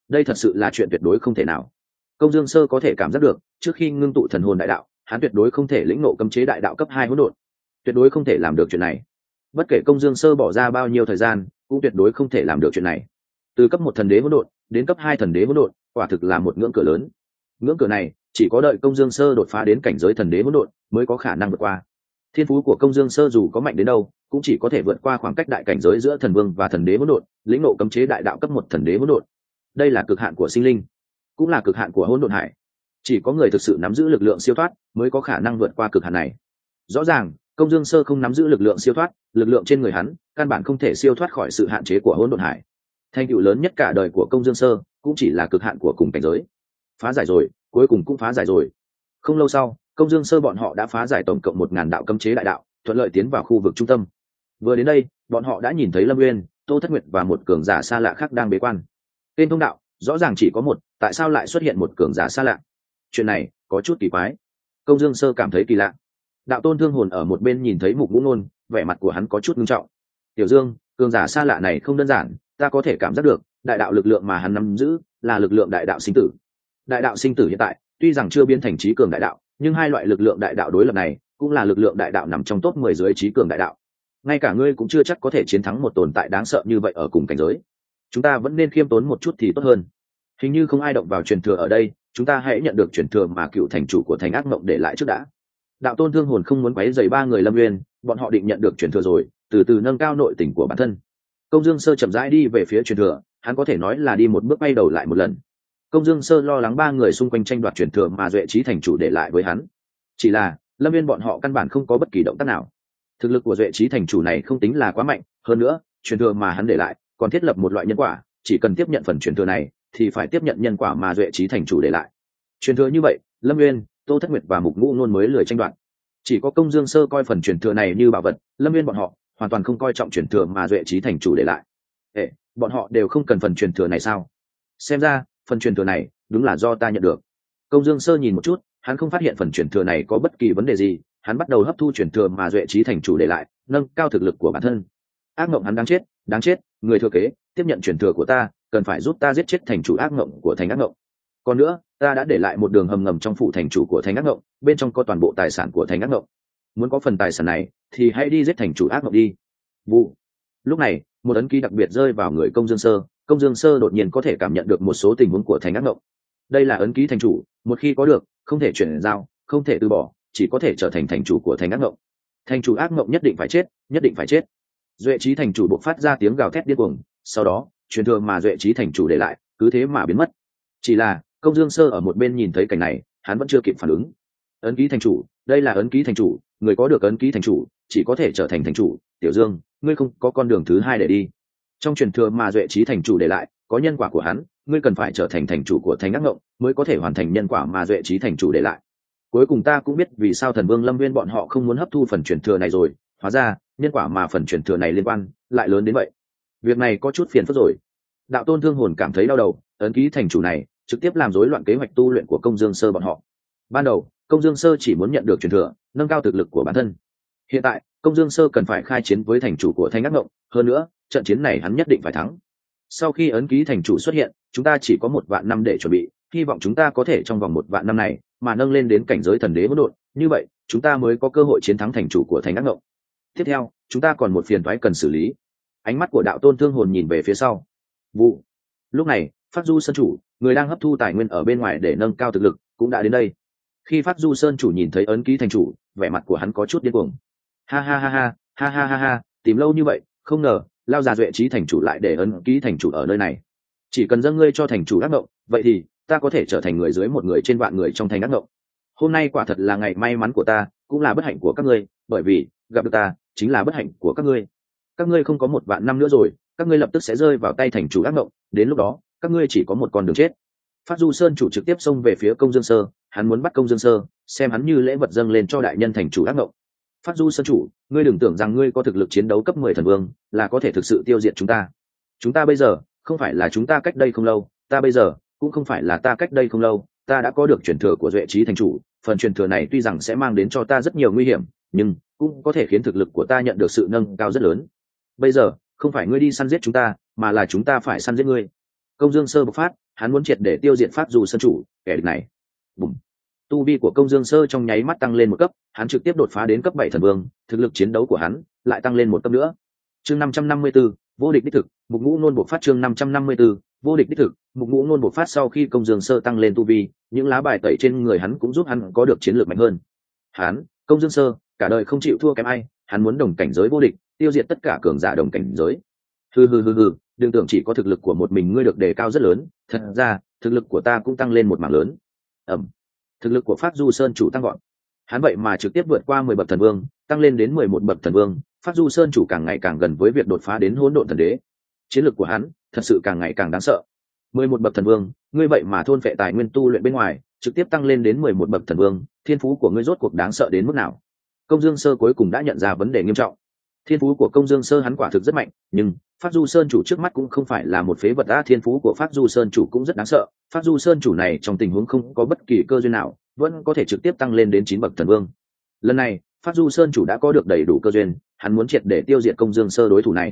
đây thật sự là chuyện tuyệt đối không thể nào. Công Dương Sơ có thể cảm giác được, trước khi ngưng tụ thần hồn đại đạo, hắn tuyệt đối không thể lĩnh ngộ cấm chế đại đạo cấp 2 hỗn độn, tuyệt đối không thể làm được chuyện này. Bất kể Công Dương Sơ bỏ ra bao nhiêu thời gian, cũng tuyệt đối không thể làm được chuyện này. Từ cấp 1 thần đế hỗn độn đến cấp 2 thần đế hỗn độn, quả thực là một ngưỡng cửa lớn. Ngưỡng cửa này, chỉ có đợi Công Dương Sơ đột phá đến cảnh giới thần đế hỗn độn mới có khả năng vượt qua. Thiên phú của Công Dương Sơ dù có mạnh đến đâu, cũng chỉ có thể vượt qua khoảng cách đại cảnh giới giữa thần vương và thần đế hỗn độn, lĩnh ngộ cấm chế đại đạo cấp 1 thần đế hỗn độn. Đây là cực hạn của sinh linh, cũng là cực hạn của hỗn độn hải. Chỉ có người thực sự nắm giữ lực lượng siêu thoát mới có khả năng vượt qua cực hạn này. Rõ ràng, Công Dương Sơ không nắm giữ lực lượng siêu thoát, lực lượng trên người hắn căn bản không thể siêu thoát khỏi sự hạn chế của hỗn độn hải. Thành tựu lớn nhất cả đời của Công Dương Sơ cũng chỉ là cực hạn của cùng cảnh giới. Phá giải rồi, cuối cùng cũng phá giải rồi. Không lâu sau, Công Dương Sơ bọn họ đã phá giải tổng cộng 1000 đạo cấm chế đại đạo, thuận lợi tiến vào khu vực trung tâm. Vừa đến đây, bọn họ đã nhìn thấy Lâm Nguyên, Tô Thất Nguyệt và một cường giả xa lạ khác đang bế quan. Tên thông đạo rõ ràng chỉ có một, tại sao lại xuất hiện một cường giả xa lạ? Chuyện này có chút kỳ quái. Công Dương Sơ cảm thấy kỳ lạ. Đạo Tôn Thương Hồn ở một bên nhìn thấy Mục Vũ Nôn, vẻ mặt của hắn có chút nghiêm trọng. Tiểu Dương, cường giả xa lạ này không đơn giản, ta có thể cảm giác được, đại đạo lực lượng mà hắn nắm giữ là lực lượng đại đạo sinh tử. Đại đạo sinh tử hiện tại tuy rằng chưa biến thành trí cường đại đạo, nhưng hai loại lực lượng đại đạo đối lập này cũng là lực lượng đại đạo nằm trong top 10 dưới trí cường đại đạo. Ngay cả ngươi cũng chưa chắc có thể chiến thắng một tồn tại đáng sợ như vậy ở cùng cảnh giới. Chúng ta vẫn nên khiêm tốn một chút thì tốt hơn. Hình như không ai động vào truyền thừa ở đây, chúng ta hãy nhận được truyền thừa mà cựu thành chủ của thành ác mộng để lại trước đã. Đạo Tôn Thương Hồn không muốn quấy rầy ba người Lâm Nguyên, bọn họ định nhận được truyền thừa rồi, từ từ nâng cao nội tình của bản thân. Công Dương Sơ chậm rãi đi về phía truyền thừa, hắn có thể nói là đi một bước bay đầu lại một lần. Công Dương Sơ lo lắng ba người xung quanh tranh đoạt truyền thừa mà Duệ Chí thành chủ để lại với hắn. Chỉ là Lâm Nguyên bọn họ căn bản không có bất kỳ động tác nào. Thực lực của Duệ Chí thành chủ này không tính là quá mạnh, hơn nữa truyền thừa mà hắn để lại còn thiết lập một loại nhân quả, chỉ cần tiếp nhận phần truyền thừa này thì phải tiếp nhận nhân quả mà Duệ Chí thành chủ để lại. Truyền thừa như vậy, Lâm Nguyên, Tô Thất Nguyệt và Mục Ngũ Nôn mới lười tranh đoạt. Chỉ có Công Dương Sơ coi phần truyền thừa này như bảo vật, Lâm Nguyên bọn họ hoàn toàn không coi trọng truyền thừa mà Duệ Chí thành chủ để lại. Bọn họ đều không cần phần truyền thừa này sao? Xem ra phần truyền thừa này đúng là do ta nhận được. Công Dương Sơ nhìn một chút, hắn không phát hiện phần truyền thừa này có bất kỳ vấn đề gì, hắn bắt đầu hấp thu truyền thừa mà Duệ Chí thành chủ để lại, nâng cao thực lực của bản thân. Ác mộng hắn đáng chết, người thừa kế tiếp nhận truyền thừa của ta, cần phải giúp ta giết chết thành chủ ác mộng của thành ác mộng. Còn nữa, ta đã để lại một đường hầm ngầm trong phủ thành chủ của thành ác mộng, bên trong có toàn bộ tài sản của thành ác mộng. Muốn có phần tài sản này thì hãy đi giết thành chủ ác mộng đi. Vụ. Lúc này, một ấn ký đặc biệt rơi vào người Công Dương Sơ. Công Dương Sơ đột nhiên có thể cảm nhận được một số tình huống của thành ác mộng. Đây là ấn ký thành chủ, một khi có được, không thể chuyển giao, không thể từ bỏ, chỉ có thể trở thành thành chủ của thành ác mộng. Thành chủ ác mộng nhất định phải chết, nhất định phải chết. Duệ Chí thành chủ bộc phát ra tiếng gào thét điên cuồng, sau đó truyền thừa mà Duệ Chí thành chủ để lại cứ thế mà biến mất. Chỉ là Công Dương Sơ ở một bên nhìn thấy cảnh này, hắn vẫn chưa kịp phản ứng. Ấn ký thành chủ, đây là ấn ký thành chủ, người có được ấn ký thành chủ chỉ có thể trở thành thành chủ. Tiểu Dương, ngươi không có con đường thứ hai để đi. Trong truyền thừa mà Duệ Chí thành chủ để lại có nhân quả của hắn, ngươi cần phải trở thành thành chủ của thành ác ngộng mới có thể hoàn thành nhân quả mà Duệ Chí thành chủ để lại. Cuối cùng ta cũng biết vì sao thần vương Lâm Nguyên bọn họ không muốn hấp thu phần truyền thừa này rồi, hóa ra nhân quả mà phần truyền thừa này liên quan lại lớn đến vậy. Việc này có chút phiền phức rồi. Đạo Tôn Thương Hồn cảm thấy đau đầu, ấn ký thành chủ này trực tiếp làm rối loạn kế hoạch tu luyện của Công Dương Sơ bọn họ. Ban đầu Công Dương Sơ chỉ muốn nhận được truyền thừa, nâng cao thực lực của bản thân. Hiện tại Công Dương Sơ cần phải khai chiến với thành chủ của thành ác ngộng, hơn nữa trận chiến này hắn nhất định phải thắng. Sau khi ấn ký thành chủ xuất hiện, chúng ta chỉ có 1 vạn năm để chuẩn bị, hy vọng chúng ta có thể trong vòng 1 vạn năm này mà nâng lên đến cảnh giới thần đế hỗn độn, như vậy chúng ta mới có cơ hội chiến thắng thành chủ của thành ác ngộng. Tiếp theo chúng ta còn một phiền toái cần xử lý. Ánh mắt của Đạo Tôn Thương Hồn nhìn về phía sau. Vụ. Lúc này Phát Du Sơn chủ, người đang hấp thu tài nguyên ở bên ngoài để nâng cao thực lực, cũng đã đến đây. Khi Phát Du Sơn chủ nhìn thấy ấn ký thành chủ, vẻ mặt của hắn có chút điên cuồng. Ha ha ha ha, ha ha ha ha, tìm lâu như vậy, không ngờ lao già Duệ Chí thành chủ lại để ấn ký thành chủ ở nơi này. Chỉ cần dâng ngươi cho thành chủ ác mộng, vậy thì ta có thể trở thành người dưới một người trên vạn người trong thành ác mộng. Hôm nay quả thật là ngày may mắn của ta, cũng là bất hạnh của các ngươi, bởi vì gặp được ta chính là bất hạnh của các ngươi. Các ngươi không có 1 vạn năm nữa rồi, các ngươi lập tức sẽ rơi vào tay thành chủ ác mộng, đến lúc đó các ngươi chỉ có một con đường chết. Phát Du Sơn chủ trực tiếp xông về phía Công Dương Sơ, hắn muốn bắt Công Dương Sơ, xem hắn như lễ vật dâng lên cho đại nhân thành chủ ác mộng. Phát Du Sơn chủ, ngươi đừng tưởng rằng ngươi có thực lực chiến đấu cấp 10 thần vương là có thể thực sự tiêu diệt chúng ta. Chúng ta bây giờ không phải là chúng ta cách đây không lâu, ta bây giờ cũng không phải là ta cách đây không lâu, ta đã có được truyền thừa của Duệ Chí thành chủ, phần truyền thừa này tuy rằng sẽ mang đến cho ta rất nhiều nguy hiểm, nhưng cũng có thể khiến thực lực của ta nhận được sự nâng cao rất lớn. Bây giờ không phải ngươi đi săn giết chúng ta, mà là chúng ta phải săn giết ngươi. Công Dương Sơ bộc phát, hắn muốn triệt để tiêu diệt Pháp Du Sơn chủ kẻ địch này. Bùm. Tu vi của Công Dương Sơ trong nháy mắt tăng lên một cấp, hắn trực tiếp đột phá đến cấp 7 thần vương, thực lực chiến đấu của hắn lại tăng lên một cấp nữa. Chương 554, vô địch đích thực, Mục Ngũ Nôn bộc phát. Chương 554, vô địch đích thực, Mục Ngũ Nôn bộc phát. Sau khi Công Dương Sơ tăng lên tu vi, những lá bài tẩy trên người hắn cũng giúp hắn có được chiến lược mạnh hơn. Hắn, Công Dương Sơ, cả đời không chịu thua kém ai, hắn muốn đồng cảnh giới vô địch, tiêu diệt tất cả cường giả đồng cảnh giới. Hừ, đừng tưởng chỉ có thực lực của một mình ngươi được đề cao rất lớn, thật ra, thực lực của ta cũng tăng lên một mảng lớn. Thực lực của Pháp Du Sơn chủ tăng gọn. Hắn vậy mà trực tiếp vượt qua 10 bậc thần vương, tăng lên đến 11 bậc thần vương. Pháp Du Sơn chủ càng ngày càng gần với việc đột phá đến hỗn độn thần đế. Chiến lược của hắn thật sự càng ngày càng đáng sợ. 11 bậc thần vương, ngươi vậy mà thôn phệ tài nguyên tu luyện bên ngoài, trực tiếp tăng lên đến 11 bậc thần vương, thiên phú của ngươi rốt cuộc đáng sợ đến mức nào? Công Dương Sơ cuối cùng đã nhận ra vấn đề nghiêm trọng. Thiên phú của Công Dương Sơ hắn quả thực rất mạnh, nhưng Pháp Du Sơn chủ trước mắt cũng không phải là một phế vật đã. Thiên phú của Pháp Du Sơn chủ cũng rất đáng sợ. Pháp Du Sơn chủ này trong tình huống không có bất kỳ cơ duyên nào, vẫn có thể trực tiếp tăng lên đến 9 bậc thần vương. Lần này, Pháp Du Sơn chủ đã có được đầy đủ cơ duyên, hắn muốn triệt để tiêu diệt Công Dương Sơ đối thủ này.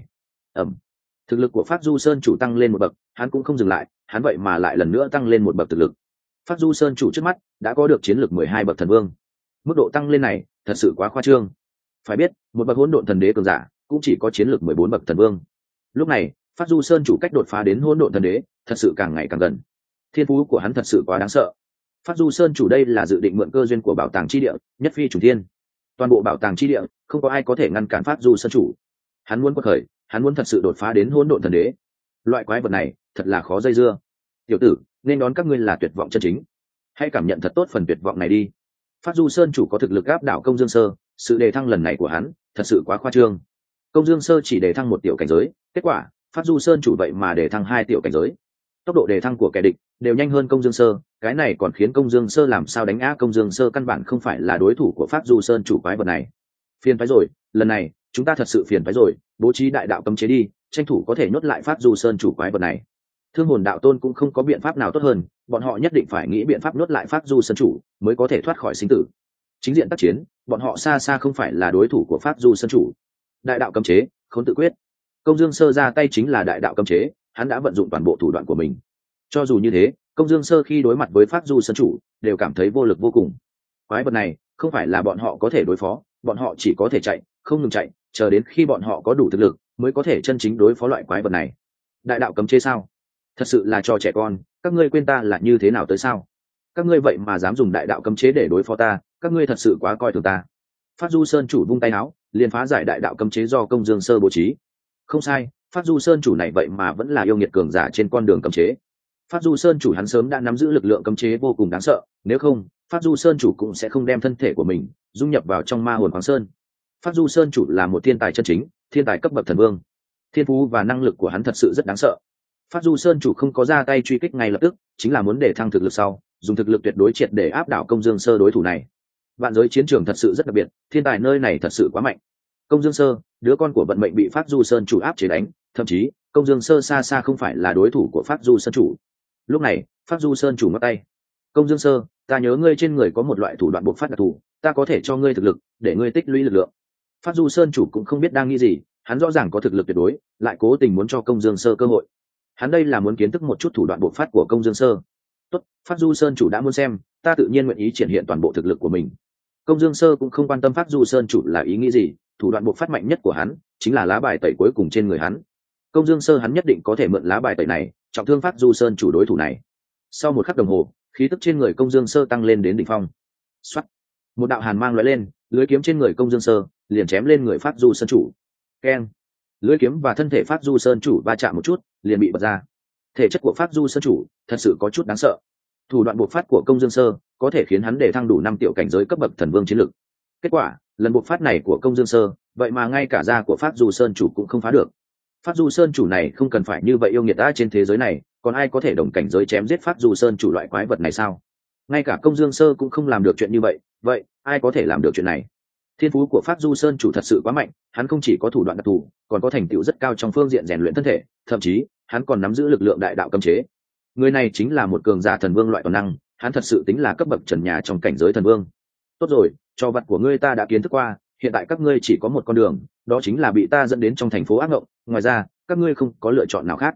Thực lực của Pháp Du Sơn chủ tăng lên một bậc, hắn cũng không dừng lại, hắn vậy mà lại lần nữa tăng lên một bậc thực lực. Pháp Du Sơn chủ trước mắt đã có được chiến lược 12 bậc thần vương. Mức độ tăng lên này thật sự quá khoa trương. Phải biết, một bậc hỗn độn thần đế cường giả cũng chỉ có chiến lược 14 bậc thần vương. Lúc này, Pháp Du Sơn chủ cách đột phá đến hỗn độn thần đế thật sự càng ngày càng gần. Thiên phú của hắn thật sự quá đáng sợ. Pháp Du Sơn chủ đây là dự định mượn cơ duyên của bảo tàng chi địa, nhất phi trùng thiên. Toàn bộ bảo tàng chi địa không có ai có thể ngăn cản Pháp Du Sơn chủ. Hắn muốn quật khởi, hắn muốn thật sự đột phá đến hỗn độn thần đế. Loại quái vật này thật là khó dây dưa. Tiểu tử, nên đón các ngươi là tuyệt vọng chân chính. Hãy cảm nhận thật tốt phần tuyệt vọng này đi. Pháp Du Sơn chủ có thực lực áp đảo Công Dương Sơ, sự đề thăng lần này của hắn thật sự quá khoa trương. Công Dương Sơ chỉ đề thăng 1 tiểu cảnh giới, kết quả Pháp Du Sơn chủ vậy mà đề thăng 2 tiểu cảnh giới. Tốc độ đề thăng của kẻ địch đều nhanh hơn Công Dương Sơ, cái này còn khiến Công Dương Sơ làm sao đánh á. Công Dương Sơ căn bản không phải là đối thủ của Pháp Du Sơn chủ quái vật này. Phiền phái rồi, lần này chúng ta thật sự phiền phái rồi, bố trí đại đạo cấm chế đi, tranh thủ có thể nhốt lại Pháp Du Sơn chủ quái vật này. Thương Hồn đạo tôn cũng không có biện pháp nào tốt hơn, bọn họ nhất định phải nghĩ biện pháp nhốt lại Pháp Du Sơn chủ mới có thể thoát khỏi sinh tử. Chính diện tác chiến, bọn họ xa xa không phải là đối thủ của Pháp Du Sơn chủ. Đại đạo cấm chế, khốn tự quyết. Công Dương Sơ ra tay chính là đại đạo cấm chế, hắn đã vận dụng toàn bộ thủ đoạn của mình. Cho dù như thế, Công Dương Sơ khi đối mặt với Pháp Du Sơn chủ đều cảm thấy vô lực vô cùng. Quái vật này không phải là bọn họ có thể đối phó, bọn họ chỉ có thể chạy, không ngừng chạy, chờ đến khi bọn họ có đủ thực lực mới có thể chân chính đối phó loại quái vật này. Đại đạo cấm chế sao? Thật sự là cho trẻ con, các ngươi quên ta là như thế nào tới sao? Các ngươi vậy mà dám dùng đại đạo cấm chế để đối phó ta, các ngươi thật sự quá coi thường ta. Pháp Du Sơn chủ vung tay áo, liền phá giải đại đạo cấm chế do Công Dương Sơ bố trí. Không sai, Pháp Du Sơn chủ này vậy mà vẫn là yêu nghiệt cường giả trên con đường cấm chế. Pháp Du Sơn chủ hắn sớm đã nắm giữ lực lượng cấm chế vô cùng đáng sợ, nếu không, Pháp Du Sơn chủ cũng sẽ không đem thân thể của mình dung nhập vào trong ma hồn khoáng sơn. Pháp Du Sơn chủ là một thiên tài chân chính, thiên tài cấp bậc thần vương. Thiên phú và năng lực của hắn thật sự rất đáng sợ. Pháp Du Sơn chủ không có ra tay truy kích ngay lập tức, chính là muốn để thăng thực lực sau, dùng thực lực tuyệt đối triệt để áp đảo Công Dương Sơ đối thủ này. Vạn giới chiến trường thật sự rất đặc biệt, thiên tài nơi này thật sự quá mạnh. Công Dương Sơ, đứa con của vận mệnh bị Pháp Du Sơn chủ áp chế đánh, thậm chí Công Dương Sơ xa xa không phải là đối thủ của Pháp Du Sơn chủ. Lúc này, Pháp Du Sơn chủ ngắt tay. Công Dương Sơ, ta nhớ ngươi trên người có một loại thủ đoạn bộc phát đặc thù, ta có thể cho ngươi thực lực, để ngươi tích lũy lực lượng. Pháp Du Sơn chủ cũng không biết đang nghĩ gì, hắn rõ ràng có thực lực tuyệt đối, lại cố tình muốn cho Công Dương Sơ cơ hội. Hắn đây là muốn kiến thức một chút thủ đoạn bộc phát của Công Dương Sơ. Tốt, Pháp Du Sơn chủ đã muốn xem, ta tự nhiên nguyện ý triển hiện toàn bộ thực lực của mình. Công Dương Sơ cũng không quan tâm Pháp Du Sơn chủ là ý nghĩ gì, thủ đoạn bộc phát mạnh nhất của hắn chính là lá bài tẩy cuối cùng trên người hắn. Công Dương Sơ hắn nhất định có thể mượn lá bài tẩy này trọng thương Pháp Du Sơn chủ đối thủ này. Sau một khắc đồng hồ, khí tức trên người Công Dương Sơ tăng lên đến đỉnh phong. Soát, một đạo hàn mang lóe lên, lưới kiếm trên người Công Dương Sơ liền chém lên người Pháp Du Sơn chủ. Keng, lưới kiếm và thân thể Pháp Du Sơn chủ va chạm một chút, liền bị bật ra. Thể chất của Pháp Du Sơn chủ thật sự có chút đáng sợ. Thủ đoạn bộc phát của Công Dương Sơ có thể khiến hắn để thăng đủ 5 tiểu cảnh giới cấp bậc thần vương chiến lực. Kết quả, lần bộc phát này của Công Dương Sơ, vậy mà ngay cả da của Pháp Du Sơn chủ cũng không phá được. Pháp Du Sơn chủ này không cần phải như vậy yêu nghiệt đã, trên thế giới này còn ai có thể đồng cảnh giới chém giết Pháp Du Sơn chủ loại quái vật này sao? Ngay cả Công Dương Sơ cũng không làm được chuyện như vậy, vậy ai có thể làm được chuyện này? Thiên phú của Pháp Du Sơn chủ thật sự quá mạnh, hắn không chỉ có thủ đoạn đặc thù, còn có thành tựu rất cao trong phương diện rèn luyện thân thể, thậm chí hắn còn nắm giữ lực lượng đại đạo cấm chế. Người này chính là một cường giả thần vương loại toàn năng, hắn thật sự tính là cấp bậc trần nhà trong cảnh giới thần vương. Tốt rồi, trò vặt của ngươi ta đã kiến thức qua, hiện tại các ngươi chỉ có một con đường, đó chính là bị ta dẫn đến trong thành phố ác ngộng, ngoài ra các ngươi không có lựa chọn nào khác.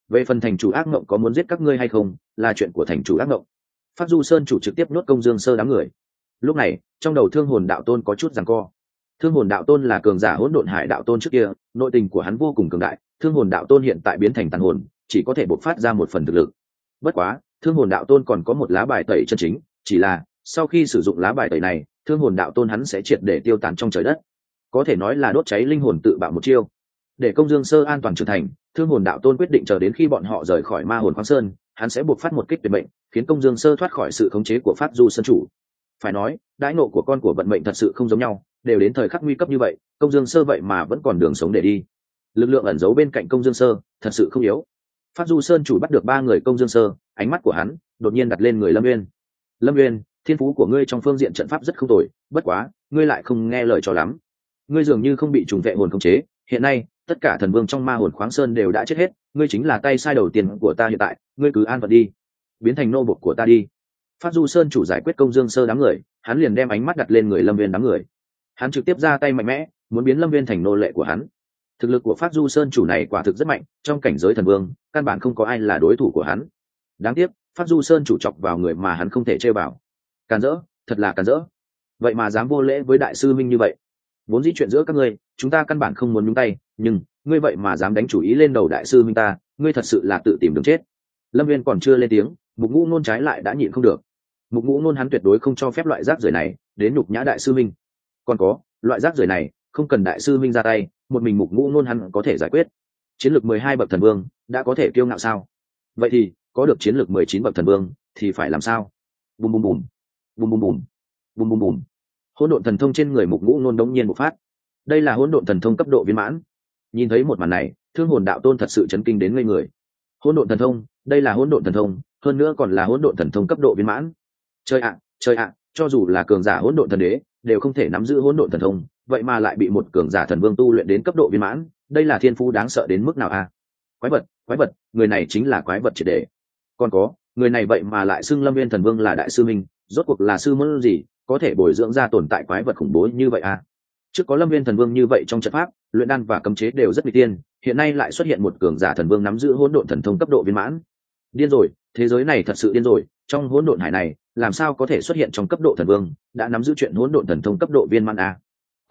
về phần thành chủ ác mộng có muốn giết các ngươi hay không là chuyện của thành chủ ác mộng. Phát Du Sơn chủ trực tiếp nuốt Công Dương Sơ đám người. Lúc này trong đầu Thương Hồn Đạo Tôn có chút giằng co. Thương Hồn Đạo Tôn là cường giả hỗn độn hải đạo tôn trước kia, nội tình của hắn vô cùng cường đại. Thương Hồn Đạo Tôn hiện tại biến thành tàn hồn, chỉ có thể bộc phát ra một phần thực lực. Bất quá Thương Hồn Đạo Tôn còn có một lá bài tẩy chân chính, chỉ là sau khi sử dụng lá bài tẩy này, Thương Hồn Đạo Tôn hắn sẽ triệt để tiêu tán trong trời đất, có thể nói là đốt cháy linh hồn tự bạo một chiêu. Để Công Dương Sơ an toàn trưởng thành, Thương Hồn Đạo Tôn quyết định chờ đến khi bọn họ rời khỏi Ma Hồn Khoáng Sơn, hắn sẽ buộc phát một kích tuyệt mệnh, khiến Công Dương Sơ thoát khỏi sự khống chế của Pháp Du Sơn chủ. Phải nói, đãi ngộ của con của vận mệnh thật sự không giống nhau, đều đến thời khắc nguy cấp như vậy, Công Dương Sơ vậy mà vẫn còn đường sống để đi. Lực lượng ẩn giấu bên cạnh Công Dương Sơ thật sự không yếu. Pháp Du Sơn chủ bắt được 3 người Công Dương Sơ, ánh mắt của hắn đột nhiên đặt lên người Lâm Nguyên. Lâm Nguyên, thiên phú của ngươi trong phương diện trận pháp rất không tồi, bất quá ngươi lại không nghe lời cho lắm. Ngươi dường như không bị trùng vệ hồn khống chế, hiện nay tất cả thần vương trong Ma Hồn Khoáng Sơn đều đã chết hết, ngươi chính là tay sai đầu tiên của ta hiện tại, ngươi cứ an phận đi, biến thành nô bộc của ta đi. Pháp Du Sơn chủ giải quyết Công Dương Sơ đám người, hắn liền đem ánh mắt đặt lên người Lâm Viên đám người. Hắn trực tiếp ra tay mạnh mẽ, muốn biến Lâm Viên thành nô lệ của hắn. Thực lực của Pháp Du Sơn chủ này quả thực rất mạnh, trong cảnh giới thần vương, căn bản không có ai là đối thủ của hắn. Đáng tiếc, Pháp Du Sơn chủ chọc vào người mà hắn không thể chơi vào. Càn rỡ, thật là càn rỡ. Vậy mà dám vô lễ với đại sư minh như vậy. Vốn dĩ chuyện giữa các ngươi, chúng ta căn bản không muốn nhúng tay, nhưng ngươi vậy mà dám đánh chủ ý lên đầu đại sư minh ta, ngươi thật sự là tự tìm đường chết. Lâm Viên còn chưa lên tiếng, Mục Ngũ Nôn trái lại đã nhịn không được. Mục Ngũ Nôn hắn tuyệt đối không cho phép loại rác rưởi này đến nhục nhã đại sư minh. Còn có, loại rác rưởi này không cần đại sư minh ra tay, một mình Mục Ngũ Nôn hắn có thể giải quyết. Chiến lược 12 bậc thần vương đã có thể kiêu ngạo sao? Vậy thì có được chiến lược 19 bậc thần vương thì phải làm sao? Bùm bùm bùm, bùm bùm bùm, bùm bùm bùm. Hỗn độn thần thông trên người Mục Ngũ Nôn đống nhiên bộc phát. Đây là hỗn độn thần thông cấp độ viên mãn. Nhìn thấy một màn này, Thương Hồn Đạo Tôn thật sự chấn kinh đến ngây người. Hỗn độn thần thông, đây là hỗn độn thần thông, hơn nữa còn là hỗn độn thần thông cấp độ viên mãn. Chơi ạ, chơi ạ, cho dù là cường giả hỗn độn thần đế đều không thể nắm giữ hỗn độn thần thông, vậy mà lại bị một cường giả thần vương tu luyện đến cấp độ viên mãn, đây là thiên phú đáng sợ đến mức nào a? Quái vật, người này chính là quái vật triệt để. Còn có, người này vậy mà lại xưng Lâm Viên thần vương là đại sư minh, rốt cuộc là sư môn gì, có thể bồi dưỡng ra tồn tại quái vật khủng bố như vậy a? Trước có Lâm Viên thần vương như vậy trong trận pháp, luyện đan và cấm chế đều rất nguy tiên, hiện nay lại xuất hiện một cường giả thần vương nắm giữ hỗn độn thần thông cấp độ viên mãn. Điên rồi, thế giới này thật sự điên rồi, trong hỗn độn hải này, làm sao có thể xuất hiện trong cấp độ thần vương, đã nắm giữ chuyện hỗn độn thần thông cấp độ viên mãn a?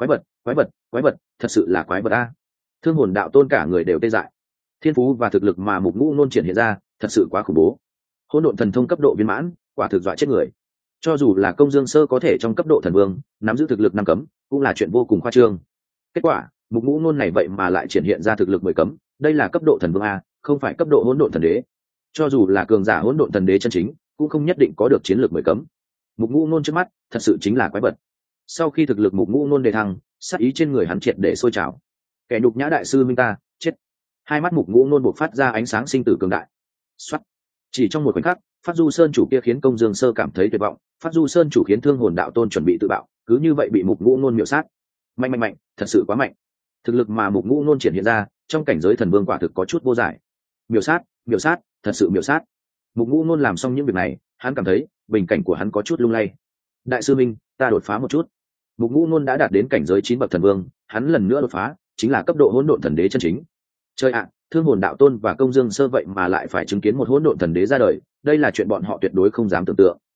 Quái vật, thật sự là quái vật a. Thương Hồn Đạo Tôn cả người đều tê dại. Thiên phú và thực lực mà Mục Ngũ Nôn triển hiện ra, thật sự quá khủng bố. Hỗn độn thần thông cấp độ viên mãn, quả thực dọa chết người. Cho dù là Công Dương Sơ có thể trong cấp độ thần vương, nắm giữ thực lực 5 cấm, cũng là chuyện vô cùng khoa trương. Kết quả, Mục Ngũ Nôn này vậy mà lại triển hiện ra thực lực 10 cấm, đây là cấp độ thần vương a, không phải cấp độ hỗn độn thần đế. Cho dù là cường giả hỗn độn thần đế chân chính, cũng không nhất định có được chiến lược 10 cấm. Mục Ngũ Nôn trước mắt, thật sự chính là quái vật. Sau khi thực lực Mục Ngũ Nôn đề thăng, sát ý trên người hắn triệt để sôi trào. Kẻ nhục nhã đại sư minh ta, chết. Hai mắt Mục Ngũ Nôn bộc phát ra ánh sáng sinh tử cường đại. Soát. Chỉ trong một khoảnh khắc, Pháp Du Sơn chủ kia khiến Công Dương Sơ cảm thấy tuyệt vọng, Pháp Du Sơn chủ khiến Thương Hồn Đạo Tôn chuẩn bị tự bạo, cứ như vậy bị Mục Ngũ Nôn miểu sát. Mạnh, thật sự quá mạnh. Thực lực mà Mục Ngũ Nôn triển hiện ra, trong cảnh giới thần vương quả thực có chút vô giải. Miểu sát, thật sự miểu sát. Mục Ngũ Nôn làm xong những việc này, hắn cảm thấy bình cảnh của hắn có chút lung lay. Đại sư minh, ta đột phá một chút. Mục Ngũ Nôn đã đạt đến cảnh giới 9 bậc thần vương, hắn lần nữa đột phá, chính là cấp độ hỗn độn thần đế chân chính. Chơi ạ, Thương Hồn Đạo Tôn và Công Dương Sơ vậy mà lại phải chứng kiến một hỗn độn thần đế ra đời, đây là chuyện bọn họ tuyệt đối không dám tưởng tượng.